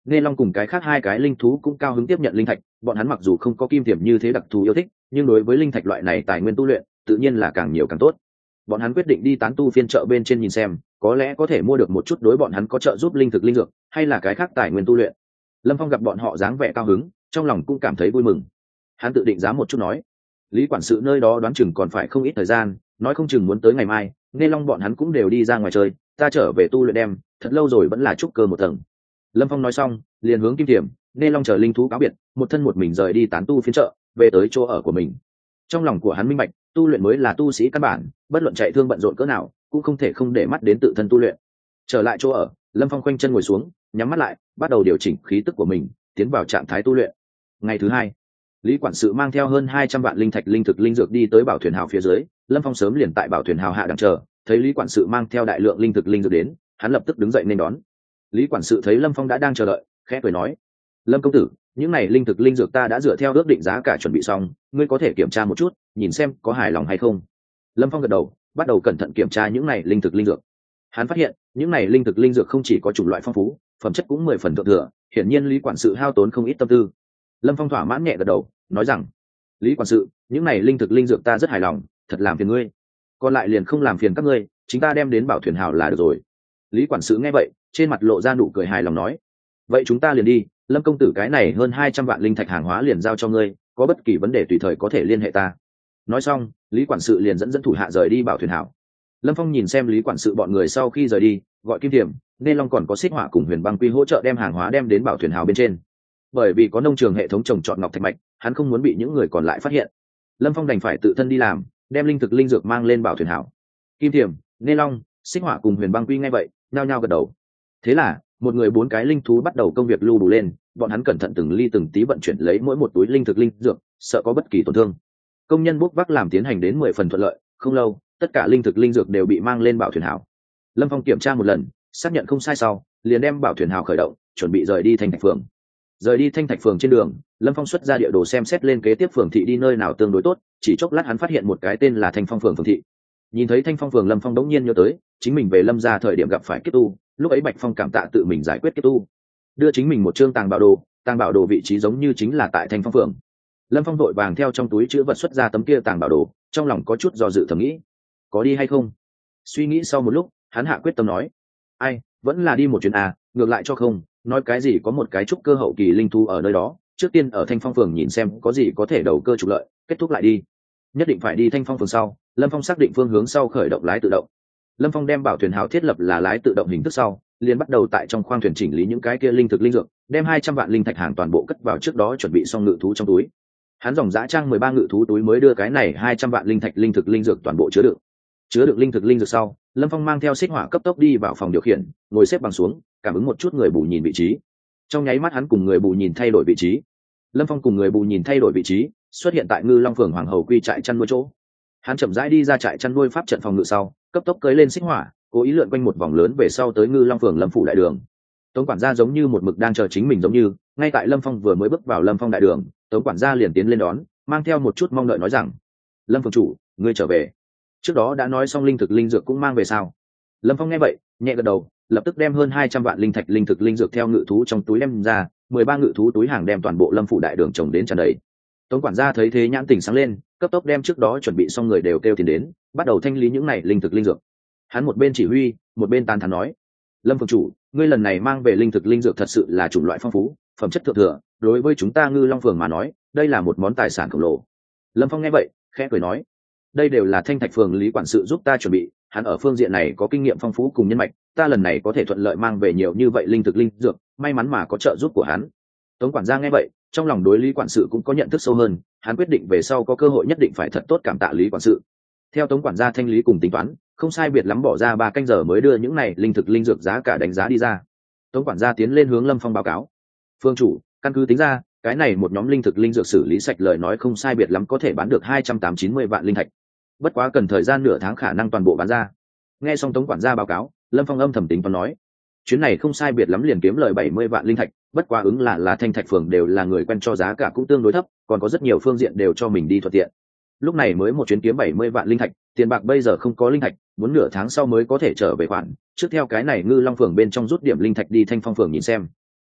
nghe long cùng cái khác hai cái linh thú cũng cao hứng tiếp nhận linh thạch. Bọn hắn mặc dù không có kim tiềm như thế đặc thù yêu thích, nhưng đối với linh thạch loại này tài nguyên tu luyện tự nhiên là càng nhiều càng tốt. Bọn hắn quyết định đi tán tu phiên chợ bên trên nhìn xem, có lẽ có thể mua được một chút đối bọn hắn có trợ giúp linh thực linh dược, hay là cái khác tài nguyên tu luyện. Lâm Phong gặp bọn họ dáng vẻ cao hứng, trong lòng cũng cảm thấy vui mừng. Hắn tự định giá một chút nói, lý quản sự nơi đó đoán chừng còn phải không ít thời gian, nói không chừng muốn tới ngày mai. Nghe long bọn hắn cũng đều đi ra ngoài chơi, ta trở về tu luyện đem, thật lâu rồi vẫn là trúc cơ một tầng. Lâm Phong nói xong, liền hướng kim tiềm, nghe long chờ linh thú cáo biệt, một thân một mình rời đi tán tu phiên chợ, về tới chỗ ở của mình. Trong lòng của hắn minh bạch, tu luyện mới là tu sĩ căn bản, bất luận chạy thương bận rộn cỡ nào cũng không thể không để mắt đến tự thân tu luyện. Trở lại chỗ ở, Lâm Phong khoanh chân ngồi xuống, nhắm mắt lại, bắt đầu điều chỉnh khí tức của mình, tiến vào trạng thái tu luyện. Ngày thứ hai, lý quản sự mang theo hơn hai trăm vạn linh thạch linh thực linh dược đi tới bảo thuyền hào phía dưới. Lâm Phong sớm liền tại bảo thuyền hào hạ đằng chờ, thấy lý quản sự mang theo đại lượng linh thực linh dược đến, hắn lập tức đứng dậy nên đón. Lý quản sự thấy Lâm Phong đã đang chờ đợi, khẽ cười nói, Lâm công tử, những này linh thực linh dược ta đã dựa theo ước định giá cả chuẩn bị xong, ngươi có thể kiểm tra một chút, nhìn xem có hài lòng hay không. Lâm Phong gật đầu, bắt đầu cẩn thận kiểm tra những này linh thực linh dược. Hắn phát hiện những này linh thực linh dược không chỉ có chủng loại phong phú, phẩm chất cũng mười phần thượng thừa, hiển nhiên lý quản sự hao tốn không ít tâm tư. Lâm Phong thỏa mãn nhẹ gật đầu, nói rằng, lý quản sự, những này linh thực linh dược ta rất hài lòng, thật làm phiền ngươi, còn lại liền không làm phiền các ngươi, chính ta đem đến bảo thuyền hào là được rồi. Lý quản sự nghe vậy, trên mặt lộ ra nụ cười hài lòng nói, vậy chúng ta liền đi. Lâm công tử, cái này hơn hai trăm vạn linh thạch hàng hóa liền giao cho ngươi, có bất kỳ vấn đề tùy thời có thể liên hệ ta. Nói xong, lý quản sự liền dẫn dẫn thủ hạ rời đi bảo thuyền hảo. Lâm Phong nhìn xem lý quản sự bọn người sau khi rời đi, gọi kim thiểm, nên long còn có xích hỏa cùng huyền băng quy hỗ trợ đem hàng hóa đem đến bảo thuyền hào bên trên. Bởi vì có nông trường hệ thống trồng trọt ngọc thạch mạch, hắn không muốn bị những người còn lại phát hiện. Lâm Phong đành phải tự thân đi làm, đem linh thực linh dược mang lên bảo thuyền hảo. Kim thiểm, nên long, xích hỏa cùng huyền băng quy nghe vậy, nhao nhao gật đầu. Thế là một người bốn cái linh thú bắt đầu công việc lưu đủ lên, bọn hắn cẩn thận từng ly từng tí vận chuyển lấy mỗi một túi linh thực linh dược, sợ có bất kỳ tổn thương. Công nhân bốc vác làm tiến hành đến mười phần thuận lợi, không lâu, tất cả linh thực linh dược đều bị mang lên bảo thuyền hào. Lâm Phong kiểm tra một lần, xác nhận không sai sau, liền đem bảo thuyền hào khởi động, chuẩn bị rời đi Thanh Thạch phường. Rời đi Thanh Thạch phường trên đường, Lâm Phong xuất ra địa đồ xem xét lên kế tiếp phường thị đi nơi nào tương đối tốt, chỉ chốc lát hắn phát hiện một cái tên là Thanh Phong phường phường thị. Nhìn thấy Thanh Phong phường, Lâm Phong đống nhiên nhớ tới, chính mình về Lâm gia thời điểm gặp phải kiếp tu, lúc ấy Bạch Phong cảm tạ tự mình giải quyết kiếp tu, đưa chính mình một chương tàng bảo đồ, tàng bảo đồ vị trí giống như chính là tại Thanh Phong phường. Lâm Phong vội vàng theo trong túi chữ vật xuất ra tấm kia tàng bảo đồ, trong lòng có chút do dự thầm nghĩ, có đi hay không. Suy nghĩ sau một lúc, hắn hạ quyết tâm nói, ai, vẫn là đi một chuyến à, ngược lại cho không, nói cái gì có một cái trúc cơ hậu kỳ linh thu ở nơi đó, trước tiên ở Thanh Phong phường nhìn xem có gì có thể đầu cơ trục lợi, kết thúc lại đi. Nhất định phải đi Thanh Phong phường sau, Lâm Phong xác định phương hướng sau khởi động lái tự động. Lâm Phong đem bảo thuyền hào thiết lập là lái tự động hình thức sau, liền bắt đầu tại trong khoang thuyền chỉnh lý những cái kia linh thực linh dược, đem hai trăm vạn linh thạch hàng toàn bộ cất vào trước đó chuẩn bị xong ngự thú trong túi. Hắn dòng dã trang mười ba ngự thú túi mới đưa cái này hai trăm vạn linh thạch linh thực linh dược toàn bộ chứa đựng. Chứa đựng linh thực linh dược sau, Lâm Phong mang theo xích hỏa cấp tốc đi vào phòng điều khiển, ngồi xếp bằng xuống, cảm ứng một chút người bù nhìn vị trí. Trong nháy mắt hắn cùng người bù nhìn thay đổi vị trí. Lâm Phong cùng người bù nhìn thay đổi vị trí, xuất hiện tại Ngư Long phường Hoàng Hầu Quy trại chăn nuôi chỗ. Hắn chậm rãi đi ra trại chăn nuôi pháp trận phòng ngự sau, cấp tốc cưỡi lên xích hỏa, cố ý lượn quanh một vòng lớn về sau tới Ngư Long phường Lâm phủ đại đường. Tống quản gia giống như một mực đang chờ chính mình giống như, ngay tại Lâm Phong vừa mới bước vào Lâm Phong đại đường, Tống quản gia liền tiến lên đón, mang theo một chút mong đợi nói rằng, Lâm phường chủ, ngươi trở về. Trước đó đã nói xong linh thực linh dược cũng mang về sao? Lâm Phong nghe vậy, nhẹ gật đầu, lập tức đem hơn hai trăm vạn linh thạch linh thực linh dược theo ngự thú trong túi đem ra, mười ba ngự thú túi hàng đem toàn bộ Lâm phủ đại đường trồng đến tràn đầy. Tống quản gia thấy thế nhãn tỉnh sáng lên, cấp tốc đem trước đó chuẩn bị xong người đều kêu tiền đến, bắt đầu thanh lý những này linh thực linh dược. Hắn một bên chỉ huy, một bên tán thán nói, Lâm phường chủ, ngươi lần này mang về linh thực linh dược thật sự là chủng loại phong phú, phẩm chất thượng thừa, đối với chúng ta Ngư Long phường mà nói, đây là một món tài sản khổng lồ. Lâm Phong nghe vậy, khẽ cười nói, đây đều là Thanh Thạch phường lý quản sự giúp ta chuẩn bị, hắn ở phương diện này có kinh nghiệm phong phú cùng nhân mạch, ta lần này có thể thuận lợi mang về nhiều như vậy linh thực linh dược, may mắn mà có trợ giúp của hắn. Tống quản gia nghe vậy, trong lòng đối lý quản sự cũng có nhận thức sâu hơn, hắn quyết định về sau có cơ hội nhất định phải thật tốt cảm tạ lý quản sự. Theo Tống quản gia thanh lý cùng tính toán, không sai biệt lắm bỏ ra ba canh giờ mới đưa những này linh thực linh dược giá cả đánh giá đi ra. Tống quản gia tiến lên hướng Lâm Phong báo cáo, phương chủ, căn cứ tính ra, cái này một nhóm linh thực linh dược xử lý sạch lời nói không sai biệt lắm có thể bán được hai trăm tám chín mươi vạn linh thạch, bất quá cần thời gian nửa tháng khả năng toàn bộ bán ra. Nghe xong Tống quản gia báo cáo, Lâm Phong âm thầm tính toán nói, chuyến này không sai biệt lắm liền kiếm lời bảy mươi vạn linh thạch, bất quá ứng là là Thanh Thạch phường đều là người quen cho giá cả cũng tương đối thấp, còn có rất nhiều phương diện đều cho mình đi thuận tiện. Lúc này mới một chuyến kiếm bảy mươi vạn linh thạch, tiền bạc bây giờ không có linh thạch, muốn nửa tháng sau mới có thể trở về khoản, trước theo cái này Ngư Long phường bên trong rút điểm linh thạch đi Thanh Phong phường nhìn xem.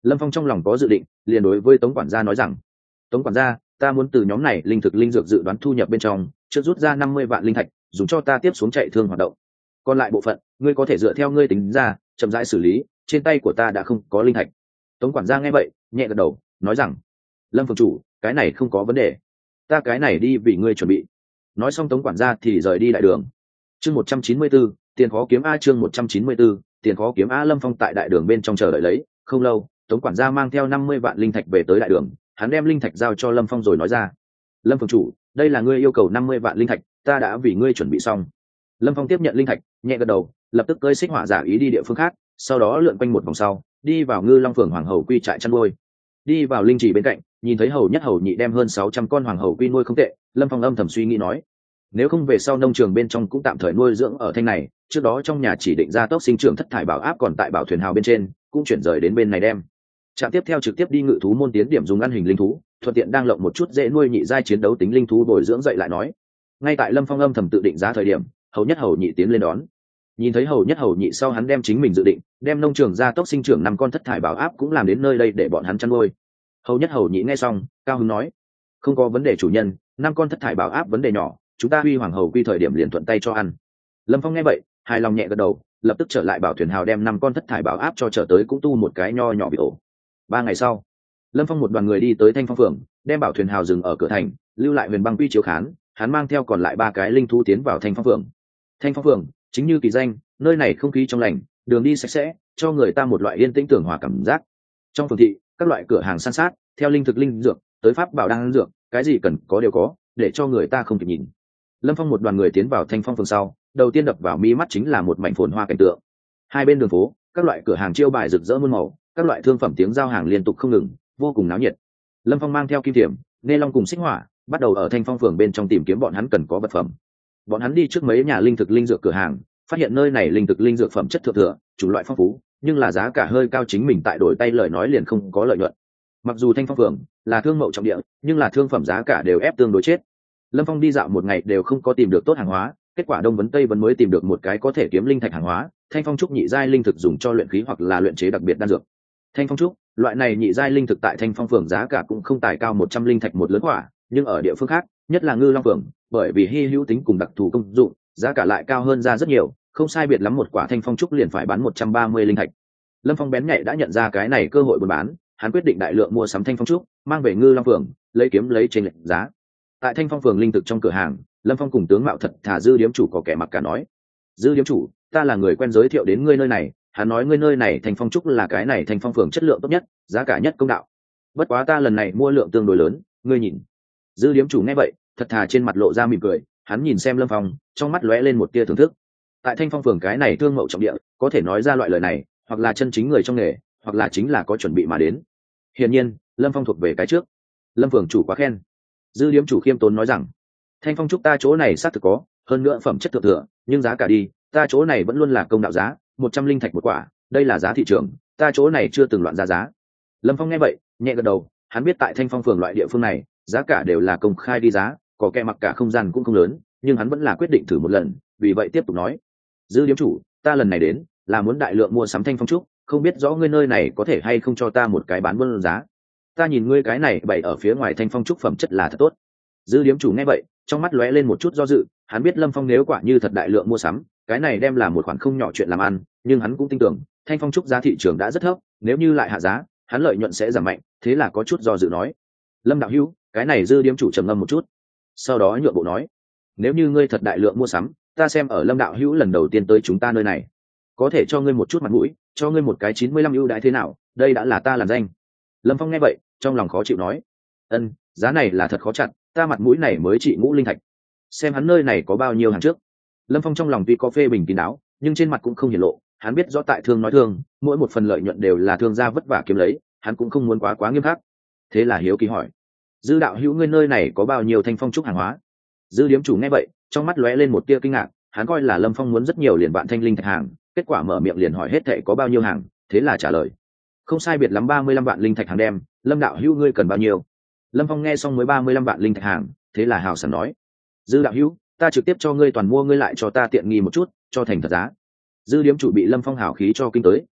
Lâm Phong trong lòng có dự định, liền đối với Tống quản gia nói rằng: Tống quản gia, ta muốn từ nhóm này linh thực linh dược dự đoán thu nhập bên trong trước rút ra năm mươi vạn linh thạch, dùng cho ta tiếp xuống chạy thương hoạt động. Còn lại bộ phận, ngươi có thể dựa theo ngươi tính ra, chậm rãi xử lý, trên tay của ta đã không có linh thạch. Tống quản gia nghe vậy, nhẹ gật đầu, nói rằng: Lâm phường chủ, cái này không có vấn đề, ta cái này đi vì ngươi chuẩn bị. Nói xong Tống quản gia thì rời đi đại đường. Chương một trăm chín mươi 194, tiền khó kiếm a chương một trăm chín mươi 194, tiền khó kiếm a. Lâm Phong tại đại đường bên trong chờ đợi lấy, không lâu, Tống quản gia mang theo năm mươi vạn linh thạch về tới đại đường, hắn đem linh thạch giao cho Lâm Phong rồi nói ra: Lâm phường chủ, đây là ngươi yêu cầu năm mươi vạn linh thạch, ta đã vì ngươi chuẩn bị xong. Lâm Phong tiếp nhận linh thạch, nhẹ gật đầu, lập tức cơi xích hỏa giả ý đi địa phương khác, sau đó lượn quanh một vòng sau, đi vào Ngư Long phường hoàng hầu quy trại chăn nuôi. Đi vào linh trì bên cạnh, nhìn thấy hầu nhất hầu nhị đem hơn sáu trăm con hoàng hầu quy nuôi không tệ, Lâm Phong âm thầm suy nghĩ nói: nếu không về sau nông trường bên trong cũng tạm thời nuôi dưỡng ở thanh này, trước đó trong nhà chỉ định ra tốc sinh trưởng thất thải bảo áp còn tại bảo thuyền hào bên trên, cũng chuyển rời đến bên này đem. Trạm tiếp theo trực tiếp đi ngự thú môn tiến điểm dùng ăn hình linh thú, thuận tiện đang lộng một chút dễ nuôi nhị giai chiến đấu tính linh thú bồi dưỡng dậy lại nói. Ngay tại Lâm Phong âm thầm tự định giá thời điểm, hầu nhất hầu nhị tiến lên đón. Nhìn thấy hầu nhất hầu nhị sau, hắn đem chính mình dự định, đem nông trường ra tốc sinh trưởng năm con thất thải bảo áp cũng làm đến nơi đây để bọn hắn chăn nuôi. Hầu nhất hầu nhị nghe xong, cao hứng nói: không có vấn đề chủ nhân, năm con thất thải bảo áp vấn đề nhỏ, chúng ta huy hoàng hầu quy thời điểm liền thuận tay cho ăn. Lâm Phong nghe vậy, hài lòng nhẹ gật đầu, lập tức trở lại bảo thuyền hào đem năm con thất thải bảo áp cho trở tới cũng tu một cái nho nhỏ bị ổ. Ba ngày sau, Lâm Phong một đoàn người đi tới Thanh Phong phường, đem bảo thuyền hào dừng ở cửa thành, lưu lại huyền băng quy chiếu khán, hắn mang theo còn lại ba cái linh thú tiến vào Thanh Phong phường. Thanh Phong phường chính như kỳ danh, nơi này không khí trong lành, đường đi sạch sẽ, cho người ta một loại yên tĩnh tưởng hòa cảm giác. Trong phường thị, các loại cửa hàng san sát, theo linh thực linh dược tới pháp bảo đan dược, cái gì cần có đều có, để cho người ta không kịp nhìn. Lâm Phong một đoàn người tiến vào Thanh Phong phường sau, đầu tiên đập vào mi mắt chính là một mảnh phồn hoa cảnh tượng. Hai bên đường phố, các loại cửa hàng chiêu bài rực rỡ muôn màu, các loại thương phẩm tiếng giao hàng liên tục không ngừng, vô cùng náo nhiệt. Lâm Phong mang theo kim thiểm, nê long cùng xích hỏa, bắt đầu ở Thanh Phong phường bên trong tìm kiếm bọn hắn cần có vật phẩm. Bọn hắn đi trước mấy nhà linh thực linh dược cửa hàng, phát hiện nơi này linh thực linh dược phẩm chất thượng thừa, chủng loại phong phú, nhưng là giá cả hơi cao, chính mình tại đổi tay lời nói liền không có lợi nhuận. Mặc dù Thanh Phong phường là thương mậu trọng địa, nhưng là thương phẩm giá cả đều ép tương đối chết. Lâm Phong đi dạo một ngày đều không có tìm được tốt hàng hóa, kết quả đông vấn tây vấn mới tìm được một cái có thể kiếm linh thạch hàng hóa, Thanh Phong trúc nhị giai linh thực dùng cho luyện khí hoặc là luyện chế đặc biệt đan dược. Thanh Phong trúc, loại này nhị giai linh thực tại Thanh Phong phường giá cả cũng không tài cao một trăm linh thạch một lớn quả, nhưng ở địa phương khác, nhất là Ngư Long phường, bởi vì hy hữu tính cùng đặc thù công dụng, giá cả lại cao hơn ra rất nhiều, không sai biệt lắm một quả Thanh Phong trúc liền phải bán một trăm ba mươi linh thạch. Lâm Phong bén nhạy đã nhận ra cái này cơ hội buôn bán, hắn quyết định đại lượng mua sắm Thanh Phong trúc, mang về Ngư Long phường, lấy kiếm lấy trên lệch giá. Tại Thanh Phong phường linh thực trong cửa hàng, Lâm Phong cùng tướng mạo thật thà Dư điếm chủ có kẻ mặc cả nói: Dư điếm chủ, ta là người quen giới thiệu đến ngươi nơi này, hắn nói ngươi nơi này Thanh Phong trúc là cái này Thanh Phong phường chất lượng tốt nhất, giá cả nhất công đạo. Bất quá ta lần này mua lượng tương đối lớn, ngươi nhìn. Dư điếm chủ nghe vậy, thật thà trên mặt lộ ra mỉm cười, hắn nhìn xem Lâm Phong, trong mắt lóe lên một tia thưởng thức. Tại Thanh Phong phường cái này thương mậu trọng địa, có thể nói ra loại lời này, hoặc là chân chính người trong nghề, hoặc là chính là có chuẩn bị mà đến. Hiển nhiên, Lâm Phong thuộc về cái trước. Lâm phường chủ quá khen. Dư điếm chủ khiêm tốn nói rằng: Thanh Phong trúc ta chỗ này xác thực có, hơn nữa phẩm chất thượng thừa, nhưng giá cả đi, ta chỗ này vẫn luôn là công đạo giá, một trăm linh thạch một quả, đây là giá thị trường, ta chỗ này chưa từng loạn ra giá. Lâm Phong nghe vậy, nhẹ gật đầu, hắn biết tại Thanh Phong phường loại địa phương này, giá cả đều là công khai đi giá, có kẻ mặc cả không gian cũng không lớn, nhưng hắn vẫn là quyết định thử một lần, vì vậy tiếp tục nói: Dư điếm chủ, ta lần này đến là muốn đại lượng mua sắm Thanh Phong trúc, không biết rõ ngươi nơi này có thể hay không cho ta một cái bán buôn giá. Ta nhìn ngươi cái này bày ở phía ngoài Thanh Phong trúc phẩm chất là thật tốt. Dư điếm chủ nghe vậy, trong mắt lóe lên một chút do dự, hắn biết Lâm Phong nếu quả như thật đại lượng mua sắm, cái này đem là một khoản không nhỏ chuyện làm ăn, nhưng hắn cũng tin tưởng Thanh Phong trúc giá thị trường đã rất thấp, nếu như lại hạ giá, hắn lợi nhuận sẽ giảm mạnh, thế là có chút do dự nói: Lâm đạo hữu, cái này Dư điếm chủ trầm ngâm một chút, sau đó nhượng bộ nói: Nếu như ngươi thật đại lượng mua sắm, ta xem ở Lâm đạo hữu lần đầu tiên tới chúng ta nơi này, có thể cho ngươi một chút mặt mũi, cho ngươi một cái chín mươi lăm ưu đãi thế nào, đây đã là ta làm danh. Lâm Phong nghe vậy, trong lòng khó chịu nói: Ân, giá này là thật khó chặn, ta mặt mũi này mới trị ngũ linh thạch, xem hắn nơi này có bao nhiêu hàng trước. Lâm Phong trong lòng tuy có phê bình kín đáo, nhưng trên mặt cũng không hiển lộ, hắn biết rõ tại thương nói thương, mỗi một phần lợi nhuận đều là thương gia vất vả kiếm lấy, hắn cũng không muốn quá quá nghiêm khắc. Thế là hiếu kỳ hỏi: Dư đạo hữu ngươi nơi này có bao nhiêu Thanh Phong trúc hàng hóa? Dư điếm chủ nghe vậy, trong mắt lóe lên một tia kinh ngạc, hắn coi là Lâm Phong muốn rất nhiều liền vạn thanh linh thạch hàng, kết quả mở miệng liền hỏi hết thệ có bao nhiêu hàng, thế là trả lời: Không sai biệt lắm ba mươi lăm vạn linh thạch hàng đem, Lâm đạo hữu ngươi cần bao nhiêu? Lâm Phong nghe xong mới ba mươi lăm vạn linh thạch hàng, thế là hào sảng nói: Dư đạo hữu, ta trực tiếp cho ngươi toàn mua, ngươi lại cho ta tiện nghi một chút, cho thành thật giá. Dư điếm chủ bị Lâm Phong hào khí cho kinh tới,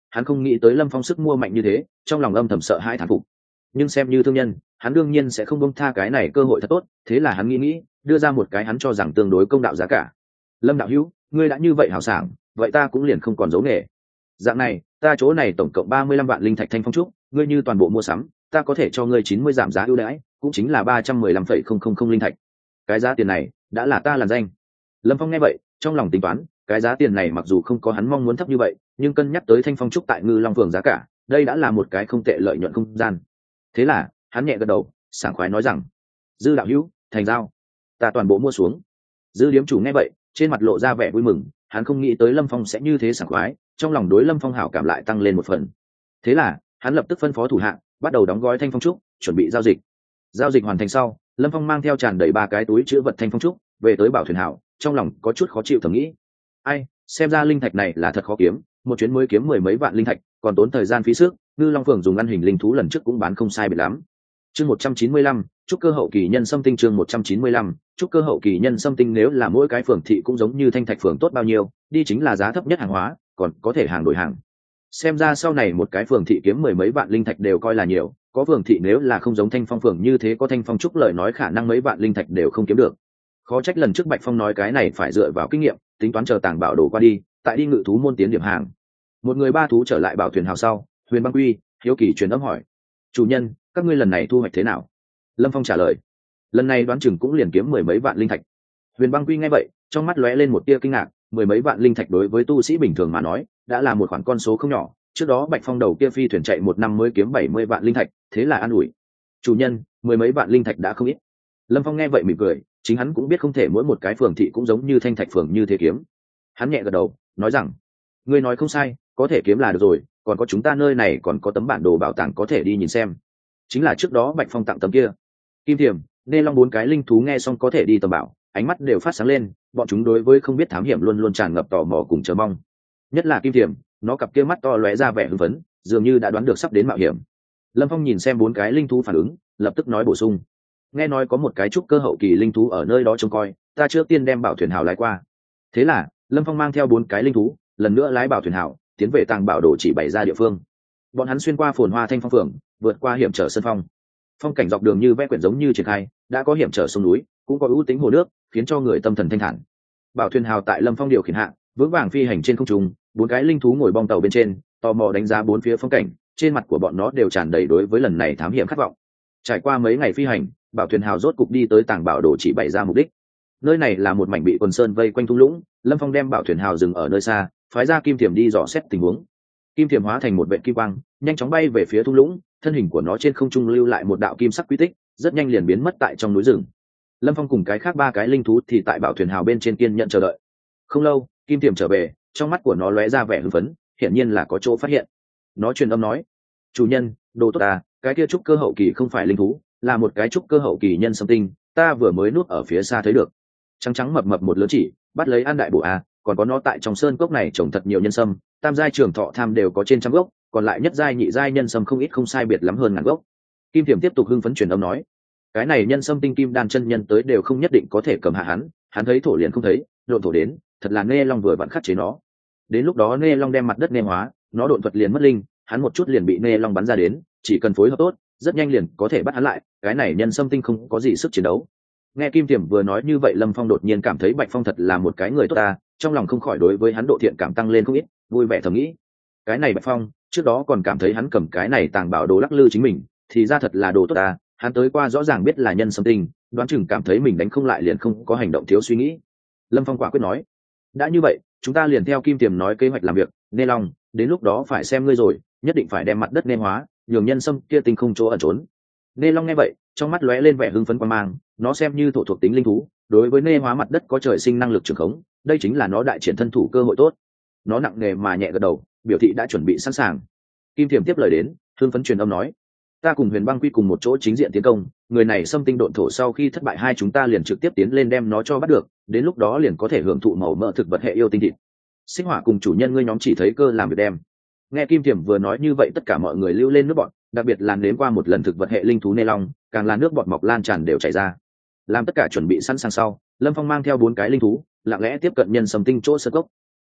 hắn không nghĩ tới lâm phong sức mua mạnh như thế, trong lòng âm thầm sợ hai thán phục. Nhưng xem như thương nhân, hắn đương nhiên sẽ không bông tha cái này cơ hội thật tốt, thế là hắn nghĩ nghĩ đưa ra một cái hắn cho rằng tương đối công đạo giá cả. Lâm đạo hữu, ngươi đã như vậy hào sảng, vậy ta cũng liền không còn giấu nghề. Dạng này, ta chỗ này tổng cộng ba mươi lăm vạn linh thạch thanh phong trúc, ngươi như toàn bộ mua sắm, ta có thể cho ngươi chín mươi giảm giá ưu đãi, cũng chính là ba trăm mười lăm phẩy không không không linh thạch. Cái giá tiền này đã là ta làn danh. Lâm Phong nghe vậy, trong lòng tính toán, cái giá tiền này mặc dù không có hắn mong muốn thấp như vậy, nhưng cân nhắc tới thanh phong trúc tại Ngư Long Phường giá cả, đây đã là một cái không tệ lợi nhuận không gian. Thế là, hắn nhẹ gật đầu, sảng khoái nói rằng: "Dư đạo hữu, thành giao, ta toàn bộ mua xuống." Dư điếm chủ nghe vậy, trên mặt lộ ra vẻ vui mừng, hắn không nghĩ tới Lâm Phong sẽ như thế sảng khoái, trong lòng đối Lâm Phong hảo cảm lại tăng lên một phần. Thế là, hắn lập tức phân phó thủ hạ, bắt đầu đóng gói thanh phong trúc, chuẩn bị giao dịch. Giao dịch hoàn thành sau, Lâm Phong mang theo tràn đầy ba cái túi chứa vật thanh phong trúc về tới Bảo Thuyền Hảo, trong lòng có chút khó chịu thầm nghĩ: ai, xem ra linh thạch này là thật khó kiếm, một chuyến mới kiếm mười mấy vạn linh thạch, còn tốn thời gian phí sức. Ngư Long Phường dùng ăn hình linh thú lần trước cũng bán không sai biệt lắm. Chương một trăm chín mươi lăm, trúc cơ hậu kỳ nhân xâm tinh. Chương một trăm chín mươi lăm, trúc cơ hậu kỳ nhân xâm tinh. Nếu là mỗi cái phường thị cũng giống như thanh thạch phường tốt bao nhiêu, đi chính là giá thấp nhất hàng hóa, còn có thể hàng đổi hàng. Xem ra sau này một cái phường thị kiếm mười mấy vạn linh thạch đều coi là nhiều, có phường thị nếu là không giống Thanh Phong phường như thế có thanh phong trúc lời nói khả năng mấy vạn linh thạch đều không kiếm được. Khó trách lần trước Bạch Phong nói cái này phải dựa vào kinh nghiệm, tính toán chờ tàng bảo đồ qua đi, tại đi ngự thú môn tiến điểm hàng. Một người ba thú trở lại Bảo Thuyền Hào sau, Huyền Băng Quy hiếu kỳ truyền âm hỏi: "Chủ nhân, các ngươi lần này thu hoạch thế nào?" Lâm Phong trả lời: "Lần này đoán chừng cũng liền kiếm mười mấy vạn linh thạch." Huyền Băng Quy nghe vậy, trong mắt lóe lên một tia kinh ngạc, mười mấy vạn linh thạch đối với tu sĩ bình thường mà nói, đã là một khoản con số không nhỏ. Trước đó Bạch Phong đầu kia phi thuyền chạy một năm mới kiếm bảy mươi vạn linh thạch, thế là an ủi: "Chủ nhân, mười mấy vạn linh thạch đã không ít." Lâm Phong nghe vậy mỉm cười, chính hắn cũng biết không thể mỗi một cái phường thị cũng giống như thanh thạch phường như thế kiếm. Hắn nhẹ gật đầu, nói rằng: "Ngươi nói không sai, có thể kiếm là được rồi, còn có chúng ta nơi này còn có tấm bản đồ bảo tàng có thể đi nhìn xem. Chính là trước đó Bạch Phong tặng tấm kia." Kim Thiềm, Nê Long bốn cái linh thú nghe xong có thể đi tầm bảo, ánh mắt đều phát sáng lên, bọn chúng đối với không biết thám hiểm luôn luôn tràn ngập tò mò cùng chờ mong. Nhất là Kim Thiềm, nó cặp kia mắt to lóe ra vẻ hưng phấn, dường như đã đoán được sắp đến mạo hiểm. Lâm Phong nhìn xem bốn cái linh thú phản ứng, lập tức nói bổ sung: "Nghe nói có một cái trúc cơ hậu kỳ linh thú ở nơi đó trông coi, ta trước tiên đem Bảo Thuyền Hào lái qua." Thế là, Lâm Phong mang theo bốn cái linh thú, lần nữa lái Bảo Thuyền Hào, tiến về tàng bảo đồ chỉ bày ra địa phương. Bọn hắn xuyên qua phồn hoa Thanh Phong phường, vượt qua hiểm trở sân phong. Phong cảnh dọc đường như vẽ quyển giống như triển khai, đã có hiểm trở sông núi, cũng có ưu tính hồ nước, khiến cho người tâm thần thanh thản. Bảo Thuyền Hào tại Lâm Phong điều khiển hạ, vững vàng phi hành trên không trung, bốn cái linh thú ngồi bong tàu bên trên, tò mò đánh giá bốn phía phong cảnh, trên mặt của bọn nó đều tràn đầy đối với lần này thám hiểm khát vọng. Trải qua mấy ngày phi hành, Bảo Thuyền Hào rốt cục đi tới tàng bảo đồ chỉ bày ra mục đích. Nơi này là một mảnh bị quần sơn vây quanh thung lũng, Lâm Phong đem Bảo Thuyền Hào dừng ở nơi xa, phái ra Kim Thiềm đi dò xét tình huống. Kim Thiềm hóa thành một vệt kim quang, nhanh chóng bay về phía thung lũng, thân hình của nó trên không trung lưu lại một đạo kim sắc quy tích, rất nhanh liền biến mất tại trong núi rừng. Lâm Phong cùng cái khác ba cái linh thú thì tại Bảo Thuyền Hào bên trên kiên nhận chờ đợi. Không lâu, Kim Thiềm trở về, trong mắt của nó lóe ra vẻ hưng phấn, hiển nhiên là có chỗ phát hiện. Nó truyền âm nói: "Chủ nhân, đồ tốt à, cái kia trúc cơ hậu kỳ không phải linh thú, là một cái trúc cơ hậu kỳ nhân xâm tinh, ta vừa mới núp ở phía xa thấy được. Trắng trắng mập mập một lớn chỉ, bắt lấy ăn đại bổ à, còn có nó tại trong sơn cốc này trồng thật nhiều nhân sâm, tam giai trường thọ tham đều có trên trăm gốc, còn lại nhất giai nhị giai nhân sâm không ít không sai biệt lắm hơn ngàn gốc." Kim Thiềm tiếp tục hưng phấn truyền âm nói: "Cái này nhân sâm tinh kim đan chân nhân tới đều không nhất định có thể cầm hạ hắn, hắn thấy thổ liền không thấy, độn thổ đến, thật là Nê Long vừa vặn khắc chế nó. Đến lúc đó Nê Long đem mặt đất nê hóa, nó độn thuật liền mất linh, hắn một chút liền bị Nê Long bắn ra đến, chỉ cần phối hợp tốt, rất nhanh liền có thể bắt hắn lại, cái này nhân sâm tinh không có gì sức chiến đấu." Nghe Kim Thiềm vừa nói như vậy, Lâm Phong đột nhiên cảm thấy Bạch Phong thật là một cái người tốt ta, trong lòng không khỏi đối với hắn độ thiện cảm tăng lên không ít, vui vẻ thầm nghĩ: cái này Bạch Phong, trước đó còn cảm thấy hắn cầm cái này tàng bảo đồ lắc lư chính mình, thì ra thật là đồ tốt ta, hắn tới qua rõ ràng biết là nhân sâm tinh, đoán chừng cảm thấy mình đánh không lại liền không có hành động thiếu suy nghĩ. Lâm Phong quả quyết nói: "Đã như vậy, chúng ta liền theo Kim Thiềm nói kế hoạch làm việc, Nê Long, đến lúc đó phải xem ngươi rồi, nhất định phải đem mặt đất nê hóa, nhường nhân sâm kia tinh không chỗ ẩn trốn." Nê Long nghe vậy, trong mắt lóe lên vẻ hưng phấn quan mang, nó xem như thổ thuộc tính linh thú, đối với nê hóa mặt đất có trời sinh năng lực trường khống, đây chính là nó đại triển thân thủ cơ hội tốt. Nó nặng nề mà nhẹ gật đầu, biểu thị đã chuẩn bị sẵn sàng. Kim Thiềm tiếp lời đến, hưng phấn truyền âm nói: "Ta cùng Huyền Băng Quy cùng một chỗ chính diện tiến công, người này xâm tinh độn thổ sau khi thất bại hai chúng ta liền trực tiếp tiến lên đem nó cho bắt được, đến lúc đó liền có thể hưởng thụ màu mỡ thực vật hệ yêu tinh thịt. Xích Hỏa cùng chủ nhân ngươi nhóm chỉ thấy cơ làm việc đem." Nghe Kim Thiềm vừa nói như vậy, tất cả mọi người lưu lên nước bọt, đặc biệt là nếm qua một lần thực vật hệ linh thú Nê Long, càng là nước bọt mọc lan tràn đều chảy ra. Làm tất cả chuẩn bị sẵn sàng sau, Lâm Phong mang theo bốn cái linh thú, lặng lẽ tiếp cận nhân sâm tinh chỗ sơ cốc.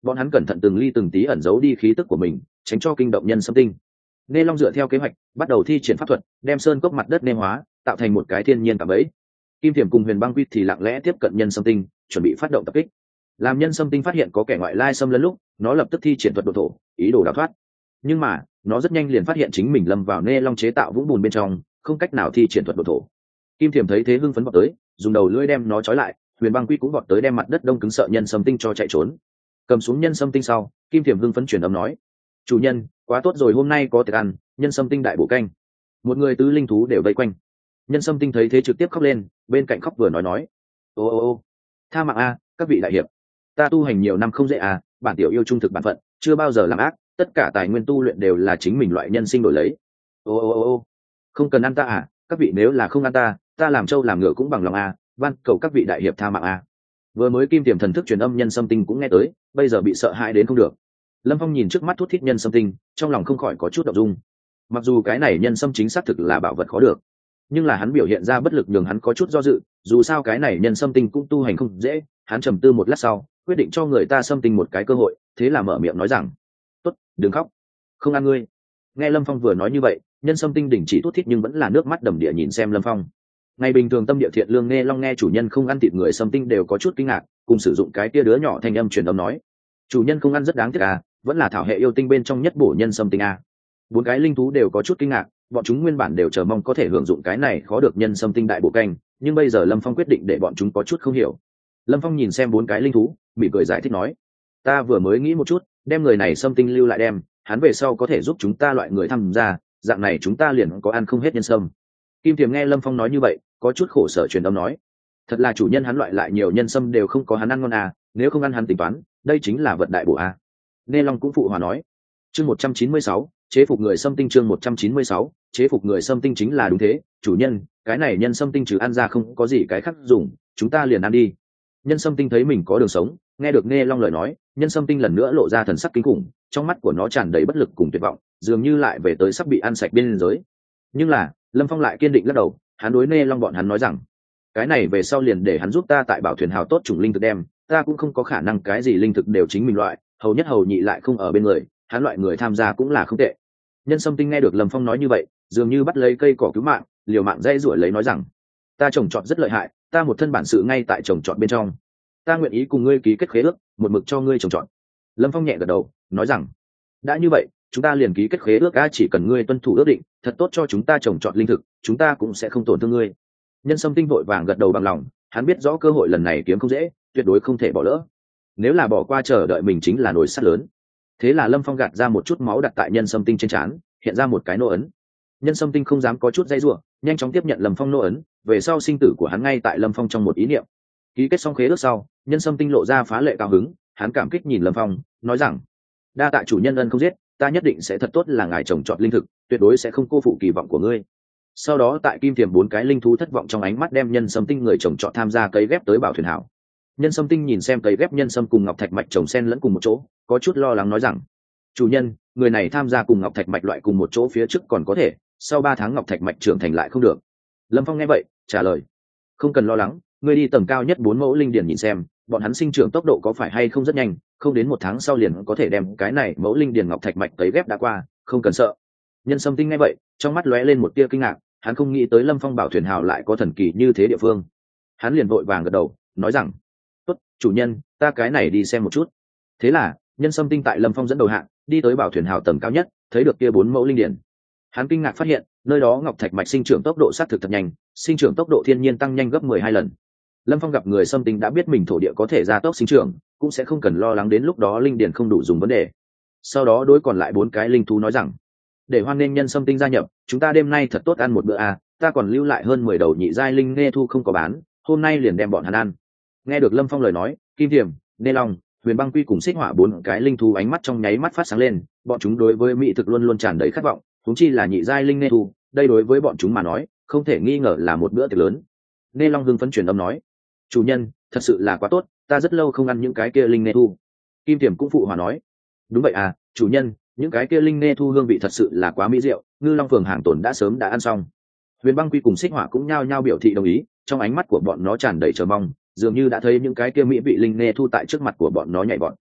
bọn hắn cẩn thận từng ly từng tí ẩn giấu đi khí tức của mình, tránh cho kinh động nhân xâm tinh. Nghe Long dựa theo kế hoạch bắt đầu thi triển pháp thuật, đem sơn cốc mặt đất nêm hóa, tạo thành một cái thiên nhiên tạm bẫy. Kim Thiểm cùng Huyền Băng Quy thì lặng lẽ tiếp cận nhân xâm tinh, chuẩn bị phát động tập kích. Làm nhân xâm tinh phát hiện có kẻ ngoại lai xâm lấn lúc, nó lập tức thi triển thuật độ thổ, ý đồ đào thoát. Nhưng mà nó rất nhanh liền phát hiện chính mình lâm vào Nghe Long chế tạo vũng bùn bên trong, không cách nào thi triển thuật độ thổ. Kim Thiểm thấy thế hưng phấn vọt tới, dùng đầu lưỡi đem nó trói lại. Huyền Băng Quy cũng vọt tới đem mặt đất đông cứng sợ nhân xâm tinh cho chạy trốn. Cầm xuống nhân xâm tinh sau, Kim Thiểm hưng phấn truyền âm nói: chủ nhân, quá tốt rồi, hôm nay có tiệc ăn, nhân xâm tinh đại bổ canh. Một người tứ linh thú đều vây quanh. Nhân xâm tinh thấy thế trực tiếp khóc lên, bên cạnh khóc vừa nói nói: ô ô ô tha mạng a, các vị đại hiệp, ta tu hành nhiều năm không dễ à, bản tiểu yêu trung thực bản phận, chưa bao giờ làm ác, tất cả tài nguyên tu luyện đều là chính mình loại nhân sinh đổi lấy. ô ô ô ô không cần ăn ta à, các vị nếu là không ăn ta, ta làm trâu làm ngựa cũng bằng lòng a, van cầu các vị đại hiệp tha mạng a. Vừa mới Kim Tiềm thần thức truyền âm nhân xâm tinh cũng nghe tới, bây giờ bị sợ hãi đến không được. Lâm Phong nhìn trước mắt thút thít nhân xâm tinh, trong lòng không khỏi có chút động dung. Mặc dù cái này nhân xâm chính xác thực là bảo vật khó được, nhưng là hắn biểu hiện ra bất lực nhường hắn có chút do dự. Dù sao cái này nhân xâm tinh cũng tu hành không dễ. Hắn trầm tư một lát sau, quyết định cho người ta xâm tinh một cái cơ hội, thế là mở miệng nói rằng: tốt, đừng khóc, không ăn ngươi. Nghe Lâm Phong vừa nói như vậy, nhân xâm tinh đình chỉ thút thít nhưng vẫn là nước mắt đầm địa nhìn xem Lâm Phong. Ngày bình thường tâm địa thiện lương Nghe Long nghe chủ nhân không ăn thịt người xâm tinh đều có chút kinh ngạc, cùng sử dụng cái tia đứa nhỏ thanh âm truyền âm nói: chủ nhân không ăn rất đáng tiếc à, vẫn là thảo hệ yêu tinh bên trong nhất bổ nhân xâm tinh à. Bốn cái linh thú đều có chút kinh ngạc, bọn chúng nguyên bản đều chờ mong có thể hưởng dụng cái này khó được nhân xâm tinh đại bổ canh, nhưng bây giờ Lâm Phong quyết định để bọn chúng có chút không hiểu. Lâm Phong nhìn xem bốn cái linh thú, mỉm cười giải thích nói: ta vừa mới nghĩ một chút, đem người này xâm tinh lưu lại đem, hắn về sau có thể giúp chúng ta loại người tham gia, dạng này chúng ta liền có ăn không hết nhân sâm. Kim Tiềm nghe Lâm Phong nói như vậy, có chút khổ sở truyền âm nói: thật là chủ nhân hắn loại lại nhiều nhân sâm đều không có hắn ăn ngon à, nếu không ăn hắn tính toán, đây chính là vật đại bổ à. Nghe Long cũng phụ hòa nói: chương một trăm chín mươi sáu, chế phục người xâm tinh. Chương một trăm chín mươi sáu, chế phục người xâm tinh chính là đúng thế, chủ nhân, cái này nhân xâm tinh trừ ăn ra không có gì cái khác dùng, chúng ta liền ăn đi. Nhân xâm tinh thấy mình có đường sống, nghe được Nghe Long lời nói, nhân xâm tinh lần nữa lộ ra thần sắc kinh khủng, trong mắt của nó tràn đầy bất lực cùng tuyệt vọng, dường như lại về tới sắp bị ăn sạch biên giới. Nhưng là Lâm Phong lại kiên định lắc đầu, hắn đối Nghe Long bọn hắn nói rằng: cái này về sau liền để hắn giúp ta tại bảo thuyền hào tốt chủng linh thực đem, ta cũng không có khả năng cái gì linh thực đều chính mình loại, hầu nhất hầu nhị lại không ở bên người, hắn loại người tham gia cũng là không tệ. Nhân xâm tinh nghe được Lâm Phong nói như vậy, dường như bắt lấy cây cỏ cứu mạng, liều mạng dây rủa lấy nói rằng: ta trồng trọt rất lợi hại, ta một thân bản sự ngay tại trồng trọt bên trong, ta nguyện ý cùng ngươi ký kết khế ước, một mực cho ngươi trồng trọt. Lâm Phong nhẹ gật đầu, nói rằng: đã như vậy, chúng ta liền ký kết khế ước a, chỉ cần ngươi tuân thủ ước định, thật tốt cho chúng ta trồng trọt linh thực, chúng ta cũng sẽ không tổn thương ngươi. Nhân xâm tinh vội vàng gật đầu bằng lòng, hắn biết rõ cơ hội lần này kiếm không dễ, tuyệt đối không thể bỏ lỡ. Nếu là bỏ qua chờ đợi mình chính là nổi sắt lớn. Thế là Lâm Phong gạt ra một chút máu đặt tại nhân xâm tinh trên trán, hiện ra một cái nô ấn. Nhân xâm tinh không dám có chút dây rủa, nhanh chóng tiếp nhận Lâm Phong nô ấn, về sau sinh tử của hắn ngay tại Lâm Phong trong một ý niệm. Ký kết xong khế ước sau, nhân xâm tinh lộ ra phá lệ cao hứng, hắn cảm kích nhìn Lâm Phong, nói rằng: đa tạ chủ nhân ân không giết, ta nhất định sẽ thật tốt là ngài trồng trọt linh thực, tuyệt đối sẽ không cô phụ kỳ vọng của ngươi. Sau đó tại Kim Tiềm bốn cái linh thú thất vọng trong ánh mắt đem nhân xâm tinh người trồng trọt tham gia cấy ghép tới bảo thuyền hảo. Nhân xâm tinh nhìn xem cấy ghép nhân xâm cùng ngọc thạch mạch trồng sen lẫn cùng một chỗ, có chút lo lắng nói rằng: chủ nhân, người này tham gia cùng ngọc thạch mạch loại cùng một chỗ phía trước còn có thể, sau ba tháng ngọc thạch mạch trưởng thành lại không được. Lâm Phong nghe vậy trả lời: không cần lo lắng, ngươi đi tầng cao nhất bốn mẫu linh điển nhìn xem, bọn hắn sinh trưởng tốc độ có phải hay không rất nhanh, không đến một tháng sau liền có thể đem cái này mẫu linh điển ngọc thạch mạch cấy ghép đã qua, không cần sợ. Nhân xâm tinh nghe vậy, trong mắt lóe lên một tia kinh ngạc, hắn không nghĩ tới Lâm Phong bảo thuyền hào lại có thần kỳ như thế địa phương. Hắn liền vội vàng gật đầu, nói rằng: tốt, chủ nhân, ta cái này đi xem một chút. Thế là nhân xâm tinh tại Lâm Phong dẫn đầu hạng đi tới bảo thuyền hào tầng cao nhất, thấy được kia bốn mẫu linh điển. Hắn kinh ngạc phát hiện nơi đó ngọc thạch mạch sinh trưởng tốc độ sát thực thật nhanh, sinh trưởng tốc độ thiên nhiên tăng nhanh gấp mười hai lần. Lâm Phong gặp người xâm tinh đã biết mình thổ địa có thể gia tốc sinh trưởng, cũng sẽ không cần lo lắng đến lúc đó linh điển không đủ dùng vấn đề. Sau đó đối còn lại bốn cái linh thú nói rằng: để hoan nghênh nhân xâm tinh gia nhập, chúng ta đêm nay thật tốt ăn một bữa à, ta còn lưu lại hơn mười đầu nhị giai linh nghe thu không có bán, hôm nay liền đem bọn hắn ăn. Nghe được Lâm Phong lời nói, Kim Tiềm, Nghe Long, Huyền Băng Quy cùng Xích Hỏa bốn cái linh thú ánh mắt trong nháy mắt phát sáng lên, bọn chúng đối với mỹ thực luôn luôn tràn đầy khát vọng, huống chi là nhị giai linh nghe thu, đây đối với bọn chúng mà nói, không thể nghi ngờ là một bữa tiệc lớn. Nghe Long hưng phấn truyền âm nói: chủ nhân, thật sự là quá tốt, ta rất lâu không ăn những cái kia linh nghe thu. Kim Tiềm cũng phụ hòa nói: đúng vậy à, chủ nhân, những cái kia linh nghe thu hương vị thật sự là quá mỹ diệu, Ngư Long Phường hàng tồn đã sớm đã ăn xong. Huyền Băng Quy cùng Xích Hỏa cũng nhao nhao biểu thị đồng ý, trong ánh mắt của bọn nó tràn đầy chờ mong, dường như đã thấy những cái kia mỹ vị linh nghe thu tại trước mặt của bọn nó nhảy bọn.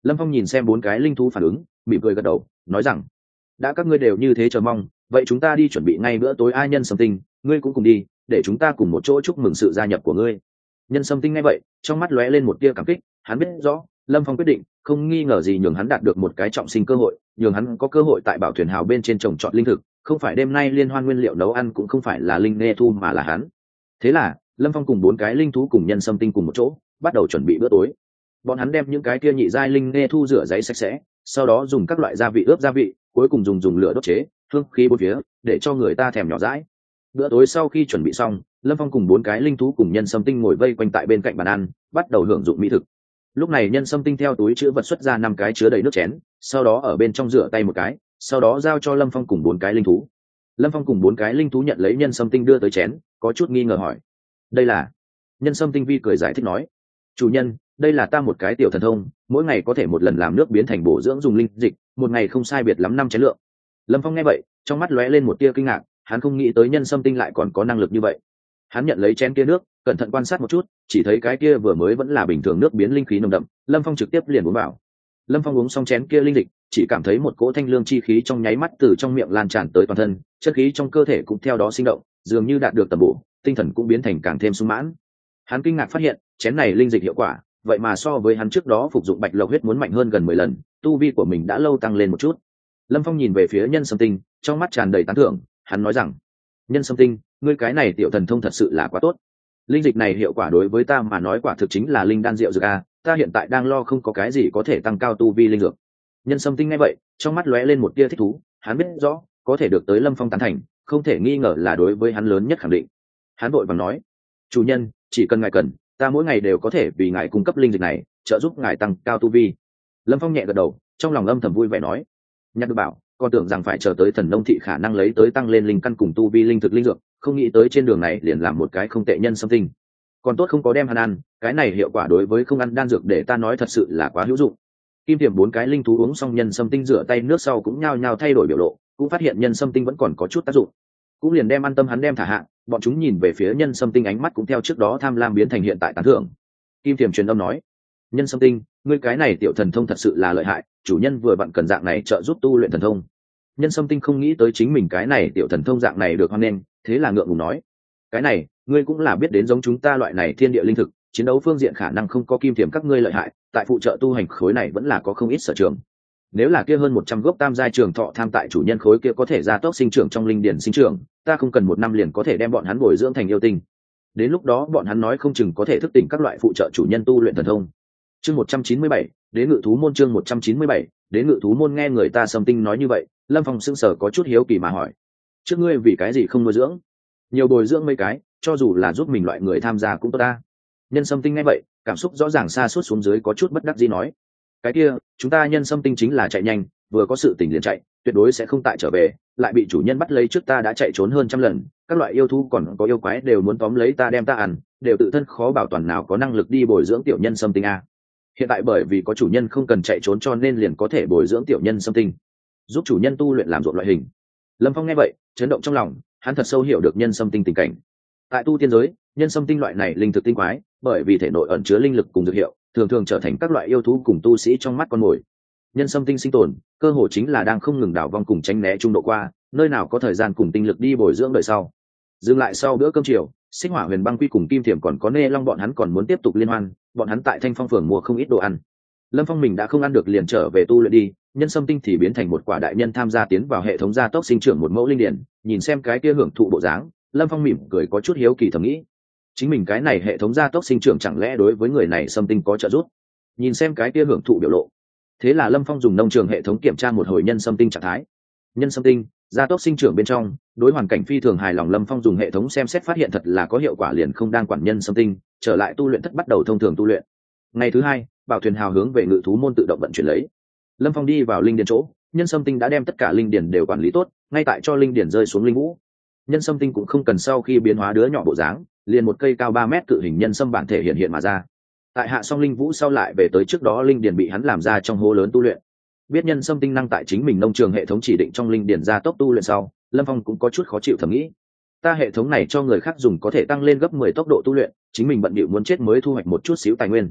Lâm Phong nhìn xem bốn cái linh thú phản ứng, mỉm cười gật đầu, nói rằng: đã các ngươi đều như thế chờ mong, vậy chúng ta đi chuẩn bị ngay bữa tối. Ai Nhân Sâm Tinh, ngươi cũng cùng đi, để chúng ta cùng một chỗ chúc mừng sự gia nhập của ngươi. Nhân Sâm Tinh nghe vậy, trong mắt lóe lên một tia cảm kích. Hắn biết rõ Lâm Phong quyết định không nghi ngờ gì nhường hắn đạt được một cái trọng sinh cơ hội, nhường hắn có cơ hội tại bảo thuyền hào bên trên trồng trọt linh thực, không phải đêm nay liên hoan nguyên liệu nấu ăn cũng không phải là linh nghe thu mà là hắn. Thế là Lâm Phong cùng bốn cái linh thú cùng Nhân Sâm Tinh cùng một chỗ bắt đầu chuẩn bị bữa tối. Bọn hắn đem những cái kia nhị giai linh nghe thu rửa giấy sạch sẽ, sau đó dùng các loại gia vị ướp gia vị, cuối cùng dùng dùng lửa đốt chế hương khí bốn phía để cho người ta thèm nhỏ dãi. Bữa tối sau khi chuẩn bị xong, Lâm Phong cùng bốn cái linh thú cùng Nhân Sâm Tinh ngồi vây quanh tại bên cạnh bàn ăn, bắt đầu hưởng dụng mỹ thực. Lúc này Nhân Sâm Tinh theo túi chứa vật xuất ra năm cái chứa đầy nước chén, sau đó ở bên trong rửa tay một cái, sau đó giao cho Lâm Phong cùng bốn cái linh thú. Lâm Phong cùng bốn cái linh thú nhận lấy Nhân Sâm Tinh đưa tới chén, có chút nghi ngờ hỏi: đây là? Nhân Sâm Tinh vi cười giải thích nói: chủ nhân, đây là ta một cái tiểu thần thông, mỗi ngày có thể một lần làm nước biến thành bổ dưỡng dùng linh dịch, một ngày không sai biệt lắm năm chén lượng. Lâm Phong nghe vậy, trong mắt lóe lên một tia kinh ngạc, hắn không nghĩ tới Nhân Sâm Tinh lại còn có năng lực như vậy. Hắn nhận lấy chén kia nước, cẩn thận quan sát một chút, chỉ thấy cái kia vừa mới vẫn là bình thường nước biến linh khí nồng đậm. Lâm Phong trực tiếp liền uống vào. Lâm Phong uống xong chén kia linh dịch, chỉ cảm thấy một cỗ thanh lương chi khí trong nháy mắt từ trong miệng lan tràn tới toàn thân, chất khí trong cơ thể cũng theo đó sinh động, dường như đạt được tầm bổ, tinh thần cũng biến thành càng thêm sung mãn. Hắn kinh ngạc phát hiện, chén này linh dịch hiệu quả, vậy mà so với hắn trước đó phục dụng bạch lộc huyết muốn mạnh hơn gần mười lần, tu vi của mình đã lâu tăng lên một chút. Lâm Phong nhìn về phía Nhân Sâm Tinh, trong mắt tràn đầy tán thưởng, hắn nói rằng: Nhân Sâm Tinh, ngươi cái này tiểu thần thông thật sự là quá tốt. Linh dịch này hiệu quả đối với ta mà nói quả thực chính là linh đan rượu dược a, ta hiện tại đang lo không có cái gì có thể tăng cao tu vi linh dược. Nhân Sâm Tinh nghe vậy, trong mắt lóe lên một tia thích thú, hắn biết rõ, có thể được tới Lâm Phong tán thành, không thể nghi ngờ là đối với hắn lớn nhất khẳng định. Hắn vội vàng nói: chủ nhân, chỉ cần ngài cần, ta mỗi ngày đều có thể vì ngài cung cấp linh dịch này, trợ giúp ngài tăng cao tu vi. Lâm Phong nhẹ gật đầu, trong lòng âm thầm vui vẻ nói: nhắc được bảo, còn tưởng rằng phải chờ tới thần nông thị khả năng lấy tới tăng lên linh căn cùng tu vi linh thực linh dược, không nghĩ tới trên đường này liền làm một cái không tệ. Nhân Sâm Tinh còn tốt không có đem hắn ăn, cái này hiệu quả đối với không ăn đan dược để ta nói thật sự là quá hữu dụng. Kim Tiềm bốn cái linh thú uống xong Nhân Sâm Tinh rửa tay nước sau cũng nhao nhao thay đổi biểu lộ, cũng phát hiện Nhân Sâm Tinh vẫn còn có chút tác dụng, cũng liền đem an tâm hắn đem thả hạ. Bọn chúng nhìn về phía Nhân Sâm Tinh, ánh mắt cũng theo trước đó tham lam biến thành hiện tại tán thưởng. Kim Tiềm truyền âm nói: Nhân Sâm Tinh, ngươi cái này tiểu thần thông thật sự là lợi hại, chủ nhân vừa vặn cần dạng này trợ giúp tu luyện thần thông. Nhân Sâm Tinh không nghĩ tới chính mình cái này tiểu thần thông dạng này được hoan nghênh, thế là ngượng ngùng nói: cái này, ngươi cũng là biết đến giống chúng ta loại này thiên địa linh thực, chiến đấu phương diện khả năng không có Kim Tiềm các ngươi lợi hại, tại phụ trợ tu hành khối này vẫn là có không ít sở trường. Nếu là kia hơn một trăm gốc tam giai trường thọ tham tại chủ nhân khối kia có thể gia tốc sinh trưởng trong linh điển sinh trưởng, ta không cần một năm liền có thể đem bọn hắn bồi dưỡng thành yêu tinh. Đến lúc đó bọn hắn nói không chừng có thể thức tỉnh các loại phụ trợ chủ nhân tu luyện thần thông. Chương một trăm chín mươi bảy, đến ngự thú môn. Chương một trăm chín mươi bảy, đến ngự thú môn. Nghe người ta Sâm Tinh nói như vậy, Lâm Phong sững sờ có chút hiếu kỳ mà hỏi: trước ngươi vì cái gì không nuôi dưỡng? Nhiều bồi dưỡng mấy cái, cho dù là giúp mình loại người tham gia cũng tốt ta. Nhân Sâm Tinh nghe vậy, cảm xúc rõ ràng sa sút xuống dưới, có chút bất đắc dĩ nói: cái kia, chúng ta Nhân Sâm Tinh chính là chạy nhanh, vừa có sự tình liền chạy, tuyệt đối sẽ không tại trở về, lại bị chủ nhân bắt lấy trước ta đã chạy trốn hơn trăm lần, các loại yêu thú còn có yêu quái đều muốn tóm lấy ta đem ta ăn, đều tự thân khó bảo toàn nào có năng lực đi bồi dưỡng tiểu nhân Sâm Tinh a. Hiện tại bởi vì có chủ nhân không cần chạy trốn cho nên liền có thể bồi dưỡng tiểu nhân Sâm Tinh, giúp chủ nhân tu luyện làm ruộng loại hình. Lâm Phong nghe vậy, chấn động trong lòng, hắn thật sâu hiểu được Nhân Sâm Tinh tình cảnh. Tại tu tiên giới, Nhân Sâm Tinh loại này linh thực tinh quái, bởi vì thể nội ẩn chứa linh lực cùng dược hiệu, thường thường trở thành các loại yêu thú cùng tu sĩ trong mắt con mồi. Nhân Sâm Tinh sinh tồn, cơ hội chính là đang không ngừng đảo vong cùng tránh né trung độ qua, nơi nào có thời gian cùng tinh lực đi bồi dưỡng đời sau. Dừng lại sau bữa cơm chiều, Xích Hỏa Huyền Băng Quy cùng Kim Thiểm còn có Nê Long bọn hắn còn muốn tiếp tục liên hoan, bọn hắn tại Thanh Phong phường mua không ít đồ ăn. Lâm Phong mình đã không ăn được liền trở về tu luyện đi, Nhân Sâm Tinh thì biến thành một quả đại nhân tham gia tiến vào hệ thống gia tốc sinh trưởng một mẫu linh điển, nhìn xem cái kia hưởng thụ bộ dáng, Lâm Phong mỉm cười có chút hiếu kỳ thầm nghĩ, chính mình cái này hệ thống gia tốc sinh trưởng chẳng lẽ đối với người này Sâm Tinh có trợ giúp? Nhìn xem cái kia hưởng thụ biểu lộ, thế là Lâm Phong dùng nông trường hệ thống kiểm tra một hồi Nhân Sâm Tinh trạng thái. Nhân Sâm Tinh gia tốc sinh trưởng bên trong, đối hoàn cảnh phi thường hài lòng. Lâm Phong dùng hệ thống xem xét phát hiện thật là có hiệu quả, liền không đang quản Nhân Sâm Tinh, trở lại tu luyện thất bắt đầu thông thường tu luyện. Ngày thứ hai, bảo thuyền hào hướng về ngự thú môn tự động vận chuyển lấy. Lâm Phong đi vào linh điền chỗ, Nhân Sâm Tinh đã đem tất cả linh điền đều quản lý tốt, ngay tại cho linh điền rơi xuống linh vũ. Nhân Sâm Tinh cũng không cần sau khi biến hóa đứa nhỏ bộ dáng, liền một cây cao ba mét cự hình nhân sâm bản thể hiện hiện mà ra. Tại hạ xong linh vũ sau lại về tới trước đó linh điền bị hắn làm ra trong hố lớn tu luyện. Biết Nhân Sâm Tinh năng tại chính mình nông trường hệ thống chỉ định trong linh điền ra tốc tu luyện sau, Lâm Phong cũng có chút khó chịu thầm nghĩ, ta hệ thống này cho người khác dùng có thể tăng lên gấp mười tốc độ tu luyện, chính mình bận bịu muốn chết mới thu hoạch một chút xíu tài nguyên.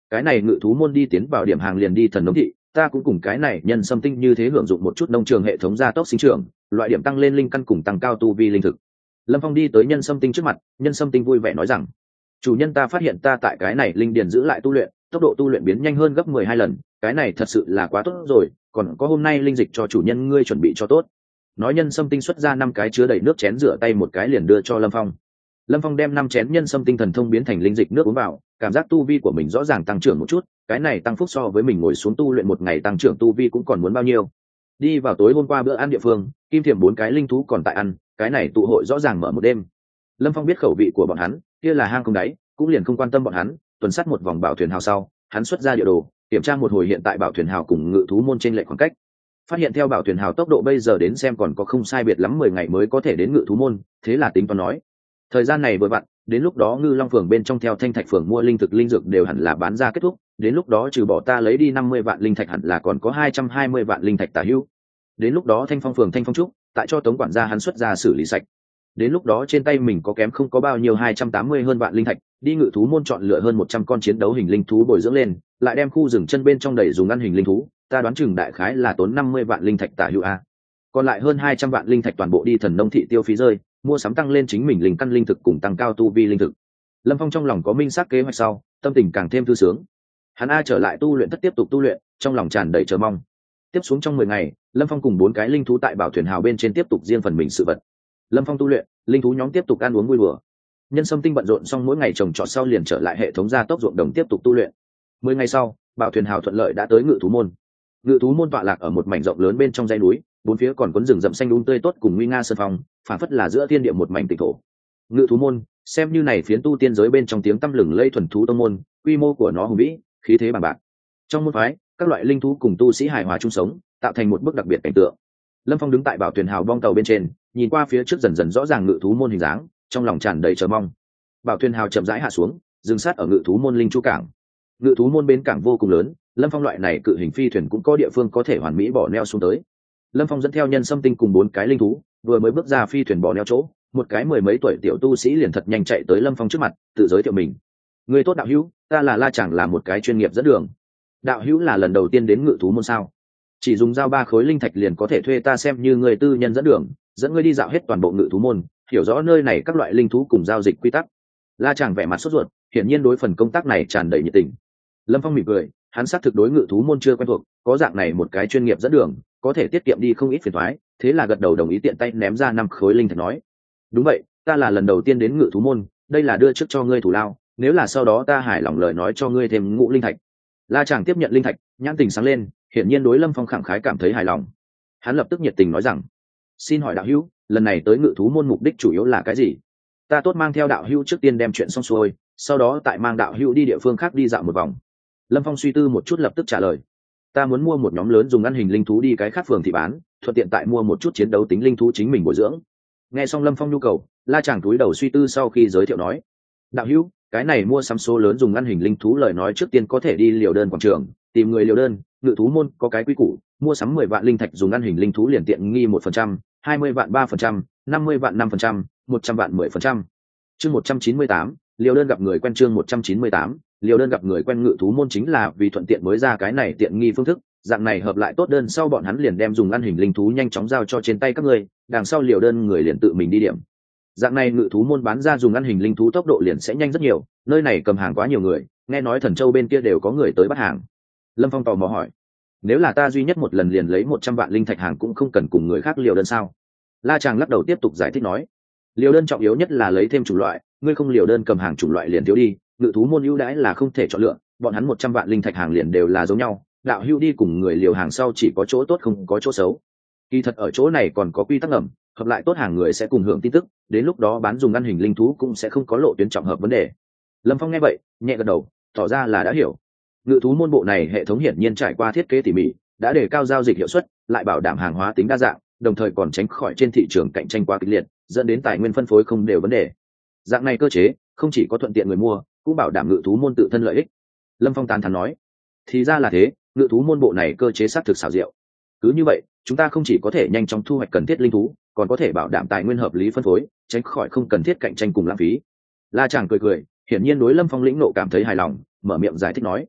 cái này ngự thú môn đi tiến vào điểm hàng liền đi thần nông thị, ta cũng cùng cái này nhân sâm tinh như thế hưởng dụng một chút nông trường hệ thống gia tốc sinh trưởng, loại điểm tăng lên linh căn cùng tăng cao tu vi linh thực. Lâm Phong đi tới nhân sâm tinh trước mặt, nhân sâm tinh vui vẻ nói rằng: chủ nhân, ta phát hiện ta tại cái này linh điền giữ lại tu luyện, tốc độ tu luyện biến nhanh hơn gấp mười hai lần, cái này thật sự là quá tốt rồi, còn có hôm nay linh dịch cho chủ nhân ngươi chuẩn bị cho tốt. Nói nhân sâm tinh xuất ra năm cái chứa đầy nước chén rửa tay một cái liền đưa cho Lâm Phong. Lâm Phong đem năm chén nhân sâm tinh thần thông biến thành linh dịch nước uống vào, cảm giác tu vi của mình rõ ràng tăng trưởng một chút, cái này tăng phúc so với mình ngồi xuống tu luyện một ngày tăng trưởng tu vi cũng còn muốn bao nhiêu. Đi vào tối hôm qua bữa ăn địa phương, kim thiềm bốn cái linh thú còn tại ăn, cái này tụ hội rõ ràng mở một đêm. Lâm Phong biết khẩu vị của bọn hắn, kia là hang không đáy, cũng liền không quan tâm bọn hắn, tuần sát một vòng bảo thuyền hào sau, hắn xuất ra địa đồ, kiểm tra một hồi hiện tại bảo thuyền hào cùng ngự thú môn trên lệch khoảng cách. Phát hiện theo bảo thuyền hào tốc độ bây giờ đến xem còn có không sai biệt lắm mười ngày mới có thể đến ngự thú môn, thế là tính toán nói, thời gian này vừa vặn, đến lúc đó Ngư Long phường bên trong theo Thanh Thạch phường mua linh thực linh dược đều hẳn là bán ra kết thúc, đến lúc đó trừ bỏ ta lấy đi năm mươi vạn linh thạch hẳn là còn có hai trăm hai mươi vạn linh thạch tả hữu. Đến lúc đó Thanh Phong phường Thanh Phong trúc, tại cho Tống quản gia hắn xuất ra xử lý sạch. Đến lúc đó trên tay mình có kém không có bao nhiêu hai trăm tám mươi hơn vạn linh thạch, đi ngự thú môn chọn lựa hơn một trăm con chiến đấu hình linh thú bồi dưỡng lên, lại đem khu rừng chân bên trong đầy dùng ăn hình linh thú, ta đoán chừng đại khái là tốn năm mươi vạn linh thạch tả hữu a. Còn lại hơn hai trăm vạn linh thạch toàn bộ đi thần nông thị tiêu phí rơi, mua sắm tăng lên chính mình linh căn linh thực cùng tăng cao tu vi linh thực. Lâm Phong trong lòng có minh xác kế hoạch sau, tâm tình càng thêm thư sướng. Hắn a trở lại tu luyện thất tiếp tục tu luyện, trong lòng tràn đầy chờ mong. Tiếp xuống trong mười ngày, Lâm Phong cùng bốn cái linh thú tại bảo thuyền hào bên trên tiếp tục riêng phần mình sự vật. Lâm Phong tu luyện, linh thú nhóm tiếp tục ăn uống vui đùa. Nhân sâm tinh bận rộn xong mỗi ngày trồng trọt sau liền trở lại hệ thống gia tốc ruộng đồng tiếp tục tu luyện. Mười ngày sau, bảo thuyền hào thuận lợi đã tới ngự thú môn. Ngự thú môn tọa lạc ở một mảnh rộng lớn bên trong dãy núi, bốn phía còn cuốn rừng rậm xanh um tươi tốt cùng nguy nga sơn phong, phản phất là giữa thiên địa một mảnh tịch thổ. Ngự thú môn, xem như này phiến tu tiên giới bên trong tiếng tăm lừng lây thuần thú tông môn, quy mô của nó hùng vĩ, khí thế bằng bạc. Trong môn phái, các loại linh thú cùng tu sĩ hài hòa chung sống, tạo thành một bức đặc biệt cảnh tượng. Lâm Phong đứng tại bảo thuyền hào bong tàu bên trên, nhìn qua phía trước dần dần rõ ràng ngự thú môn hình dáng, trong lòng tràn đầy chờ mong. Bảo thuyền hào chậm rãi hạ xuống, dừng sát ở ngự thú môn linh chu cảng. Ngự thú môn bến cảng vô cùng lớn, Lâm Phong loại này cự hình phi thuyền cũng có địa phương có thể hoàn mỹ bỏ neo xuống tới. Lâm Phong dẫn theo nhân sâm tinh cùng bốn cái linh thú, vừa mới bước ra phi thuyền bỏ neo chỗ, một cái mười mấy tuổi tiểu tu sĩ liền thật nhanh chạy tới Lâm Phong trước mặt, tự giới thiệu mình. Người tốt đạo hữu, ta là La Chẳng, là một cái chuyên nghiệp dẫn đường. Đạo hữu là lần đầu tiên đến ngự thú môn sao? Chỉ dùng giao ba khối linh thạch liền có thể thuê ta xem như người tư nhân dẫn đường, dẫn ngươi đi dạo hết toàn bộ ngự thú môn, hiểu rõ nơi này các loại linh thú cùng giao dịch quy tắc. La Chẳng vẻ mặt sốt ruột, hiển nhiên đối phần công tác này tràn đầy nhiệt tình. Lâm Phong mỉm cười, hắn xác thực đối ngự thú môn chưa quen thuộc, có dạng này một cái chuyên nghiệp dẫn đường, có thể tiết kiệm đi không ít phiền toái, thế là gật đầu đồng ý, tiện tay ném ra năm khối linh thạch nói: đúng vậy, ta là lần đầu tiên đến ngự thú môn, đây là đưa trước cho ngươi thủ lao, nếu là sau đó ta hài lòng lời nói cho ngươi thêm ngũ linh thạch. La Tràng tiếp nhận linh thạch, nhãn tình sáng lên, hiển nhiên đối Lâm Phong khẳng khái cảm thấy hài lòng. Hắn lập tức nhiệt tình nói rằng: xin hỏi đạo hữu, lần này tới ngự thú môn mục đích chủ yếu là cái gì? Ta tốt mang theo đạo hữu trước tiên đem chuyện xong xuôi, sau đó tại mang đạo hữu đi địa phương khác đi dạo một vòng. Lâm Phong suy tư một chút lập tức trả lời: ta muốn mua một nhóm lớn dùng ăn hình linh thú đi cái khác phường thị bán, thuận tiện tại mua một chút chiến đấu tính linh thú chính mình bồi dưỡng. Nghe xong Lâm Phong nhu cầu, La Tràng túi đầu suy tư sau khi giới thiệu nói: đạo hữu, cái này mua sắm số lớn dùng ăn hình linh thú lời nói trước tiên có thể đi liều đơn quảng trường, tìm người liều đơn. Ngự thú môn có cái quy củ, mua sắm mười vạn linh thạch dùng ăn hình linh thú liền tiện nghi một phần trăm, hai mươi vạn ba phần trăm, năm mươi vạn năm phần trăm, một trăm vạn mười phần trăm. Chương một trăm chín mươi tám, liều đơn gặp người quen. Chương một trăm chín mươi tám, liều đơn gặp người quen. Ngự thú môn chính là vì thuận tiện mới ra cái này tiện nghi phương thức, dạng này hợp lại tốt đơn sau bọn hắn liền đem dùng ăn hình linh thú nhanh chóng giao cho trên tay các người, đằng sau liều đơn người liền tự mình đi điểm. Dạng này ngự thú môn bán ra dùng ăn hình linh thú tốc độ liền sẽ nhanh rất nhiều, nơi này cầm hàng quá nhiều người, nghe nói Thần Châu bên kia đều có người tới bắt hàng. Lâm Phong tò mò hỏi: nếu là ta duy nhất một lần liền lấy một trăm vạn linh thạch hàng cũng không cần cùng người khác liều đơn sao? La Tràng lắc đầu tiếp tục giải thích nói: liều đơn trọng yếu nhất là lấy thêm chủng loại, ngươi không liều đơn cầm hàng chủng loại liền thiếu đi, ngự thú môn ưu đãi là không thể chọn lựa, bọn hắn một trăm vạn linh thạch hàng liền đều là giống nhau, đạo hữu đi cùng người liều hàng sau chỉ có chỗ tốt không có chỗ xấu. Kỳ thật ở chỗ này còn có quy tắc ngầm, hợp lại tốt hàng người sẽ cùng hưởng tin tức, đến lúc đó bán dùng ăn hình linh thú cũng sẽ không có lộ tuyến trọng hợp vấn đề. Lâm Phong nghe vậy, nhẹ gật đầu, tỏ ra là đã hiểu. Ngự thú môn bộ này hệ thống hiển nhiên trải qua thiết kế tỉ mỉ, đã đề cao giao dịch hiệu suất, lại bảo đảm hàng hóa tính đa dạng, đồng thời còn tránh khỏi trên thị trường cạnh tranh quá kịch liệt, dẫn đến tài nguyên phân phối không đều vấn đề. Dạng này cơ chế không chỉ có thuận tiện người mua, cũng bảo đảm ngự thú môn tự thân lợi ích. Lâm Phong tán thán nói: thì ra là thế, ngự thú môn bộ này cơ chế xác thực xảo diệu. Cứ như vậy, chúng ta không chỉ có thể nhanh chóng thu hoạch cần thiết linh thú, còn có thể bảo đảm tài nguyên hợp lý phân phối, tránh khỏi không cần thiết cạnh tranh cùng lãng phí. La Tràng cười cười, hiển nhiên đối Lâm Phong lĩnh nộ cảm thấy hài lòng, mở miệng giải thích nói: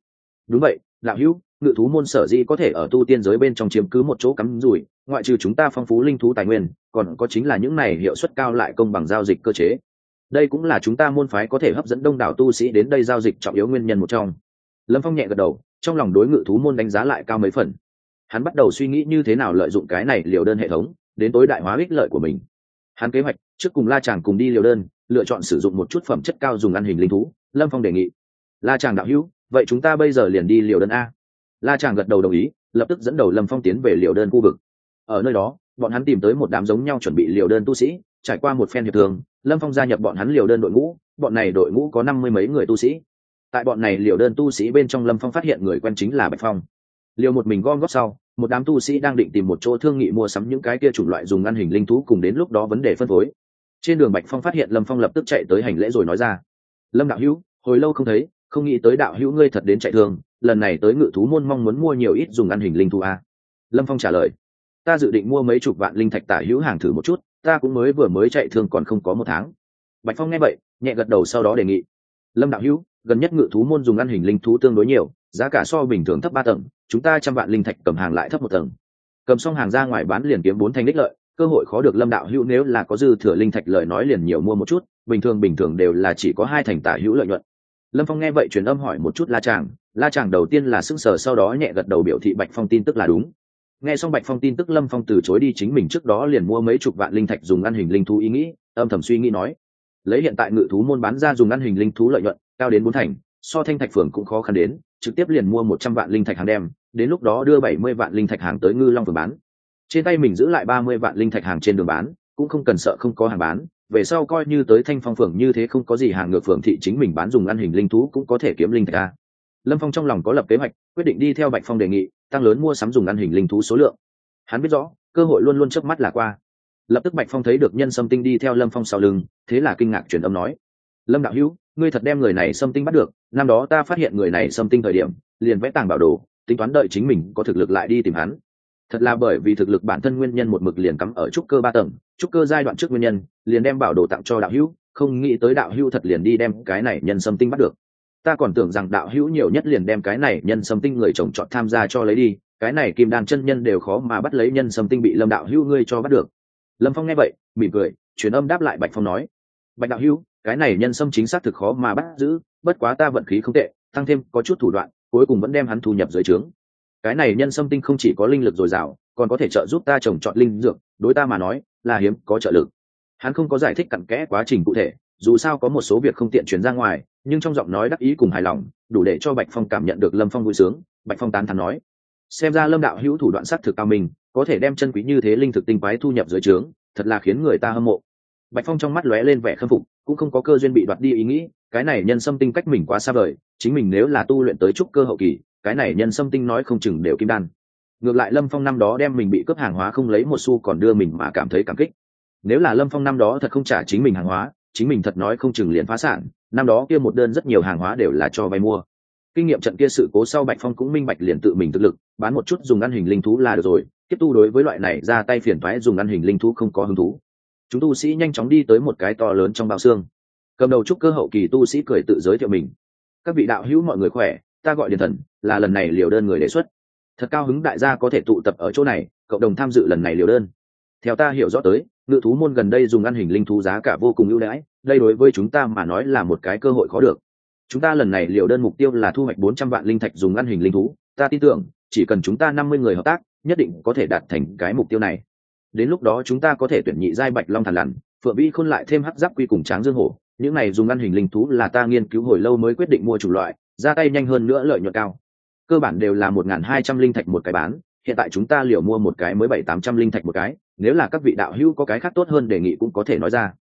Đúng vậy, đạo hữu, ngự thú môn sở dĩ có thể ở tu tiên giới bên trong chiếm cứ một chỗ cắm rủi, ngoại trừ chúng ta phong phú linh thú tài nguyên, còn có chính là những này hiệu suất cao lại công bằng giao dịch cơ chế. Đây cũng là chúng ta môn phái có thể hấp dẫn đông đảo tu sĩ đến đây giao dịch trọng yếu nguyên nhân một trong. Lâm Phong nhẹ gật đầu, trong lòng đối ngự thú môn đánh giá lại cao mấy phần. Hắn bắt đầu suy nghĩ như thế nào lợi dụng cái này liều đơn hệ thống đến tối đại hóa ích lợi của mình. Hắn kế hoạch trước cùng La Tràng cùng đi liều đơn, lựa chọn sử dụng một chút phẩm chất cao dùng ăn hình linh thú. Lâm Phong đề nghị, La Tràng đạo hữu, vậy chúng ta bây giờ liền đi liều đơn a. La Tràng gật đầu đồng ý, lập tức dẫn đầu Lâm Phong tiến về liều đơn khu vực. Ở nơi đó, bọn hắn tìm tới một đám giống nhau chuẩn bị liều đơn tu sĩ, trải qua một phen hiệp thương, Lâm Phong gia nhập bọn hắn liều đơn đội ngũ. Bọn này đội ngũ có năm mươi mấy người tu sĩ. Tại bọn này liều đơn tu sĩ bên trong, Lâm Phong phát hiện người quen chính là Bạch Phong. Liều một mình gom góp sau, một đám tu sĩ đang định tìm một chỗ thương nghị mua sắm những cái kia chủng loại dùng ăn hình linh thú, cùng đến lúc đó vấn đề phân phối. Trên đường Bạch Phong phát hiện Lâm Phong, lập tức chạy tới hành lễ rồi nói ra: Lâm đạo hữu, hồi lâu không thấy, không nghĩ tới đạo hữu ngươi thật đến chạy thương, lần này tới ngự thú môn mong muốn mua nhiều ít dùng ăn hình linh thú a. Lâm Phong trả lời: ta dự định mua mấy chục vạn linh thạch tả hữu hàng thử một chút, ta cũng mới vừa mới chạy thương còn không có một tháng. Bạch Phong nghe vậy nhẹ gật đầu, sau đó đề nghị: Lâm đạo hữu, gần nhất ngự thú môn dùng ăn hình linh thú tương đối nhiều, giá cả so bình thường thấp ba tầng, chúng ta trăm vạn linh thạch cầm hàng lại thấp một tầng, cầm xong hàng ra ngoài bán liền kiếm bốn thành đích lợi, cơ hội khó được. Lâm đạo hữu nếu là có dư thừa linh thạch lời nói liền nhiều mua một chút, bình thường bình thường đều là chỉ có hai thành tả hữu lợi nhuận. Lâm Phong nghe vậy truyền âm hỏi một chút La Tràng. La Tràng đầu tiên là sững sờ, sau đó nhẹ gật đầu biểu thị Bạch Phong tin tức là đúng. Nghe xong Bạch Phong tin tức, Lâm Phong từ chối đi chính mình trước đó liền mua mấy chục vạn linh thạch dùng ăn hình linh thú ý nghĩ, âm thầm suy nghĩ nói: lấy hiện tại ngự thú môn bán ra dùng ăn hình linh thú lợi nhuận cao đến bốn thành, so Thanh Thạch Phường cũng khó khăn đến, trực tiếp liền mua một trăm vạn linh thạch hàng đem, đến lúc đó đưa bảy mươi vạn linh thạch hàng tới Ngư Long Phường bán, trên tay mình giữ lại ba mươi vạn linh thạch hàng trên đường bán, cũng không cần sợ không có hàng bán, về sau coi như tới Thanh Phong Phường như thế không có gì hàng ngược phường thị chính mình bán dùng ăn hình linh thú cũng có thể kiếm linh thạch a. Lâm Phong trong lòng có lập kế hoạch, quyết định đi theo Bạch Phong đề nghị, tăng lớn mua sắm dùng ăn hình linh thú số lượng. Hắn biết rõ cơ hội luôn luôn chớp mắt là qua. Lập tức Bạch Phong thấy được nhân sâm tinh đi theo Lâm Phong sau lưng, thế là kinh ngạc truyền âm nói: Lâm đạo hữu, ngươi thật đem người này sâm tinh bắt được. Năm đó ta phát hiện người này sâm tinh thời điểm liền vẽ tàng bảo đồ, tính toán đợi chính mình có thực lực lại đi tìm hắn. Thật là bởi vì thực lực bản thân nguyên nhân một mực liền cắm ở trúc cơ ba tầng, trúc cơ giai đoạn trước nguyên nhân liền đem bảo đồ tặng cho đạo hữu, không nghĩ tới đạo hữu thật liền đi đem cái này nhân sâm tinh bắt được. Ta còn tưởng rằng đạo hữu nhiều nhất liền đem cái này nhân sâm tinh người chồng chọn tham gia cho lấy đi, cái này kim đan chân nhân đều khó mà bắt lấy nhân sâm tinh, bị Lâm đạo hữu ngươi cho bắt được. Lâm Phong nghe vậy mỉm cười, truyền âm đáp lại Bạch Phong nói: Bạch đạo hữu, cái này nhân sâm chính xác thực khó mà bắt giữ, bất quá ta vận khí không tệ, tăng thêm có chút thủ đoạn, cuối cùng vẫn đem hắn thu nhập dưới trướng. Cái này nhân sâm tinh không chỉ có linh lực dồi dào, còn có thể trợ giúp ta trồng trọt linh dược, đối ta mà nói là hiếm có trợ lực. Hắn không có giải thích cặn kẽ quá trình cụ thể, dù sao có một số việc không tiện truyền ra ngoài, nhưng trong giọng nói đắc ý cùng hài lòng đủ để cho Bạch Phong cảm nhận được Lâm Phong vui sướng. Bạch Phong tán thán nói: xem ra Lâm đạo hữu thủ đoạn sát thực cao minh, có thể đem chân quý như thế linh thực tinh quái thu nhập dưới trướng, thật là khiến người ta hâm mộ. Bạch Phong trong mắt lóe lên vẻ khâm phục, cũng không có cơ duyên bị đoạt đi ý nghĩ, cái này nhân sâm tinh cách mình quá xa vời, chính mình nếu là tu luyện tới trúc cơ hậu kỳ, cái này nhân sâm tinh nói không chừng đều kim đan. Ngược lại Lâm Phong năm đó đem mình bị cướp hàng hóa không lấy một xu còn đưa mình mà cảm thấy cảm kích. Nếu là Lâm Phong năm đó thật không trả chính mình hàng hóa, chính mình thật nói không chừng liền phá sản, năm đó kia một đơn rất nhiều hàng hóa đều là cho vay mua. Kinh nghiệm trận kia sự cố sau, Bạch Phong cũng minh bạch liền tự mình thực lực, bán một chút dùng ăn hình linh thú là được rồi, tiếp tu đối với loại này ra tay phiền toái dùng ăn hình linh thú không có hứng thú. Chúng tu sĩ nhanh chóng đi tới một cái to lớn trong bao xương. Cầm đầu trúc cơ hậu kỳ tu sĩ cười tự giới thiệu mình: các vị đạo hữu mọi người khỏe, ta gọi Điền Thần, là lần này liều đơn người đề xuất. Thật cao hứng đại gia có thể tụ tập ở chỗ này, cộng đồng tham dự lần này liều đơn. Theo ta hiểu rõ tới, ngự thú môn gần đây dùng ăn hình linh thú giá cả vô cùng ưu đãi, đây đối với chúng ta mà nói là một cái cơ hội khó được. Chúng ta lần này liều đơn mục tiêu là thu hoạch bốn trăm vạn linh thạch dùng ăn hình linh thú, ta tin tưởng chỉ cần chúng ta năm mươi người hợp tác, nhất định có thể đạt thành cái mục tiêu này. Đến lúc đó chúng ta có thể tuyển nhị giai bạch long thần lằn, phượng vĩ khôn lại thêm hắc giáp quy cùng tráng dương hổ, những này dùng ăn hình linh thú là ta nghiên cứu hồi lâu mới quyết định mua chủng loại, ra tay nhanh hơn nữa lợi nhuận cao. Cơ bản đều là một nghìn hai trăm linh thạch một cái bán, hiện tại chúng ta liều mua một cái mới bảy tám trăm linh thạch một cái, nếu là các vị đạo hữu có cái khác tốt hơn đề nghị cũng có thể nói ra.